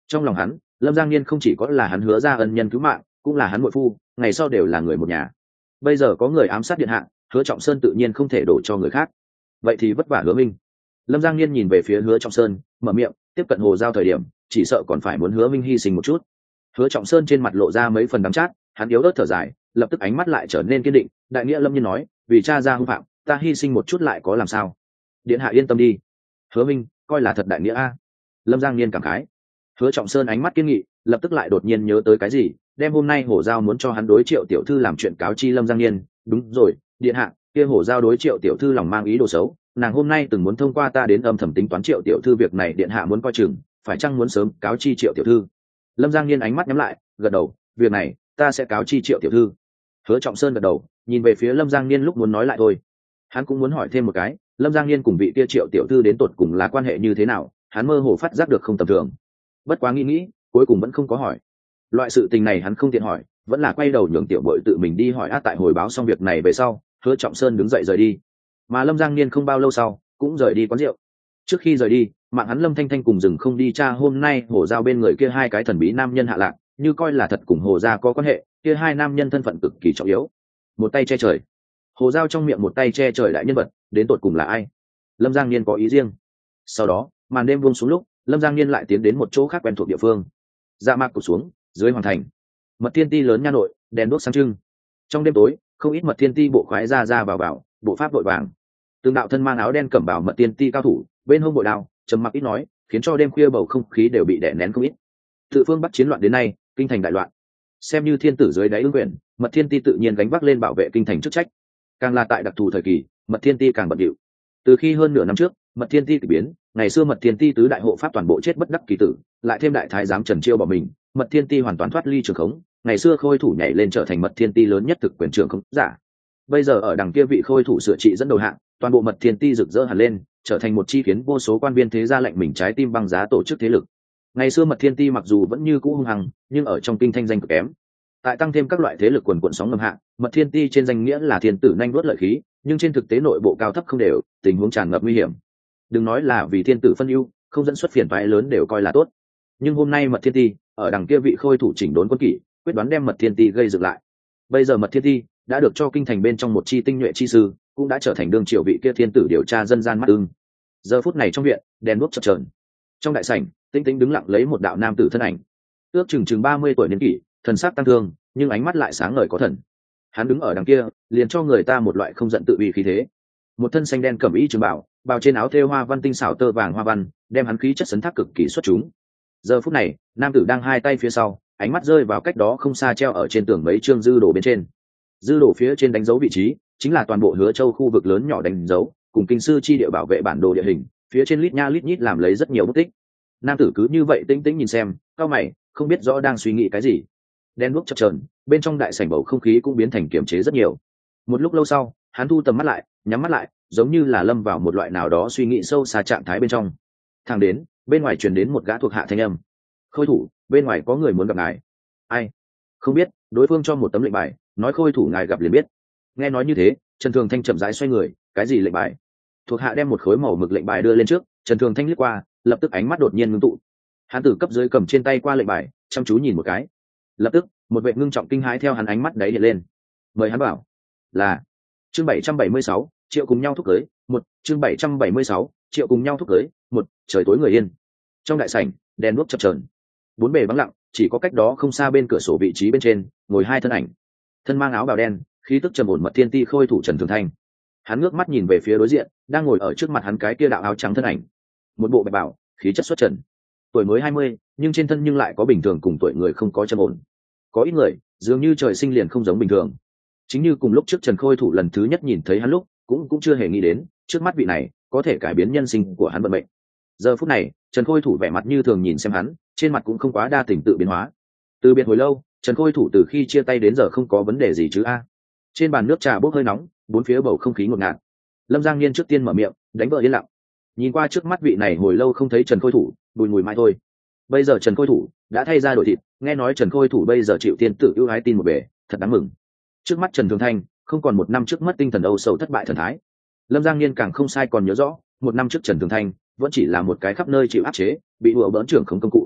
Trong lòng hắn, Lâm Giang Niên không chỉ có là hắn hứa ra ân nhân cứu mạng, cũng là hắn muội phu, ngày sau đều là người một nhà. Bây giờ có người ám sát điện hạ, Hứa Trọng Sơn tự nhiên không thể đổ cho người khác. Vậy thì vất vả Hứa Minh. Lâm Giang Niên nhìn về phía Hứa Trọng Sơn, mở miệng, tiếp cận Hồ Giao thời điểm, chỉ sợ còn phải muốn Hứa Minh hy sinh một chút. Hứa Trọng Sơn trên mặt lộ ra mấy phần đắng chát, hắn yếu ớt thở dài, lập tức ánh mắt lại trở nên kiên định, đại nghĩa lâm nhiên nói, vì cha ra hung phạm, ta hy sinh một chút lại có làm sao? Điện hạ yên tâm đi. Hứa Minh, coi là thật đại nghĩa a. Lâm Giang Niên cảm khái. Hứa Trọng Sơn ánh mắt kiên nghị, lập tức lại đột nhiên nhớ tới cái gì, đem hôm nay Hổ Giao muốn cho hắn đối Triệu tiểu thư làm chuyện cáo chi Lâm Giang Niên. Đúng rồi, điện hạ, kia Hổ Giao đối Triệu tiểu thư lòng mang ý đồ xấu, nàng hôm nay từng muốn thông qua ta đến âm thầm tính toán Triệu tiểu thư việc này, điện hạ muốn coi chừng, phải chăng muốn sớm cáo chi Triệu tiểu thư? Lâm Giang Niên ánh mắt nhắm lại, gật đầu, việc này ta sẽ cáo chi Triệu tiểu thư. Hứa Trọng Sơn gật đầu, nhìn về phía Lâm Giang Niên lúc muốn nói lại thôi. Hắn cũng muốn hỏi thêm một cái, Lâm Giang Niên cùng vị kia Triệu tiểu thư đến tột cùng là quan hệ như thế nào, hắn mơ hồ phát giác được không tầm thường. Bất quá nghĩ, cuối cùng vẫn không có hỏi. Loại sự tình này hắn không tiện hỏi, vẫn là quay đầu nhường tiểu bội tự mình đi hỏi. Tại hồi báo xong việc này về sau, Hứa Trọng Sơn đứng dậy rời đi. Mà Lâm Giang Niên không bao lâu sau cũng rời đi quán rượu. Trước khi rời đi, mạng hắn Lâm Thanh Thanh cùng rừng không đi tra hôm nay Hồ Giao bên người kia hai cái thần bí nam nhân hạ lạc, như coi là thật cùng Hồ Gia có quan hệ, kia hai nam nhân thân phận cực kỳ trọng yếu. Một tay che trời. Hồ Giao trong miệng một tay che trời đại nhân vật, đến tột cùng là ai? Lâm Giang Niên có ý riêng. Sau đó, màn đêm buông xuống lúc, Lâm Giang Niên lại tiến đến một chỗ khác quen thuộc địa phương. Dạ mạc cụt xuống, dưới hoàng thành. Mật Thiên Ti lớn nha nội, đèn đuốc sáng trưng. Trong đêm tối, không ít Mật Thiên Ti bộ khoái ra vào, bộ pháp vội vàng. Từng đạo thân mang áo đen cẩm bào Mật Thiên Ti cao thủ, bên hông bội đao, trầm mặc ít nói, khiến cho đêm khuya bầu không khí đều bị đè nén không ít. Tự phương Bắc chiến loạn đến nay, kinh thành đại loạn. Xem như thiên tử dưới đáy ứng quyền, Mật Thiên Ti tự nhiên gánh vác lên bảo vệ kinh thành chức trách. Càng là tại đặc thù thời kỳ, Mật Thiên Ti càng bận rộn. Từ khi hơn nửa năm trước, Mật Thiên Ti kỳ biến, ngày xưa Mật Thiên Ti tứ đại hộ pháp toàn bộ chết bất đắc kỳ tử, lại thêm đại thái giám Trần Chiêu bỏ mình, Mật Thiên Ti hoàn toàn thoát ly trường khống. Ngày xưa khôi thủ nhảy lên trở thành Mật Thiên Ti lớn nhất thực quyền trường khống giả. Bây giờ ở đằng kia vị khôi thủ sửa trị dẫn đầu hạng, toàn bộ Mật Thiên Ti rực rỡ hẳn lên, trở thành một chi khiến vô số quan viên thế gia lệnh mình trái tim băng giá tổ chức thế lực. Ngày xưa Mật Thiên Ti mặc dù vẫn như cũ hung hăng, nhưng ở trong kinh thanh danh cực kém. Tại tăng thêm các loại thế lực quần quần sóng ngầm hạ, Mật Thiên Ti trên danh nghĩa là thiên tử nhanh đuốt lợi khí, nhưng trên thực tế nội bộ cao thấp không đều, tình huống tràn ngập nguy hiểm. Đừng nói là vì thiên tử phân ưu, không dẫn xuất phiền toái lớn đều coi là tốt. Nhưng hôm nay Mật Thiên Ti ở đằng kia vị khôi thủ chỉnh đốn quân kỷ, quyết đoán đem Mật Thiên Ti gây dựng lại. Bây giờ Mật Thiên Ti đã được cho kinh thành bên trong một chi tinh nhuệ chi sư, cũng đã trở thành đương triều vị kia thiên tử điều tra dân gian mắt ưng. Giờ phút này trong viện, đèn đuốc chập chờn. Trong đại sảnh, Tĩnh Tĩnh đứng lặng lấy một đạo nam tử thân ảnh, ước chừng 30 tuổi niên kỷ, thần sắc tăng thương, nhưng ánh mắt lại sáng ngời có thần. Hắn đứng ở đằng kia, liền cho người ta một loại không giận tự uy khí thế. Một thân xanh đen cẩm y trường bào, bào trên áo thêu hoa văn tinh xảo tơ vàng hoa văn, đem hắn khí chất sấn thác cực kỳ xuất chúng. Giờ phút này, nam tử đang hai tay phía sau, ánh mắt rơi vào cách đó không xa treo ở trên tường mấy chương dư đồ bên trên. Dư đồ phía trên đánh dấu vị trí, chính là toàn bộ Hứa Châu khu vực lớn nhỏ đánh dấu, cùng kinh sư chi địa bảo vệ bản đồ địa hình, phía trên lít nha lít nhít làm lấy rất nhiều bút tích. Nam tử cứ như vậy tĩnh tĩnh nhìn xem, cao mày, không biết rõ đang suy nghĩ cái gì. Đen đuốc chập chờn, bên trong đại sảnh bầu không khí cũng biến thành kiềm chế rất nhiều. Một lúc lâu sau, hắn thu tầm mắt lại, nhắm mắt lại, giống như là lâm vào một loại nào đó suy nghĩ sâu xa trạng thái bên trong. Thang đến, bên ngoài truyền đến một gã thuộc hạ thanh âm. Khôi thủ, bên ngoài có người muốn gặp ngài. Ai? Không biết, đối phương cho một tấm lệnh bài, nói khôi thủ ngài gặp liền biết. Nghe nói như thế, Trần Thường Thanh chậm rãi xoay người, cái gì lệnh bài? Thuộc hạ đem một khối màu mực lệnh bài đưa lên trước, Trần Thường Thanh liếc qua, lập tức ánh mắt đột nhiên ngưng tụ. Hắn từ cấp dưới cầm trên tay qua lệnh bài, chăm chú nhìn một cái. Lập tức, một vệ ngưng trọng kinh hãi theo hắn ánh mắt đấy hiện lên. Mời hắn bảo. Là chương 776, Triệu cùng nhau thúc cưới, chương 776, Triệu cùng nhau thúc cưới, trời tối người yên. Trong đại sảnh, đèn đuốc chập chờn. Bốn bề vắng lặng, chỉ có cách đó không xa bên cửa sổ vị trí bên trên, ngồi hai thân ảnh. Thân mang áo bào đen, khí tức trầm ổn Mật Thiên Ti khôi thủ Trần Thường Thanh. Hắn ngước mắt nhìn về phía đối diện, đang ngồi ở trước mặt hắn cái kia đạo áo trắng thân ảnh. Một bộ bạch bào, khí chất xuất trần. Tuổi mới 20, nhưng trên thân nhưng lại có bình thường cùng tuổi người không có trầm ổn. Có ít người, dường như trời sinh liền không giống bình thường. Chính như cùng lúc trước Trần Khôi thủ lần thứ nhất nhìn thấy hắn lúc, cũng chưa hề nghĩ đến, trước mắt vị này có thể cải biến nhân sinh của hắn vận mệnh. Giờ phút này, Trần Khôi thủ vẻ mặt như thường nhìn xem hắn, trên mặt cũng không quá đa tình tự biến hóa. Từ biệt hồi lâu, Trần Khôi thủ từ khi chia tay đến giờ không có vấn đề gì chứ a. Trên bàn nước trà bốc hơi nóng, bốn phía bầu không khí ngột ngạt. Lâm Giang Niên trước tiên mở miệng, đánh vợ yên lặng. Nhìn qua trước mắt vị này hồi lâu không thấy Trần Khôi thủ, bùi mùi mai thôi. Bây giờ Trần Khôi thủ đã thay ra đổi thịt, nghe nói Trần Khôi thủ bây giờ chịu tiên tử ưu ái tin một bề, thật đáng mừng. Trước mắt Trần Thường Thanh không còn một năm trước mất tinh thần âu sầu thất bại thần thái. Lâm Giang Niên càng không sai còn nhớ rõ, một năm trước Trần Thường Thanh vẫn chỉ là một cái khắp nơi chịu áp chế, bị đùa bỡn trưởng không công cụ.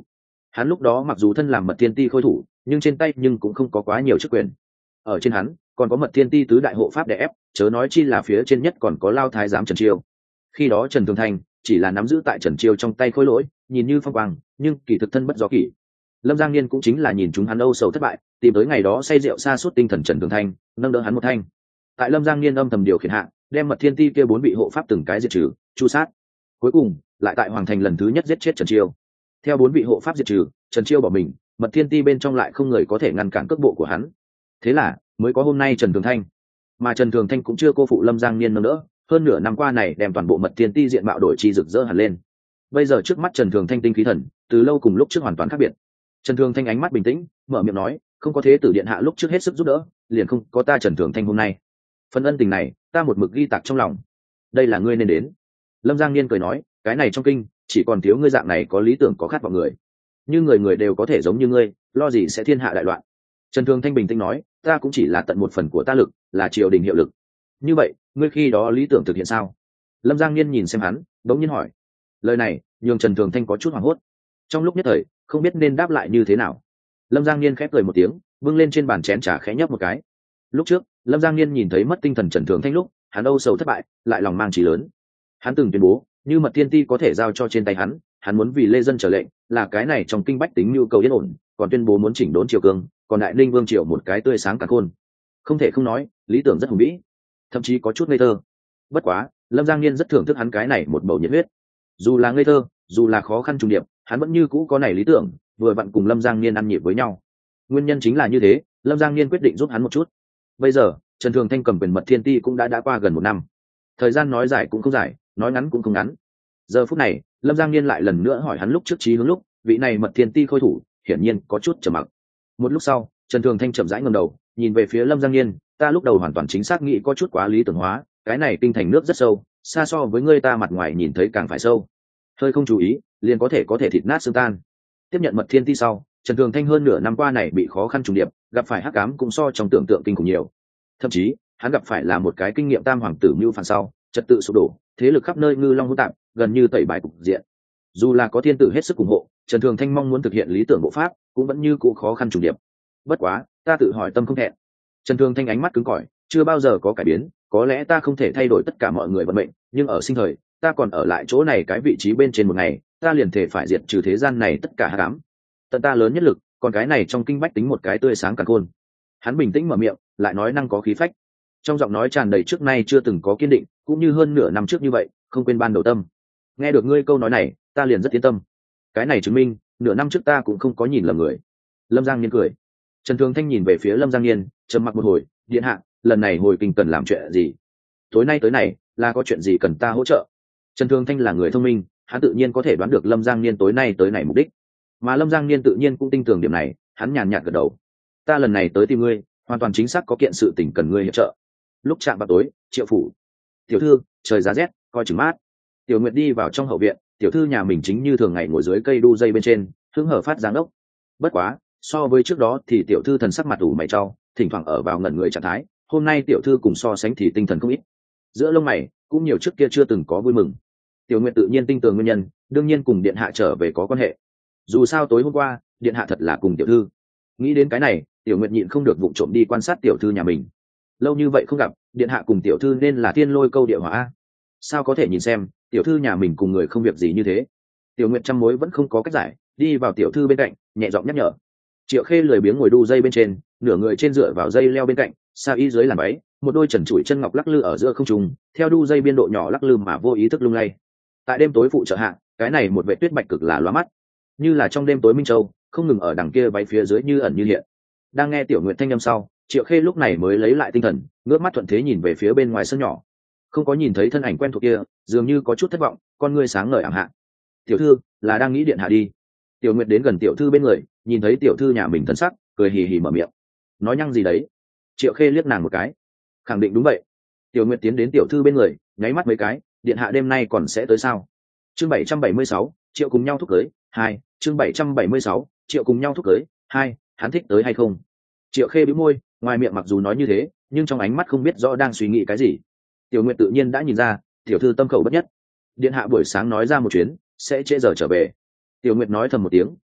Hắn lúc đó mặc dù thân làm Mật Thiên Ti khôi thủ, nhưng trên tay nhưng cũng không có quá nhiều chức quyền. Ở trên hắn còn có Mật Thiên Ti tứ đại hộ pháp đè ép, chớ nói chi là phía trên nhất còn có Lao Thái giám Trần Chiêu. Khi đó Trần Thường Thanh chỉ là nắm giữ tại Trần Chiêu trong tay khối lỗi, nhìn như phong quang, nhưng kỳ thực thân bất do kỷ. Lâm Giang Niên cũng chính là nhìn chúng hắn âu sầu thất bại, tìm tới ngày đó say rượu sa sút tinh thần Trần Thường Thanh, nâng đỡ hắn một thanh. Tại Lâm Giang Niên âm thầm điều khiển hạ, đem Mật Thiên Ti kia 4 vị hộ pháp từng cái diệt trừ, chu sát. Cuối cùng, lại tại Hoàng Thành lần thứ nhất giết chết Trần Chiêu. Theo 4 vị hộ pháp diệt trừ, Trần Chiêu bỏ mình, Mật Thiên Ti bên trong lại không người có thể ngăn cản cước bộ của hắn. Thế là mới có hôm nay Trần Thường Thanh. Mà Trần Thường Thanh cũng chưa cô phụ Lâm Giang Niên nâng đỡ, hơn nửa năm qua này đem toàn bộ Mật Thiên Ti diện mạo đổi chi rực rỡ hẳn lên. Bây giờ trước mắt Trần Thường Thanh tinh khí thần, từ lâu cùng lúc trước hoàn toàn khác biệt. Trần Thường Thanh ánh mắt bình tĩnh, mở miệng nói, không có thế tử điện hạ lúc trước hết sức giúp đỡ, liền không có ta Trần Thường Thanh hôm nay. Phần ân tình này, ta một mực ghi tạc trong lòng. Đây là ngươi nên đến. Lâm Giang Niên cười nói, cái này trong kinh, chỉ còn thiếu ngươi dạng này có lý tưởng có khát vọng người. Như người người đều có thể giống như ngươi, lo gì sẽ thiên hạ đại loạn. Trần Thường Thanh bình tĩnh nói, ta cũng chỉ là tận một phần của ta lực, là triều đình hiệu lực. Như vậy, ngươi khi đó lý tưởng thực hiện sao? Lâm Giang Niên nhìn xem hắn, đống nhiên hỏi. Lời này nhường Trần Thường Thanh có chút hoảng hốt, trong lúc nhất thời không biết nên đáp lại như thế nào. Lâm Giang Niên khép cười một tiếng, bưng lên trên bàn chén trà khẽ nhấp một cái. Lúc trước Lâm Giang Niên nhìn thấy mất tinh thần Trần Thường Thanh lúc, hắn âu sầu thất bại, lại lòng mang chí lớn. Hắn từng tuyên bố, như Mật Thiên Ti có thể giao cho trên tay hắn muốn vì lê dân trở lệnh, là cái này trong kinh bách tính nhu cầu yên ổn, còn tuyên bố muốn chỉnh đốn triều cương, còn đại ninh vương triều một cái tươi sáng cả khôn. Không thể không nói, lý tưởng rất hùng vĩ, thậm chí có chút ngây thơ. Bất quá, Lâm Giang Niên rất thưởng thức hắn cái này một bầu nhiệt huyết. Dù là ngây thơ, dù là khó khăn trùng điệp, hắn vẫn như cũ có này lý tưởng, vừa vặn cùng Lâm Giang Niên ăn nhịp với nhau. Nguyên nhân chính là như thế, Lâm Giang Niên quyết định giúp hắn một chút. Bây giờ, Trần Thường Thanh cầm quyền Mật Thiên Ti cũng đã qua gần 1 năm. Thời gian nói dài cũng không dài, nói ngắn cũng không ngắn. Giờ phút này, Lâm Giang Niên lại lần nữa hỏi hắn lúc trước chí hướng lúc, vị này Mật Thiên Ti khôi thủ, hiển nhiên có chút trầm mặc. Một lúc sau, Trần Thường Thanh chậm rãi ngẩng đầu, nhìn về phía Lâm Giang Niên, ta lúc đầu hoàn toàn chính xác nghĩ có chút quá lý tưởng hóa, cái này kinh thành nước rất sâu, xa so với ngươi ta mặt ngoài nhìn thấy càng phải sâu. Hơi không chú ý, liền có thể thịt nát xương tan. Tiếp nhận Mật Thiên Ti sau, Trần Thường Thanh hơn nửa năm qua này bị khó khăn trùng điệp, gặp phải hắc ám cũng so trong tưởng tượng kinh khủng nhiều. Thậm chí, hắn gặp phải là một cái kinh nghiệm tam hoàng tử mưu phản sau, trật tự sụp đổ, thế lực khắp nơi ngư long hỗn tạp, gần như tẩy bài cục diện. Dù là có thiên tử hết sức ủng hộ, Trần Thường Thanh mong muốn thực hiện lý tưởng bộ pháp, cũng vẫn như cũ khó khăn trùng điệp. Bất quá, ta tự hỏi tâm không thẹn. Trần Thường Thanh ánh mắt cứng cỏi, chưa bao giờ có cải biến, có lẽ ta không thể thay đổi tất cả mọi người vận mệnh, nhưng ở sinh thời, ta còn ở lại chỗ này cái vị trí bên trên một ngày, ta liền thể phải diệt trừ thế gian này tất cả hắc ám. Tận ta lớn nhất lực, còn cái này trong kinh bách tính một cái tươi sáng cả khôn. Hắn bình tĩnh mở miệng, lại nói năng có khí phách. Trong giọng nói tràn đầy trước nay chưa từng có kiên định, cũng như hơn nửa năm trước như vậy, không quên ban đầu tâm. Nghe được ngươi câu nói này, ta liền rất yên tâm. Cái này chứng minh, nửa năm trước ta cũng không có nhìn lầm người. Lâm Giang Niên cười. Trần Thường Thanh nhìn về phía Lâm Giang Niên, trầm mặc một hồi, điện hạ, lần này hồi kinh cần làm chuyện gì? Tối nay tới này, là có chuyện gì cần ta hỗ trợ? Trần Thường Thanh là người thông minh, hắn tự nhiên có thể đoán được Lâm Giang Niên tối nay tới này mục đích. Mà Lâm Giang Niên tự nhiên cũng tin tưởng điểm này, hắn nhàn nhạt gật đầu. Ta lần này tới tìm ngươi, hoàn toàn chính xác có kiện sự tình cần ngươi hỗ trợ. Lúc chạm vào tối, Triệu phủ. Tiểu thư, trời giá rét, coi chừng mát. Tiểu Nguyệt đi vào trong hậu viện, tiểu thư nhà mình chính như thường ngày ngồi dưới cây đu dây bên trên, hứng hở phát giáng đốc. Bất quá, so với trước đó thì tiểu thư thần sắc mặt ủ mày trao, thỉnh thoảng ở vào ngẩn người trạng thái. Hôm nay tiểu thư cùng so sánh thì tinh thần không ít. Giữa lông mày cũng nhiều trước kia chưa từng có vui mừng. Tiểu Nguyệt tự nhiên tin tưởng nguyên nhân, đương nhiên cùng điện hạ trở về có quan hệ. Dù sao tối hôm qua, điện hạ thật là cùng tiểu thư. Nghĩ đến cái này, tiểu Nguyệt nhịn không được vụng trộm đi quan sát tiểu thư nhà mình. Lâu như vậy không gặp, điện hạ cùng tiểu thư nên là thiên lôi câu địa hỏa. Sao có thể nhìn xem, tiểu thư nhà mình cùng người không việc gì như thế. Tiểu Nguyệt trăm mối vẫn không có cách giải, đi vào tiểu thư bên cạnh, nhẹ giọng nhắc nhở. Triệu Khê lười biếng ngồi đu dây bên trên, nửa người trên dựa vào dây leo bên cạnh, sa y dưới làn váy, một đôi trần trụi chân ngọc lắc lư ở giữa không trung, theo đu dây biên độ nhỏ lắc lư mà vô ý thức lung lay. Tại đêm tối phụ trợ hạ, cái này một vệ tuyết bạch cực là lóa mắt, như là trong đêm tối minh châu, không ngừng ở đằng kia váy phía dưới như ẩn như hiện. Đang nghe tiểu Nguyệt thanh âm sau, Triệu Khê lúc này mới lấy lại tinh thần, ngước mắt thuận thế nhìn về phía bên ngoài sân nhỏ, không có nhìn thấy thân ảnh quen thuộc kia, dường như có chút thất vọng, con ngươi sáng ngời ảm hạ. Tiểu thư là đang nghĩ điện hạ đi. Tiểu Nguyệt đến gần tiểu thư bên người, nhìn thấy tiểu thư nhà mình thân sắc, cười hì hì mở miệng. Nói nhăng gì đấy? Triệu Khê liếc nàng một cái, khẳng định đúng vậy. Tiểu Nguyệt tiến đến tiểu thư bên người, nháy mắt mấy cái, điện hạ đêm nay còn sẽ tới sao? Chương 776, Triệu cùng nhau thúc cưới 2, chương 776, Triệu cùng nhau thúc cưới 2, hắn thích tới hay không? Triệu Khê bĩu môi, ngoài miệng mặc dù nói như thế, nhưng trong ánh mắt không biết rõ đang suy nghĩ cái gì. Tiểu Nguyệt tự nhiên đã nhìn ra, tiểu thư tâm khẩu bất nhất. Điện hạ buổi sáng nói ra một chuyến, sẽ trễ giờ trở về. Tiểu Nguyệt nói thầm một tiếng,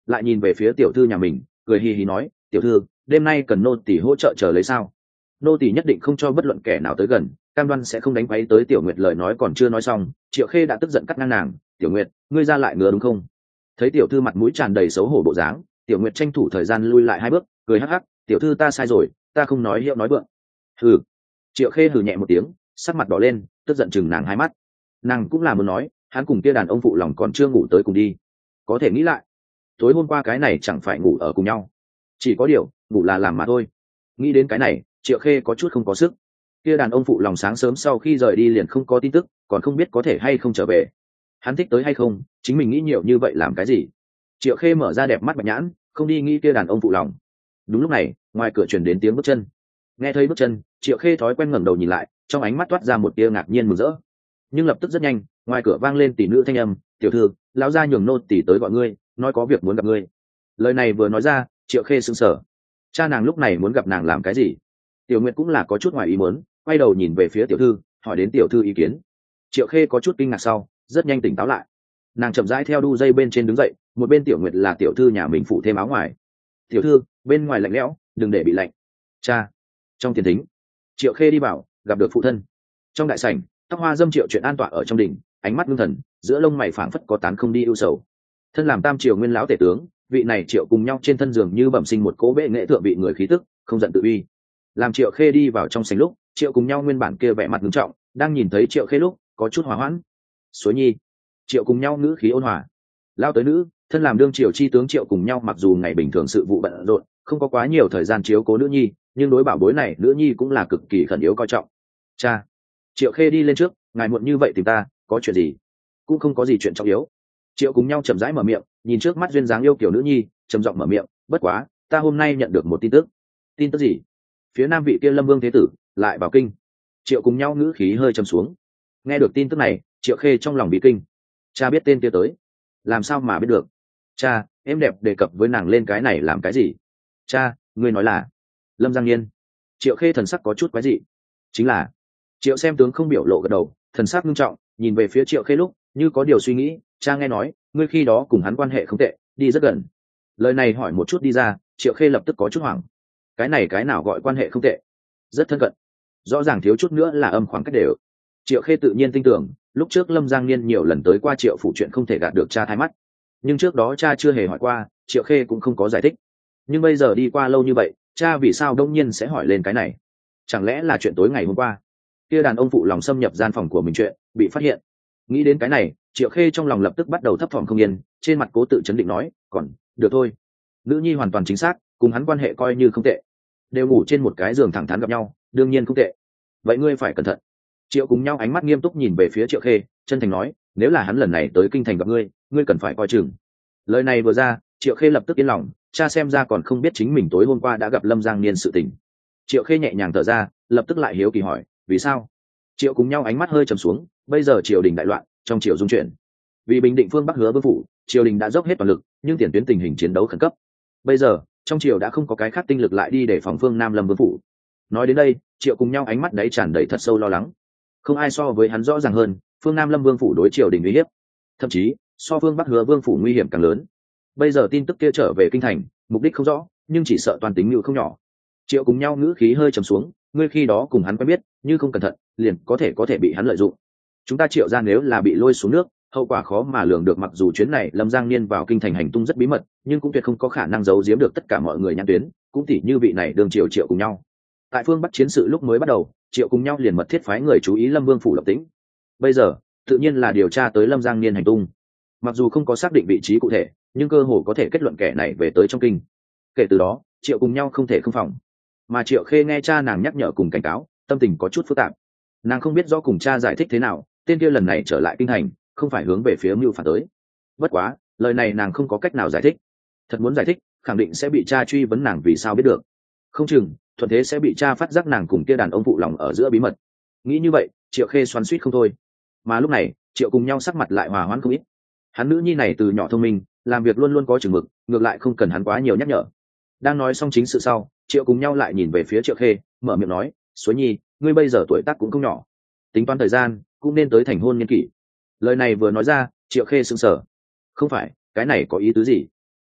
lại nhìn về phía tiểu thư nhà mình, cười hì hì nói, tiểu thư, đêm nay cần nô tỳ hỗ trợ chờ lấy sao? Nô tỳ nhất định không cho bất luận kẻ nào tới gần, cam đoan sẽ không đánh quấy tới Tiểu Nguyệt. Lời nói còn chưa nói xong, Triệu Khê đã tức giận cắt ngang nàng. Tiểu Nguyệt, ngươi ra lại ngứa đúng không? Thấy tiểu thư mặt mũi tràn đầy xấu hổ bộ dáng, Tiểu Nguyệt tranh thủ thời gian lui lại 2 bước, cười hắc hắc, tiểu thư ta sai rồi, ta không nói hiệu nói vượng. Hừ. Triệu Khê hừ nhẹ một tiếng, sắc mặt đỏ lên, tức giận chừng nàng 2 mắt. Nàng cũng là muốn nói, hắn cùng kia đàn ông phụ lòng còn chưa ngủ tới cùng đi. Có thể nghĩ lại, tối hôm qua cái này chẳng phải ngủ ở cùng nhau, chỉ có điều ngủ là làm mà thôi. Nghĩ đến cái này, Triệu Khê có chút không có sức. Kia đàn ông phụ lòng sáng sớm sau khi rời đi liền không có tin tức, còn không biết có thể hay không trở về. Hắn thích tới hay không, chính mình nghĩ nhiều như vậy làm cái gì? Triệu Khê mở ra đẹp mắt bạch nhãn, không đi nghĩ kia đàn ông phụ lòng. Đúng lúc này, ngoài cửa truyền đến tiếng bước chân. Nghe thấy bước chân, Triệu Khê thói quen ngẩng đầu nhìn lại, trong ánh mắt toát ra một tia ngạc nhiên mừng rỡ. Nhưng lập tức rất nhanh, ngoài cửa vang lên tỷ nữ thanh âm, "Tiểu thư, lão gia nhường nô tỷ tới gọi ngươi, nói có việc muốn gặp ngươi." Lời này vừa nói ra, Triệu Khê sững sờ. Cha nàng lúc này muốn gặp nàng làm cái gì? Tiểu Nguyệt cũng là có chút ngoài ý muốn, quay đầu nhìn về phía tiểu thư, hỏi đến tiểu thư ý kiến. Triệu Khê có chút kinh ngạc sau, rất nhanh tỉnh táo lại. Nàng chậm rãi theo đu dây bên trên đứng dậy, một bên Tiểu Nguyệt là tiểu thư nhà mình phụ thêm áo ngoài. "Tiểu thư, bên ngoài lạnh lẽo, đừng để bị lạnh." "Cha." Trong tiền thính, Triệu Khê đi vào, gặp được phụ thân. Trong đại sảnh, tóc hoa dâm Triệu Chuyện an tọa ở trong đỉnh, ánh mắt ngưng thần, giữa lông mày phảng phất có tán không đi ưu sầu. Thân làm Tam Triều nguyên lão tể tướng, vị này Triệu cùng nhau trên thân giường như bẩm sinh một cố bệ nghệ thượng vị người khí tức, không giận tự uy. Làm Triệu Khê đi vào trong sảnh lúc, Triệu cùng nhau nguyên bản kia vẻ mặt nghiêm trọng, đang nhìn thấy Triệu Khê lúc có chút hòa hoãn. "Suối nhi." Triệu cùng nhau ngữ khí ôn hòa. Lao tới nữ, thân làm đương triều chi tướng Triệu cùng nhau mặc dù ngày bình thường sự vụ bận rộn, không có quá nhiều thời gian chiếu cố nữ nhi, nhưng đối bảo bối này nữ nhi cũng là cực kỳ khẩn yếu coi trọng. "Cha." Triệu Khê đi lên trước, "Ngài muộn như vậy tìm ta, có chuyện gì?" "Cũng không có gì chuyện trọng yếu." Triệu cùng nhau chậm rãi mở miệng, nhìn trước mắt duyên dáng yêu kiểu nữ nhi, trầm giọng mở miệng, "Bất quá, ta hôm nay nhận được một tin tức." "Tin tức gì?" "Phía Nam vị kia Lâm Vương thế tử lại vào kinh." Triệu cùng nhau ngữ khí hơi trầm xuống. Nghe được tin tức này, Triệu Khê trong lòng bị kinh. "Cha biết tên kia tới?" "Làm sao mà biết được?" "Cha, em đẹp đề cập với nàng lên cái này làm cái gì?" "Cha, ngươi nói là Lâm Giang Niên." Triệu Khê thần sắc có chút quái dị. "Chính là." Triệu xem tướng không biểu lộ gật đầu, thần sắc nghiêm trọng, nhìn về phía Triệu Khê lúc như có điều suy nghĩ. "Cha nghe nói ngươi khi đó cùng hắn quan hệ không tệ, đi rất gần." Lời này hỏi một chút đi ra, Triệu Khê lập tức có chút hoảng. Cái này cái nào gọi quan hệ không tệ? Rất thân cận, rõ ràng thiếu chút nữa là âm khoảng cách đều. Triệu Khê tự nhiên tin tưởng, lúc trước Lâm Giang Niên nhiều lần tới qua Triệu phủ chuyện không thể gạt được cha thái mắt, nhưng trước đó cha chưa hề hỏi qua, Triệu Khê cũng không có giải thích. Nhưng bây giờ đi qua lâu như vậy, cha vì sao đông nhiên sẽ hỏi lên cái này? Chẳng lẽ là chuyện tối ngày hôm qua kia đàn ông phụ lòng xâm nhập gian phòng của mình chuyện bị phát hiện? Nghĩ đến cái này, Triệu Khê trong lòng lập tức bắt đầu thấp thỏm không yên, trên mặt cố tự chấn định nói, "Còn được thôi." Nữ nhi hoàn toàn chính xác, cùng hắn quan hệ coi như không tệ, đều ngủ trên một cái giường thẳng thắn gặp nhau, đương nhiên không tệ. "Vậy ngươi phải cẩn thận." Triệu cùng nhau ánh mắt nghiêm túc nhìn về phía Triệu Khê, chân thành nói, "Nếu là hắn lần này tới kinh thành gặp ngươi, ngươi cần phải coi chừng." Lời này vừa ra, Triệu Khê lập tức yên lòng, cha xem ra còn không biết chính mình tối hôm qua đã gặp Lâm Giang Niên sự tình. Triệu Khê nhẹ nhàng thở ra, lập tức lại hiếu kỳ hỏi, "Vì sao?" Triệu cùng nhau ánh mắt hơi trầm xuống, bây giờ triều đình đại loạn, trong triều dung chuyển. Vì bình định phương Bắc Hứa Vương phủ, triều đình đã dốc hết toàn lực, nhưng tiền tuyến tình hình chiến đấu khẩn cấp. Bây giờ, trong triều đã không có cái khác tinh lực lại đi để phòng phương Nam Lâm Vương phủ. Nói đến đây, Triệu cùng nhau ánh mắt đấy tràn đầy thật sâu lo lắng. Không ai so với hắn rõ ràng hơn, phương Nam Lâm Vương phủ đối triều đình uy hiếp, thậm chí so phương Bắc Hứa Vương phủ nguy hiểm càng lớn. Bây giờ tin tức kia trở về kinh thành, mục đích không rõ, nhưng chỉ sợ toàn tính mưu không nhỏ. Triệu cùng nhau ngữ khí hơi trầm xuống, "Ngươi khi đó cùng hắn quen biết, như không cẩn thận, liền có thể bị hắn lợi dụng. Chúng ta Triệu ra nếu là bị lôi xuống nước, hậu quả khó mà lường được. Mặc dù chuyến này Lâm Giang Niên vào kinh thành hành tung rất bí mật, nhưng cũng tuyệt không có khả năng giấu giếm được tất cả mọi người nhãn tuyến, cũng tỉ như vị này đường Triệu cùng nhau." Tại phương Bắc chiến sự lúc mới bắt đầu, Triệu cùng nhau liền mật thiết phái người chú ý Lâm Vương phủ lập tĩnh. Bây giờ, tự nhiên là điều tra tới Lâm Giang Niên hành tung. Mặc dù không có xác định vị trí cụ thể, nhưng cơ hồ có thể kết luận kẻ này về tới trong kinh. Kể từ đó, Triệu cùng nhau không thể không phòng. Mà Triệu Khê nghe cha nàng nhắc nhở cùng cảnh cáo, tâm tình có chút phức tạp. Nàng không biết rõ cùng cha giải thích thế nào, tên kia lần này trở lại kinh thành, không phải hướng về phía mưu phản tới. Bất quá, lời này nàng không có cách nào giải thích. Thật muốn giải thích, khẳng định sẽ bị cha truy vấn nàng vì sao biết được. Không chừng, thuận thế sẽ bị cha phát giác nàng cùng kia đàn ông phụ lòng ở giữa bí mật. Nghĩ như vậy, Triệu Khê xoắn xuýt không thôi. Mà lúc này, Triệu cùng nhau sắc mặt lại hòa hoãn không ít. Hắn nữ nhi này từ nhỏ thông minh, làm việc luôn luôn có chừng mực, ngược lại không cần hắn quá nhiều nhắc nhở. Đang nói xong chính sự sau, Triệu cùng nhau lại nhìn về phía Triệu Khê, mở miệng nói, "Suối nhi, ngươi bây giờ tuổi tác cũng không nhỏ, tính toán thời gian cũng nên tới thành hôn niên kỷ." Lời này vừa nói ra, Triệu Khê sững sờ. "Không phải, cái này có ý tứ gì?"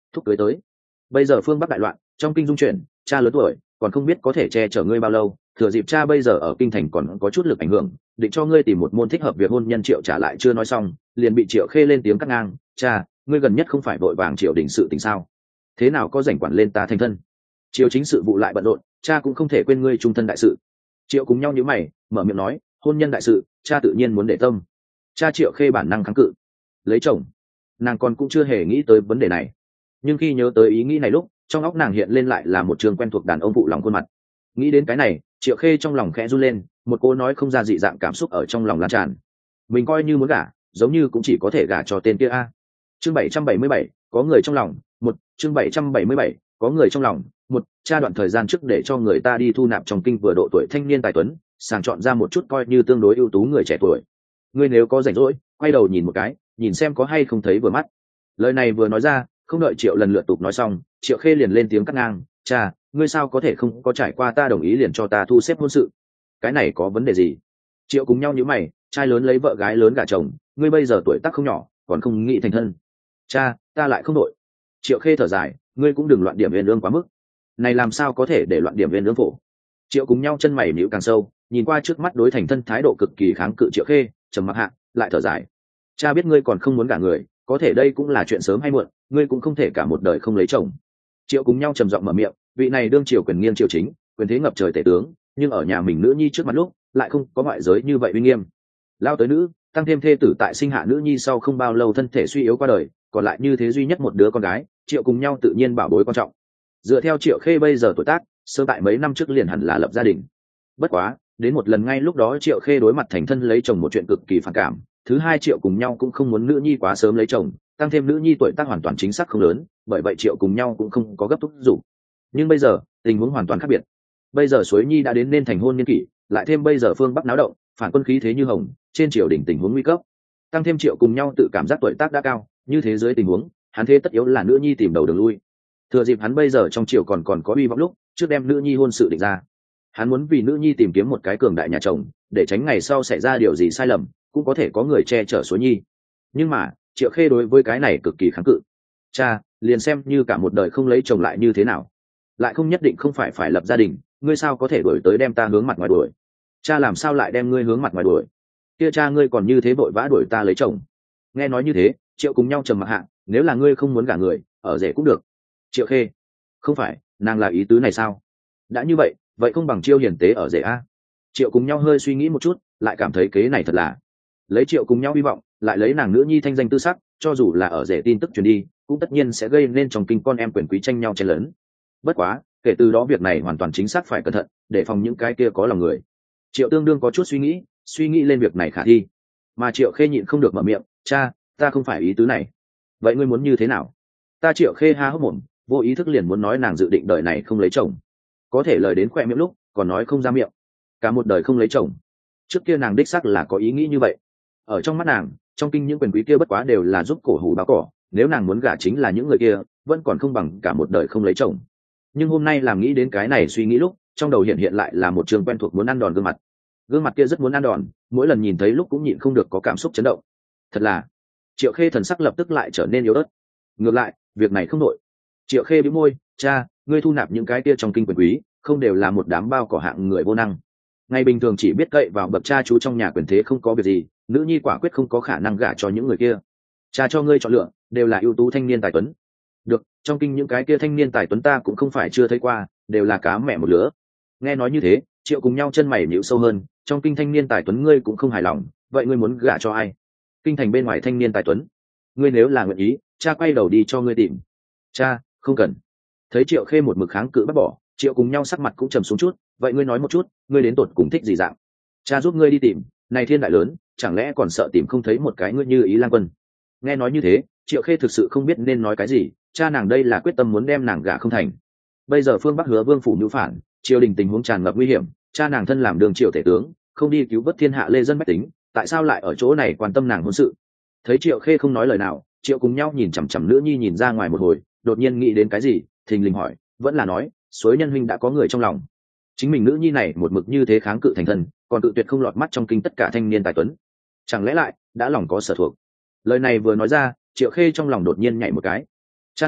thúc cưới tới. Bây giờ phương Bắc đại loạn, trong kinh dung chuyển, cha lớn tuổi còn không biết có thể che chở ngươi bao lâu, thừa dịp cha bây giờ ở kinh thành còn có chút lực ảnh hưởng, định cho ngươi tìm một môn thích hợp việc hôn nhân. Triệu trả lại chưa nói xong, liền bị Triệu Khê lên tiếng cắt ngang. Cha, ngươi gần nhất không phải vội vàng triều đình sự tình sao, thế nào có rảnh quản lên ta thành thân? Triều chính sự vụ lại bận rộn, cha cũng không thể quên ngươi trung thân đại sự. Triệu cùng nhau nhíu mày, mở miệng nói, hôn nhân đại sự cha tự nhiên muốn để tâm. Cha. Triệu Khê bản năng kháng cự. Lấy chồng? Nàng còn cũng chưa hề nghĩ tới vấn đề này, nhưng khi nhớ tới ý nghĩ này lúc, trong óc nàng hiện lên lại là một trường quen thuộc đàn ông phụ lòng khuôn mặt. Nghĩ đến cái này, Triệu Khê trong lòng khẽ run lên, một cô nói không ra dị dạng cảm xúc ở trong lòng lan tràn. Mình coi như muốn gả, giống như cũng chỉ có thể gả cho tên kia a. Chương 777, có người trong lòng. Một. Chương 777, có người trong lòng. Một. Cha đoạn thời gian trước để cho người ta đi thu nạp trong kinh vừa độ tuổi thanh niên tài tuấn, sàng chọn ra một chút coi như tương đối ưu tú người trẻ tuổi. Ngươi nếu có rảnh rỗi, quay đầu nhìn một cái, nhìn xem có hay không thấy vừa mắt. Lời này vừa nói ra, không đợi Triệu lần lượt tục nói xong, Triệu Khê liền lên tiếng cắt ngang. Cha, ngươi sao có thể không có trải qua ta đồng ý liền cho ta thu xếp hôn sự? Cái này có vấn đề gì? Triệu cùng nhau nhíu mày, trai lớn lấy vợ gái lớn gả chồng, ngươi bây giờ tuổi tác không nhỏ, còn không nghĩ thành thân. Cha, ta lại không đội. Triệu Khê thở dài, ngươi cũng đừng loạn điểm viên lương quá mức. Này làm sao có thể để loạn điểm viên lương phổ? Triệu cùng nhau chân mày nhíu càng sâu, nhìn qua trước mắt đối thành thân thái độ cực kỳ kháng cự Triệu Khê, trầm mặc hạ, lại thở dài. Cha biết ngươi còn không muốn gả người, có thể đây cũng là chuyện sớm hay muộn, ngươi cũng không thể cả một đời không lấy chồng. Triệu cùng nhau trầm giọng mở miệng, vị này đương triều quyền nghiêng triều chính, quyền thế ngập trời tể tướng, nhưng ở nhà mình nữ nhi trước mặt lúc lại không có ngoại giới như vậy uy nghiêm. Lao tới nữ, tăng thêm thê tử tại sinh hạ nữ nhi sau không bao lâu thân thể suy yếu qua đời, còn lại như thế duy nhất một đứa con gái, Triệu cùng nhau tự nhiên bảo bối quan trọng. Dựa theo Triệu Khê bây giờ tuổi tác, sơ tại mấy năm trước liền hẳn là lập gia đình. Bất quá, đến một lần ngay lúc đó Triệu Khê đối mặt thành thân lấy chồng một chuyện cực kỳ phản cảm. Thứ hai, Triệu cùng nhau cũng không muốn nữ nhi quá sớm lấy chồng, tăng thêm nữ nhi tuổi tác hoàn toàn chính xác không lớn, bởi vậy Triệu cùng nhau cũng không có gấp thúc giục. Nhưng bây giờ tình huống hoàn toàn khác biệt. Bây giờ Suối Nhi đã đến nên thành hôn niên kỷ, lại thêm bây giờ phương Bắc náo động, phản quân khí thế như hồng, trên triều đình tình huống nguy cấp, tăng thêm Triệu cùng nhau tự cảm giác tuổi tác đã cao, như thế giới tình huống, hắn thế tất yếu là nữ nhi tìm đầu đường lui. Thừa dịp hắn bây giờ trong triều còn có uy vọng lúc, trước đem nữ nhi hôn sự định ra. Hắn muốn vì nữ nhi tìm kiếm một cái cường đại nhà chồng, để tránh ngày sau xảy ra điều gì sai lầm, cũng có thể có người che chở Suối Nhi. Nhưng mà Triệu Khê đối với cái này cực kỳ kháng cự. Cha, liền xem như cả một đời không lấy chồng lại như thế nào, lại không nhất định không phải lập gia đình, ngươi sao có thể đuổi tới đem ta hướng mặt ngoài đuổi? Cha làm sao lại đem ngươi hướng mặt ngoài đuổi? Kia cha ngươi còn như thế vội vã đuổi ta lấy chồng? Nghe nói như thế, Triệu cùng nhau trầm mặc hạ, nếu là ngươi không muốn gả người, ở rể cũng được. Triệu Khê, không phải, nàng là ý tứ này sao? Đã như vậy, vậy không bằng Chiêu hiền tế ở rể a. Triệu cùng nhau hơi suy nghĩ một chút, lại cảm thấy kế này thật là lấy Triệu cùng nhau hy vọng, lại lấy nàng nữ nhi thanh danh tư sắc, cho dù là ở rể tin tức truyền đi, cũng tất nhiên sẽ gây nên trong kinh con em quyền quý tranh nhau chen lớn. Bất quá, kể từ đó việc này hoàn toàn chính xác phải cẩn thận, để phòng những cái kia có lòng người. Triệu tương đương có chút suy nghĩ lên việc này khả thi, mà Triệu Khê nhịn không được mở miệng. Cha, ta không phải ý tứ này. Vậy ngươi muốn như thế nào? Ta Triệu Khê há hốc mồm, vô ý thức liền muốn nói nàng dự định đời này không lấy chồng, có thể lời đến khoe miệng lúc còn nói không ra miệng. Cả một đời không lấy chồng, trước kia nàng đích xác là có ý nghĩ như vậy. Ở trong mắt nàng, trong kinh những quyền quý kia bất quá đều là giúp cổ hủ báo cỏ, nếu nàng muốn gả chính là những người kia, vẫn còn không bằng cả một đời không lấy chồng. Nhưng hôm nay làm nghĩ đến cái này suy nghĩ lúc, trong đầu hiện lại là một trường quen thuộc muốn ăn đòn gương mặt kia rất muốn ăn đòn, mỗi lần nhìn thấy lúc cũng nhịn không được có cảm xúc chấn động. Thật là Triệu Khê thần sắc lập tức lại trở nên yếu ớt. Ngược lại, việc này không nội. Triệu Khê bĩu môi, cha, ngươi thu nạp những cái kia trong kinh quyền quý, không đều là một đám bao cỏ hạng người vô năng. Ngày bình thường chỉ biết cậy vào bậc cha chú trong nhà quyền thế không có việc gì, nữ nhi quả quyết không có khả năng gả cho những người kia. Cha cho ngươi chọn lựa đều là ưu tú thanh niên tài tuấn. Được, trong kinh những cái kia thanh niên tài tuấn ta cũng không phải chưa thấy qua, đều là cá mẹ một lứa. Nghe nói như thế, Triệu cùng nhau chân mày nhíu sâu hơn, trong kinh thanh niên tài tuấn ngươi cũng không hài lòng, vậy ngươi muốn gả cho ai? Kinh thành bên ngoài thanh niên tài tuấn, ngươi nếu là nguyện ý, cha quay đầu đi cho ngươi tìm. Cha, không cần. Thấy Triệu Khê một mực kháng cự bắt bỏ, Triệu cùng nhau sắc mặt cũng trầm xuống chút. Vậy ngươi nói một chút, ngươi đến tột cùng thích gì dạng? Cha giúp ngươi đi tìm, này thiên đại lớn, chẳng lẽ còn sợ tìm không thấy một cái ngươi như ý lang quân? Nghe nói như thế, Triệu Khê thực sự không biết nên nói cái gì. Cha nàng đây là quyết tâm muốn đem nàng gả không thành. Bây giờ phương Bắc Hứa Vương phủ nhu phản, triều đình tình huống tràn ngập nguy hiểm, cha nàng thân làm đường triều tể tướng, không đi cứu vớt thiên hạ lê dân bách tính, tại sao lại ở chỗ này quan tâm nàng hôn sự? Thấy Triệu Khê không nói lời nào, Triệu cùng nhau nhìn chằm chằm nữ nhi nhìn ra ngoài một hồi, đột nhiên nghĩ đến cái gì, thình lình hỏi, vẫn là nói, Suối nhân huynh đã có người trong lòng. Chính mình nữ nhi này một mực như thế kháng cự thành thân, còn tự tuyệt không lọt mắt trong kinh tất cả thanh niên tài tuấn, chẳng lẽ lại đã lòng có sở thuộc? Lời này vừa nói ra, Triệu Khê trong lòng đột nhiên nhảy một cái. Cha nàng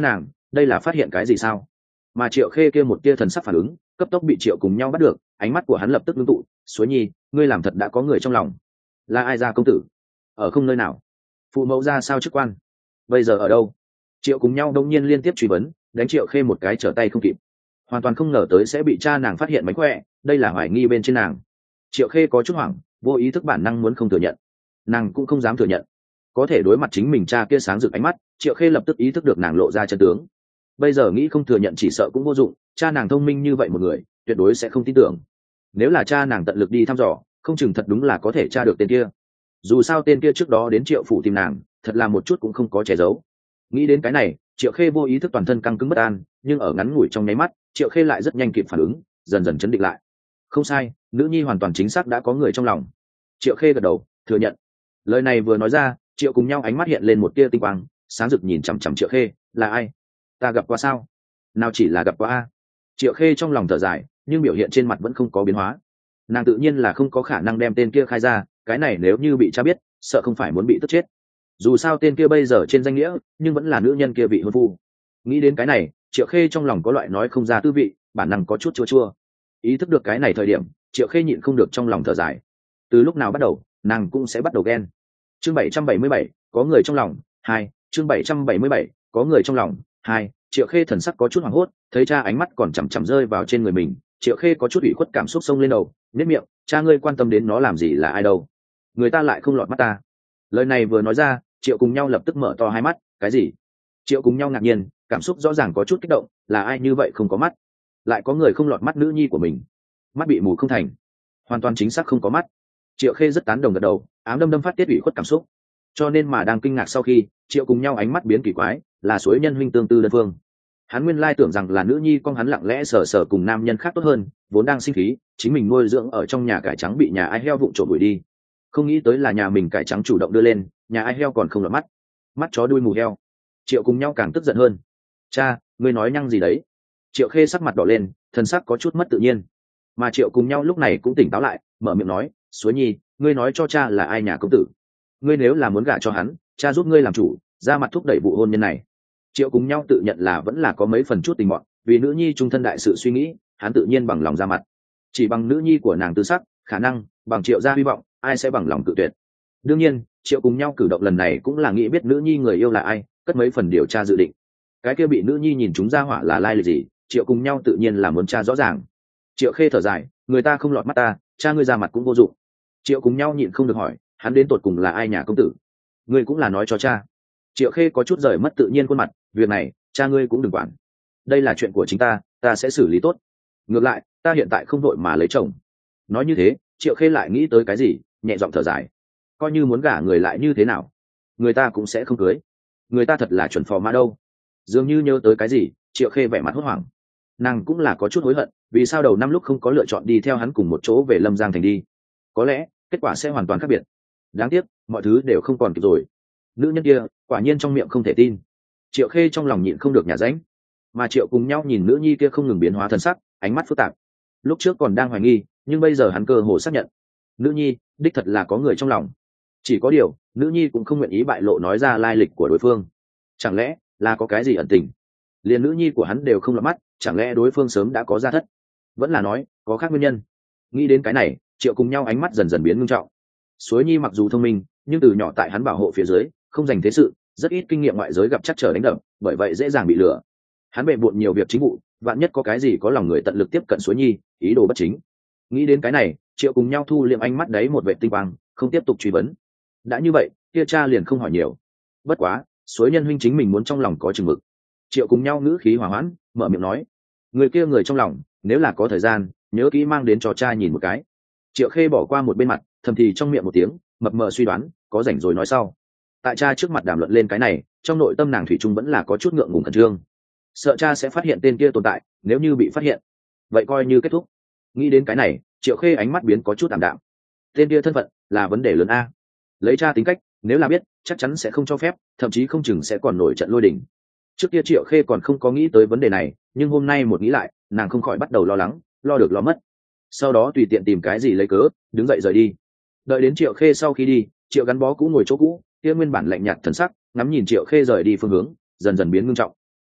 đây là phát hiện cái gì sao? Mà Triệu Khê kia một tia thần sắc phản ứng cấp tốc bị Triệu Cùng Nhau bắt được, ánh mắt của hắn lập tức ngưng tụ. Suối Nhi, ngươi làm thật đã có người trong lòng. Là ai ra công tử? Ở không nơi nào? Phụ mẫu ra sao chức quan? Bây giờ ở đâu? Triệu Cùng Nhau đông nhiên liên tiếp truy vấn, đánh Triệu Khê một cái trở tay không kịp. Hoàn toàn không ngờ tới sẽ bị cha nàng phát hiện mánh khỏe, đây là hoài nghi bên trên nàng. Triệu Khê có chút hoảng, vô ý thức bản năng muốn không thừa nhận, nàng cũng không dám thừa nhận. Có thể đối mặt chính mình cha kia sáng rực ánh mắt, Triệu Khê lập tức ý thức được nàng lộ ra chân tướng. Bây giờ nghĩ không thừa nhận chỉ sợ cũng vô dụng, cha nàng thông minh như vậy một người tuyệt đối sẽ không tin tưởng. Nếu là cha nàng tận lực đi thăm dò, không chừng thật đúng là có thể tra được tên kia. Dù sao tên kia trước đó đến Triệu phủ tìm nàng, thật là một chút cũng không có che giấu. Nghĩ đến cái này, Triệu Khê vô ý thức toàn thân căng cứng bất an, nhưng ở ngắn ngủi trong nháy mắt, Triệu Khê lại rất nhanh kịp phản ứng, dần dần chấn định lại. Không sai, nữ nhi hoàn toàn chính xác đã có người trong lòng. Triệu Khê gật đầu, thừa nhận. Lời này vừa nói ra, Triệu Cùng Nhau ánh mắt hiện lên một tia tinh quang, sáng rực nhìn chằm chằm Triệu Khê. Là ai? Ta gặp qua sao? Nào chỉ là gặp qua a. Triệu Khê trong lòng thở dài, nhưng biểu hiện trên mặt vẫn không có biến hóa. Nàng tự nhiên là không có khả năng đem tên kia khai ra, cái này nếu như bị cha biết, sợ không phải muốn bị tức chết. Dù sao tên kia bây giờ trên danh nghĩa, nhưng vẫn là nữ nhân kia vị hôn phu. Nghĩ đến cái này, Triệu Khê trong lòng có loại nói không ra tư vị, bản năng có chút chua chua. Ý thức được cái này thời điểm, Triệu Khê nhịn không được trong lòng thở dài. Từ lúc nào bắt đầu, nàng cũng sẽ bắt đầu ghen. Chương 777, có người trong lòng. 2. Chương 777, có người trong lòng. 2. Triệu Khê thần sắc có chút hoảng hốt, thấy cha ánh mắt còn chằm chằm rơi vào trên người mình, Triệu Khê có chút ủy khuất cảm xúc xông lên đầu, nhếch miệng, cha ngươi quan tâm đến nó làm gì là ai đâu? Người ta lại không lọt mắt ta. Lời này vừa nói ra, Triệu Cùng Nhau lập tức mở to hai mắt, cái gì? Triệu Cùng Nhau ngạc nhiên, cảm xúc rõ ràng có chút kích động, là ai như vậy không có mắt? Lại có người không lọt mắt nữ nhi của mình? Mắt bị mù không thành? Hoàn toàn chính xác không có mắt. Triệu Khê rất tán đồng gật đầu, ám đâm đâm phát tiết ủy khuất cảm xúc. Cho nên mà đang kinh ngạc sau khi, Triệu Cùng Nhau ánh mắt biến kỳ quái, là suối nhân huynh tương tư đơn phương. Hắn nguyên lai tưởng rằng là nữ nhi con hắn lặng lẽ sờ sờ cùng nam nhân khác tốt hơn, vốn đang sinh khí, chính mình nuôi dưỡng ở trong nhà cải trắng bị nhà ai heo vụng trộm đuổi đi. Không nghĩ tới là nhà mình cải trắng chủ động đưa lên, nhà ai heo còn không lọt mắt. Mắt chó đuôi mù heo. Triệu Cùng Nhau càng tức giận hơn. Cha, ngươi nói nhăng gì đấy? Triệu Khê sắc mặt đỏ lên, thân sắc có chút mất tự nhiên. Mà Triệu Cùng Nhau lúc này cũng tỉnh táo lại, mở miệng nói, Suối Nhi, ngươi nói cho cha là ai nhà công tử? Ngươi nếu là muốn gả cho hắn, cha giúp ngươi làm chủ, ra mặt thúc đẩy vụ hôn nhân này. Triệu Cùng Nhau tự nhận là vẫn là có mấy phần chút tình mọn, vì nữ nhi trung thân đại sự suy nghĩ, hắn tự nhiên bằng lòng ra mặt. Chỉ bằng nữ nhi của nàng tư sắc, khả năng bằng Triệu gia hy vọng, ai sẽ bằng lòng tự tuyệt. Đương nhiên, Triệu Cùng Nhau cử động lần này cũng là nghĩ biết nữ nhi người yêu là ai, cất mấy phần điều tra dự định. Cái kia bị nữ nhi nhìn chúng ra hỏa là lai lịch gì, Triệu Cùng Nhau tự nhiên là muốn tra rõ ràng. Triệu Khê thở dài, người ta không lọt mắt ta, cha ngươi ra mặt cũng vô dụng. Triệu Cùng Nhau nhịn không được hỏi, hắn đến tột cùng là ai nhà công tử? Ngươi cũng là nói cho cha. Triệu Khê có chút rời mất tự nhiên khuôn mặt, việc này cha ngươi cũng đừng quản, đây là chuyện của chính ta, ta sẽ xử lý tốt. Ngược lại ta hiện tại không vội mà lấy chồng. Nói như thế, Triệu Khê lại nghĩ tới cái gì, nhẹ giọng thở dài, coi như muốn gả người lại như thế nào, người ta cũng sẽ không cưới, người ta thật là chuẩn phò mã đâu. Dường như nhớ tới cái gì, Triệu Khê vẻ mặt hốt hoảng. Nàng cũng là có chút hối hận, vì sao đầu năm lúc không có lựa chọn đi theo hắn cùng một chỗ về Lâm Giang thành đi, có lẽ kết quả sẽ hoàn toàn khác biệt. Đáng tiếc mọi thứ đều không còn kịp rồi. Nữ nhân kia quả nhiên trong miệng không thể tin. Triệu Khê trong lòng nhịn không được nhả ránh. Mà Triệu Cùng Nhau nhìn nữ nhi kia không ngừng biến hóa thân sắc, ánh mắt phức tạp. Lúc trước còn đang hoài nghi, nhưng bây giờ hắn cơ hồ xác nhận, nữ nhi đích thật là có người trong lòng. Chỉ có điều nữ nhi cũng không nguyện ý bại lộ nói ra lai lịch của đối phương. Chẳng lẽ là có cái gì ẩn tình? Liền nữ nhi của hắn đều không lọt mắt, chẳng lẽ đối phương sớm đã có gia thất? Vẫn là nói có khác nguyên nhân? Nghĩ đến cái này, Triệu Cùng Nhau ánh mắt dần dần biến nghiêm trọng. Suối Nhi mặc dù thông minh, nhưng từ nhỏ tại hắn bảo hộ phía dưới, không dành thế sự, rất ít kinh nghiệm ngoại giới gặp chắc trở đánh đập, bởi vậy dễ dàng bị lừa. Hắn bề bộn nhiều việc chính vụ, vạn nhất có cái gì có lòng người tận lực tiếp cận Suối Nhi, ý đồ bất chính. Nghĩ đến cái này, Triệu Cùng Nhau thu liệm ánh mắt đấy một vệ tinh quang, không tiếp tục truy vấn. Đã như vậy, kia cha liền không hỏi nhiều. Bất quá, Suối nhân huynh chính mình muốn trong lòng có chừng mực. Triệu Cùng Nhau ngữ khí hòa hoãn, mở miệng nói, người kia người trong lòng, nếu là có thời gian, nhớ kỹ mang đến cho cha nhìn một cái. Triệu Khê bỏ qua một bên mặt, thầm thì trong miệng một tiếng, mập mờ suy đoán, có rảnh rồi nói sau. Tại cha trước mặt đàm luận lên cái này, trong nội tâm nàng thủy chung vẫn là có chút ngượng ngùng khẩn trương, sợ cha sẽ phát hiện tên kia tồn tại, nếu như bị phát hiện, vậy coi như kết thúc. Nghĩ đến cái này, Triệu Khê ánh mắt biến có chút tạm đạm. Tên kia thân phận là vấn đề lớn a. Lấy cha tính cách, nếu là biết, chắc chắn sẽ không cho phép, thậm chí không chừng sẽ còn nổi trận lôi đình. Trước kia Triệu Khê còn không có nghĩ tới vấn đề này, nhưng hôm nay một nghĩ lại, nàng không khỏi bắt đầu lo lắng, lo được lo mất. Sau đó tùy tiện tìm cái gì lấy cớ, đứng dậy rời đi. Đợi đến Triệu Khê sau khi đi, Triệu Gắn Bó cũ ngồi chỗ cũ, kia nguyên bản lạnh nhạt thần sắc, ngắm nhìn Triệu Khê rời đi phương hướng, dần dần biến ngưng trọng.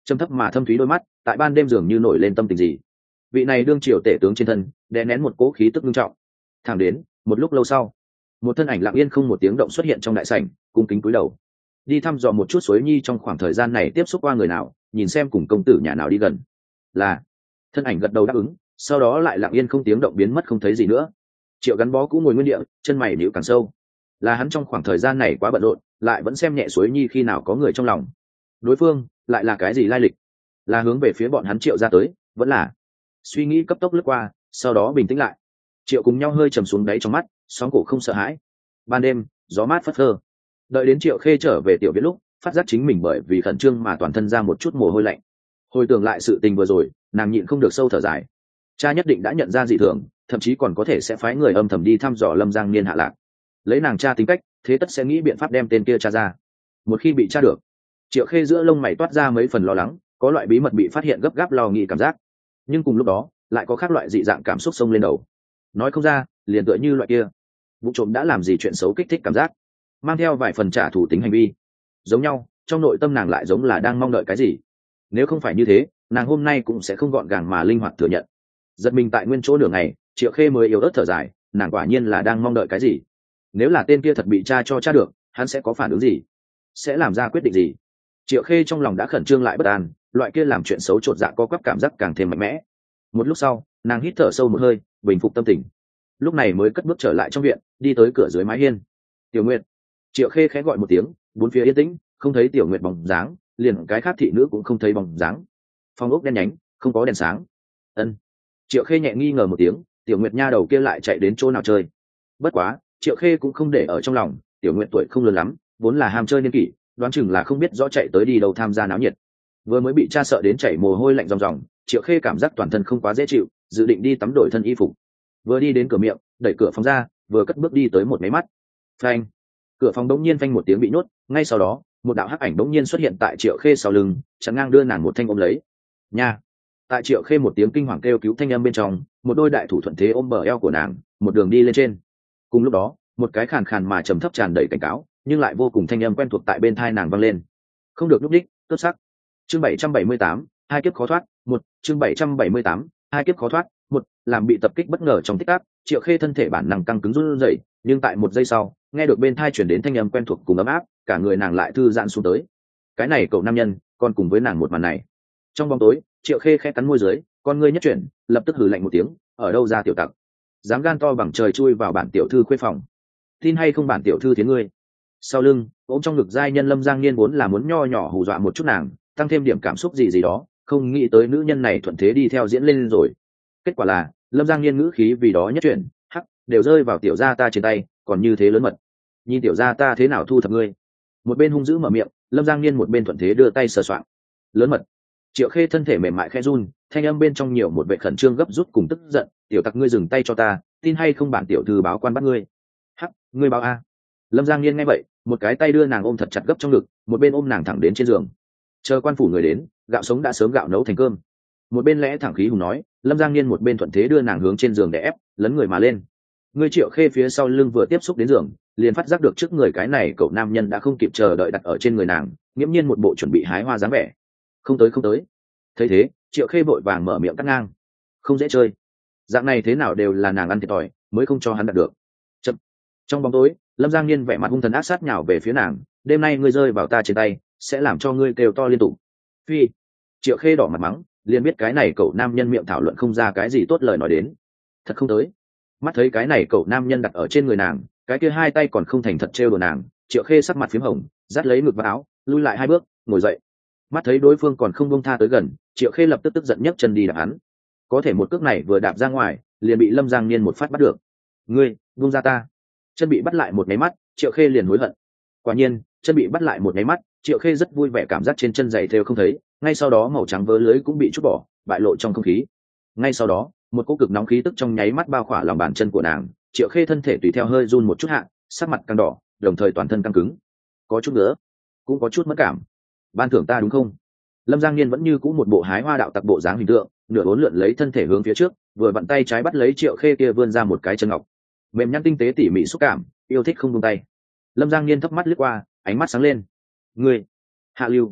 trầm thấp mà thâm thúy đôi mắt tại ban đêm dường như nổi lên tâm tình gì. Vị này đương triều tể tướng trên thân đè nén một cỗ khí tức nghiêm trọng. Thẳng đến một lúc lâu sau, một thân ảnh lặng yên không một tiếng động xuất hiện trong đại sảnh, cung kính cúi đầu đi thăm dò một chút suối nhi trong khoảng thời gian này tiếp xúc qua người nào, nhìn xem cùng công tử nhà nào đi gần. Là. Thân ảnh gật đầu đáp ứng, sau đó lại lặng yên không tiếng động biến mất không thấy gì nữa. Triệu gắn bó cũng ngồi nguyên địa, chân mày nhíu càng sâu. Là hắn trong khoảng thời gian này quá bận rộn, lại vẫn xem nhẹ suối nhi khi nào có người trong lòng. Đối phương lại là cái gì lai lịch? Là hướng về phía bọn hắn Triệu ra tới, vẫn là suy nghĩ cấp tốc lướt qua, sau đó bình tĩnh lại. Triệu cùng nhau hơi trầm xuống đáy trong mắt, sóng cổ không sợ hãi. Ban đêm gió mát phất phơ, đợi đến Triệu Khê trở về tiểu viện lúc phát giác chính mình bởi vì khẩn trương mà toàn thân ra một chút mồ hôi lạnh. Hồi tưởng lại sự tình vừa rồi, nàng nhịn không được sâu thở dài. Cha nhất định đã nhận ra dị thường, thậm chí còn có thể sẽ phái người âm thầm đi thăm dò Lâm Giang Niên hạ lạc. Lấy nàng cha tính cách, thế tất sẽ nghĩ biện pháp đem tên kia cha ra. Một khi bị cha được, Triệu Khê giữa lông mày toát ra mấy phần lo lắng, có loại bí mật bị phát hiện gấp gáp lo nghĩ cảm giác. Nhưng cùng lúc đó lại có khác loại dị dạng cảm xúc xông lên đầu. Nói không ra, liền tựa như loại kia vụ trộm đã làm gì chuyện xấu kích thích cảm giác, mang theo vài phần trả thù tính hành vi. Giống nhau, trong nội tâm nàng lại giống là đang mong đợi cái gì. Nếu không phải như thế, nàng hôm nay cũng sẽ không gọn gàng mà linh hoạt thừa nhận. Giật mình tại nguyên chỗ nửa ngày, Triệu Khê mới yếu ớt thở dài, nàng quả nhiên là đang mong đợi cái gì. Nếu là tên kia thật bị cha cho cha được, hắn sẽ có phản ứng gì, sẽ làm ra quyết định gì? Triệu Khê trong lòng đã khẩn trương lại bất an, loại kia làm chuyện xấu chột dạ co quắp cảm giác càng thêm mạnh mẽ. Một lúc sau, nàng hít thở sâu một hơi, bình phục tâm tình. Lúc này mới cất bước trở lại trong viện, đi tới cửa dưới mái hiên. Tiểu Nguyệt. Triệu Khê khẽ gọi một tiếng, bốn phía yên tĩnh, không thấy Tiểu Nguyệt bóng dáng, liền cái khác thị nữ cũng không thấy bóng dáng. Phòng ốc đen nhánh, không có đèn sáng. Ân. Triệu Khê nhẹ nghi ngờ một tiếng, Tiểu Nguyệt nha đầu kia lại chạy đến chỗ nào chơi? Bất quá, Triệu Khê cũng không để ở trong lòng, Tiểu Nguyệt tuổi không lớn lắm, vốn là ham chơi niên kỷ, đoán chừng là không biết rõ chạy tới đi đâu tham gia náo nhiệt. Vừa mới bị cha sợ đến chảy mồ hôi lạnh ròng ròng, Triệu Khê cảm giác toàn thân không quá dễ chịu, dự định đi tắm đổi thân y phục. Vừa đi đến cửa miệng, đẩy cửa phòng ra, vừa cất bước đi tới một máy mắt. Phanh! Cửa phòng đống nhiên phanh một tiếng bị nuốt, ngay sau đó, một đạo hắc ảnh đống nhiên xuất hiện tại Triệu Khê sau lưng, chắn ngang đưa nàng một thanh ôm lấy. Nha! Tại Triệu Khê một tiếng kinh hoàng kêu cứu thanh âm bên trong, một đôi đại thủ thuận thế ôm bờ eo của nàng, một đường đi lên trên. Cùng lúc đó, một cái khàn khàn mà trầm thấp tràn đầy cảnh cáo, nhưng lại vô cùng thanh âm quen thuộc tại bên tai nàng vang lên. Không được lúc đích, cướp sắc. Chương 778, hai kiếp khó thoát, một. Chương 778, hai kiếp khó thoát, một. Làm bị tập kích bất ngờ trong tích tắc, Triệu Khê thân thể bản năng căng cứng run rẩy, nhưng tại một giây sau, nghe được bên tai truyền đến thanh âm quen thuộc cùng ấm áp, cả người nàng lại thư giãn xuống tới. Cái này cậu nam nhân, còn cùng với nàng một màn này. Trong bóng tối, Triệu Khê khẽ cắn môi dưới, con ngươi nhất chuyển, lập tức hừ lạnh một tiếng, ở đâu ra tiểu tặc, dám gan to bằng trời chui vào bản tiểu thư khuê phòng, tin hay không bản tiểu thư thiến ngươi. Sau lưng ôm trong ngực giai nhân Lâm Giang Niên vốn là muốn nho nhỏ hù dọa một chút nàng, tăng thêm điểm cảm xúc gì gì đó, không nghĩ tới nữ nhân này thuận thế đi theo diễn lên rồi. Kết quả là Lâm Giang Niên ngữ khí vì đó nhất chuyển, hắc, đều rơi vào tiểu gia ta trên tay, còn như thế lớn mật, nhìn tiểu gia ta thế nào thu thập ngươi. Một bên hung dữ mở miệng, Lâm Giang Niên một bên thuận thế đưa tay sờ soạng. Lớn mật. Triệu Khê thân thể mềm mại khẽ run, thanh âm bên trong nhiều một vẻ khẩn trương gấp rút cùng tức giận, tiểu tặc ngươi dừng tay cho ta, tin hay không bản tiểu thư báo quan bắt ngươi. Hắc, ngươi báo a? Lâm Giang Niên nghe vậy, một cái tay đưa nàng ôm thật chặt gấp trong ngực, một bên ôm nàng thẳng đến trên giường. Chờ quan phủ người đến, gạo sống đã sớm gạo nấu thành cơm. Một bên lẽ thẳng khí hùng nói, Lâm Giang Niên một bên thuận thế đưa nàng hướng trên giường để ép, lấn người mà lên. Ngươi Triệu Khê phía sau lưng vừa tiếp xúc đến giường, liền phát giác được trước người cái này cậu nam nhân đã không kịp chờ đợi đặt ở trên người nàng, nghiễm nhiên một bộ chuẩn bị hái hoa dáng vẻ. Không tới không tới. Thấy thế, Triệu Khê vội vàng mở miệng cắt ngang. Không dễ chơi. Dạng này thế nào đều là nàng ăn thiệt thòi, mới không cho hắn đặt được. Chậm. Trong bóng tối, Lâm Giang Niên vẻ mặt hung thần ác sát nhào về phía nàng, đêm nay ngươi rơi vào ta trên tay, sẽ làm cho ngươi kêu to liên tục. Phi. Triệu Khê đỏ mặt mắng, liền biết cái này cậu nam nhân miệng thảo luận không ra cái gì tốt lời nói đến. Thật không tới. Mắt thấy cái này cậu nam nhân đặt ở trên người nàng, cái kia hai tay còn không thành thật trêu đùa nàng, Triệu Khê sắc mặt phím hồng, dắt lấy ngực và áo, lui lại hai bước, ngồi dậy. Mắt thấy đối phương còn không buông tha tới gần, Triệu Khê lập tức tức giận nhấc chân đi đạp hắn. Có thể một cước này vừa đạp ra ngoài, liền bị Lâm Giang Niên một phát bắt được. Ngươi, buông ra ta. Chân bị bắt lại một máy mắt, Triệu Khê liền hối hận. Quả nhiên, chân bị bắt lại một máy mắt, Triệu Khê rất vui vẻ cảm giác trên chân giày thêu không thấy, ngay sau đó màu trắng vớ lưới cũng bị chút bỏ, bại lộ trong không khí. Ngay sau đó, một cỗ cực nóng khí tức trong nháy mắt bao khỏa lòng bàn chân của nàng, Triệu Khê thân thể tùy theo hơi run một chút hạ, sắc mặt căng đỏ, đồng thời toàn thân căng cứng. Có chút nữa, cũng có chút mất cảm. Ban thưởng ta đúng không? Lâm Giang Niên vẫn như cũ một bộ hái hoa đạo tặc bộ dáng hình tượng, nửa uốn lượn lấy thân thể hướng phía trước, vừa vặn tay trái bắt lấy Triệu Khê kia vươn ra một cái chân ngọc, mềm nhăn tinh tế tỉ mỉ xúc cảm, yêu thích không buông tay. Lâm Giang Niên thấp mắt lướt qua, ánh mắt sáng lên. Ngươi, hạ lưu.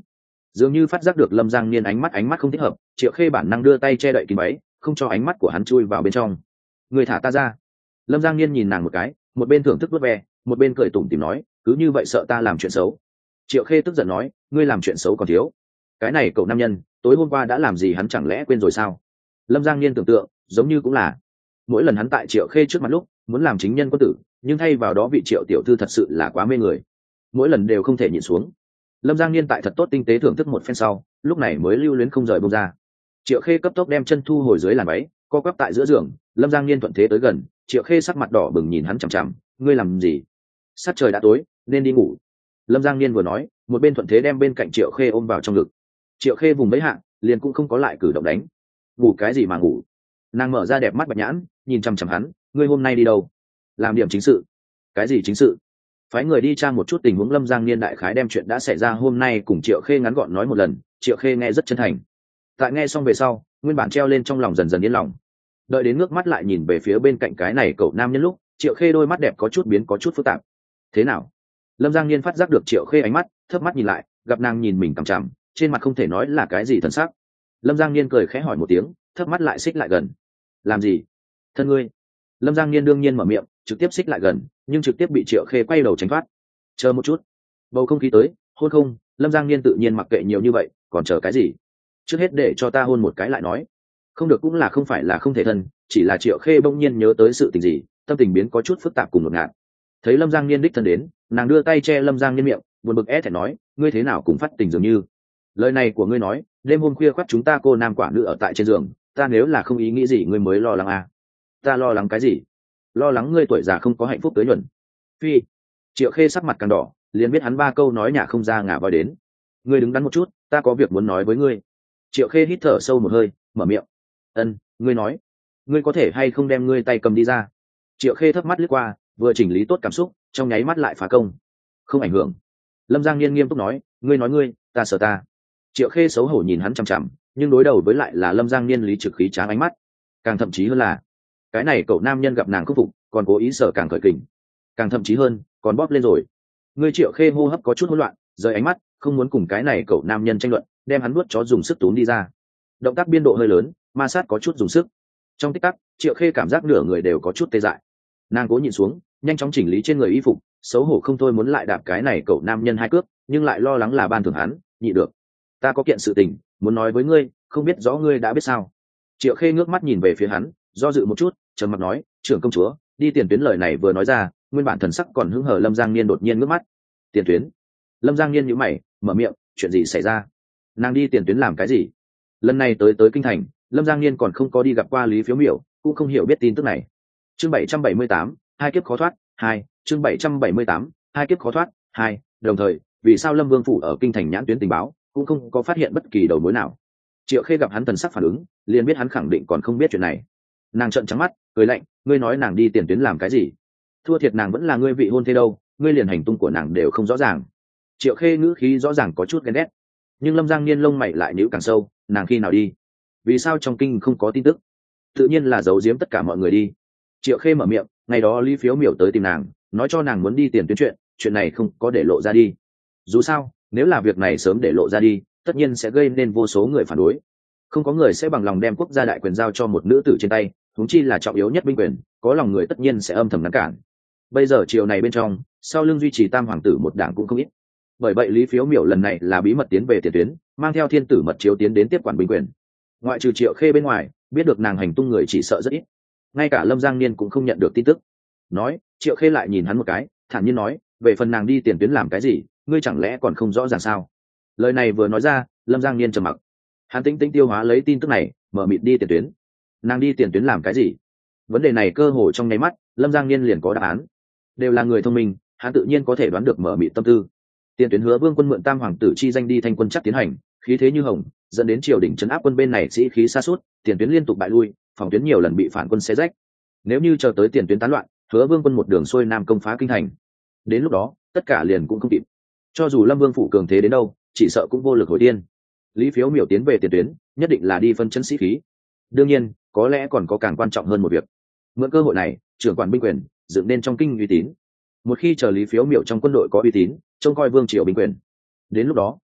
dường như phát giác được Lâm Giang Niên ánh mắt không thích hợp, Triệu Khê bản năng đưa tay che đậy kín váy, không cho ánh mắt của hắn chui vào bên trong. Người thả ta ra. Lâm Giang Niên nhìn nàng một cái, một bên thưởng thức vuốt ve, một bên cười tủm tỉm nói, cứ như vậy sợ ta làm chuyện xấu. Triệu Khê tức giận nói, ngươi làm chuyện xấu còn thiếu. Cái này cậu nam nhân, tối hôm qua đã làm gì hắn chẳng lẽ quên rồi sao? Lâm Giang Niên tưởng tượng, giống như cũng là. Mỗi lần hắn tại Triệu Khê trước mặt lúc, muốn làm chính nhân quân tử, nhưng thay vào đó vị Triệu tiểu thư thật sự là quá mê người. Mỗi lần đều không thể nhịn xuống. Lâm Giang Niên tại thật tốt tinh tế thưởng thức một phen sau, lúc này mới lưu luyến không rời bông ra. Triệu Khê cấp tốc đem chân thu hồi dưới làn váy, co quắp tại giữa giường. Lâm Giang Niên thuận thế tới gần, Triệu Khê sắc mặt đỏ bừng nhìn hắn chằm chằm, ngươi làm gì? Sát trời đã tối, nên đi ngủ. Lâm Giang Niên vừa nói, một bên thuận thế đem bên cạnh Triệu Khê ôm vào trong ngực. Triệu Khê vùng mấy hạ, liền cũng không có lại cử động đánh. Ngủ cái gì mà ngủ? Nàng mở ra đẹp mắt bạch nhãn, nhìn chằm chằm hắn, ngươi hôm nay đi đâu? Làm điểm chính sự. Cái gì chính sự? Phái người đi tra một chút tình huống. Lâm Giang Niên đại khái đem chuyện đã xảy ra hôm nay cùng Triệu Khê ngắn gọn nói một lần. Triệu Khê nghe rất chân thành. Tại nghe xong về sau, nguyên bản treo lên trong lòng dần dần yên lòng. Đợi đến ngước mắt lại nhìn về phía bên cạnh cái này cậu nam nhân lúc, Triệu Khê đôi mắt đẹp có chút biến, có chút phức tạp. Thế nào? Lâm Giang Niên phát giác được Triệu Khê ánh mắt, thấp mắt nhìn lại, gặp nàng nhìn mình cằm chằm, trên mặt không thể nói là cái gì thần sắc. Lâm Giang Niên cười khẽ hỏi một tiếng, thấp mắt lại xích lại gần. Làm gì? Thân ngươi. Lâm Giang Niên đương nhiên mở miệng, trực tiếp xích lại gần, nhưng trực tiếp bị Triệu Khê quay đầu tránh thoát. Chờ một chút. Bầu không khí tới, hôn không? Lâm Giang Niên tự nhiên mặc kệ nhiều như vậy, còn chờ cái gì? Trước hết để cho ta hôn một cái lại nói. Không được cũng là không phải là không thể thân, chỉ là Triệu Khê bỗng nhiên nhớ tới sự tình gì, tâm tình biến có chút phức tạp cùng ngột ngạt. Thấy Lâm Giang Niên đích thân đến, nàng đưa tay che Lâm Giang Niên miệng, buồn bực é thẹn nói, ngươi thế nào cũng phát tình dường như. Lời này của ngươi nói, đêm hôm khuya khoắt chúng ta cô nam quả nữ ở tại trên giường, ta nếu là không ý nghĩ gì ngươi mới lo lắng à? Ta lo lắng cái gì? Lo lắng ngươi tuổi già không có hạnh phúc tới nhuần. Phi. Triệu Khê sắc mặt càng đỏ, liền biết hắn ba câu nói nhả không ra ngả voi đến. Ngươi đứng đắn một chút, ta có việc muốn nói với ngươi. Triệu Khê hít thở sâu một hơi, mở miệng. Ngươi nói. Ngươi có thể hay không đem ngươi tay cầm đi ra? Triệu Khê thấp mắt lướt qua, vừa chỉnh lý tốt cảm xúc, trong nháy mắt lại phá công. Không ảnh hưởng. Lâm Giang Niên nghiêm túc nói, ngươi nói ngươi, ta sợ ta. Triệu Khê xấu hổ nhìn hắn chằm chằm, nhưng đối đầu với lại là Lâm Giang Niên lý trực khí tráng ánh mắt. Càng thậm chí hơn là, cái này cậu nam nhân gặp nàng khúc phục, còn cố ý sợ càng khởi kình. Càng thậm chí hơn, còn bóp lên rồi. Ngươi Triệu Khê hô hấp có chút hỗn loạn, rời ánh mắt, không muốn cùng cái này cậu nam nhân tranh luận, đem hắn nuốt chó dùng sức túm đi ra. Động tác biên độ hơi lớn, ma sát có chút dùng sức. Trong tích tắc, Triệu Khê cảm giác nửa người đều có chút tê dại. Nàng cố nhìn xuống, nhanh chóng chỉnh lý trên người y phục, xấu hổ không thôi muốn lại đạp cái này cậu nam nhân hai cước, nhưng lại lo lắng là ban thưởng hắn, nhị được. Ta có kiện sự tình muốn nói với ngươi, không biết rõ ngươi đã biết sao? Triệu Khê ngước mắt nhìn về phía hắn, do dự một chút, trầm mặc nói, trưởng công chúa, đi tiền tuyến. Lời này vừa nói ra, nguyên bản thần sắc còn hứng hở Lâm Giang Niên đột nhiên ngước mắt. Tiền tuyến? Lâm Giang Niên nhíu mày, mở miệng, chuyện gì xảy ra? Nàng đi tiền tuyến làm cái gì? Lần này tới kinh thành, Lâm Giang Niên còn không có đi gặp qua Lý Phiếu Miểu, cũng không hiểu biết tin tức này. Chương 778, hai kiếp khó thoát, 2, chương 778, hai kiếp khó thoát, 2, đồng thời, vì sao Lâm Vương phủ ở kinh thành nhãn tuyến tình báo, cũng không có phát hiện bất kỳ đầu mối nào. Triệu Khê gặp hắn thần sắc phản ứng, liền biết hắn khẳng định còn không biết chuyện này. Nàng trợn trắng mắt, cười lạnh, ngươi nói nàng đi tiền tuyến làm cái gì? Thua thiệt nàng vẫn là ngươi vị hôn thê đâu, ngươi liền hành tung của nàng đều không rõ ràng. Triệu Khê ngữ khí rõ ràng có chút ghen ghét, nhưng Lâm Giang Niên lông mày lại nhíu càng sâu, nàng khi nào đi? Vì sao trong kinh không có tin tức? Tự nhiên là giấu giếm tất cả mọi người đi. Triệu Khê mở miệng, ngày đó Lý Phiếu Miểu tới tìm nàng, nói cho nàng muốn đi tiền tuyến chuyện này không có để lộ ra đi. Dù sao, nếu là việc này sớm để lộ ra đi, tất nhiên sẽ gây nên vô số người phản đối. Không có người sẽ bằng lòng đem quốc gia đại quyền giao cho một nữ tử trên tay, huống chi là trọng yếu nhất binh quyền, có lòng người tất nhiên sẽ âm thầm ngăn cản. Bây giờ triều này bên trong, sau lưng duy trì tam hoàng tử một đảng cũng không ít. Bởi vậy Lý Phiếu Miểu lần này là bí mật tiến về tiền tuyến, mang theo thiên tử mật chiếu tiến đến tiếp quản binh quyền. Ngoại trừ Triệu Khê bên ngoài, biết được nàng hành tung người chỉ sợ rất ít. Ngay cả Lâm Giang Niên cũng không nhận được tin tức. Nói, Triệu Khê lại nhìn hắn một cái, thản nhiên nói, về phần nàng đi tiền tuyến làm cái gì, ngươi chẳng lẽ còn không rõ ràng sao? Lời này vừa nói ra, Lâm Giang Niên trầm mặc. Hắn tĩnh tĩnh tiêu hóa lấy tin tức này, mở mịt đi tiền tuyến. Nàng đi tiền tuyến làm cái gì? Vấn đề này cơ hồ trong nháy mắt, Lâm Giang Niên liền có đáp án. Đều là người thông minh, hắn tự nhiên có thể đoán được mở mịt tâm tư. Tiền tuyến Hứa Vương quân mượn tam hoàng tử chi danh đi thanh quân chắc tiến hành, khí thế như hồng, dẫn đến triều đình trấn áp quân bên này sĩ khí sa sút, tiền tuyến liên tục bại lui, phòng tuyến nhiều lần bị phản quân xé rách. Nếu như chờ tới tiền tuyến tán loạn, Hứa Vương quân một đường xuôi nam công phá kinh thành, đến lúc đó tất cả liền cũng không kịp. Cho dù Lâm Vương phủ cường thế đến đâu, chỉ sợ cũng vô lực hồi tiên. Lý Phiếu Miểu tiến về tiền tuyến, nhất định là đi phân chân sĩ khí. Đương nhiên, có lẽ còn có càng quan trọng hơn một việc. Mượn cơ hội này, trưởng quản binh quyền, dựng nên trong kinh uy tín. Một khi chờ Lý Phiếu Miểu trong quân đội có uy tín, trông coi vương triều binh quyền, đến lúc đó,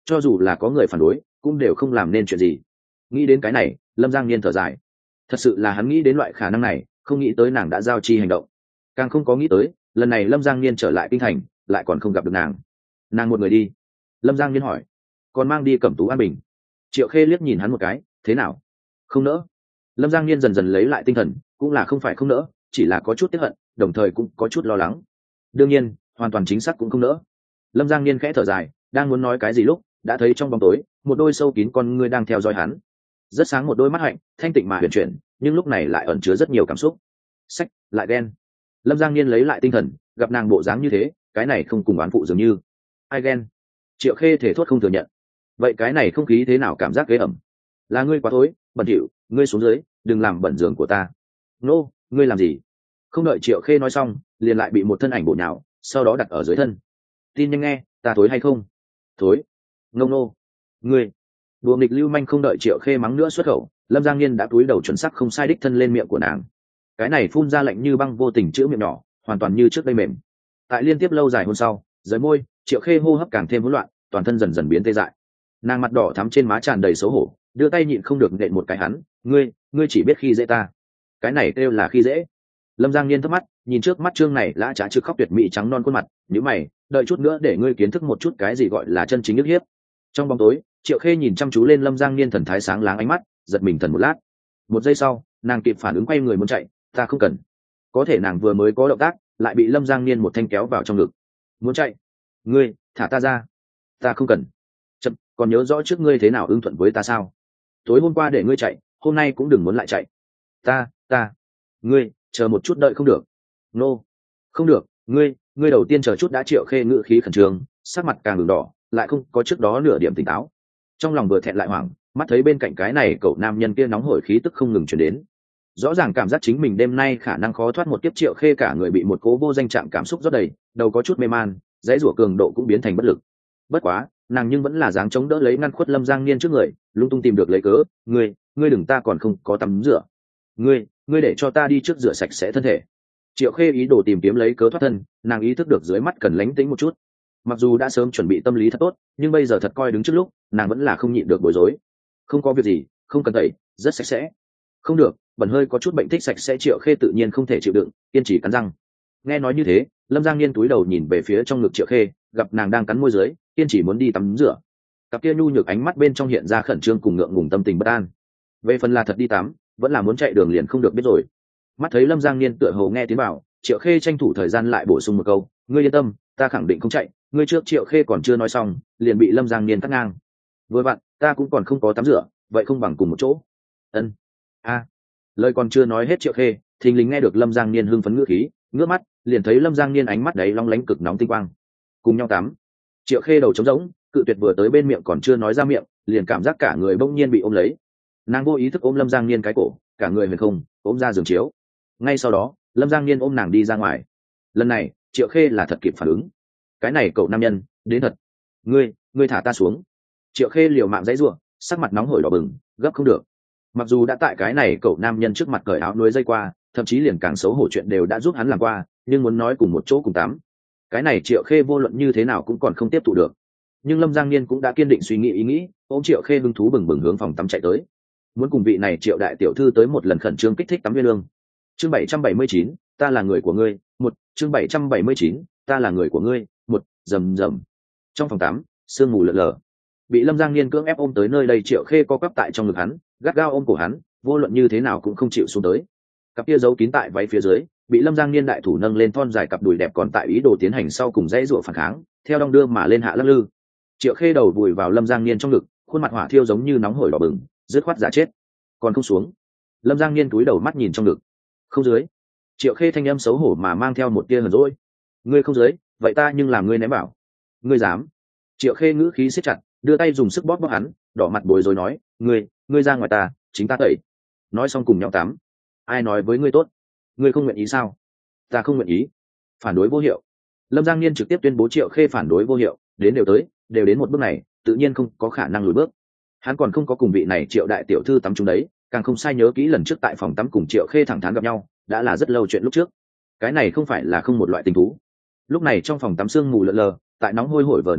cho dù là có người phản đối cũng đều không làm nên chuyện gì. Nghĩ đến cái này, Lâm Giang Niên thở dài. Thật sự là hắn nghĩ đến loại khả năng này, không nghĩ tới nàng đã giao chi hành động, càng không có nghĩ tới lần này Lâm Giang Niên trở lại kinh thành lại còn không gặp được nàng một người đi. Lâm Giang Niên hỏi, còn mang đi Cẩm Tú an bình. Triệu Khê liếc nhìn hắn một cái, thế nào, không nỡ? Lâm Giang Niên dần dần lấy lại tinh thần, cũng là không phải không nỡ, chỉ là có chút tiếc hận, đồng thời cũng có chút lo lắng. Đương nhiên hoàn toàn chính xác cũng không nỡ. Lâm Giang Niên khẽ thở dài, đang muốn nói cái gì lúc đã thấy trong bóng tối một đôi sâu kín con ngươi đang theo dõi hắn. Rất sáng một đôi mắt hạnh, thanh tịnh mà huyền chuyển, nhưng lúc này lại ẩn chứa rất nhiều cảm xúc. Sách lại ghen. Lâm Giang Niên lấy lại tinh thần, gặp nàng bộ dáng như thế, cái này không cùng oán phụ dường như. Ai ghen? Triệu Khê thể thốt không thừa nhận. Vậy cái này không khí thế nào, cảm giác ghế ẩm? Là ngươi quá thối, bẩn thỉu, ngươi xuống dưới, đừng làm bẩn giường của ta. Nô, ngươi làm gì? Không đợi Triệu Khê nói xong, liền lại bị một thân ảnh bổ nhào, sau đó đặt ở dưới thân. Tin nhanh nghe, ta thối hay không? Thối. Ngông nô. Ngươi. Đùa nghịch lưu manh. Không đợi Triệu Khê mắng nữa xuất khẩu, Lâm Giang Niên đã cúi đầu chuẩn xác không sai đích thân lên miệng của nàng. Cái này phun ra lạnh như băng vô tình chữ miệng nhỏ, hoàn toàn như trước đây mềm. Tại liên tiếp lâu dài hôm sau, dưới môi, Triệu Khê hô hấp càng thêm hỗn loạn, toàn thân dần dần biến tê dại. Nàng mặt đỏ thắm trên má tràn đầy xấu hổ, đưa tay nhịn không được nện một cái hắn. Ngươi chỉ biết khi dễ ta. Cái này kêu là khi dễ? Lâm Giang Niên thấp mắt, nhìn trước mắt trương này lã trá trực khóc tuyệt mỹ trắng non khuôn mặt, nhíu mày, đợi chút nữa để ngươi kiến thức một chút cái gì gọi là chân chính ức hiếp. Trong bóng tối, Triệu Khê nhìn chăm chú lên Lâm Giang Niên thần thái sáng láng ánh mắt, giật mình thần một lát. Một giây sau, nàng kịp phản ứng quay người muốn chạy. Ta không cần. Có thể nàng vừa mới có động tác, lại bị Lâm Giang Niên một thanh kéo vào trong ngực. Muốn chạy? Ngươi thả ta ra. Ta không cần. Chậm, còn nhớ rõ trước ngươi thế nào ưng thuận với ta sao? Tối hôm qua để ngươi chạy, hôm nay cũng đừng muốn lại chạy. Ta ngươi chờ một chút, đợi không được. Nô, không được. Ngươi đầu tiên chờ chút đã. Triệu Khê ngữ khí khẩn trương, sắc mặt càng đường đỏ, lại không có trước đó nửa điểm tỉnh táo. Trong lòng vừa thẹn lại hoảng, mắt thấy bên cạnh cái này cậu nam nhân kia nóng hổi khí tức không ngừng chuyển đến, rõ ràng cảm giác chính mình đêm nay khả năng khó thoát một kiếp. Triệu Khê cả người bị một cố vô danh trạng cảm xúc rót đầy, đầu có chút mê man, dãy rủa cường độ cũng biến thành bất lực. Bất quá nàng nhưng vẫn là dáng chống đỡ lấy, ngăn khuất Lâm Giang Niên trước người, lung tung tìm được lấy cớ. Ngươi đừng, ta còn không có tắm rửa. Ngươi để cho ta đi trước rửa sạch sẽ thân thể. Triệu Khê ý đồ tìm kiếm lấy cớ thoát thân, nàng ý thức được dưới mắt cần lánh tĩnh một chút. Mặc dù đã sớm chuẩn bị tâm lý thật tốt, nhưng bây giờ thật coi đứng trước lúc, nàng vẫn là không nhịn được bối rối. Không có việc gì, không cần tẩy, rất sạch sẽ. Không được, bẩn hơi có chút bệnh thích sạch sẽ. Triệu Khê tự nhiên không thể chịu đựng, kiên trì cắn răng. Nghe nói như thế, Lâm Giang Niên túi đầu nhìn về phía trong ngực Triệu Khê, gặp nàng đang cắn môi dưới, kiên trì muốn đi tắm rửa. Cặp kia nhu nhược ánh mắt bên trong hiện ra khẩn trương cùng ngượng ngùng tâm tình bất an. Về phần là thật đi tắm, vẫn là muốn chạy đường liền không được biết rồi. Mắt thấy Lâm Giang Niên tựa hồ nghe tiếng bảo, Triệu Khê tranh thủ thời gian lại bổ sung một câu, ngươi yên tâm, ta khẳng định không chạy. Ngươi trước. Triệu Khê còn chưa nói xong, liền bị Lâm Giang Niên cắt ngang. Vừa vặn, ta cũng còn không có tắm rửa, vậy không bằng cùng một chỗ. Ân. Lời còn chưa nói hết, Triệu Khê thình lình nghe được Lâm Giang Niên hưng phấn ngữ khí, ngước mắt liền thấy Lâm Giang Niên ánh mắt đấy long lánh cực nóng tinh quang. Cùng nhau tắm. Triệu Khê đầu trống rỗng, cự tuyệt vừa tới bên miệng còn chưa nói ra miệng, liền cảm giác cả người bỗng nhiên bị ôm lấy. Nàng vô ý thức ôm Lâm Giang Niên cái cổ, cả người huyền không ôm ra giường chiếu. Ngay sau đó, Lâm Giang Niên ôm nàng đi ra ngoài. Lần này Triệu Khê là thật kịp phản ứng. Cái này cậu nam nhân đến thật. Ngươi thả ta xuống. Triệu Khê liều mạng dãy giụa, sắc mặt nóng hổi đỏ bừng, gấp không được. Mặc dù đã tại cái này cậu nam nhân trước mặt cởi áo nuôi dây qua, thậm chí liền càng xấu hổ chuyện đều đã giúp hắn làm qua, nhưng muốn nói cùng một chỗ cùng tắm, cái này Triệu Khê vô luận như thế nào cũng còn không tiếp thụ được. Nhưng Lâm Giang Niên cũng đã kiên định suy nghĩ ý nghĩ, ôm Triệu Khê hứng thú bừng bừng hướng phòng tắm chạy tới, muốn cùng vị này Triệu đại tiểu thư tới một lần khẩn trương kích thích tắm viên lương. Chương 779, ta là người của ngươi. Chương 779, ta là người của ngươi. Rầm rầm. Trong phòng tắm, sương mù lờ lờ. Bị Lâm Giang Niên cưỡng ép ôm tới nơi đây, Triệu Khê co quắp tại trong ngực hắn, gắt gao ôm cổ hắn, vô luận như thế nào cũng không chịu xuống tới. Cặp kia giấu kín tại váy phía dưới, bị Lâm Giang Niên đại thủ nâng lên thon dài cặp đùi đẹp, còn tại ý đồ tiến hành sau cùng dãy rủa phản kháng, theo đong đưa mà lên hạ lắc lư. Triệu Khê đầu vùi vào Lâm Giang Niên trong ngực, khuôn mặt hỏa thiêu giống như nóng hổi đỏ bừng, dứt khoát giả chết. Còn không xuống. Lâm Giang Niên cúi đầu mắt nhìn trong ngực. Không dưới. Triệu Khê thanh âm xấu hổ mà mang theo một tia hờn dỗi. Ngươi không dưới, vậy ta nhưng làm ngươi ném bảo. Ngươi dám. Triệu Khê ngữ khí siết chặt, đưa tay dùng sức bóp hắn, đỏ mặt bối rối nói, ngươi ra ngoài ta, chính ta tẩy. Nói xong cùng nhau tắm. Ai nói với ngươi tốt? Ngươi không nguyện ý sao? Ta không nguyện ý. Phản đối vô hiệu. Lâm Giang Niên trực tiếp tuyên bố Triệu Khê phản đối vô hiệu, đều đến một bước này, tự nhiên không có khả năng lùi bước. Hắn còn không có cùng vị này Triệu đại tiểu thư tắm chung đấy, càng không sai nhớ kỹ lần trước tại phòng tắm cùng Triệu Khê thẳng thắn gặp nhau, đã là rất lâu chuyện lúc trước. Cái này không phải là không một loại tình thú. Lúc này trong phòng tắm sương mù lờ lờ, tại nóng hôi hổi vờn quanh hạ,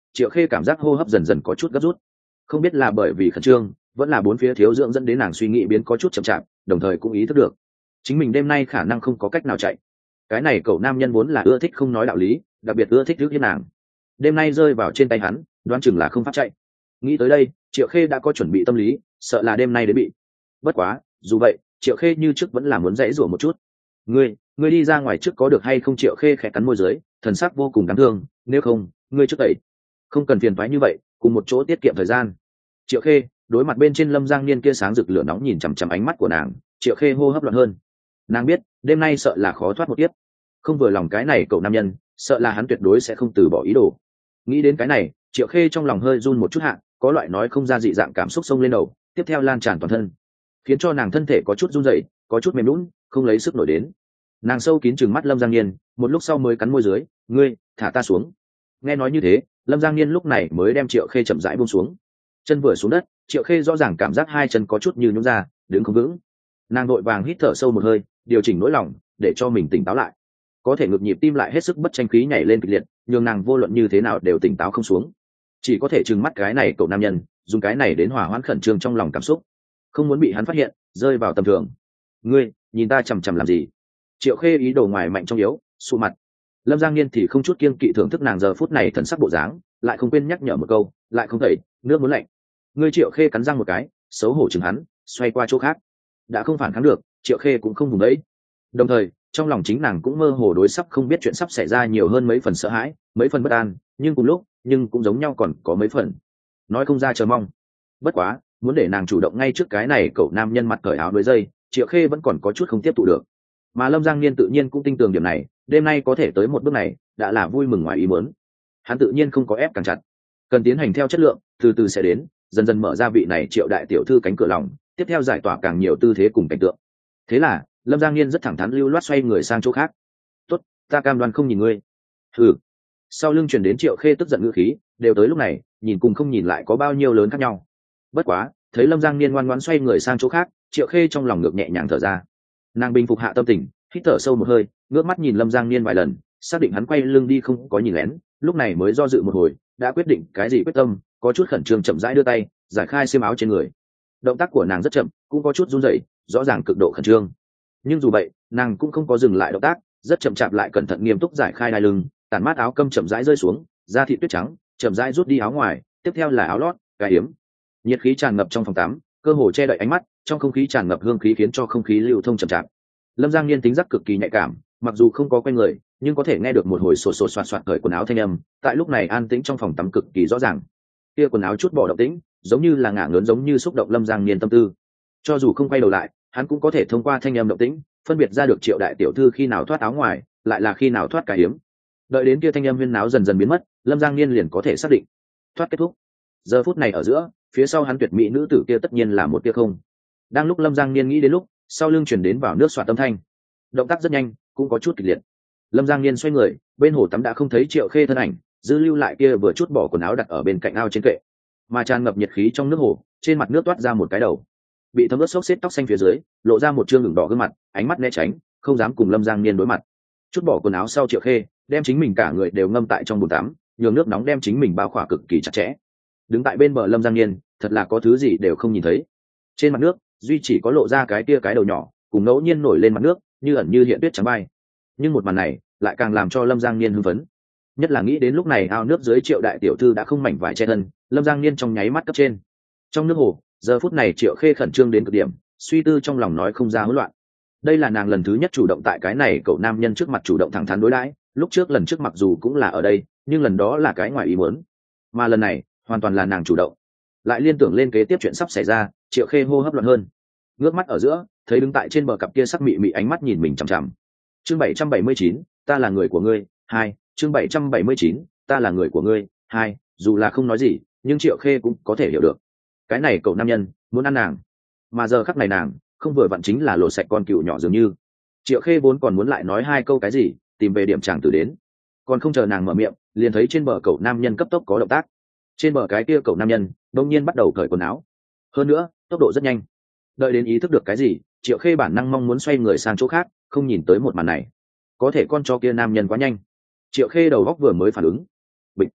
Triệu Khê cảm giác hô hấp dần dần có chút gấp rút, không biết là bởi vì khẩn trương vẫn là bốn phía thiếu dưỡng dẫn đến nàng suy nghĩ biến có chút chậm chạp, đồng thời cũng ý thức được chính mình đêm nay khả năng không có cách nào chạy. Cái này cậu nam nhân vốn là ưa thích không nói đạo lý, đặc biệt ưa thích rước hiếp nàng, đêm nay rơi vào trên tay hắn đoán chừng là không pháp chạy. Nghĩ tới đây, Triệu Khê đã có chuẩn bị tâm lý, sợ là đêm nay đến bị. Bất quá dù vậy, Triệu Khê như trước vẫn là muốn dãy rủa một chút. Ngươi đi ra ngoài trước có được hay không? Triệu Khê khẽ cắn môi dưới, thần sắc vô cùng đáng thương. Nếu không, ngươi trước tẩy. Không cần phiền toái như vậy, cùng một chỗ tiết kiệm thời gian. Triệu Khê đối mặt bên trên Lâm Giang Niên kia sáng rực lửa nóng nhìn chằm chằm ánh mắt của nàng, Triệu Khê hô hấp loạn hơn. Nàng biết đêm nay sợ là khó thoát một kiếp, không vừa lòng cái này cậu nam nhân, sợ là hắn tuyệt đối sẽ không từ bỏ ý đồ. Nghĩ đến cái này, Triệu Khê trong lòng hơi run một chút hạ, có loại nói không ra dị dạng cảm xúc xông lên đầu, tiếp theo lan tràn toàn thân, khiến cho nàng thân thể có chút run rẩy, có chút mềm nhũn, không lấy sức nổi đến. Nàng sâu kín trừng mắt Lâm Giang Niên, một lúc sau mới cắn môi dưới, ngươi thả ta xuống. Nghe nói như thế, Lâm Giang Niên lúc này mới đem Triệu Khê chậm rãi buông xuống. Chân vừa xuống đất, Triệu Khê rõ ràng cảm giác hai chân có chút như nhũn ra, đứng không vững. Nàng đội vàng hít thở sâu một hơi, điều chỉnh nỗi lòng để cho mình tỉnh táo lại. Có thể ngược nhịp tim lại hết sức bất tranh khí nhảy lên kịch liệt, nhưng nàng vô luận như thế nào đều tỉnh táo không xuống, chỉ có thể trừng mắt cái này cậu nam nhân, dùng cái này đến hòa hoãn khẩn trương trong lòng cảm xúc, không muốn bị hắn phát hiện rơi vào tầm thường. Ngươi nhìn ta chằm chằm làm gì? Triệu Khê ý đồ ngoài mạnh trong yếu, sụ mặt. Lâm Giang Niên thì không chút kiêng kỵ thưởng thức nàng giờ phút này thần sắc bộ dáng, lại không quên nhắc nhở một câu, lại không thể nước muốn lạnh. Ngươi Triệu Khê cắn răng một cái, xấu hổ chừng hắn, xoay qua chỗ khác. Đã không phản kháng được, Triệu Khê cũng không vùng đấy. Đồng thời trong lòng chính nàng cũng mơ hồ đối sắp không biết chuyện sắp xảy ra nhiều hơn mấy phần sợ hãi, mấy phần bất an, nhưng cùng lúc cũng giống nhau còn có mấy phần nói không ra chờ mong. Bất quá muốn để nàng chủ động ngay trước cái này cậu nam nhân mặt cởi áo đuôi dây, Triệu Khê vẫn còn có chút không tiếp thụ được. Mà Lâm Giang Niên tự nhiên cũng tin tưởng điểm này, đêm nay có thể tới một bước này đã là vui mừng ngoài ý muốn. Hắn tự nhiên không có ép càng chặt, cần tiến hành theo chất lượng, từ từ sẽ đến, dần dần mở ra vị này Triệu đại tiểu thư cánh cửa lòng, tiếp theo giải tỏa càng nhiều tư thế cùng cảnh tượng. Thế là Lâm Giang Niên rất thẳng thắn lưu loát xoay người sang chỗ khác. Tốt, ta cam đoan không nhìn ngươi. Ừ. Sau lưng truyền đến Triệu Khê tức giận ngữ khí, đều tới lúc này, nhìn cùng không nhìn lại có bao nhiêu lớn khác nhau. Bất quá thấy Lâm Giang Niên ngoan ngoãn xoay người sang chỗ khác, Triệu Khê trong lòng ngược nhẹ nhàng thở ra. Nàng bình phục hạ tâm tình, hít thở sâu một hơi, ngước mắt nhìn Lâm Giang Niên vài lần, xác định hắn quay lưng đi không có nhìn lén, lúc này mới do dự một hồi, đã quyết định cái gì quyết tâm, có chút khẩn trương chậm rãi đưa tay giải khai xiêm áo trên người. Động tác của nàng rất chậm, cũng có chút run rẩy, rõ ràng cực độ khẩn trương. Nhưng dù vậy nàng cũng không có dừng lại động tác, rất chậm chạp lại cẩn thận nghiêm túc giải khai đai lưng, tản mát áo câm chậm rãi rơi xuống, da thịt tuyết trắng chậm rãi rút đi áo ngoài, tiếp theo là áo lót, cài yếm. Nhiệt khí tràn ngập trong phòng tắm, cơ hồ che đậy ánh mắt, trong không khí tràn ngập hương khí khiến cho không khí lưu thông chậm chạp. Lâm Giang Niên tính giác cực kỳ nhạy cảm, mặc dù không có quen người, nhưng có thể nghe được một hồi sột sột soạt soạt cởi quần áo thanh âm, tại lúc này an tĩnh trong phòng tắm cực kỳ rõ ràng. Kia quần áo chút bỏ động tĩnh, giống như là ngả ngớn, giống như xúc động Lâm Giang Niên tâm tư. Cho dù không quay đầu lại, hắn cũng có thể thông qua thanh âm động tĩnh phân biệt ra được Triệu đại tiểu thư khi nào thoát áo ngoài, lại là khi nào thoát cài yếm. Đợi đến kia thanh âm huyên náo dần dần biến mất, Lâm Giang Niên liền có thể xác định thoát kết thúc. Giờ phút này ở giữa, phía sau hắn tuyệt mỹ nữ tử kia tất nhiên là một tia không. Đang lúc Lâm Giang Niên nghĩ đến lúc, sau lưng chuyển đến vào nước xoạt âm thanh, động tác rất nhanh, cũng có chút kịch liệt. Lâm Giang Niên xoay người, bên hồ tắm đã không thấy Triệu Khê thân ảnh, dư lưu lại kia vừa chút bỏ quần áo đặt ở bên cạnh ao trên kệ, mà tràn ngập nhiệt khí trong nước hồ, trên mặt nước toát ra một cái đầu bị thấm ướt xốc xếp tóc xanh phía dưới, lộ ra một trương ửng đỏ gương mặt, ánh mắt né tránh, không dám cùng Lâm Giang Niên đối mặt. Chút bỏ quần áo sau, Triệu Khê đem chính mình cả người đều ngâm tại trong bồn tắm, nhường nước nóng đem chính mình bao khỏa cực kỳ chặt chẽ. Đứng tại bên bờ Lâm Giang Niên, thật là có thứ gì đều không nhìn thấy. Trên mặt nước, duy chỉ có lộ ra cái tia cái đầu nhỏ, cùng ngẫu nhiên nổi lên mặt nước, như ẩn như hiện tuyết trắng bay. Nhưng một màn này lại càng làm cho Lâm Giang Niên hưng phấn. Nhất là nghĩ đến lúc này ao nước dưới Triệu đại tiểu thư đã không mảnh vải che thân, Lâm Giang Niên trong nháy mắt cấp trên. Trong nước hồ, giờ phút này Triệu Khê khẩn trương đến cực điểm, suy tư trong lòng nói không ra hỗn loạn. Đây là nàng lần thứ nhất chủ động tại cái này cậu nam nhân trước mặt chủ động thẳng thắn đối đãi, lúc trước lần trước mặc dù cũng là ở đây, nhưng lần đó là cái ngoài ý muốn, mà lần này hoàn toàn là nàng chủ động. Lại liên tưởng lên kế tiếp chuyện sắp xảy ra, Triệu Khê hô hấp loạn hơn. Ngước mắt ở giữa, thấy đứng tại trên bờ cặp kia sắc mị mị ánh mắt nhìn mình chằm chằm. Chương 779, ta là người của ngươi, 2, chương 779, ta là người của ngươi, 2, dù là không nói gì, nhưng Triệu Khê cũng có thể hiểu được. Cái này cậu nam nhân muốn ăn nàng, mà giờ khắc này nàng không vừa vặn chính là lột sạch con cừu nhỏ dường như. Triệu Khê vốn còn muốn lại nói hai câu cái gì, tìm về điểm chàng tử đến, còn không chờ nàng mở miệng, liền thấy trên bờ cậu nam nhân cấp tốc có động tác. Trên bờ cái kia cậu nam nhân đột nhiên bắt đầu cởi quần áo, hơn nữa tốc độ rất nhanh. Đợi đến ý thức được cái gì, Triệu Khê bản năng mong muốn xoay người sang chỗ khác, không nhìn tới một màn này. Có thể con chó kia nam nhân quá nhanh, Triệu Khê đầu góc vừa mới phản ứng, bịch,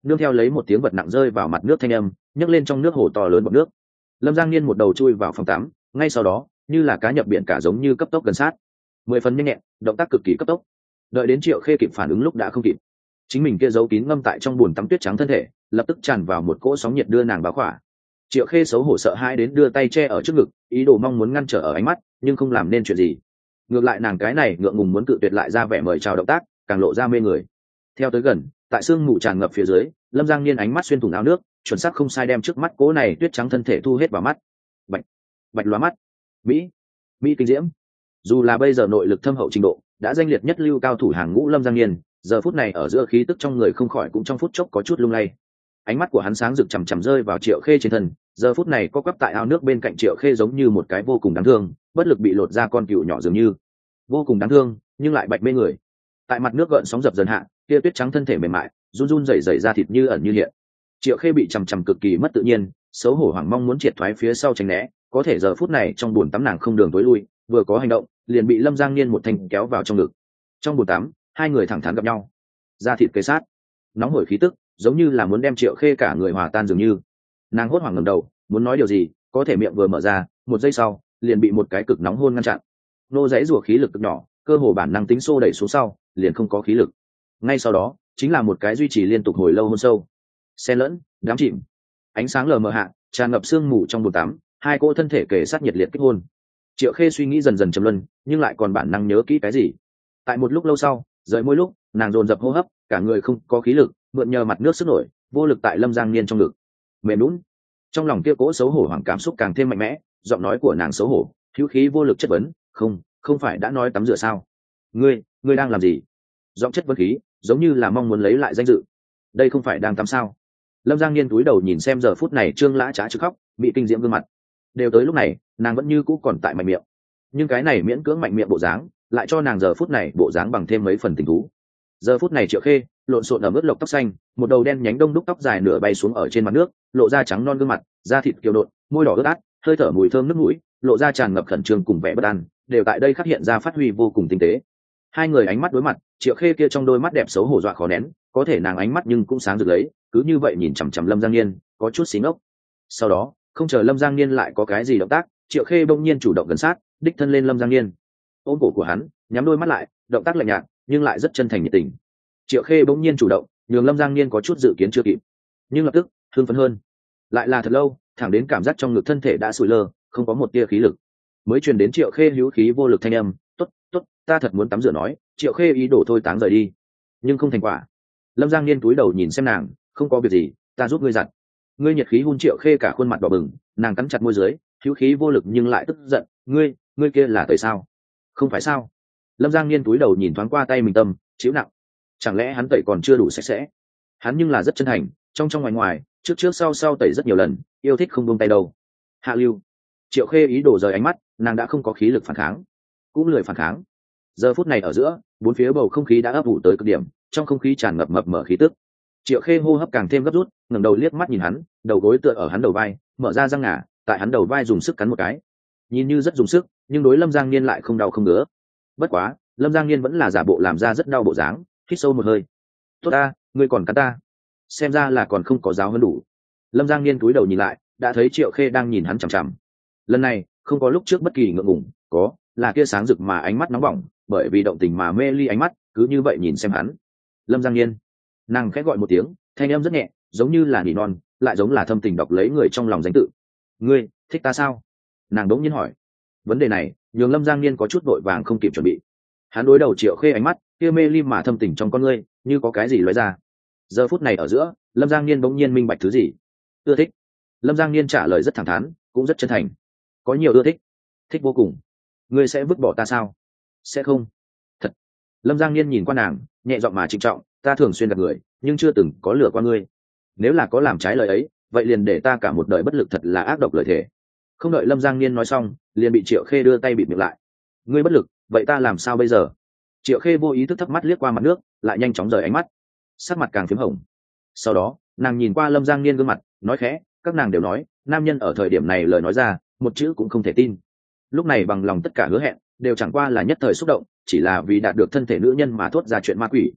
nương theo lấy một tiếng vật nặng rơi vào mặt nước thanh âm, nhấc lên trong nước hồ to lớn bọt nước. Lâm Giang Niên một đầu chui vào phòng tắm, ngay sau đó như là cá nhập biển cả giống như cấp tốc gần sát, 10 phần nhanh nhẹn, động tác cực kỳ cấp tốc. Đợi đến Triệu Khê kịp phản ứng lúc đã không kịp, chính mình kia giấu kín ngâm tại trong bùn tắm tuyết trắng thân thể lập tức tràn vào một cỗ sóng nhiệt đưa nàng báo khỏa. Triệu Khê xấu hổ sợ hãi đến đưa tay che ở trước ngực, ý đồ mong muốn ngăn trở ở ánh mắt, nhưng không làm nên chuyện gì. Ngược lại nàng cái này ngượng ngùng muốn cự tuyệt lại ra vẻ mời chào động tác, càng lộ ra mê người. Theo tới gần, tại sương mù tràn ngập phía dưới, Lâm Giang Niên ánh mắt xuyên thủng áo nước, chuẩn xác không sai đem trước mắt cỗ này tuyết trắng thân thể thu hết vào mắt. Bạch, bạch lóa mắt, mỹ, mỹ kinh diễm. Dù là bây giờ nội lực thâm hậu trình độ đã danh liệt nhất lưu cao thủ hàng ngũ Lâm Giang Niên, giờ phút này ở giữa khí tức trong người không khỏi cũng trong phút chốc có chút lung lay. Ánh mắt của hắn sáng rực chằm chằm rơi vào Triệu Khê trên thân, giờ phút này có quắp tại ao nước bên cạnh Triệu Khê giống như một cái vô cùng đáng thương, bất lực bị lột ra con cừu nhỏ dường như, vô cùng đáng thương nhưng lại bạch mê người. Tại mặt nước gợn sóng dập dần hạ, kia tuyết trắng thân thể mềm mại run run rẩy rẩy ra thịt như ẩn như hiện. Triệu Khê bị chằm chằm cực kỳ mất tự nhiên, xấu hổ hoảng mong muốn triệt thoái phía sau tránh né, có thể giờ phút này trong bồn tắm nàng không đường tối lui, vừa có hành động liền bị Lâm Giang Niên một thanh kéo vào trong ngực. Trong bồn tắm hai người thẳng thắn gặp nhau, da thịt kề sát, nóng hổi khí tức giống như là muốn đem Triệu Khê cả người hòa tan dường như. Nàng hốt hoảng ngẩng đầu muốn nói điều gì, có thể miệng vừa mở ra, một giây sau liền bị một cái cực nóng hôn ngăn chặn. Nô dãy rủa khí lực cực nhỏ, cơ hồ bản năng tính xô đẩy xuống sau liền không có khí lực. Ngay sau đó chính là một cái duy trì liên tục hồi lâu hôn sâu, xen lẫn đám chìm, ánh sáng lờ mờ hạ tràn ngập sương mù trong bồn tắm, hai cỗ thân thể kề sát nhiệt liệt kích hôn. Triệu Khê suy nghĩ dần dần trầm luân, nhưng lại còn bản năng nhớ kỹ cái gì. Tại một lúc lâu sau, rời môi lúc nàng dồn dập hô hấp, cả người không có khí lực, mượn nhờ mặt nước sức nổi, vô lực tại Lâm Giang Niên trong ngực mềm lún. Trong lòng kia cỗ xấu hổ hoảng cảm xúc càng thêm mạnh mẽ, giọng nói của nàng xấu hổ hữu khí vô lực chất vấn, không phải đã nói tắm rửa sao? Ngươi đang làm gì? Giọng chất vấn khí giống như là mong muốn lấy lại danh dự. Đây không phải đang tắm sao? Lâm Giang Niên cúi đầu nhìn xem giờ phút này trương lã trá chứ khóc bị kinh diễm gương mặt. Đều tới lúc này nàng vẫn như cũ còn tại mạnh miệng, nhưng cái này miễn cưỡng mạnh miệng bộ dáng lại cho nàng giờ phút này bộ dáng bằng thêm mấy phần tình thú. Giờ phút này Triệu Khê lộn xộn ở mức lộc tóc xanh, một đầu đen nhánh đông đúc tóc dài nửa bay xuống ở trên mặt nước, lộ ra trắng non gương mặt, da thịt kiều nộn, môi đỏ ướt át, hơi thở mùi thơm nước mũi, lộ ra tràn ngập khẩn trương cùng vẻ bất an, đều tại đây khắc hiện ra phát huy vô cùng tinh tế. Hai người ánh mắt đối mặt, Triệu Khê kia trong đôi mắt đẹp xấu hổ dọa khó nén, có thể nàng ánh mắt nhưng cũng sáng rực lấy, cứ như vậy nhìn chằm chằm Lâm Giang Niên, có chút xí ngốc. Sau đó, không chờ Lâm Giang Niên lại có cái gì động tác, Triệu Khê bỗng nhiên chủ động gần sát, đích thân lên Lâm Giang Niên, ôm cổ của hắn, nhắm đôi mắt lại, động tác lạnh nhạt nhưng lại rất chân thành nhiệt tình. Triệu Khê bỗng nhiên chủ động, nhường Lâm Giang Niên có chút dự kiến chưa kịp, nhưng lập tức hưng phấn hơn. Lại là thật lâu, thẳng đến cảm giác trong ngực thân thể đã sụi lơ, không có một tia khí lực, mới truyền đến Triệu Khê hữu khí vô lực thanh âm, tốt, ta thật muốn tắm rửa nói. Triệu Khê ý đổ thôi táng rời đi, nhưng không thành quả. Lâm Giang Niên cúi đầu nhìn xem nàng, không có việc gì, ta giúp ngươi giặt. Ngươi nhiệt khí hun Triệu Khê cả khuôn mặt đỏ bừng, nàng cắn chặt môi dưới, hữu khí vô lực nhưng lại tức giận, ngươi kia là tẩy sao? Không phải sao? Lâm Giang Niên cúi đầu nhìn thoáng qua tay mình tâm chịu nặng, chẳng lẽ hắn tẩy còn chưa đủ sạch sẽ? Hắn nhưng là rất chân thành, trong ngoài ngoài, trước sau tẩy rất nhiều lần, yêu thích không buông tay đâu. Hạ lưu. Triệu Khê ý đổ rời ánh mắt, nàng đã không có khí lực phản kháng, cũng lười phản kháng. Giờ phút này ở giữa, bốn phía bầu không khí đã ấp ủ tới cực điểm, trong không khí tràn ngập mập mờ khí tức. Triệu Khê hô hấp càng thêm gấp rút, ngẩng đầu liếc mắt nhìn hắn, đầu gối tựa ở hắn đầu vai, mở ra răng ngà, tại hắn đầu vai dùng sức cắn một cái. Nhìn như rất dùng sức, nhưng đối Lâm Giang Niên lại không đau không ngứa. Bất quá, Lâm Giang Niên vẫn là giả bộ làm ra rất đau bộ dáng, hít sâu một hơi. Tốt ta, ngươi còn cắn ta, xem ra là còn không có giáo hơn đủ. Lâm Giang Niên cúi đầu nhìn lại, đã thấy Triệu Khê đang nhìn hắn chằm chằm. Lần này không có lúc trước bất kỳ ngượng ngùng, có là kia sáng rực mà ánh mắt nóng bỏng, bởi vì động tình mà mê ly ánh mắt, cứ như vậy nhìn xem hắn. Lâm Giang Niên, nàng khẽ gọi một tiếng, thanh âm rất nhẹ, giống như là nỉ non, lại giống là thâm tình đọc lấy người trong lòng danh tự. Ngươi thích ta sao? Nàng đống nhiên hỏi. Vấn đề này nhường Lâm Giang Niên có chút vội vàng không kịp chuẩn bị. Hắn đối đầu Triệu Khê ánh mắt kia mê ly mà thâm tình trong con ngươi, như có cái gì lóe ra. Giờ phút này ở giữa, Lâm Giang Niên bỗng nhiên minh bạch thứ gì. Ưa thích. Lâm Giang Niên trả lời rất thẳng thắn, cũng rất chân thành. Có nhiều ưa thích, thích vô cùng. Ngươi sẽ vứt bỏ ta sao? Sẽ không. Thật. Lâm Giang Niên nhìn qua nàng, nhẹ giọng mà trịnh trọng, ta thường xuyên gặp người, nhưng chưa từng có lừa qua ngươi. Nếu là có làm trái lời ấy, vậy liền để ta cả một đời bất lực, thật là ác độc lời thề. Không đợi Lâm Giang Niên nói xong, liền bị Triệu Khê đưa tay bịt miệng lại. Ngươi bất lực, vậy ta làm sao bây giờ? Triệu Khê vô ý thức thấp mắt liếc qua mặt nước, lại nhanh chóng rời ánh mắt, sắc mặt càng phím hồng. Sau đó nàng nhìn qua Lâm Giang Niên gương mặt, nói khẽ, các nàng đều nói nam nhân ở thời điểm này lời nói ra một chữ cũng không thể tin. Lúc này bằng lòng tất cả hứa hẹn đều chẳng qua là nhất thời xúc động, chỉ là vì đạt được thân thể nữ nhân mà thốt ra chuyện ma quỷ.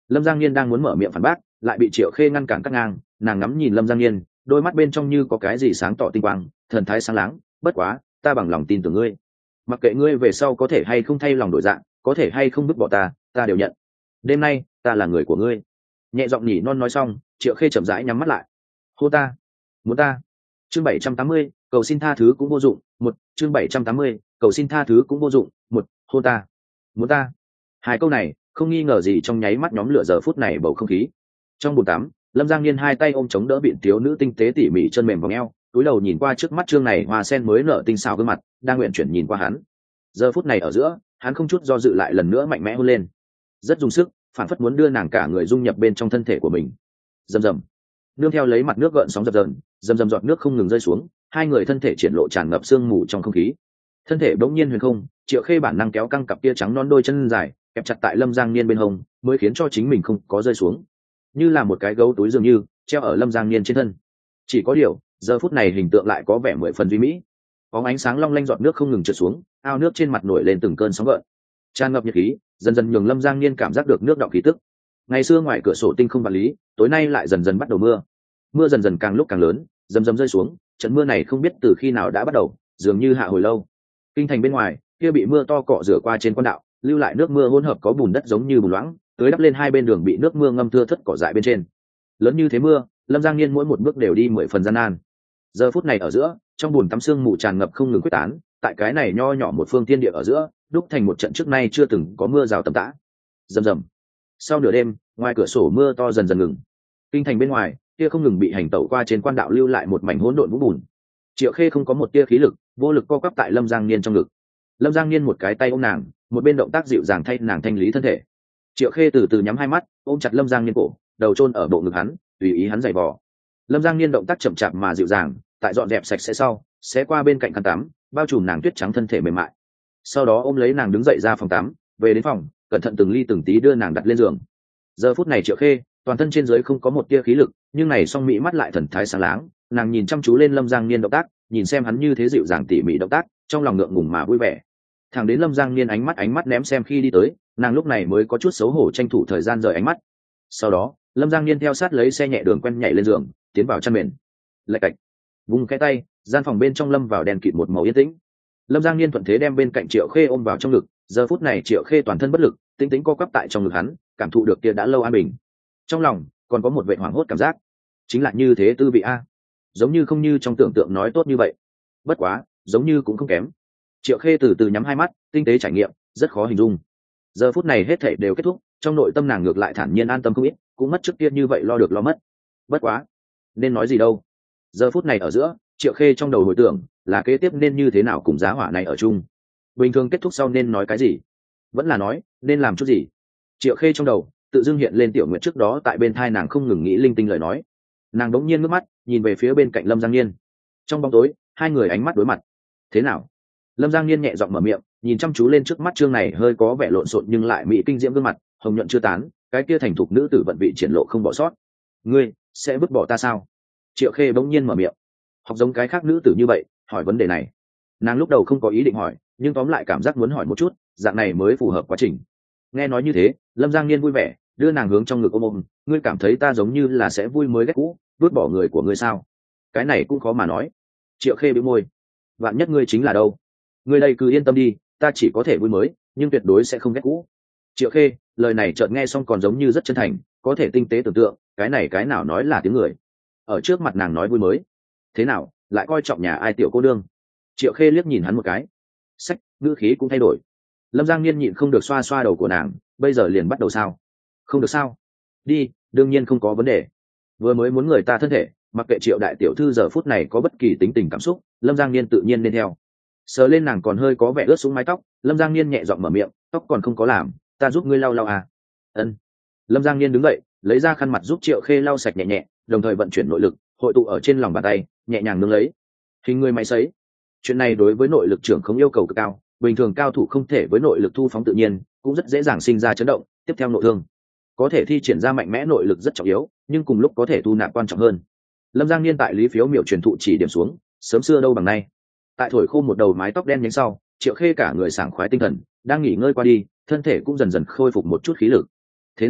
Lâm Giang Niên đang muốn mở miệng phản bác, lại bị Triệu Khê ngăn cản cắt ngang. Nàng ngắm nhìn Lâm Giang Niên, đôi mắt bên trong như có cái gì sáng tỏ tinh quang, thần thái sáng láng. Bất quá, ta bằng lòng tin tưởng ngươi, mặc kệ ngươi về sau có thể hay không thay lòng đổi dạng, có thể hay không vứt bỏ ta đều nhận. Đêm nay ta là người của ngươi. Nhẹ giọng nhỉ non nói xong, Triệu Khê chậm rãi nhắm mắt lại. Hô ta, muốn ta. Chương 780, cầu xin tha thứ cũng vô dụng. Chương 780, cầu xin tha thứ cũng vô dụng. Hô ta, muốn ta. Hai câu này không nghi ngờ gì trong nháy mắt nhóm lửa giờ phút này bầu không khí. Trong bồn tắm, Lâm Giang Niên hai tay ôm chống đỡ bịn thiếu nữ tinh tế tỉ mỉ chân mềm vòng eo, túi đầu nhìn qua trước mắt trương này hoa sen mới nở tinh xảo gương mặt, đang nguyện chuyển nhìn qua hắn. Giờ phút này ở giữa, hắn không chút do dự lại lần nữa mạnh mẽ hôn lên, rất dùng sức, phản phất muốn đưa nàng cả người dung nhập bên trong thân thể của mình. Rầm rầm, nương theo lấy mặt nước gợn sóng dập dờn, rầm rầm giọt nước không ngừng rơi xuống, hai người thân thể triển lộ tràn ngập sương mù trong không khí. Thân thể bỗng nhiên huyền không, Triệu Khê bản năng kéo căng cặp kia trắng non đôi chân dài, kẹp chặt tại Lâm Giang Niên bên hông, mới khiến cho chính mình không có rơi xuống, như là một cái gấu túi dường như treo ở Lâm Giang Niên trên thân. Chỉ có điều, giờ phút này hình tượng lại có vẻ 10 phần duy mỹ. Có ánh sáng long lanh giọt nước không ngừng trượt xuống, ao nước trên mặt nổi lên từng cơn sóng gợn, tràn ngập nhiệt khí, dần dần nhường Lâm Giang Niên cảm giác được nước đọng khí tức. Ngày xưa ngoài cửa sổ tinh không vật lý, tối nay lại dần dần bắt đầu mưa. Mưa dần dần càng lúc càng lớn, rầm rầm rơi xuống, trận mưa này không biết từ khi nào đã bắt đầu, dường như hạ hồi lâu. Kinh thành bên ngoài, kia bị mưa to cọ rửa qua trên quan đạo, lưu lại nước mưa hỗn hợp có bùn đất giống như bùn loãng, tưới đắp lên hai bên đường bị nước mưa ngâm thưa thớt cỏ dại bên trên. Lớn như thế mưa, Lâm Giang Niên mỗi một bước đều đi 10 phần gian nan. Giờ phút này ở giữa, trong bùn tắm sương mù tràn ngập không ngừng quyết tán, tại cái này nho nhỏ một phương thiên địa ở giữa, đúc thành một trận trước nay chưa từng có mưa rào tầm tã. Rầm rầm. Sau nửa đêm, ngoài cửa sổ mưa to dần dần ngừng. Kinh thành bên ngoài, kia không ngừng bị hành tẩu qua trên quan đạo lưu lại một mảnh hỗn độn vũng bùn. Triệu Khê không có một tia khí lực, vô lực co quắp tại Lâm Giang Niên trong ngực. Lâm Giang Niên một cái tay ôm nàng, một bên động tác dịu dàng thay nàng thanh lý thân thể. Triệu Khê từ từ nhắm hai mắt, ôm chặt Lâm Giang Niên cổ, đầu chôn ở bộ ngực hắn, tùy ý hắn giày vò. Lâm Giang Niên động tác chậm chạp mà dịu dàng, tại dọn dẹp sạch sẽ sau, sẽ qua bên cạnh khăn tắm, bao trùm nàng tuyết trắng thân thể mềm mại. Sau đó ôm lấy nàng đứng dậy ra phòng tắm, về đến phòng, cẩn thận từng ly từng tí đưa nàng đặt lên giường. Giờ phút này Triệu Khê, toàn thân trên dưới không có một tia khí lực, nhưng này song mỹ mắt lại thần thái sáng láng, nàng nhìn chăm chú lên Lâm Giang Niên động tác, nhìn xem hắn như thế dịu dàng tỉ mỉ động tác, trong lòng ngượng ngùng mà vui vẻ. Thẳng đến Lâm Giang Niên ánh mắt ném xem khi đi tới, nàng lúc này mới có chút xấu hổ tranh thủ thời gian rời ánh mắt. Sau đó, Lâm Giang Niên theo sát lấy xe nhẹ đường quen nhảy lên giường, tiến vào chăn mền. Lạch cạch, vung cái tay, gian phòng bên trong lâm vào đèn kịt một màu yên tĩnh. Lâm Giang Niên thuận thế đem bên cạnh Triệu Khê ôm vào trong ngực, giờ phút này Triệu Khê toàn thân bất lực, tinh tĩnh co quắp tại trong ngực hắn, cảm thụ được kia đã lâu an bình. Trong lòng còn có một vệ hoảng hốt cảm giác, chính là như thế tư vị a, giống như không như trong tưởng tượng nói tốt như vậy. Bất quá, giống như cũng không kém. Triệu Khê từ từ nhắm hai mắt, tinh tế trải nghiệm, rất khó hình dung. Giờ phút này hết thảy đều kết thúc, trong nội tâm nàng ngược lại thản nhiên an tâm không ít, cũng mất trước tiên như vậy lo được lo mất. Bất quá, nên nói gì đâu. Giờ phút này ở giữa, Triệu Khê trong đầu hồi tưởng, là kế tiếp nên như thế nào cùng giá hỏa này ở chung. Bình thường kết thúc sau nên nói cái gì, vẫn là nói nên làm chút gì. Triệu Khê trong đầu tự dưng hiện lên Tiểu Nguyệt trước đó tại bên thai nàng không ngừng nghĩ linh tinh lời nói. Nàng đống nhiên ngước mắt, nhìn về phía bên cạnh Lâm Giang Niên. Trong bóng tối, hai người ánh mắt đối mặt. Thế nào? Lâm Giang Niên nhẹ giọng mở miệng, nhìn chăm chú lên trước mắt trương này hơi có vẻ lộn xộn nhưng lại mỹ kinh diễm gương mặt, hồng nhuận chưa tán, cái kia thành thục nữ tử vận vị triển lộ không bỏ sót. Ngươi sẽ vứt bỏ ta sao? Triệu Khê bỗng nhiên mở miệng, học giống cái khác nữ tử như vậy, hỏi vấn đề này. Nàng lúc đầu không có ý định hỏi, nhưng tóm lại cảm giác muốn hỏi một chút, dạng này mới phù hợp quá trình. Nghe nói như thế, Lâm Giang Niên vui vẻ, đưa nàng hướng trong ngực ôm. Ngươi cảm thấy ta giống như là sẽ vui mới ghét cũ, vứt bỏ người của ngươi sao? Cái này cũng khó mà nói. Triệu Khê bĩu môi, vạn nhất ngươi chính là đâu? Ngươi đây cứ yên tâm đi, ta chỉ có thể vui mới, nhưng tuyệt đối sẽ không ghét cũ. Triệu Khê, lời này chợt nghe xong còn giống như rất chân thành, có thể tinh tế tưởng tượng, cái nào nói là tiếng người. Ở trước mặt nàng nói vui mới, thế nào lại coi trọng nhà ai tiểu cô đương? Triệu Khê liếc nhìn hắn một cái, sách, ngữ khí cũng thay đổi. Lâm Giang Niên nhịn không được xoa xoa đầu của nàng, bây giờ liền bắt đầu sao? Không được sao? Đi, đương nhiên không có vấn đề. Vừa mới muốn người ta thân thể, mặc kệ Triệu đại tiểu thư giờ phút này có bất kỳ tính tình cảm xúc, Lâm Giang Niên tự nhiên nên theo. Sờ lên nàng còn hơi có vẻ ướt sũng mái tóc, Lâm Giang Niên nhẹ giọng mở miệng, tóc còn không có làm, ta giúp ngươi lau lau à? Ân. Lâm Giang Niên đứng dậy, lấy ra khăn mặt giúp Triệu Khê lau sạch nhẹ nhẹ, đồng thời vận chuyển nội lực, hội tụ ở trên lòng bàn tay, nhẹ nhàng nâng lấy. Hình người máy sấy. Chuyện này đối với nội lực trưởng không yêu cầu cực cao, bình thường cao thủ không thể với nội lực thu phóng tự nhiên, cũng rất dễ dàng sinh ra chấn động, tiếp theo nội thương. Có thể thi triển ra mạnh mẽ nội lực rất trọng yếu, nhưng cùng lúc có thể thu nạp quan trọng hơn. Lâm Giang Niên tại Lý Phiếu Miểu truyền thụ chỉ điểm xuống, sớm xưa đâu bằng nay. Tại thổi khô một đầu mái tóc đen nhánh sau, Triệu Khê cả người sảng khoái tinh thần, đang nghỉ ngơi qua đi, thân thể cũng dần dần khôi phục một chút khí lực. Thế nào,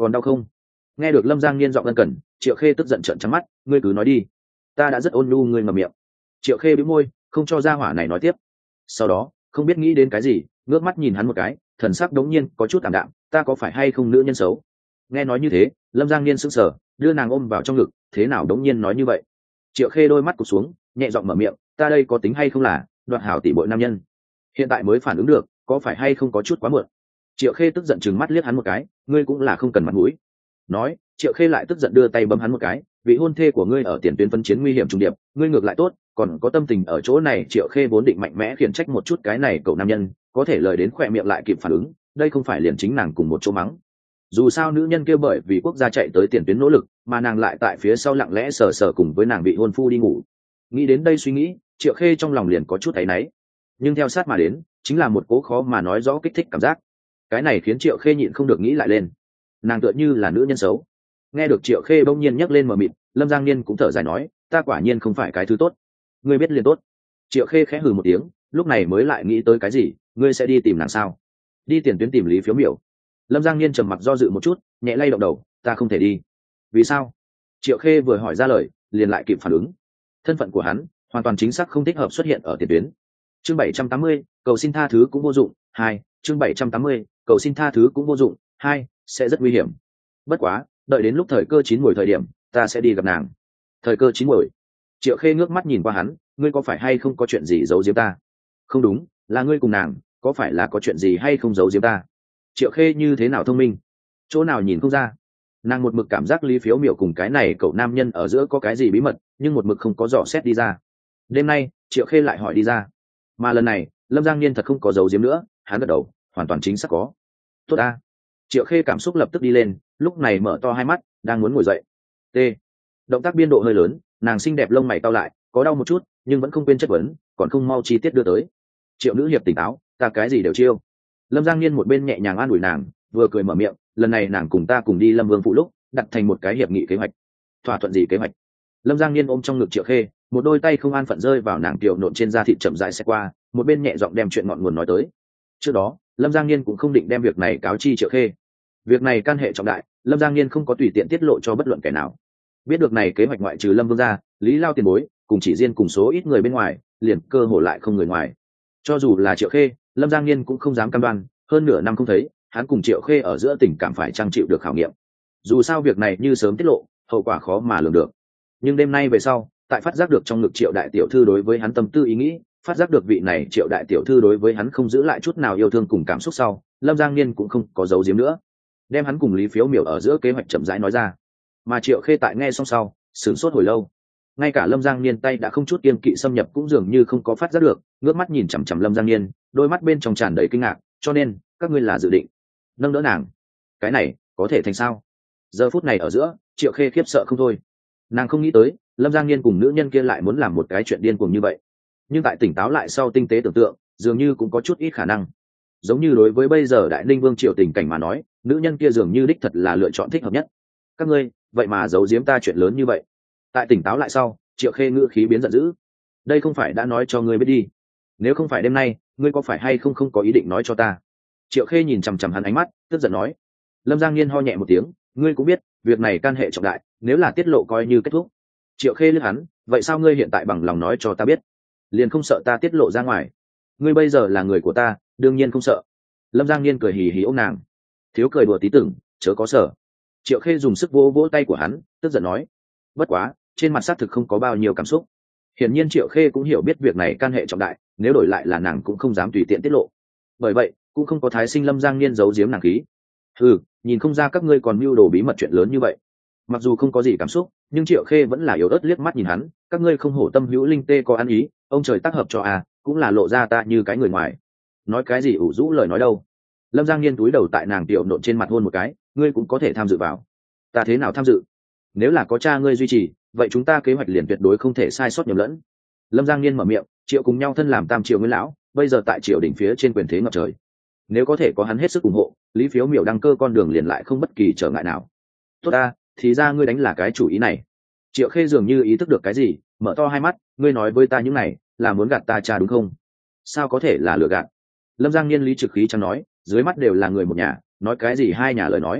còn đau không? Nghe được Lâm Giang Niên giọng ân cần, Triệu Khê tức giận trợn trắng mắt, ngươi cứ nói đi, ta đã rất ôn nhu, ngươi ngậm miệng. Triệu Khê bĩu môi, không cho gia hỏa này nói tiếp. Sau đó không biết nghĩ đến cái gì, ngước mắt nhìn hắn một cái, thần sắc đống nhiên có chút tạm đạm, ta có phải hay không nữ nhân xấu? Nghe nói như thế, Lâm Giang Niên sững sờ, đưa nàng ôm vào trong ngực, thế nào đống nhiên nói như vậy? Triệu Khê đôi mắt cụp xuống, nhẹ giọng mở miệng, ta đây có tính hay không là đoạt hảo tỷ bội nam nhân? Hiện tại mới phản ứng được, có phải hay không có chút quá muộn? Triệu Khê tức giận chừng mắt liếc hắn một cái, ngươi cũng là không cần mặt mũi. Nói, Triệu Khê lại tức giận đưa tay bấm hắn một cái, vị hôn thê của ngươi ở tiền tuyến phân chiến nguy hiểm trùng điệp, ngươi ngược lại tốt, còn có tâm tình ở chỗ này. Triệu Khê vốn định mạnh mẽ khiển trách một chút cái này cậu nam nhân, có thể lời đến khỏe miệng lại kịp phản ứng, đây không phải liền chính nàng cùng một chỗ mắng. Dù sao nữ nhân kia bởi vì quốc gia chạy tới tiền tuyến nỗ lực, mà nàng lại tại phía sau lặng lẽ sờ sờ cùng với nàng bị hôn phu đi ngủ. Nghĩ đến đây suy nghĩ, Triệu Khê trong lòng liền có chút áy náy, nhưng theo sát mà đến chính là một cố khó mà nói rõ kích thích cảm giác. Cái này khiến Triệu Khê nhịn không được nghĩ lại lên, nàng tựa như là nữ nhân xấu. Nghe được Triệu Khê bỗng nhiên nhấc lên mờ mịt, Lâm Giang Niên cũng thở dài nói, ta quả nhiên không phải cái thứ tốt. Ngươi biết liền tốt. Triệu Khê khẽ hừ một tiếng, lúc này mới lại nghĩ tới cái gì, ngươi sẽ đi tìm nàng sao? Đi tiền tuyến tìm Lý Phiếu Miểu. Lâm Giang Niên trầm mặc do dự một chút, nhẹ lay động đầu, ta không thể đi. Vì sao? Triệu Khê vừa hỏi ra lời, liền lại kịp phản ứng. Thân phận của hắn hoàn toàn chính xác không thích hợp xuất hiện ở tiền tuyến. Chương 780, cầu xin tha thứ cũng vô dụng. 2, chương 780, cầu xin tha thứ cũng vô dụng. 2, sẽ rất nguy hiểm. Bất quá, đợi đến lúc thời cơ chín muồi thời điểm, ta sẽ đi gặp nàng. Thời cơ chín muồi? Triệu Khê ngước mắt nhìn qua hắn, ngươi có phải hay không có chuyện gì giấu giếm ta? Không đúng, là ngươi cùng nàng, có phải là có chuyện gì hay không giấu giếm ta? Triệu Khê như thế nào thông minh, chỗ nào nhìn không ra. Nàng một mực cảm giác Lý Phiếu Miểu cùng cái này cậu nam nhân ở giữa có cái gì bí mật, nhưng một mực không có dò xét đi ra. Đêm nay Triệu Khê lại hỏi đi ra, mà lần này Lâm Giang Niên thật không có giấu giếm nữa, hắn gật đầu, hoàn toàn chính xác có. Tốt ta. Triệu Khê cảm xúc lập tức đi lên, lúc này mở to hai mắt, đang muốn ngồi dậy. T. Động tác biên độ hơi lớn, nàng xinh đẹp lông mày cau lại, có đau một chút nhưng vẫn không quên chất vấn, còn không mau chi tiết đưa tới. Triệu nữ hiệp tỉnh táo, ta cái gì đều chiêu. Lâm Giang Niên một bên nhẹ nhàng an ủi nàng, vừa cười mở miệng, lần này nàng cùng ta cùng đi Lâm Vương phụ lúc đặt thành một cái hiệp nghị kế hoạch. Thỏa thuận gì kế hoạch? Lâm Giang Niên ôm trong ngực Triệu Khê, một đôi tay không an phận rơi vào nàng tiểu nộn trên da thịt chậm rãi xe qua, một bên nhẹ giọng đem chuyện ngọn nguồn nói tới. Trước đó Lâm Giang Niên cũng không định đem việc này cáo chi Triệu Khê. Việc này can hệ trọng đại, Lâm Giang Niên không có tùy tiện tiết lộ cho bất luận kẻ nào. Biết được này kế hoạch ngoại trừ Lâm Vương gia, Lý Lao tiền bối, cùng chỉ riêng cùng số ít người bên ngoài, liền cơ hồ lại không người ngoài. Cho dù là Triệu Khê, Lâm Giang Niên cũng không dám cam đoan, hơn nửa năm không thấy, hắn cùng Triệu Khê ở giữa tình cảm phải trang chịu được khảo nghiệm. Dù sao việc này như sớm tiết lộ, hậu quả khó mà lường được. Nhưng đêm nay về sau, tại phát giác được trong ngực Triệu đại tiểu thư đối với hắn tâm tư ý nghĩ, phát giác được vị này Triệu đại tiểu thư đối với hắn không giữ lại chút nào yêu thương cùng cảm xúc sau, Lâm Giang Niên cũng không có giấu giếm nữa, đem hắn cùng Lý Phiếu Miểu ở giữa kế hoạch chậm rãi nói ra. Mà Triệu Khê tại nghe xong sau, sửng sốt hồi lâu. Ngay cả Lâm Giang Niên tay đã không chút kiêng kỵ xâm nhập cũng dường như không có phát giác được, ngước mắt nhìn chằm chằm Lâm Giang Niên, đôi mắt bên trong tràn đầy kinh ngạc, cho nên các ngươi là dự định nâng đỡ nàng? Cái này có thể thành sao? Giờ phút này ở giữa, Triệu Khê khiếp sợ không thôi. Nàng không nghĩ tới Lâm Giang Niên cùng nữ nhân kia lại muốn làm một cái chuyện điên cuồng như vậy, nhưng tại tỉnh táo lại sau tinh tế tưởng tượng, dường như cũng có chút ít khả năng. Giống như đối với bây giờ Đại Ninh Vương triều tình cảnh mà nói, nữ nhân kia dường như đích thật là lựa chọn thích hợp nhất. Các ngươi vậy mà giấu giếm ta chuyện lớn như vậy? Tại tỉnh táo lại sau, Triệu Khê ngữ khí biến giận dữ. Đây không phải đã nói cho ngươi biết đi? Nếu không phải đêm nay, ngươi có phải hay không có ý định nói cho ta? Triệu Khê nhìn chằm chằm hắn ánh mắt, tức giận nói. Lâm Giang Niên ho nhẹ một tiếng, ngươi cũng biết việc này can hệ trọng đại, nếu là tiết lộ coi như kết thúc. Triệu Khê liếc hắn, vậy sao ngươi hiện tại bằng lòng nói cho ta biết, liền không sợ ta tiết lộ ra ngoài? Ngươi bây giờ là người của ta, đương nhiên không sợ. Lâm Giang Niên cười hì hì ôm nàng, thiếu cười đùa tí tưởng, chớ có sợ. Triệu Khê dùng sức vỗ vỗ tay của hắn, tức giận nói. Bất quá trên mặt xác thực không có bao nhiêu cảm xúc. Hiển nhiên Triệu Khê cũng hiểu biết việc này can hệ trọng đại, nếu đổi lại là nàng cũng không dám tùy tiện tiết lộ. Bởi vậy cũng không có thái sinh Lâm Giang Niên giấu giếm nàng khí. Nhìn không ra các ngươi còn mưu đồ bí mật chuyện lớn như vậy. Mặc dù không có gì cảm xúc, nhưng Triệu Khê vẫn là yếu ớt liếc mắt nhìn hắn, các ngươi không hổ tâm hữu linh tê có ăn ý, ông trời tác hợp cho cũng là lộ ra ta như cái người ngoài. Nói cái gì ủ rũ lời nói đâu. Lâm Giang Niên túi đầu tại nàng tiểu nộn trên mặt hôn một cái, ngươi cũng có thể tham dự vào. Ta thế nào tham dự? Nếu là có cha ngươi duy trì, vậy chúng ta kế hoạch liền tuyệt đối không thể sai sót nhầm lẫn. Lâm Giang Niên mở miệng, Triệu cùng nhau thân làm tam triều nguyên lão, bây giờ tại triều đỉnh phía trên quyền thế ngập trời, nếu có thể có hắn hết sức ủng hộ, Lý Phiếu Miểu đăng cơ con đường liền lại không bất kỳ trở ngại nào. Tốt ta, thì ra ngươi đánh là cái chủ ý này. Triệu Khê dường như ý thức được cái gì, mở to hai mắt, ngươi nói với ta những này là muốn gạt ta cha đúng không? Sao có thể là lừa gạt? Lâm Giang Niên lý trực khí chẳng nói, dưới mắt đều là người một nhà, nói cái gì hai nhà lời nói.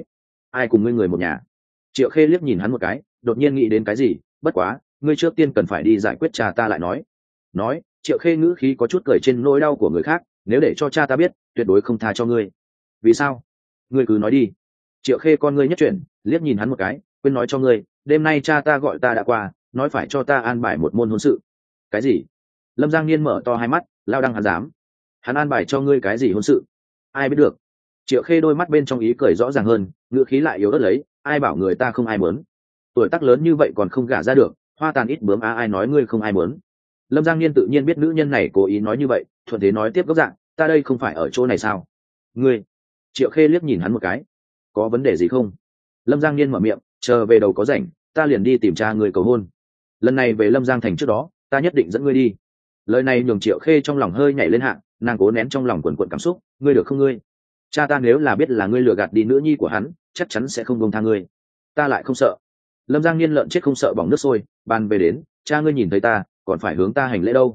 ai cùng ngươi người một nhà? Triệu Khê liếc nhìn hắn một cái, đột nhiên nghĩ đến cái gì, bất quá ngươi trước tiên cần phải đi giải quyết cha ta lại nói. Triệu Khê ngữ khí có chút cười trên nỗi đau của người khác, nếu để cho cha ta biết tuyệt đối không tha cho ngươi. Vì sao? Ngươi cứ nói đi. Triệu Khê con ngươi nhất chuyển, liếc nhìn hắn một cái, quên nói cho ngươi, đêm nay cha ta gọi ta đã qua, nói phải cho ta an bài một môn hôn sự. Cái gì? Lâm Giang Niên mở to hai mắt, lao đăng hắn dám. Hắn an bài cho ngươi cái gì hôn sự? Ai biết được. Triệu Khê đôi mắt bên trong ý cười rõ ràng hơn, ngữ khí lại yếu ớt lấy, ai bảo người ta không ai muốn. Tuổi tác lớn như vậy còn không gả ra được, hoa tàn ít bướm ai nói ngươi không ai muốn. Lâm Giang Niên tự nhiên biết nữ nhân này cố ý nói như vậy, thuận thế nói tiếp gốc dạng, ta đây không phải ở chỗ này sao? Ngươi? Triệu Khê liếc nhìn hắn một cái, có vấn đề gì không? Lâm Giang Niên mở miệng, chờ về đầu có rảnh ta liền đi tìm cha người cầu hôn. Lần này về Lâm Giang thành trước đó ta nhất định dẫn ngươi đi. Lời này nhường Triệu Khê trong lòng hơi nhảy lên hạng, nàng cố nén trong lòng quần quận cảm xúc, ngươi được không ngươi? Cha ta nếu là biết là ngươi lừa gạt đi nữ nhi của hắn, chắc chắn sẽ không buông tha ngươi. Ta lại không sợ. Lâm Giang Niên lợn chết không sợ bỏng nước sôi, bàn về đến, cha ngươi nhìn thấy ta còn phải hướng ta hành lễ đâu.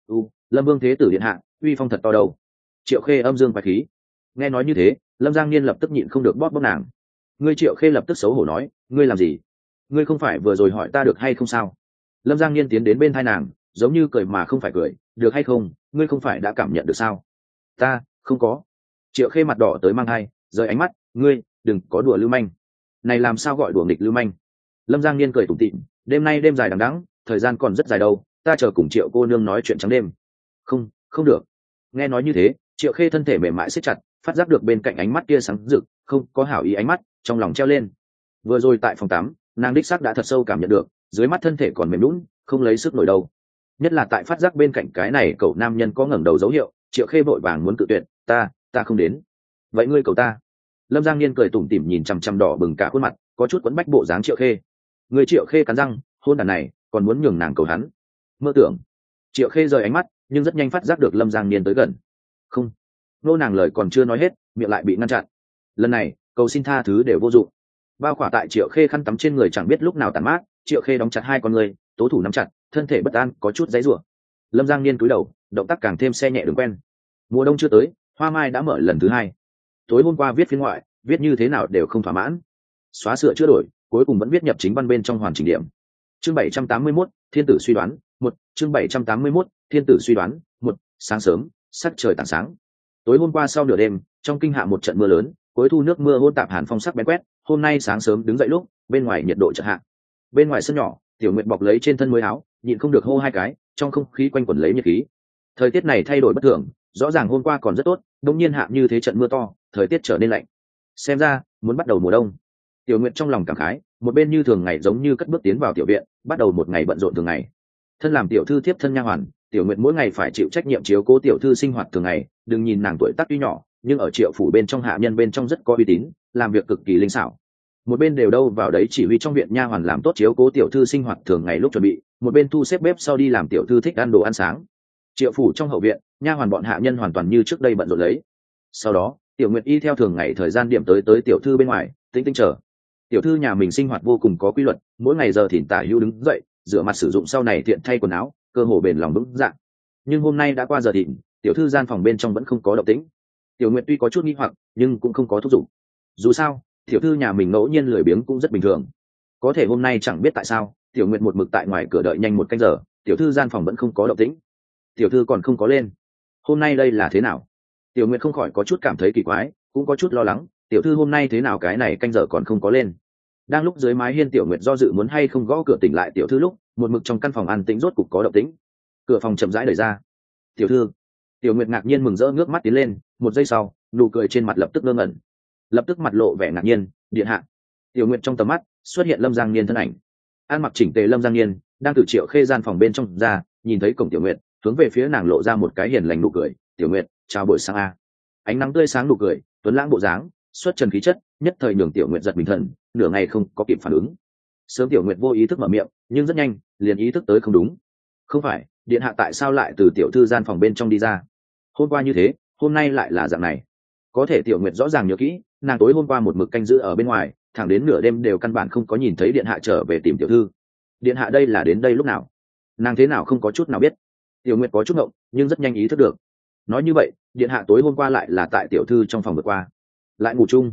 Lâm Vương thế tử điện hạ uy phong thật to đầu. Triệu Khê âm dương bài khí. Nghe nói như thế, Lâm Giang Niên lập tức nhịn không được bóp nàng. Ngươi Triệu Khê lập tức xấu hổ nói, ngươi làm gì? Ngươi không phải vừa rồi hỏi ta được hay không sao? Lâm Giang Niên tiến đến bên thai nàng, giống như cười mà không phải cười, được hay không, ngươi không phải đã cảm nhận được sao? Ta không có. Triệu Khê mặt đỏ tới mang hai, rời ánh mắt, ngươi đừng có đùa lưu manh. Này làm sao gọi đùa nghịch lưu manh? Lâm Giang Niên cười tủm tỉm, đêm nay đêm dài đằng đẵng, thời gian còn rất dài đâu, ta chờ cùng Triệu cô nương nói chuyện trắng đêm. Không được. Nghe nói như thế, Triệu Khê thân thể mềm mại siết chặt, phát giác được bên cạnh ánh mắt kia sáng rực, không có hảo ý ánh mắt, trong lòng treo lên. Vừa rồi tại phòng tắm, nàng đích xác đã thật sâu cảm nhận được, dưới mắt thân thể còn mềm nhũn, không lấy sức nổi đâu. Nhất là tại phát giác bên cạnh cái này cậu nam nhân có ngẩng đầu dấu hiệu, Triệu Khê vội vàng muốn cự tuyệt, ta không đến. Vậy ngươi cầu ta? Lâm Giang Niên cười tủm tỉm nhìn chằm chằm đỏ bừng cả khuôn mặt, có chút quấn bách bộ dáng Triệu Khê. Người Triệu Khê cắn răng, hôn đàn này còn muốn nhường nàng cầu hắn. Mơ tưởng. Triệu Khê rời ánh mắt, nhưng rất nhanh phát giác được Lâm Giang Niên tới gần. Không. Nô nàng lời còn chưa nói hết, miệng lại bị ngăn chặn. Lần này, cầu xin tha thứ đều vô dụng. Bao khỏa tại Triệu Khê khăn tắm trên người chẳng biết lúc nào tàn mát, Triệu Khê đóng chặt hai con người, tố thủ nắm chặt, thân thể bất an có chút giãy giụa. Lâm Giang Niên cúi đầu, động tác càng thêm xe nhẹ đường quen. Mùa đông chưa tới, hoa mai đã mở lần thứ hai. Tối hôm qua viết phiên ngoại, viết như thế nào đều không thỏa mãn. Xóa sửa chữa đổi, cuối cùng vẫn viết nhập chính văn bên trong hoàn chỉnh điểm. Chương 781, thiên tử suy đoán, một. Chương 781, thiên tử suy đoán, một. Sáng sớm, sắc trời tảng sáng. Tối hôm qua sau nửa đêm, trong kinh hạ một trận mưa lớn, cuối thu nước mưa hôn tạp hàn phong sắc bén quét. Hôm nay sáng sớm đứng dậy lúc, bên ngoài nhiệt độ chợt hạ. Bên ngoài sân nhỏ, Tiểu Nguyệt bọc lấy trên thân mới áo, nhịn không được hô hai cái, trong không khí quanh quẩn lấy nhiệt khí. Thời tiết này thay đổi bất thường, rõ ràng hôm qua còn rất tốt, đột nhiên hạ như thế trận mưa to, thời tiết trở nên lạnh. Xem ra muốn bắt đầu mùa đông. Tiểu Nguyệt trong lòng cảm khái, một bên như thường ngày giống như cất bước tiến vào tiểu viện, bắt đầu một ngày bận rộn thường ngày. Thân làm tiểu thư tiếp thân nha hoàn, Tiểu Nguyệt mỗi ngày phải chịu trách nhiệm chiếu cố tiểu thư sinh hoạt thường ngày. Đừng nhìn nàng tuổi tác tuy nhỏ, nhưng ở Triệu phủ bên trong hạ nhân bên trong rất có uy tín, làm việc cực kỳ linh xảo. Một bên đều đâu vào đấy chỉ huy trong viện nha hoàn làm tốt chiếu cố tiểu thư sinh hoạt thường ngày lúc chuẩn bị, một bên thu xếp bếp sau đi làm tiểu thư thích ăn đồ ăn sáng. Triệu phủ trong hậu viện, nha hoàn bọn hạ nhân hoàn toàn như trước đây bận rộn lấy. Sau đó, Tiểu Nguyệt y theo thường ngày thời gian điểm tới tiểu thư bên ngoài, tĩnh tĩnh chờ. Tiểu thư nhà mình sinh hoạt vô cùng có quy luật, mỗi ngày giờ thìn tả hữu đứng dậy, rửa mặt sử dụng sau này tiện thay quần áo, cơ hồ bền lòng vững dạng. Nhưng hôm nay đã qua giờ thìn, tiểu thư gian phòng bên trong vẫn không có động tĩnh. Tiểu Nguyệt tuy có chút nghi hoặc, nhưng cũng không có thúc giục. Dù sao, tiểu thư nhà mình ngẫu nhiên lười biếng cũng rất bình thường. Có thể hôm nay chẳng biết tại sao, Tiểu Nguyệt một mực tại ngoài cửa đợi nhanh một canh giờ, tiểu thư gian phòng vẫn không có động tĩnh. Tiểu thư còn không có lên. Hôm nay đây là thế nào? Tiểu Nguyệt không khỏi có chút cảm thấy kỳ quái, cũng có chút lo lắng, tiểu thư hôm nay thế nào cái này canh giờ còn không có lên. Đang lúc dưới mái hiên Tiểu Nguyệt do dự muốn hay không gõ cửa tỉnh lại tiểu thư lúc, một mực trong căn phòng an tĩnh rốt cục có động tĩnh. Cửa phòng chậm rãi đẩy ra. Tiểu thư. Tiểu Nguyệt ngạc nhiên mừng rỡ ngước mắt tiến lên, một giây sau, nụ cười trên mặt lập tức ngơ ngẩn. Lập tức mặt lộ vẻ ngạc nhiên, điện hạ. Tiểu Nguyệt trong tầm mắt xuất hiện Lâm Giang Niên thân ảnh. An mặc chỉnh tề Lâm Giang Niên đang từ Triệu Khê gian phòng bên trong ra, nhìn thấy cổng Tiểu Nguyệt, hướng về phía nàng lộ ra một cái hiền lành nụ cười. Tiểu Nguyệt, chào buổi sáng a. Ánh nắng tươi sáng nụ cười, tuấn lãng bộ dáng, xuất trần khí chất, nhất thời nhường Tiểu Nguyệt giật mình thần, nửa ngày không có kịp phản ứng. Sớm Tiểu Nguyệt vô ý thức mở miệng, nhưng rất nhanh liền ý thức tới không đúng. Không phải, điện hạ tại sao lại từ tiểu thư gian phòng bên trong đi ra? Hôm qua như thế, hôm nay lại là dạng này. Có thể Tiểu Nguyệt rõ ràng nhớ kỹ, nàng tối hôm qua một mực canh giữ ở bên ngoài, thẳng đến nửa đêm đều căn bản không có nhìn thấy điện hạ trở về tìm tiểu thư. Điện hạ đây là đến đây lúc nào? Nàng thế nào không có chút nào biết? Tiểu Nguyệt có chút ngộng, nhưng rất nhanh ý thức được. Nói như vậy, điện hạ tối hôm qua lại là tại tiểu thư trong phòng vượt qua, lại ngủ chung.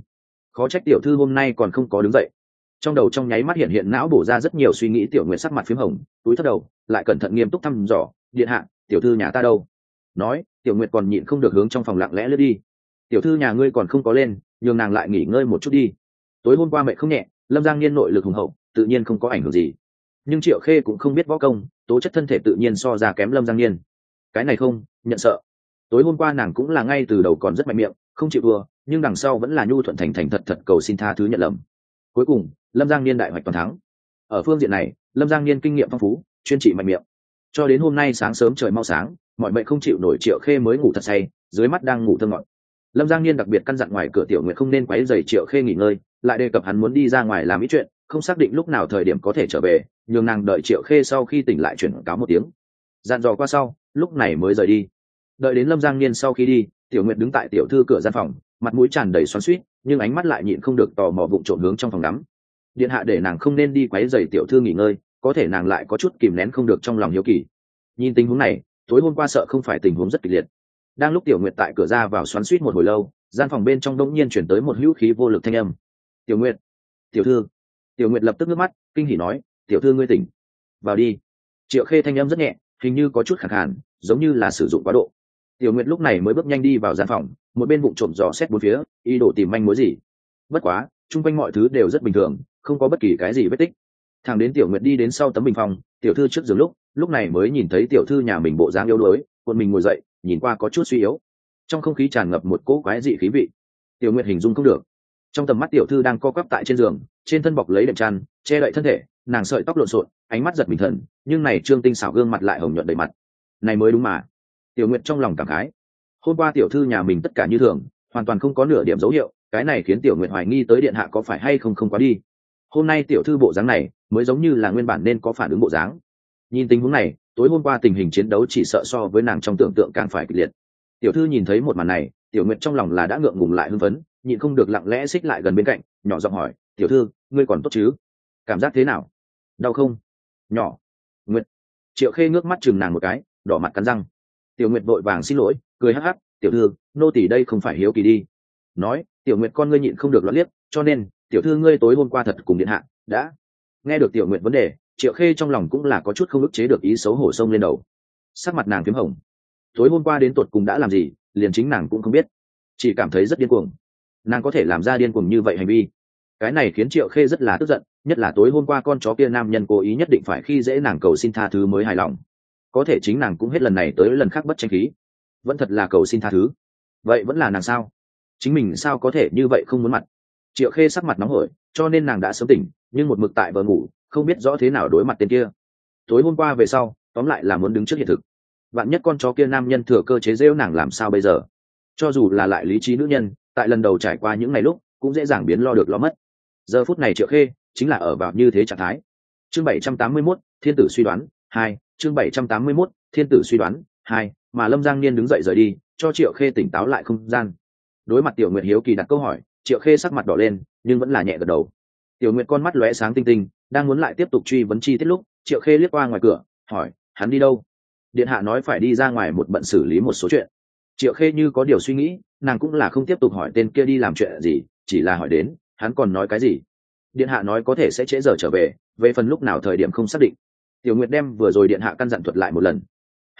khó trách tiểu thư hôm nay còn không có đứng dậy. Trong đầu trong nháy mắt hiện hiện não bổ ra rất nhiều suy nghĩ. Tiểu Nguyệt sắc mặt phím hồng, túi thấp đầu, lại cẩn thận nghiêm túc thăm dò, điện hạ, tiểu thư nhà ta đâu? Nói, Tiểu Nguyệt còn nhịn không được hướng trong phòng lặng lẽ lướt đi. Tiểu thư nhà ngươi còn không có lên, nhường nàng lại nghỉ ngơi một chút đi. Tối hôm qua mẹ không nhẹ, Lâm Giang Niên nội lực hùng hậu, tự nhiên không có ảnh hưởng gì. Nhưng Triệu Khê cũng không biết võ công, tố chất thân thể tự nhiên so ra kém Lâm Giang Niên. Cái này không nhận sợ. Tối hôm qua nàng cũng là ngay từ đầu còn rất mạnh miệng, không chịu thua, nhưng đằng sau vẫn là nhu thuận thành thành thật thật cầu xin tha thứ nhận lầm. Cuối cùng Lâm Giang Niên đại hoạch toàn thắng. Ở phương diện này Lâm Giang Niên kinh nghiệm phong phú, chuyên trị mạnh miệng. Cho đến hôm nay sáng sớm trời mau sáng, mọi mệnh không chịu nổi, Triệu Khê mới ngủ thật say, dưới mắt đang ngủ thơ ngọt. Lâm Giang Niên đặc biệt căn dặn ngoài cửa Tiểu Nguyệt không nên quấy rầy Triệu Khê nghỉ ngơi, lại đề cập hắn muốn đi ra ngoài làm ít chuyện, không xác định lúc nào thời điểm có thể trở về, nhường nàng đợi Triệu Khê sau khi tỉnh lại chuyển cáo một tiếng. Dặn dò qua sau, lúc này mới rời đi. Đợi đến Lâm Giang Niên sau khi đi, Tiểu Nguyệt đứng tại tiểu thư cửa gian phòng, mặt mũi tràn đầy xoắn xuýt, nhưng ánh mắt lại nhịn không được tò mò vụng trộm hướng trong phòng đắm. Điện hạ để nàng không nên đi quấy rầy tiểu thư nghỉ ngơi, có thể nàng lại có chút kìm nén không được trong lòng hiếu kỳ. Nhìn tình huống này, tối hôm qua sợ không phải tình huống rất kịch liệt. Đang lúc Tiểu Nguyệt tại cửa ra vào xoắn xuýt một hồi lâu, gian phòng bên trong đột nhiên chuyển tới một hữu khí vô lực thanh âm. "Tiểu Nguyệt, tiểu thư." Tiểu Nguyệt lập tức ngước mắt, kinh hỉ nói, "Tiểu thư ngươi tỉnh, vào đi." Triệu Khê thanh âm rất nhẹ, hình như có chút khàn khàn, giống như là sử dụng quá độ. Tiểu Nguyệt lúc này mới bước nhanh đi vào gian phòng, một bên bụng trộm dò xét bốn phía, ý đồ tìm manh mối gì. Bất quá, chung quanh mọi thứ đều rất bình thường, không có bất kỳ cái gì vết tích. Thẳng đến Tiểu Nguyệt đi đến sau tấm bình phong, tiểu thư trước giường lúc này mới nhìn thấy tiểu thư nhà mình bộ dáng yếu đuối, cuộn mình ngồi dậy, nhìn qua có chút suy yếu. Trong không khí tràn ngập một cỗ quái dị khí vị. Tiểu Nguyệt hình dung không được. Trong tầm mắt tiểu thư đang co quắp tại trên giường, trên thân bọc lấy đệm chăn, che đậy thân thể, nàng sợi tóc lộn xộn, ánh mắt giật mình thần, nhưng này trương tinh xảo gương mặt lại hồng nhuận đầy mặt. Này mới đúng mà. Tiểu Nguyệt trong lòng cảm khái. Hôm qua tiểu thư nhà mình tất cả như thường, hoàn toàn không có nửa điểm dấu hiệu, cái này khiến Tiểu Nguyệt hoài nghi tới điện hạ có phải hay không quá đi. Hôm nay tiểu thư bộ dáng này mới giống như là nguyên bản nên có phản ứng bộ dáng. Nhìn tình huống này, tối hôm qua tình hình chiến đấu chỉ sợ so với nàng trong tưởng tượng càng phải kịch liệt. Tiểu thư nhìn thấy một màn này, Tiểu Nguyệt trong lòng là đã ngượng ngùng lại hưng phấn, nhịn không được lặng lẽ xích lại gần bên cạnh, nhỏ giọng hỏi, "Tiểu thư, ngươi còn tốt chứ? Cảm giác thế nào? Đau không?" "Nhỏ." Nguyệt. Triệu Khê ngước mắt chừng nàng một cái, đỏ mặt cắn răng. Tiểu Nguyệt vội vàng xin lỗi, cười hắc hắc, "Tiểu thư, nô tỳ đây không phải hiếu kỳ đi." Nói, Tiểu Nguyệt con ngươi nhịn không được loạn liếc, "Cho nên, tiểu thư ngươi tối hôm qua thật cùng điện hạ đã." Nghe được Tiểu Nguyệt vấn đề, Triệu Khê trong lòng cũng là có chút không ức chế được ý xấu hổ xông lên đầu. Sắc mặt nàng phím hồng. Tối hôm qua đến tột cùng đã làm gì, liền chính nàng cũng không biết, chỉ cảm thấy rất điên cuồng. Nàng có thể làm ra điên cuồng như vậy hành vi, cái này khiến Triệu Khê rất là tức giận, nhất là tối hôm qua con chó kia nam nhân cố ý nhất định phải khi dễ nàng cầu xin tha thứ mới hài lòng. Có thể chính nàng cũng hết lần này tới lần khác bất tranh khí, vẫn thật là cầu xin tha thứ. Vậy vẫn là nàng sao? Chính mình sao có thể như vậy không muốn mặt? Triệu Khê sắc mặt nóng hổi, cho nên nàng đã sớm tỉnh, nhưng một mực tại vờ ngủ, không biết rõ thế nào đối mặt tên kia. Tối hôm qua về sau, tóm lại là muốn đứng trước hiện thực. Vạn nhất con chó kia nam nhân thừa cơ chế giễu nàng làm sao bây giờ? Cho dù là lại lý trí nữ nhân, tại lần đầu trải qua những ngày lúc, cũng dễ dàng biến lo được lo mất. Giờ phút này Triệu Khê chính là ở vào như thế trạng thái. Chương 781, Thiên tử suy đoán 2, chương 781, Thiên tử suy đoán 2, mà Lâm Giang Niên đứng dậy rời đi, cho Triệu Khê tỉnh táo lại không gian. Đối mặt Tiểu Nguyệt hiếu kỳ đặt câu hỏi, Triệu Khê sắc mặt đỏ lên, nhưng vẫn là nhẹ gật đầu. Tiểu Nguyệt con mắt lóe sáng tinh tinh, đang muốn lại tiếp tục truy vấn chi tiết lúc, Triệu Khê liếc qua ngoài cửa, hỏi, "Hắn đi đâu?" "Điện hạ nói phải đi ra ngoài một bận xử lý một số chuyện." Triệu Khê như có điều suy nghĩ, nàng cũng là không tiếp tục hỏi tên kia đi làm chuyện gì, chỉ là hỏi đến, "Hắn còn nói cái gì?" "Điện hạ nói có thể sẽ trễ giờ trở về, về phần lúc nào thời điểm không xác định." Tiểu Nguyệt đem vừa rồi điện hạ căn dặn thuật lại một lần.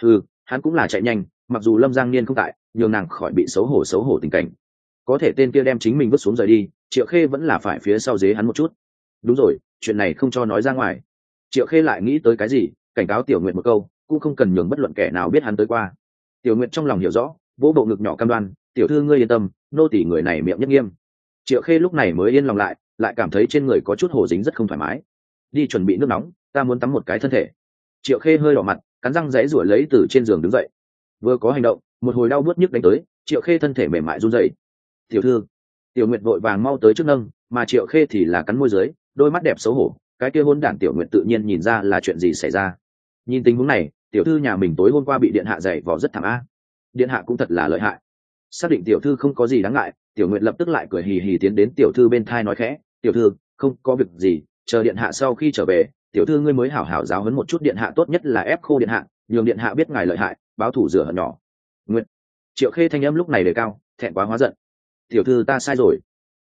Hắn cũng là chạy nhanh, mặc dù Lâm Giang Niên không tại, nhường nàng khỏi bị xấu hổ tình cảnh. Có thể tên kia đem chính mình vứt xuống rời đi, Triệu Khê vẫn là phải phía sau dế hắn một chút. Đúng rồi, chuyện này không cho nói ra ngoài. Triệu Khê lại nghĩ tới cái gì, cảnh cáo Tiểu Nguyệt một câu, cũng không cần nhường bất luận kẻ nào biết hắn tới qua. Tiểu Nguyệt trong lòng hiểu rõ, vỗ bộ ngực nhỏ cam đoan, "Tiểu thư ngươi yên tâm, nô tỳ người này miệng nhất nghiêm." Triệu Khê lúc này mới yên lòng lại cảm thấy trên người có chút hổ dính rất không thoải mái. "Đi chuẩn bị nước nóng, ta muốn tắm một cái thân thể." Triệu Khê hơi đỏ mặt, cắn răng giãy giụa lấy từ trên giường đứng dậy. Vừa có hành động, một hồi đau buốt nhức đánh tới, Triệu Khê thân thể mềm mại run rẩy. "Tiểu thư." Tiểu Nguyệt vội vàng mau tới trước nâng, mà Triệu Khê thì là cắn môi dưới, đôi mắt đẹp xấu hổ, cái kia hôn đản Tiểu Nguyệt tự nhiên nhìn ra là chuyện gì xảy ra. Nhìn tình huống này, tiểu thư nhà mình tối hôm qua bị điện hạ giày vò rất thảm a. Điện hạ cũng thật là lợi hại. Xác định tiểu thư không có gì đáng ngại, Tiểu Nguyệt lập tức lại cười hì hì tiến đến tiểu thư bên thai nói khẽ, "Tiểu thư, không có việc gì, chờ điện hạ sau khi trở về, tiểu thư ngươi mới hảo hảo giáo huấn một chút điện hạ, tốt nhất là ép khô điện hạ, nhường điện hạ biết ngài lợi hại, báo thủ rửa hận nhỏ." Nguyệt. Triệu Khê thanh âm lúc này đề cao, thẹn quá hóa giận. "Tiểu thư ta sai rồi."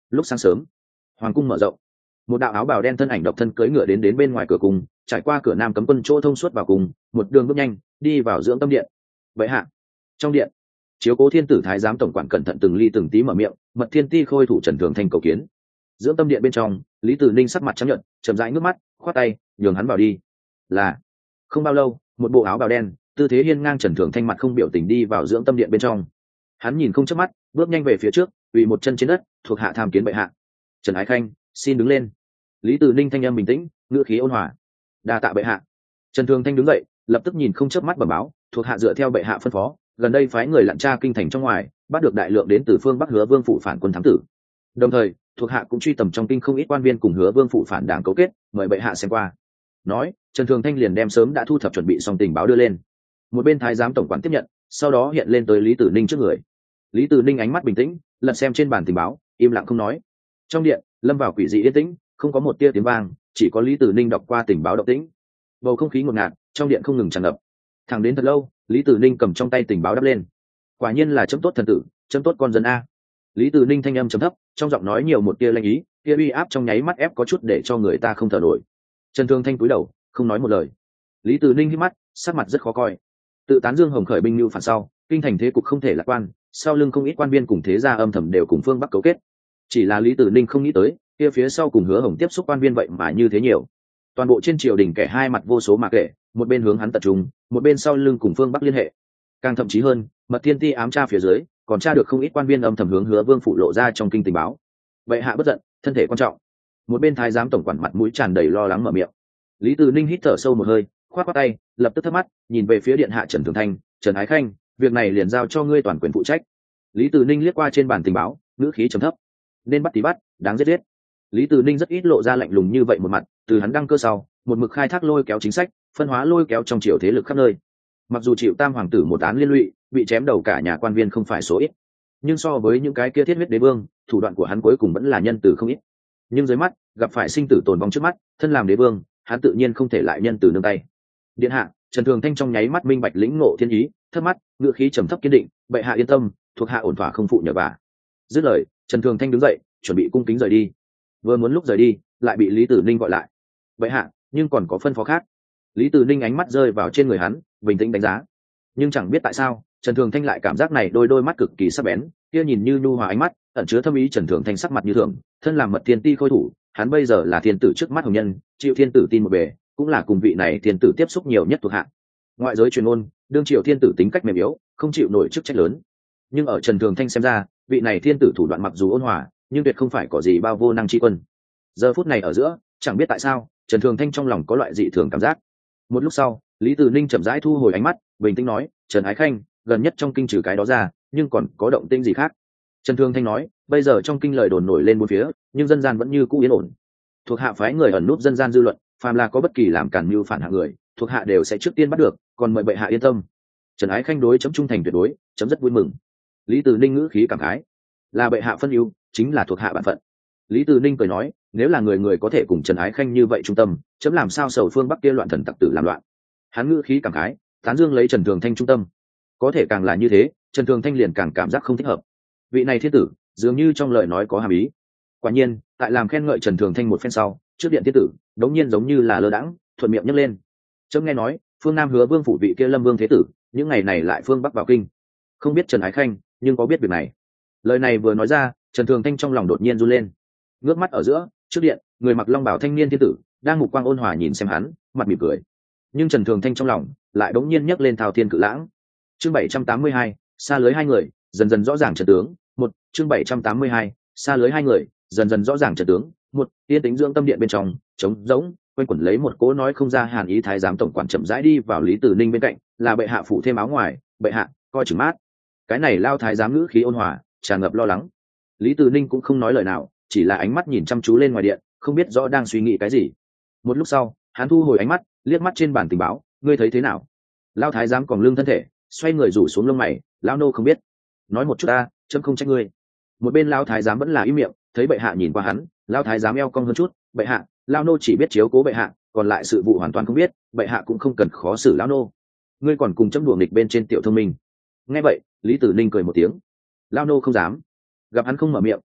Lúc sáng sớm, hoàng cung mở rộng, một đạo áo bào đen thân ảnh độc thân cưỡi ngựa đến bên ngoài cửa cung, trải qua cửa nam cấm quân chỗ thông suốt vào cung, một đường bước nhanh đi vào dưỡng tâm điện. Vậy hạ, trong điện, chiếu cố thiên tử thái giám tổng quản cẩn thận từng ly từng tí mở miệng, mật thiên ti khôi thủ Trần Thường Thanh cầu kiến. Dưỡng tâm điện bên trong, Lý Tử Ninh sắc mặt trắng nhợt, chậm rãi ngước mắt, khoát tay nhường hắn vào đi. Là. Không bao lâu, một bộ áo bào đen, tư thế hiên ngang Trần Thường Thanh mặt không biểu tình đi vào dưỡng tâm điện bên trong. Hắn nhìn không chớp mắt, bước nhanh về phía trước, quỳ một chân trên đất, thuộc hạ tham kiến bệ hạ. Trần Ái Khanh, xin đứng lên. Lý Tử Ninh thanh âm bình tĩnh, ngữ khí ôn hòa. Đa tạ bệ hạ. Trần Thường Thanh đứng dậy, lập tức nhìn không chớp mắt bẩm báo, thuộc hạ dựa theo bệ hạ phân phó, gần đây phái người lặn tra kinh thành trong ngoài, bắt được đại lượng đến từ phương Bắc Hứa Vương phủ phản quân thám tử. Đồng thời, thuộc hạ cũng truy tầm trong kinh không ít quan viên cùng Hứa Vương phủ phản đảng cấu kết, mời bệ hạ xem qua. Nói, Trần Thường Thanh liền đem sớm đã thu thập chuẩn bị xong tình báo đưa lên. Một bên thái giám tổng quản tiếp nhận, sau đó hiện lên tới Lý Tử Ninh trước người. Lý Tử Ninh ánh mắt bình tĩnh, lật xem trên bản tình báo, im lặng không nói. Trong điện, lâm vào quỷ dị yên tĩnh, không có một tia tiếng vang, chỉ có Lý Tử Ninh đọc qua tình báo động tĩnh. Bầu không khí ngột ngạt, trong điện không ngừng tràn ngập. Thẳng đến thật lâu, Lý Tử Ninh cầm trong tay tình báo đắp lên. Quả nhiên là chấm tốt thần tử, chấm tốt con dân a. Lý Tử Ninh thanh âm trầm thấp, trong giọng nói nhiều một tia lanh ý, tia uy áp trong nháy mắt ép có chút để cho người ta không thở nổi. Trần Thường Thanh cúi đầu, không nói một lời. Lý Tử Ninh hít mắt, sắc mặt rất khó coi. Tự tán dương Hồng khởi binh lưu phản sau, kinh thành thế cục không thể lạc quan, sau lưng không ít quan viên cùng thế gia âm thầm đều cùng phương Bắc cấu kết. Chỉ là Lý Tử Ninh không nghĩ tới, kia phía sau cùng Hứa Hồng tiếp xúc quan viên vậy mà như thế nhiều. Toàn bộ trên triều đình kẻ hai mặt vô số mà kể, một bên hướng hắn tập trung, một bên sau lưng cùng phương Bắc liên hệ. Càng thậm chí hơn, mật thiên ti ám tra phía dưới, còn tra được không ít quan viên âm thầm hướng Hứa Vương phủ lộ ra trong kinh tình báo. Bệ hạ bất giận, thân thể quan trọng. Một bên thái giám tổng quản mặt mũi tràn đầy lo lắng mở miệng. Lý Tử Ninh hít thở sâu một hơi, khoát khoát tay, lập tức thấp mắt, nhìn về phía điện hạ Trần Thường Thanh, Trần Ái Khanh, việc này liền giao cho ngươi toàn quyền phụ trách. Lý Tử Ninh liếc qua trên bản tình báo, ngữ khí trầm thấp. Nên bắt thì bắt, đáng giết giết. Lý Tử Ninh rất ít lộ ra lạnh lùng như vậy một mặt, từ hắn đăng cơ sau, một mực khai thác lôi kéo chính sách, phân hóa lôi kéo trong triều thế lực khắp nơi. Mặc dù chịu tam hoàng tử một án liên lụy, bị chém đầu cả nhà quan viên không phải số ít, nhưng so với những cái kia thiết huyết đế vương, thủ đoạn của hắn cuối cùng vẫn là nhân từ không ít. Nhưng dưới mắt, gặp phải sinh tử tồn vong trước mắt, thân làm đế vương, hắn tự nhiên không thể lại nhân từ nương tay. Điện hạ, Trần Thường Thanh trong nháy mắt minh bạch lĩnh ngộ thiên ý, thấp mắt, ngữ khí trầm thấp kiên định, bệ hạ yên tâm, thuộc hạ ổn thỏa không phụ nhờ vả. Dứt lời, Trần Thường Thanh đứng dậy, chuẩn bị cung kính rời đi. Vừa muốn lúc rời đi, lại bị Lý Tử Ninh gọi lại. Bệ hạ, nhưng còn có phân phó khác. Lý Tử Ninh ánh mắt rơi vào trên người hắn, bình tĩnh đánh giá. Nhưng chẳng biết tại sao, Trần Thường Thanh lại cảm giác này đôi mắt cực kỳ sắc bén, kia nhìn như nhu hòa ánh mắt, ẩn chứa thâm ý. Trần Thường Thanh sắc mặt như thường, thân làm mật thiên ti khôi thủ, hắn bây giờ là thiên tử trước mắt hồng nhân, chịu thiên tử tin một bề, cũng là cùng vị này thiên tử tiếp xúc nhiều nhất thuộc hạ. Ngoại giới truyền ngôn, đương triều thiên tử tính cách mềm yếu, không chịu nổi chức trách lớn. Nhưng ở Trần Thường Thanh xem ra, vị này thiên tử thủ đoạn mặc dù ôn hòa, nhưng tuyệt không phải có gì bao vô năng tri quân. Giờ phút này ở giữa, chẳng biết tại sao, Trần Thường Thanh trong lòng có loại dị thường cảm giác. Một lúc sau, Lý Tử Ninh chậm rãi thu hồi ánh mắt, bình tĩnh nói, Trần Ái Khanh, gần nhất trong kinh trừ cái đó ra, nhưng còn có động tĩnh gì khác? Trần Thường Thanh nói, bây giờ trong kinh lời đồn nổi lên bốn phía, nhưng dân gian vẫn như cũ yên ổn. Thuộc hạ phái người ẩn núp dân gian dư luận, phàm là có bất kỳ làm cản mưu phản hạng người, thuộc hạ đều sẽ trước tiên bắt được, còn mời bệ hạ yên tâm. Trần Ái Khanh đối chấm trung thành tuyệt đối, chấm rất vui mừng. Lý Tử Ninh ngữ khí cảm khái, là bệ hạ phân ưu, chính là thuộc hạ bản phận. Lý Tử Ninh cười nói, nếu là người người có thể cùng Trần Ái Khanh như vậy trung tâm, chấm làm sao sầu phương Bắc kia loạn thần tặc tử làm loạn. Hắn ngữ khí cảm khái, tán dương lấy Trần Thường Thanh trung tâm. Có thể càng là như thế, Trần Thường Thanh liền càng cảm giác không thích hợp. Vị này thiên tử, dường như trong lời nói có hàm ý. Quả nhiên, tại làm khen ngợi Trần Thường Thanh một phen sau, trước điện thiên tử, đống nhiên giống như là lơ đãng, thuận miệng nhấc lên. Chấm nghe nói, phương Nam Hứa Vương phủ vị kia Lâm Vương thế tử, những ngày này lại phương Bắc vào kinh. Không biết Trần Ái Khanh, nhưng có biết việc này. Lời này vừa nói ra, Trần Thường Thanh trong lòng đột nhiên run lên. Ngước mắt ở giữa, trước điện, người mặc long bào thanh niên thiên tử, đang mục quang ôn hòa nhìn xem hắn, mặt mỉm cười. Nhưng Trần Thường Thanh trong lòng lại đống nhiên nhấc lên thao thiên cự lãng. Chương 782, xa lưới hai người, dần dần rõ ràng trận tướng. Một, chương 782, xa lưới hai người, dần dần rõ ràng trận tướng. Một, yên tĩnh dưỡng tâm điện bên trong, trống rỗng, quanh quẩn lấy một cỗ nói không ra hàn ý. Thái giám tổng quản chậm rãi đi vào Lý Tử Ninh bên cạnh, là bệ hạ phụ thêm áo ngoài, bệ hạ coi chừng mát. Cái này lao thái giám ngữ khí ôn hòa, tràn ngập lo lắng. Lý Tử Ninh cũng không nói lời nào, chỉ là ánh mắt nhìn chăm chú lên ngoài điện, không biết rõ đang suy nghĩ cái gì. Một lúc sau, hắn thu hồi ánh mắt, liếc mắt trên bản tình báo, ngươi thấy thế nào? Lao thái giám còn lưng thân thể, xoay người rủ xuống lông mày, lão nô không biết. Nói một chút ta, chấm không trách ngươi. Một bên lao thái giám vẫn là im miệng, thấy bệ hạ nhìn qua hắn, lao thái giám eo cong hơn chút, bệ hạ, lao nô chỉ biết chiếu cố bệ hạ, còn lại sự vụ hoàn toàn không biết, bệ hạ cũng không cần khó xử lão nô. Ngươi còn cùng chấm đùa nghịch bên trên tiểu thông minh. Nghe vậy, Lý Tử Ninh cười một tiếng. Lao nô không dám. Gặp hắn không mở miệng,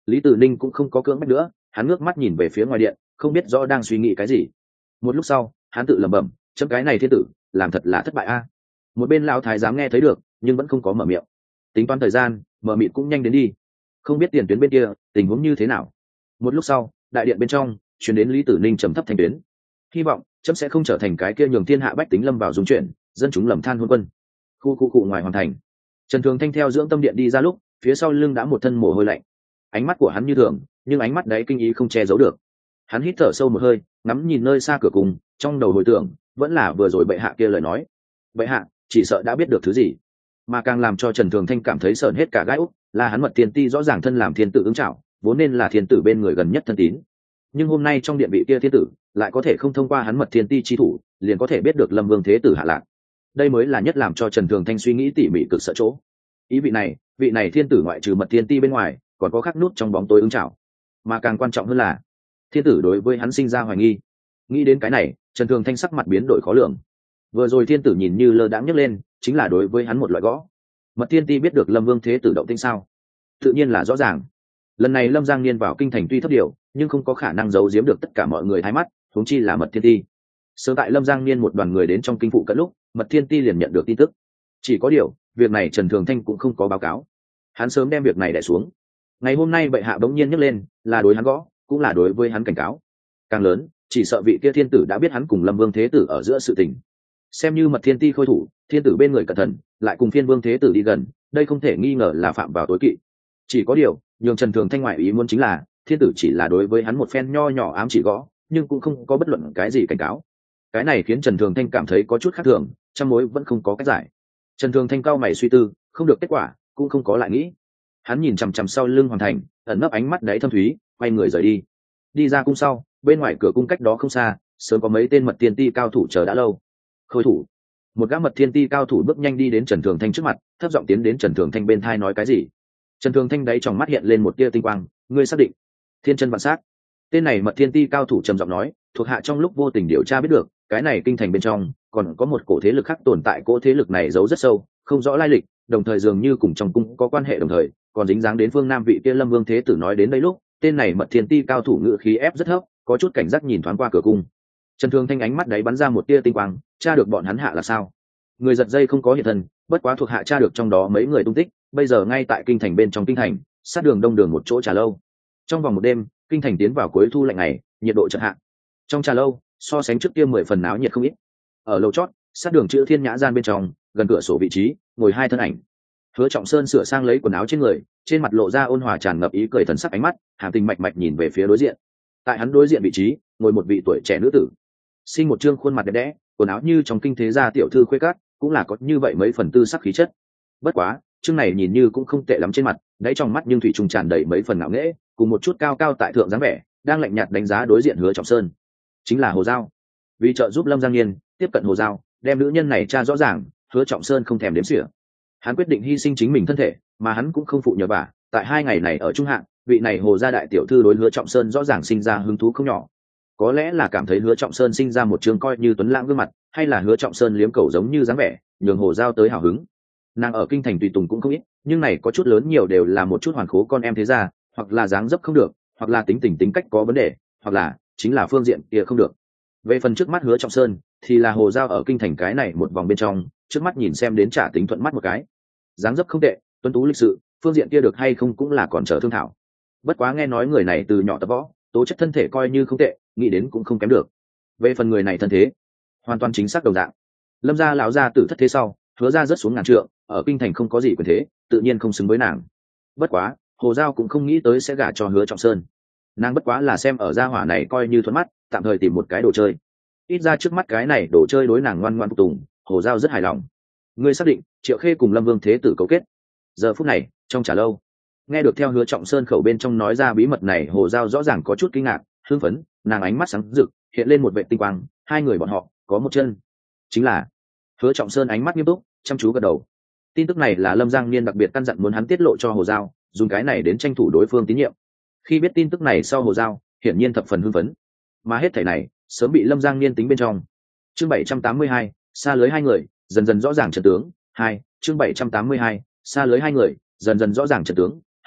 Lý Tử Ninh cũng không có cưỡng bách nữa, hắn ngước mắt nhìn về phía ngoài điện, không biết rõ đang suy nghĩ cái gì. Một lúc sau hắn tự lẩm bẩm, chấm cái này thiên tử làm thật là thất bại a. Một bên lão thái giám nghe thấy được nhưng vẫn không có mở miệng. Tính toán thời gian, mở miệng cũng nhanh đến đi, không biết tiền tuyến bên kia tình huống như thế nào. Một lúc sau đại điện bên trong truyền đến Lý Tử Ninh trầm thấp thành tuyến, hy vọng chấm sẽ không trở thành cái kia nhường thiên hạ bách tính lâm vào dung chuyển, dân chúng lầm than hôn quân. Khu ngoài hoàn thành, Trần Thường Thanh theo dưỡng tâm điện đi ra lúc, phía sau lưng đã một thân mồ hôi lạnh. Ánh mắt của hắn như thường, nhưng ánh mắt đấy kinh ý không che giấu được. Hắn hít thở sâu một hơi, ngắm nhìn nơi xa cửa cùng, trong đầu hồi tưởng vẫn là vừa rồi bệ hạ kia lời nói. Bệ hạ chỉ sợ đã biết được thứ gì, mà càng làm cho Trần Thường Thanh cảm thấy sởn hết cả gai úc là hắn Mật Thiên Ti rõ ràng thân làm thiên tử ứng trảo, vốn nên là thiên tử bên người gần nhất thân tín, nhưng hôm nay trong điện vị kia thiên tử lại có thể không thông qua hắn Mật Thiên Ti chi thủ liền có thể biết được Lâm Vương thế tử hạ lạc. Đây mới là nhất làm cho Trần Thường Thanh suy nghĩ tỉ mỉ cực sợ chỗ. Ý vị này thiên tử ngoại trừ Mật Thiên Ti bên ngoài còn có khắc nút trong bóng tối ứng trảo, mà càng quan trọng hơn là thiên tử đối với hắn sinh ra hoài nghi. Nghĩ đến cái này, Trần Thường Thanh sắc mặt biến đổi khó lường. Vừa rồi thiên tử nhìn như lơ đãng nhấc lên, chính là đối với hắn một loại gõ. Mật Thiên Ti biết được Lâm Vương thế tử động tĩnh sao? Tự nhiên là rõ ràng. Lần này Lâm Giang Niên vào kinh thành tuy thấp điều, nhưng không có khả năng giấu giếm được tất cả mọi người thái mắt, huống chi là Mật Thiên Ti. Sớm tại Lâm Giang Niên một đoàn người đến trong kinh phụ cận lúc, Mật Thiên Ti liền nhận được tin tức. Chỉ có điều, việc này Trần Thường Thanh cũng không có báo cáo. Hắn sớm đem việc này đè xuống. Ngày hôm nay bệ hạ bỗng nhiên nhấc lên, là đối hắn gõ, cũng là đối với hắn cảnh cáo. Càng lớn, chỉ sợ vị kia thiên tử đã biết hắn cùng Lâm Vương thế tử ở giữa sự tình. Xem như Mật Thiên Ti khôi thủ, thiên tử bên người cẩn thận, lại cùng Phiên Vương thế tử đi gần, đây không thể nghi ngờ là phạm vào tối kỵ. Chỉ có điều, nhường Trần Thường Thanh ngoại ý muốn chính là, thiên tử chỉ là đối với hắn một phen nho nhỏ ám chỉ gõ, nhưng cũng không có bất luận cái gì cảnh cáo. Cái này khiến Trần Thường Thanh cảm thấy có chút khác thường, trăm mối vẫn không có cách giải. Trần Thường Thanh cau mày suy tư, không được kết quả, cũng không có lại nghĩ. Hắn nhìn chằm chằm sau lưng Hoàng Thành, ẩn nấp ánh mắt đáy thâm thúy, quay người rời đi. Đi ra cung sau, bên ngoài cửa cung cách đó không xa, sớm có mấy tên Mật Thiên Ti cao thủ chờ đã lâu. Khôi thủ, một gã Mật Thiên Ti cao thủ bước nhanh đi đến Trần Thường Thanh trước mặt, thấp giọng tiến đến Trần Thường Thanh bên thai nói cái gì. Trần Thường Thanh đáy trong mắt hiện lên một tia tinh quang, ngươi xác định? Thiên chân vạn sát. Tên này Mật Thiên Ti cao thủ trầm giọng nói, thuộc hạ trong lúc vô tình điều tra biết được, cái này kinh thành bên trong còn có một cổ thế lực khác tồn tại, cỗ thế lực này giấu rất sâu, không rõ lai lịch, đồng thời dường như cùng trong cung có quan hệ, đồng thời còn dính dáng đến phương Nam vị kia Lâm Vương thế tử. Nói đến đây lúc, tên này Mật Thiên Ti cao thủ ngự khí ép rất thấp, có chút cảnh giác nhìn thoáng qua cửa cung. Trần Thường Thanh ánh mắt đấy bắn ra một tia tinh quang, tra được bọn hắn hạ là sao? Người giật dây không có hiện thân, bất quá thuộc hạ tra được trong đó mấy người tung tích, bây giờ ngay tại kinh thành bên trong kinh thành, sát đường đông đường một chỗ trà lâu. Trong vòng một đêm, kinh thành tiến vào cuối thu lạnh ngày, nhiệt độ chợt hạ. Trong trà lâu, so sánh trước kia 10 phần náo nhiệt không ít. Ở lầu chót, sát đường chữ Thiên Nhã gian bên trong, gần cửa sổ vị trí, ngồi hai thân ảnh. Hứa Trọng Sơn sửa sang lấy quần áo trên người, trên mặt lộ ra ôn hòa tràn ngập ý cười, thần sắc ánh mắt hàm tình mạch mạch nhìn về phía đối diện. Tại hắn đối diện vị trí, ngồi một vị tuổi trẻ nữ tử, sinh một trương khuôn mặt đẹp đẽ, quần áo như trong kinh thế gia tiểu thư khuê cát, cũng là có như vậy mấy phần tư sắc khí chất. Bất quá, chương này nhìn như cũng không tệ lắm trên mặt, đáy trong mắt nhưng thủy trùng tràn đầy mấy phần ngạo nghễ, cùng một chút cao cao tại thượng dáng vẻ, đang lạnh nhạt đánh giá đối diện Hứa Trọng Sơn. Chính là Hồ Giao. Vì trợ giúp Lâm Giang Niên tiếp cận Hồ Giao, đem nữ nhân này tra rõ ràng, Hứa Trọng Sơn không thèm đếm xỉa. Hắn quyết định hy sinh chính mình thân thể, mà hắn cũng không phụ nhờ vả. Tại 2 ngày này ở trung hạng, vị này Hồ gia đại tiểu thư đối Hứa Trọng Sơn rõ ràng sinh ra hứng thú không nhỏ. Có lẽ là cảm thấy Hứa Trọng Sơn sinh ra một trường coi như tuấn lãng gương mặt, hay là Hứa Trọng Sơn liếm cầu giống như dáng vẻ, nhường Hồ Giao tới hào hứng. Nàng ở kinh thành tùy tùng cũng không ít, nhưng này có chút lớn nhiều đều là một chút hoàn khố con em thế gia, hoặc là dáng dấp không được, hoặc là tính tình tính cách có vấn đề, hoặc là chính là phương diện kia không được. Về phần trước mắt Hứa Trọng Sơn, thì là Hồ Giao ở kinh thành cái này một vòng bên trong, trước mắt nhìn xem đến trả tính thuận mắt một cái. Dáng dấp không tệ, tuấn tú lịch sự, phương diện kia được hay không cũng là còn chờ thương thảo. Bất quá nghe nói người này từ nhỏ tập võ, tố chất thân thể coi như không tệ, nghĩ đến cũng không kém được. Về phần người này thân thế, hoàn toàn chính xác đồng dạng. Lâm gia lão gia tử thất thế sau, Hứa gia rất xuống ngàn trượng, ở kinh thành không có gì quyền thế, tự nhiên không xứng với nàng. Bất quá, Hồ Giao cũng không nghĩ tới sẽ gả cho Hứa Trọng Sơn. Nàng bất quá là xem ở gia hỏa này coi như thuận mắt, tạm thời tìm một cái đồ chơi. Ít ra trước mắt cái này đồ chơi đối nàng ngoan ngoãn phục tùng, Hồ Giao rất hài lòng. Ngươi xác định Triệu Khê cùng Lâm Vương thế tử cấu kết? Giờ phút này, trong trà lâu, nghe được theo Hứa Trọng Sơn khẩu bên trong nói ra bí mật này, Hồ Giao rõ ràng có chút kinh ngạc, hưng phấn, nàng ánh mắt sáng rực, hiện lên một vệ tinh quang, hai người bọn họ có một chân. Chính là Hứa Trọng Sơn ánh mắt nghiêm túc, chăm chú gật đầu. Tin tức này là Lâm Giang Niên đặc biệt căn dặn muốn hắn tiết lộ cho Hồ Giao, dùng cái này đến tranh thủ đối phương tín nhiệm. Khi biết tin tức này sau, Hồ Giao hiển nhiên thập phần hưng phấn, mà hết thảy này sớm bị Lâm Giang Niên tính bên trong. Chương 782, xa lưới hai người, dần dần rõ ràng trận tướng. 2, chương 782, xa lưới hai người, dần dần rõ ràng trận tướng. 2,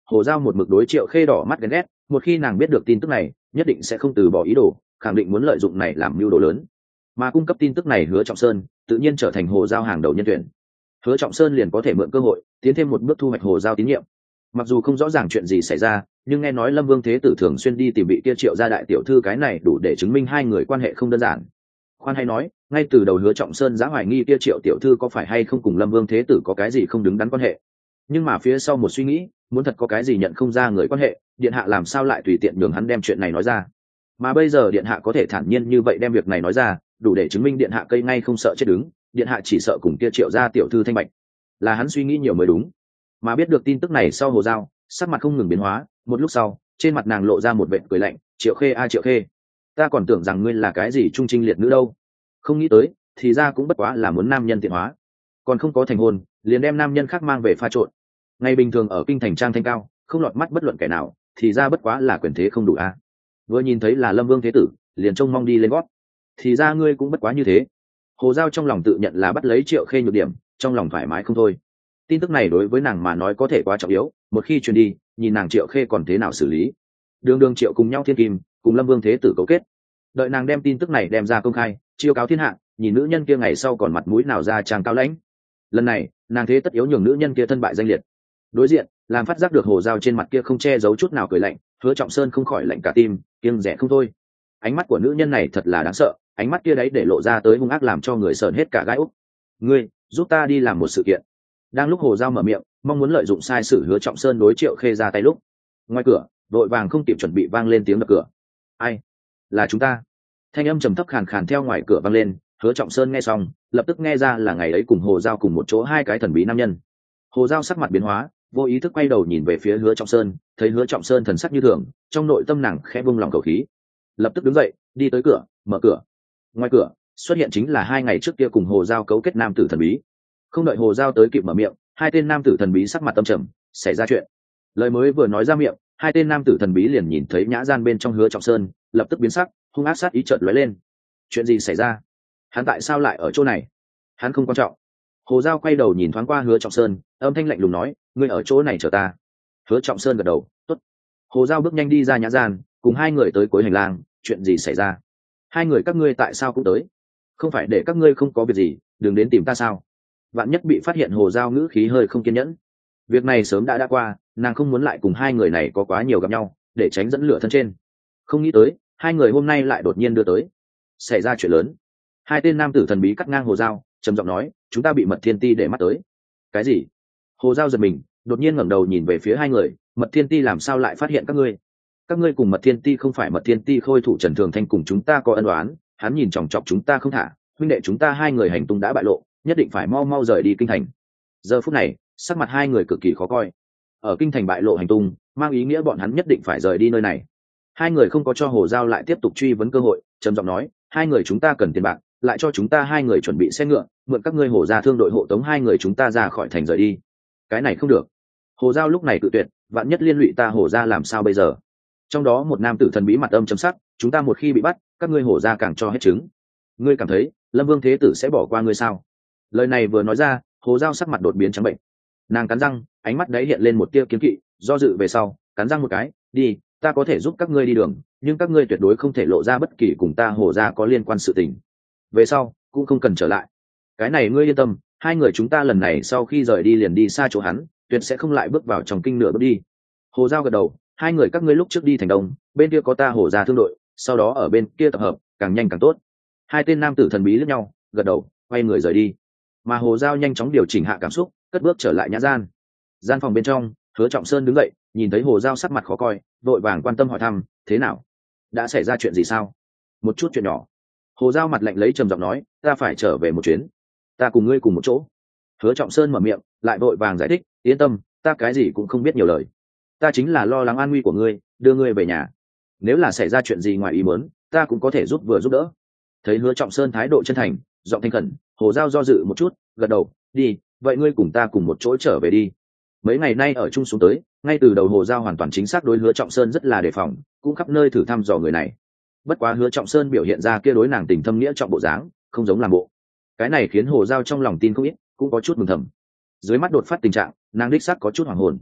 Hồ Giao một mực đối Triệu Khê đỏ mắt ghen ghét, một khi nàng biết được tin tức này nhất định sẽ không từ bỏ ý đồ, khẳng định muốn lợi dụng này làm mưu đồ lớn. Mà cung cấp tin tức này Hứa Trọng Sơn tự nhiên trở thành Hồ Giao hàng đầu nhân tuyển. Hứa Trọng Sơn liền có thể mượn cơ hội tiến thêm một bước thu hoạch Hồ Giao tín nhiệm. Mặc dù không rõ ràng chuyện gì xảy ra, nhưng nghe nói Lâm Vương Thế Tử thường xuyên đi tìm vị kia Triệu gia đại tiểu thư, cái này đủ để chứng minh hai người quan hệ không đơn giản. Khoan hay nói, ngay từ đầu Hứa Trọng Sơn đã hoài nghi kia Triệu tiểu thư có phải hay không cùng Lâm Vương Thế Tử có cái gì không đứng đắn quan hệ. Nhưng mà phía sau một suy nghĩ, muốn thật có cái gì nhận không ra người quan hệ, điện hạ làm sao lại tùy tiện nhường hắn đem chuyện này nói ra. Mà bây giờ điện hạ có thể thản nhiên như vậy đem việc này nói ra, đủ để chứng minh điện hạ cây ngay không sợ chết đứng, điện hạ chỉ sợ cùng kia Triệu gia tiểu thư thanh bạch. Là hắn suy nghĩ nhiều mới đúng. Mà biết được tin tức này sau, Hồ Giao sắc mặt không ngừng biến hóa, một lúc sau trên mặt nàng lộ ra một vệt cười lạnh. Triệu Khê a Triệu Khê, ta còn tưởng rằng ngươi là cái gì trung trinh liệt nữ đâu, không nghĩ tới thì ra cũng bất quá là muốn nam nhân tiện hóa, còn không có thành hôn liền đem nam nhân khác mang về pha trộn. Ngày bình thường ở kinh thành trang thanh cao, không lọt mắt bất luận kẻ nào, thì ra bất quá là quyền thế không đủ a. Vừa nhìn thấy là Lâm Vương Thế Tử liền trông mong đi lên gót, thì ra ngươi cũng bất quá như thế. Hồ Giao trong lòng tự nhận là bắt lấy Triệu Khê nhược điểm, trong lòng thoải mái không thôi. Tin tức này đối với nàng mà nói có thể quá trọng yếu, một khi truyền đi nhìn nàng Triệu Khê còn thế nào xử lý. Đường Triệu cùng nhau thiên kim cùng Lâm Vương Thế Tử cấu kết, đợi nàng đem tin tức này đem ra công khai chiêu cáo thiên hạ, nhìn nữ nhân kia ngày sau còn mặt mũi nào ra trang cao lãnh. Lần này nàng thế tất yếu nhường nữ nhân kia thân bại danh liệt. Đối diện làm phát giác được Hồ Giao trên mặt kia không che giấu chút nào cười lạnh, Hứa Trọng Sơn không khỏi lạnh cả tim, kiêng rẻ không thôi. Ánh mắt của nữ nhân này thật là đáng sợ, ánh mắt kia đấy để lộ ra tới hung ác làm cho người sờn hết cả gai úc. Ngươi giúp ta đi làm một sự kiện. Đang lúc Hồ Giao mở miệng mong muốn lợi dụng sai sử Hứa Trọng Sơn đối Triệu Khê ra tay lúc, ngoài cửa đội vàng không kịp chuẩn bị vang lên tiếng đập cửa. Ai? Là chúng ta. Thanh âm trầm thấp khàn khàn theo ngoài cửa vang lên. Hứa Trọng Sơn nghe xong lập tức nghe ra là ngày ấy cùng Hồ Giao cùng một chỗ hai cái thần bí nam nhân. Hồ Giao sắc mặt biến hóa, vô ý thức quay đầu nhìn về phía Hứa Trọng Sơn, thấy Hứa Trọng Sơn thần sắc như thường, trong nội tâm nàng khẽ buông lòng khẩu khí, lập tức đứng dậy đi tới cửa mở cửa. Ngoài cửa xuất hiện chính là hai ngày trước kia cùng Hồ Giao cấu kết nam tử thần bí. Không đợi Hồ Giao tới kịp mở miệng, hai tên nam tử thần bí sắc mặt tâm trầm, xảy ra chuyện. Lời mới vừa nói ra miệng, hai tên nam tử thần bí liền nhìn thấy nhã gian bên trong Hứa Trọng Sơn, lập tức biến sắc, hung ác sát ý chợt lóe lên. Chuyện gì xảy ra? Hắn tại sao lại ở chỗ này? Hắn không quan trọng. Hồ Giao quay đầu nhìn thoáng qua Hứa Trọng Sơn, âm thanh lạnh lùng nói, ngươi ở chỗ này chờ ta. Hứa Trọng Sơn gật đầu, tốt. Hồ Giao bước nhanh đi ra nhã gian, cùng hai người tới cuối hành lang. Chuyện gì xảy ra? Hai người các ngươi tại sao cũng tới? Không phải để các ngươi không có việc gì đừng đến tìm ta sao? Vạn nhất bị phát hiện. Hồ Giao ngữ khí hơi không kiên nhẫn. Việc này sớm đã qua, nàng không muốn lại cùng hai người này có quá nhiều gặp nhau, để tránh dẫn lửa thân trên. Không nghĩ tới hai người hôm nay lại đột nhiên đưa tới. Xảy ra chuyện lớn. Hai tên nam tử thần bí cắt ngang Hồ Giao, trầm giọng nói, chúng ta bị Mật Thiên Ti để mắt tới. Cái gì? Hồ Giao giật mình, đột nhiên ngẩng đầu nhìn về phía hai người. Mật Thiên Ti làm sao lại phát hiện các ngươi? Các ngươi cùng Mật Thiên Ti không phải Mật Thiên Ti khôi thủ Trần Thường Thanh cùng chúng ta có ân oán, hắn nhìn chòng chọc chúng ta không thả, huynh đệ chúng ta hai người hành tung đã bại lộ, nhất định phải mau mau rời đi kinh thành. Giờ phút này sắc mặt hai người cực kỳ khó coi. Ở kinh thành bại lộ hành tung mang ý nghĩa bọn hắn nhất định phải rời đi nơi này. Hai người không có cho Hồ Giao lại tiếp tục truy vấn cơ hội, trầm giọng nói, hai người chúng ta cần tiền bạc, lại cho chúng ta hai người chuẩn bị xe ngựa, mượn các ngươi Hồ gia thương đội hộ tống hai người chúng ta ra khỏi thành rời đi. Cái này không được. Hồ Giao lúc này cự tuyệt, vạn nhất liên lụy ta Hồ gia làm sao bây giờ? Trong đó một nam tử thần bí mặt âm chấm sắc, chúng ta một khi bị bắt, các ngươi Hồ gia càng cho hết trứng. Ngươi cảm thấy Lâm Vương Thế Tử sẽ bỏ qua ngươi sao? Lời này vừa nói ra, Hồ Giao sắc mặt đột biến trắng bệnh. Nàng cắn răng, ánh mắt đấy hiện lên một tia kiếm kỵ, do dự về sau cắn răng một cái, đi, ta có thể giúp các ngươi đi đường, nhưng các ngươi tuyệt đối không thể lộ ra bất kỳ cùng ta Hồ gia có liên quan sự tình. Về sau cũng không cần trở lại. Cái này ngươi yên tâm, hai người chúng ta lần này sau khi rời đi liền đi xa chỗ hắn, tuyệt sẽ không lại bước vào trong kinh nửa bước đi. Hồ Giao gật đầu, hai người các ngươi lúc trước đi thành đông, bên kia có ta Hồ gia thương đội, sau đó ở bên kia tập hợp, càng nhanh càng tốt. Hai tên nam tử thần bí liếc nhau, gật đầu, quay người rời đi. Mà Hồ Giao nhanh chóng điều chỉnh hạ cảm xúc, cất bước trở lại nhã gian. Gian phòng bên trong, Hứa Trọng Sơn đứng dậy, nhìn thấy Hồ Giao sắc mặt khó coi, vội vàng quan tâm hỏi thăm, thế nào? Đã xảy ra chuyện gì sao? Một chút chuyện nhỏ. Hồ Giao mặt lạnh lấy trầm giọng nói, ta phải trở về một chuyến, ta cùng ngươi cùng một chỗ. Hứa Trọng Sơn mở miệng, lại vội vàng giải thích, yên tâm, ta cái gì cũng không biết nhiều lời, ta chính là lo lắng an nguy của ngươi, đưa ngươi về nhà. Nếu là xảy ra chuyện gì ngoài ý muốn, ta cũng có thể giúp đỡ. Thấy Hứa Trọng Sơn thái độ chân thành, giọng thanh khẩn, Hồ Giao do dự một chút, gật đầu, đi, vậy ngươi cùng ta cùng một chỗ trở về đi. Mấy ngày nay ở chung xuống tới, ngay từ đầu Hồ Giao hoàn toàn chính xác đối Hứa Trọng Sơn rất là đề phòng, cũng khắp nơi thử thăm dò người này. Bất quá Hứa Trọng Sơn biểu hiện ra kia đối nàng tình thâm nghĩa trọng bộ dáng, không giống làm bộ. Cái này khiến Hồ Giao trong lòng tin không ít, cũng có chút mừng thầm. Dưới mắt đột phát tình trạng, nàng đích xác có chút hoảng hồn.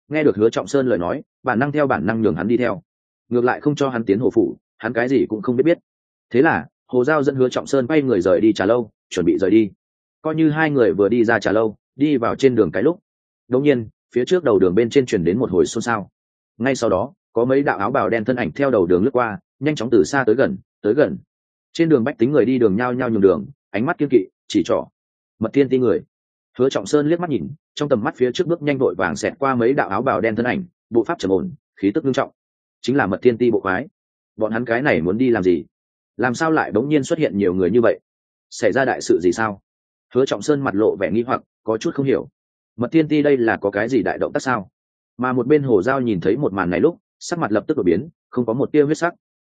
nghe được Hứa Trọng Sơn lời nói, bản năng theo bản năng nhường hắn đi theo, ngược lại không cho hắn tiến hồ phủ, hắn cái gì cũng không biết. Thế là Hồ Giao dẫn Hứa Trọng Sơn quay người rời đi trà lâu, chuẩn bị rời đi. Coi như hai người vừa đi ra trà lâu, đi vào trên đường cái lúc, đột nhiên phía trước đầu đường bên trên truyền đến một hồi xôn xao. Ngay sau đó có mấy đạo áo bào đen thân ảnh theo đầu đường lướt qua, nhanh chóng từ xa tới gần, tới gần. Trên đường bách tính người đi đường nhao nhao nhường đường, ánh mắt kiên kỵ chỉ trỏ. Mật Thiên Ti người. Hứa Trọng Sơn liếc mắt nhìn, trong tầm mắt phía trước bước nhanh vội vàng xẹt qua mấy đạo áo bào đen thân ảnh, bộ pháp trầm ổn, khí tức nghiêm trọng. Chính là Mật Thiên Ti bộ phái. Bọn hắn cái này muốn đi làm gì? Làm sao lại bỗng nhiên xuất hiện nhiều người như vậy? Xảy ra đại sự gì sao? Hứa Trọng Sơn mặt lộ vẻ nghi hoặc, có chút không hiểu. Mật Thiên Ti đây là có cái gì đại động tác sao? Mà một bên Hồ Giao nhìn thấy một màn này lúc, sắc mặt lập tức đổi biến, không có một tia huyết sắc.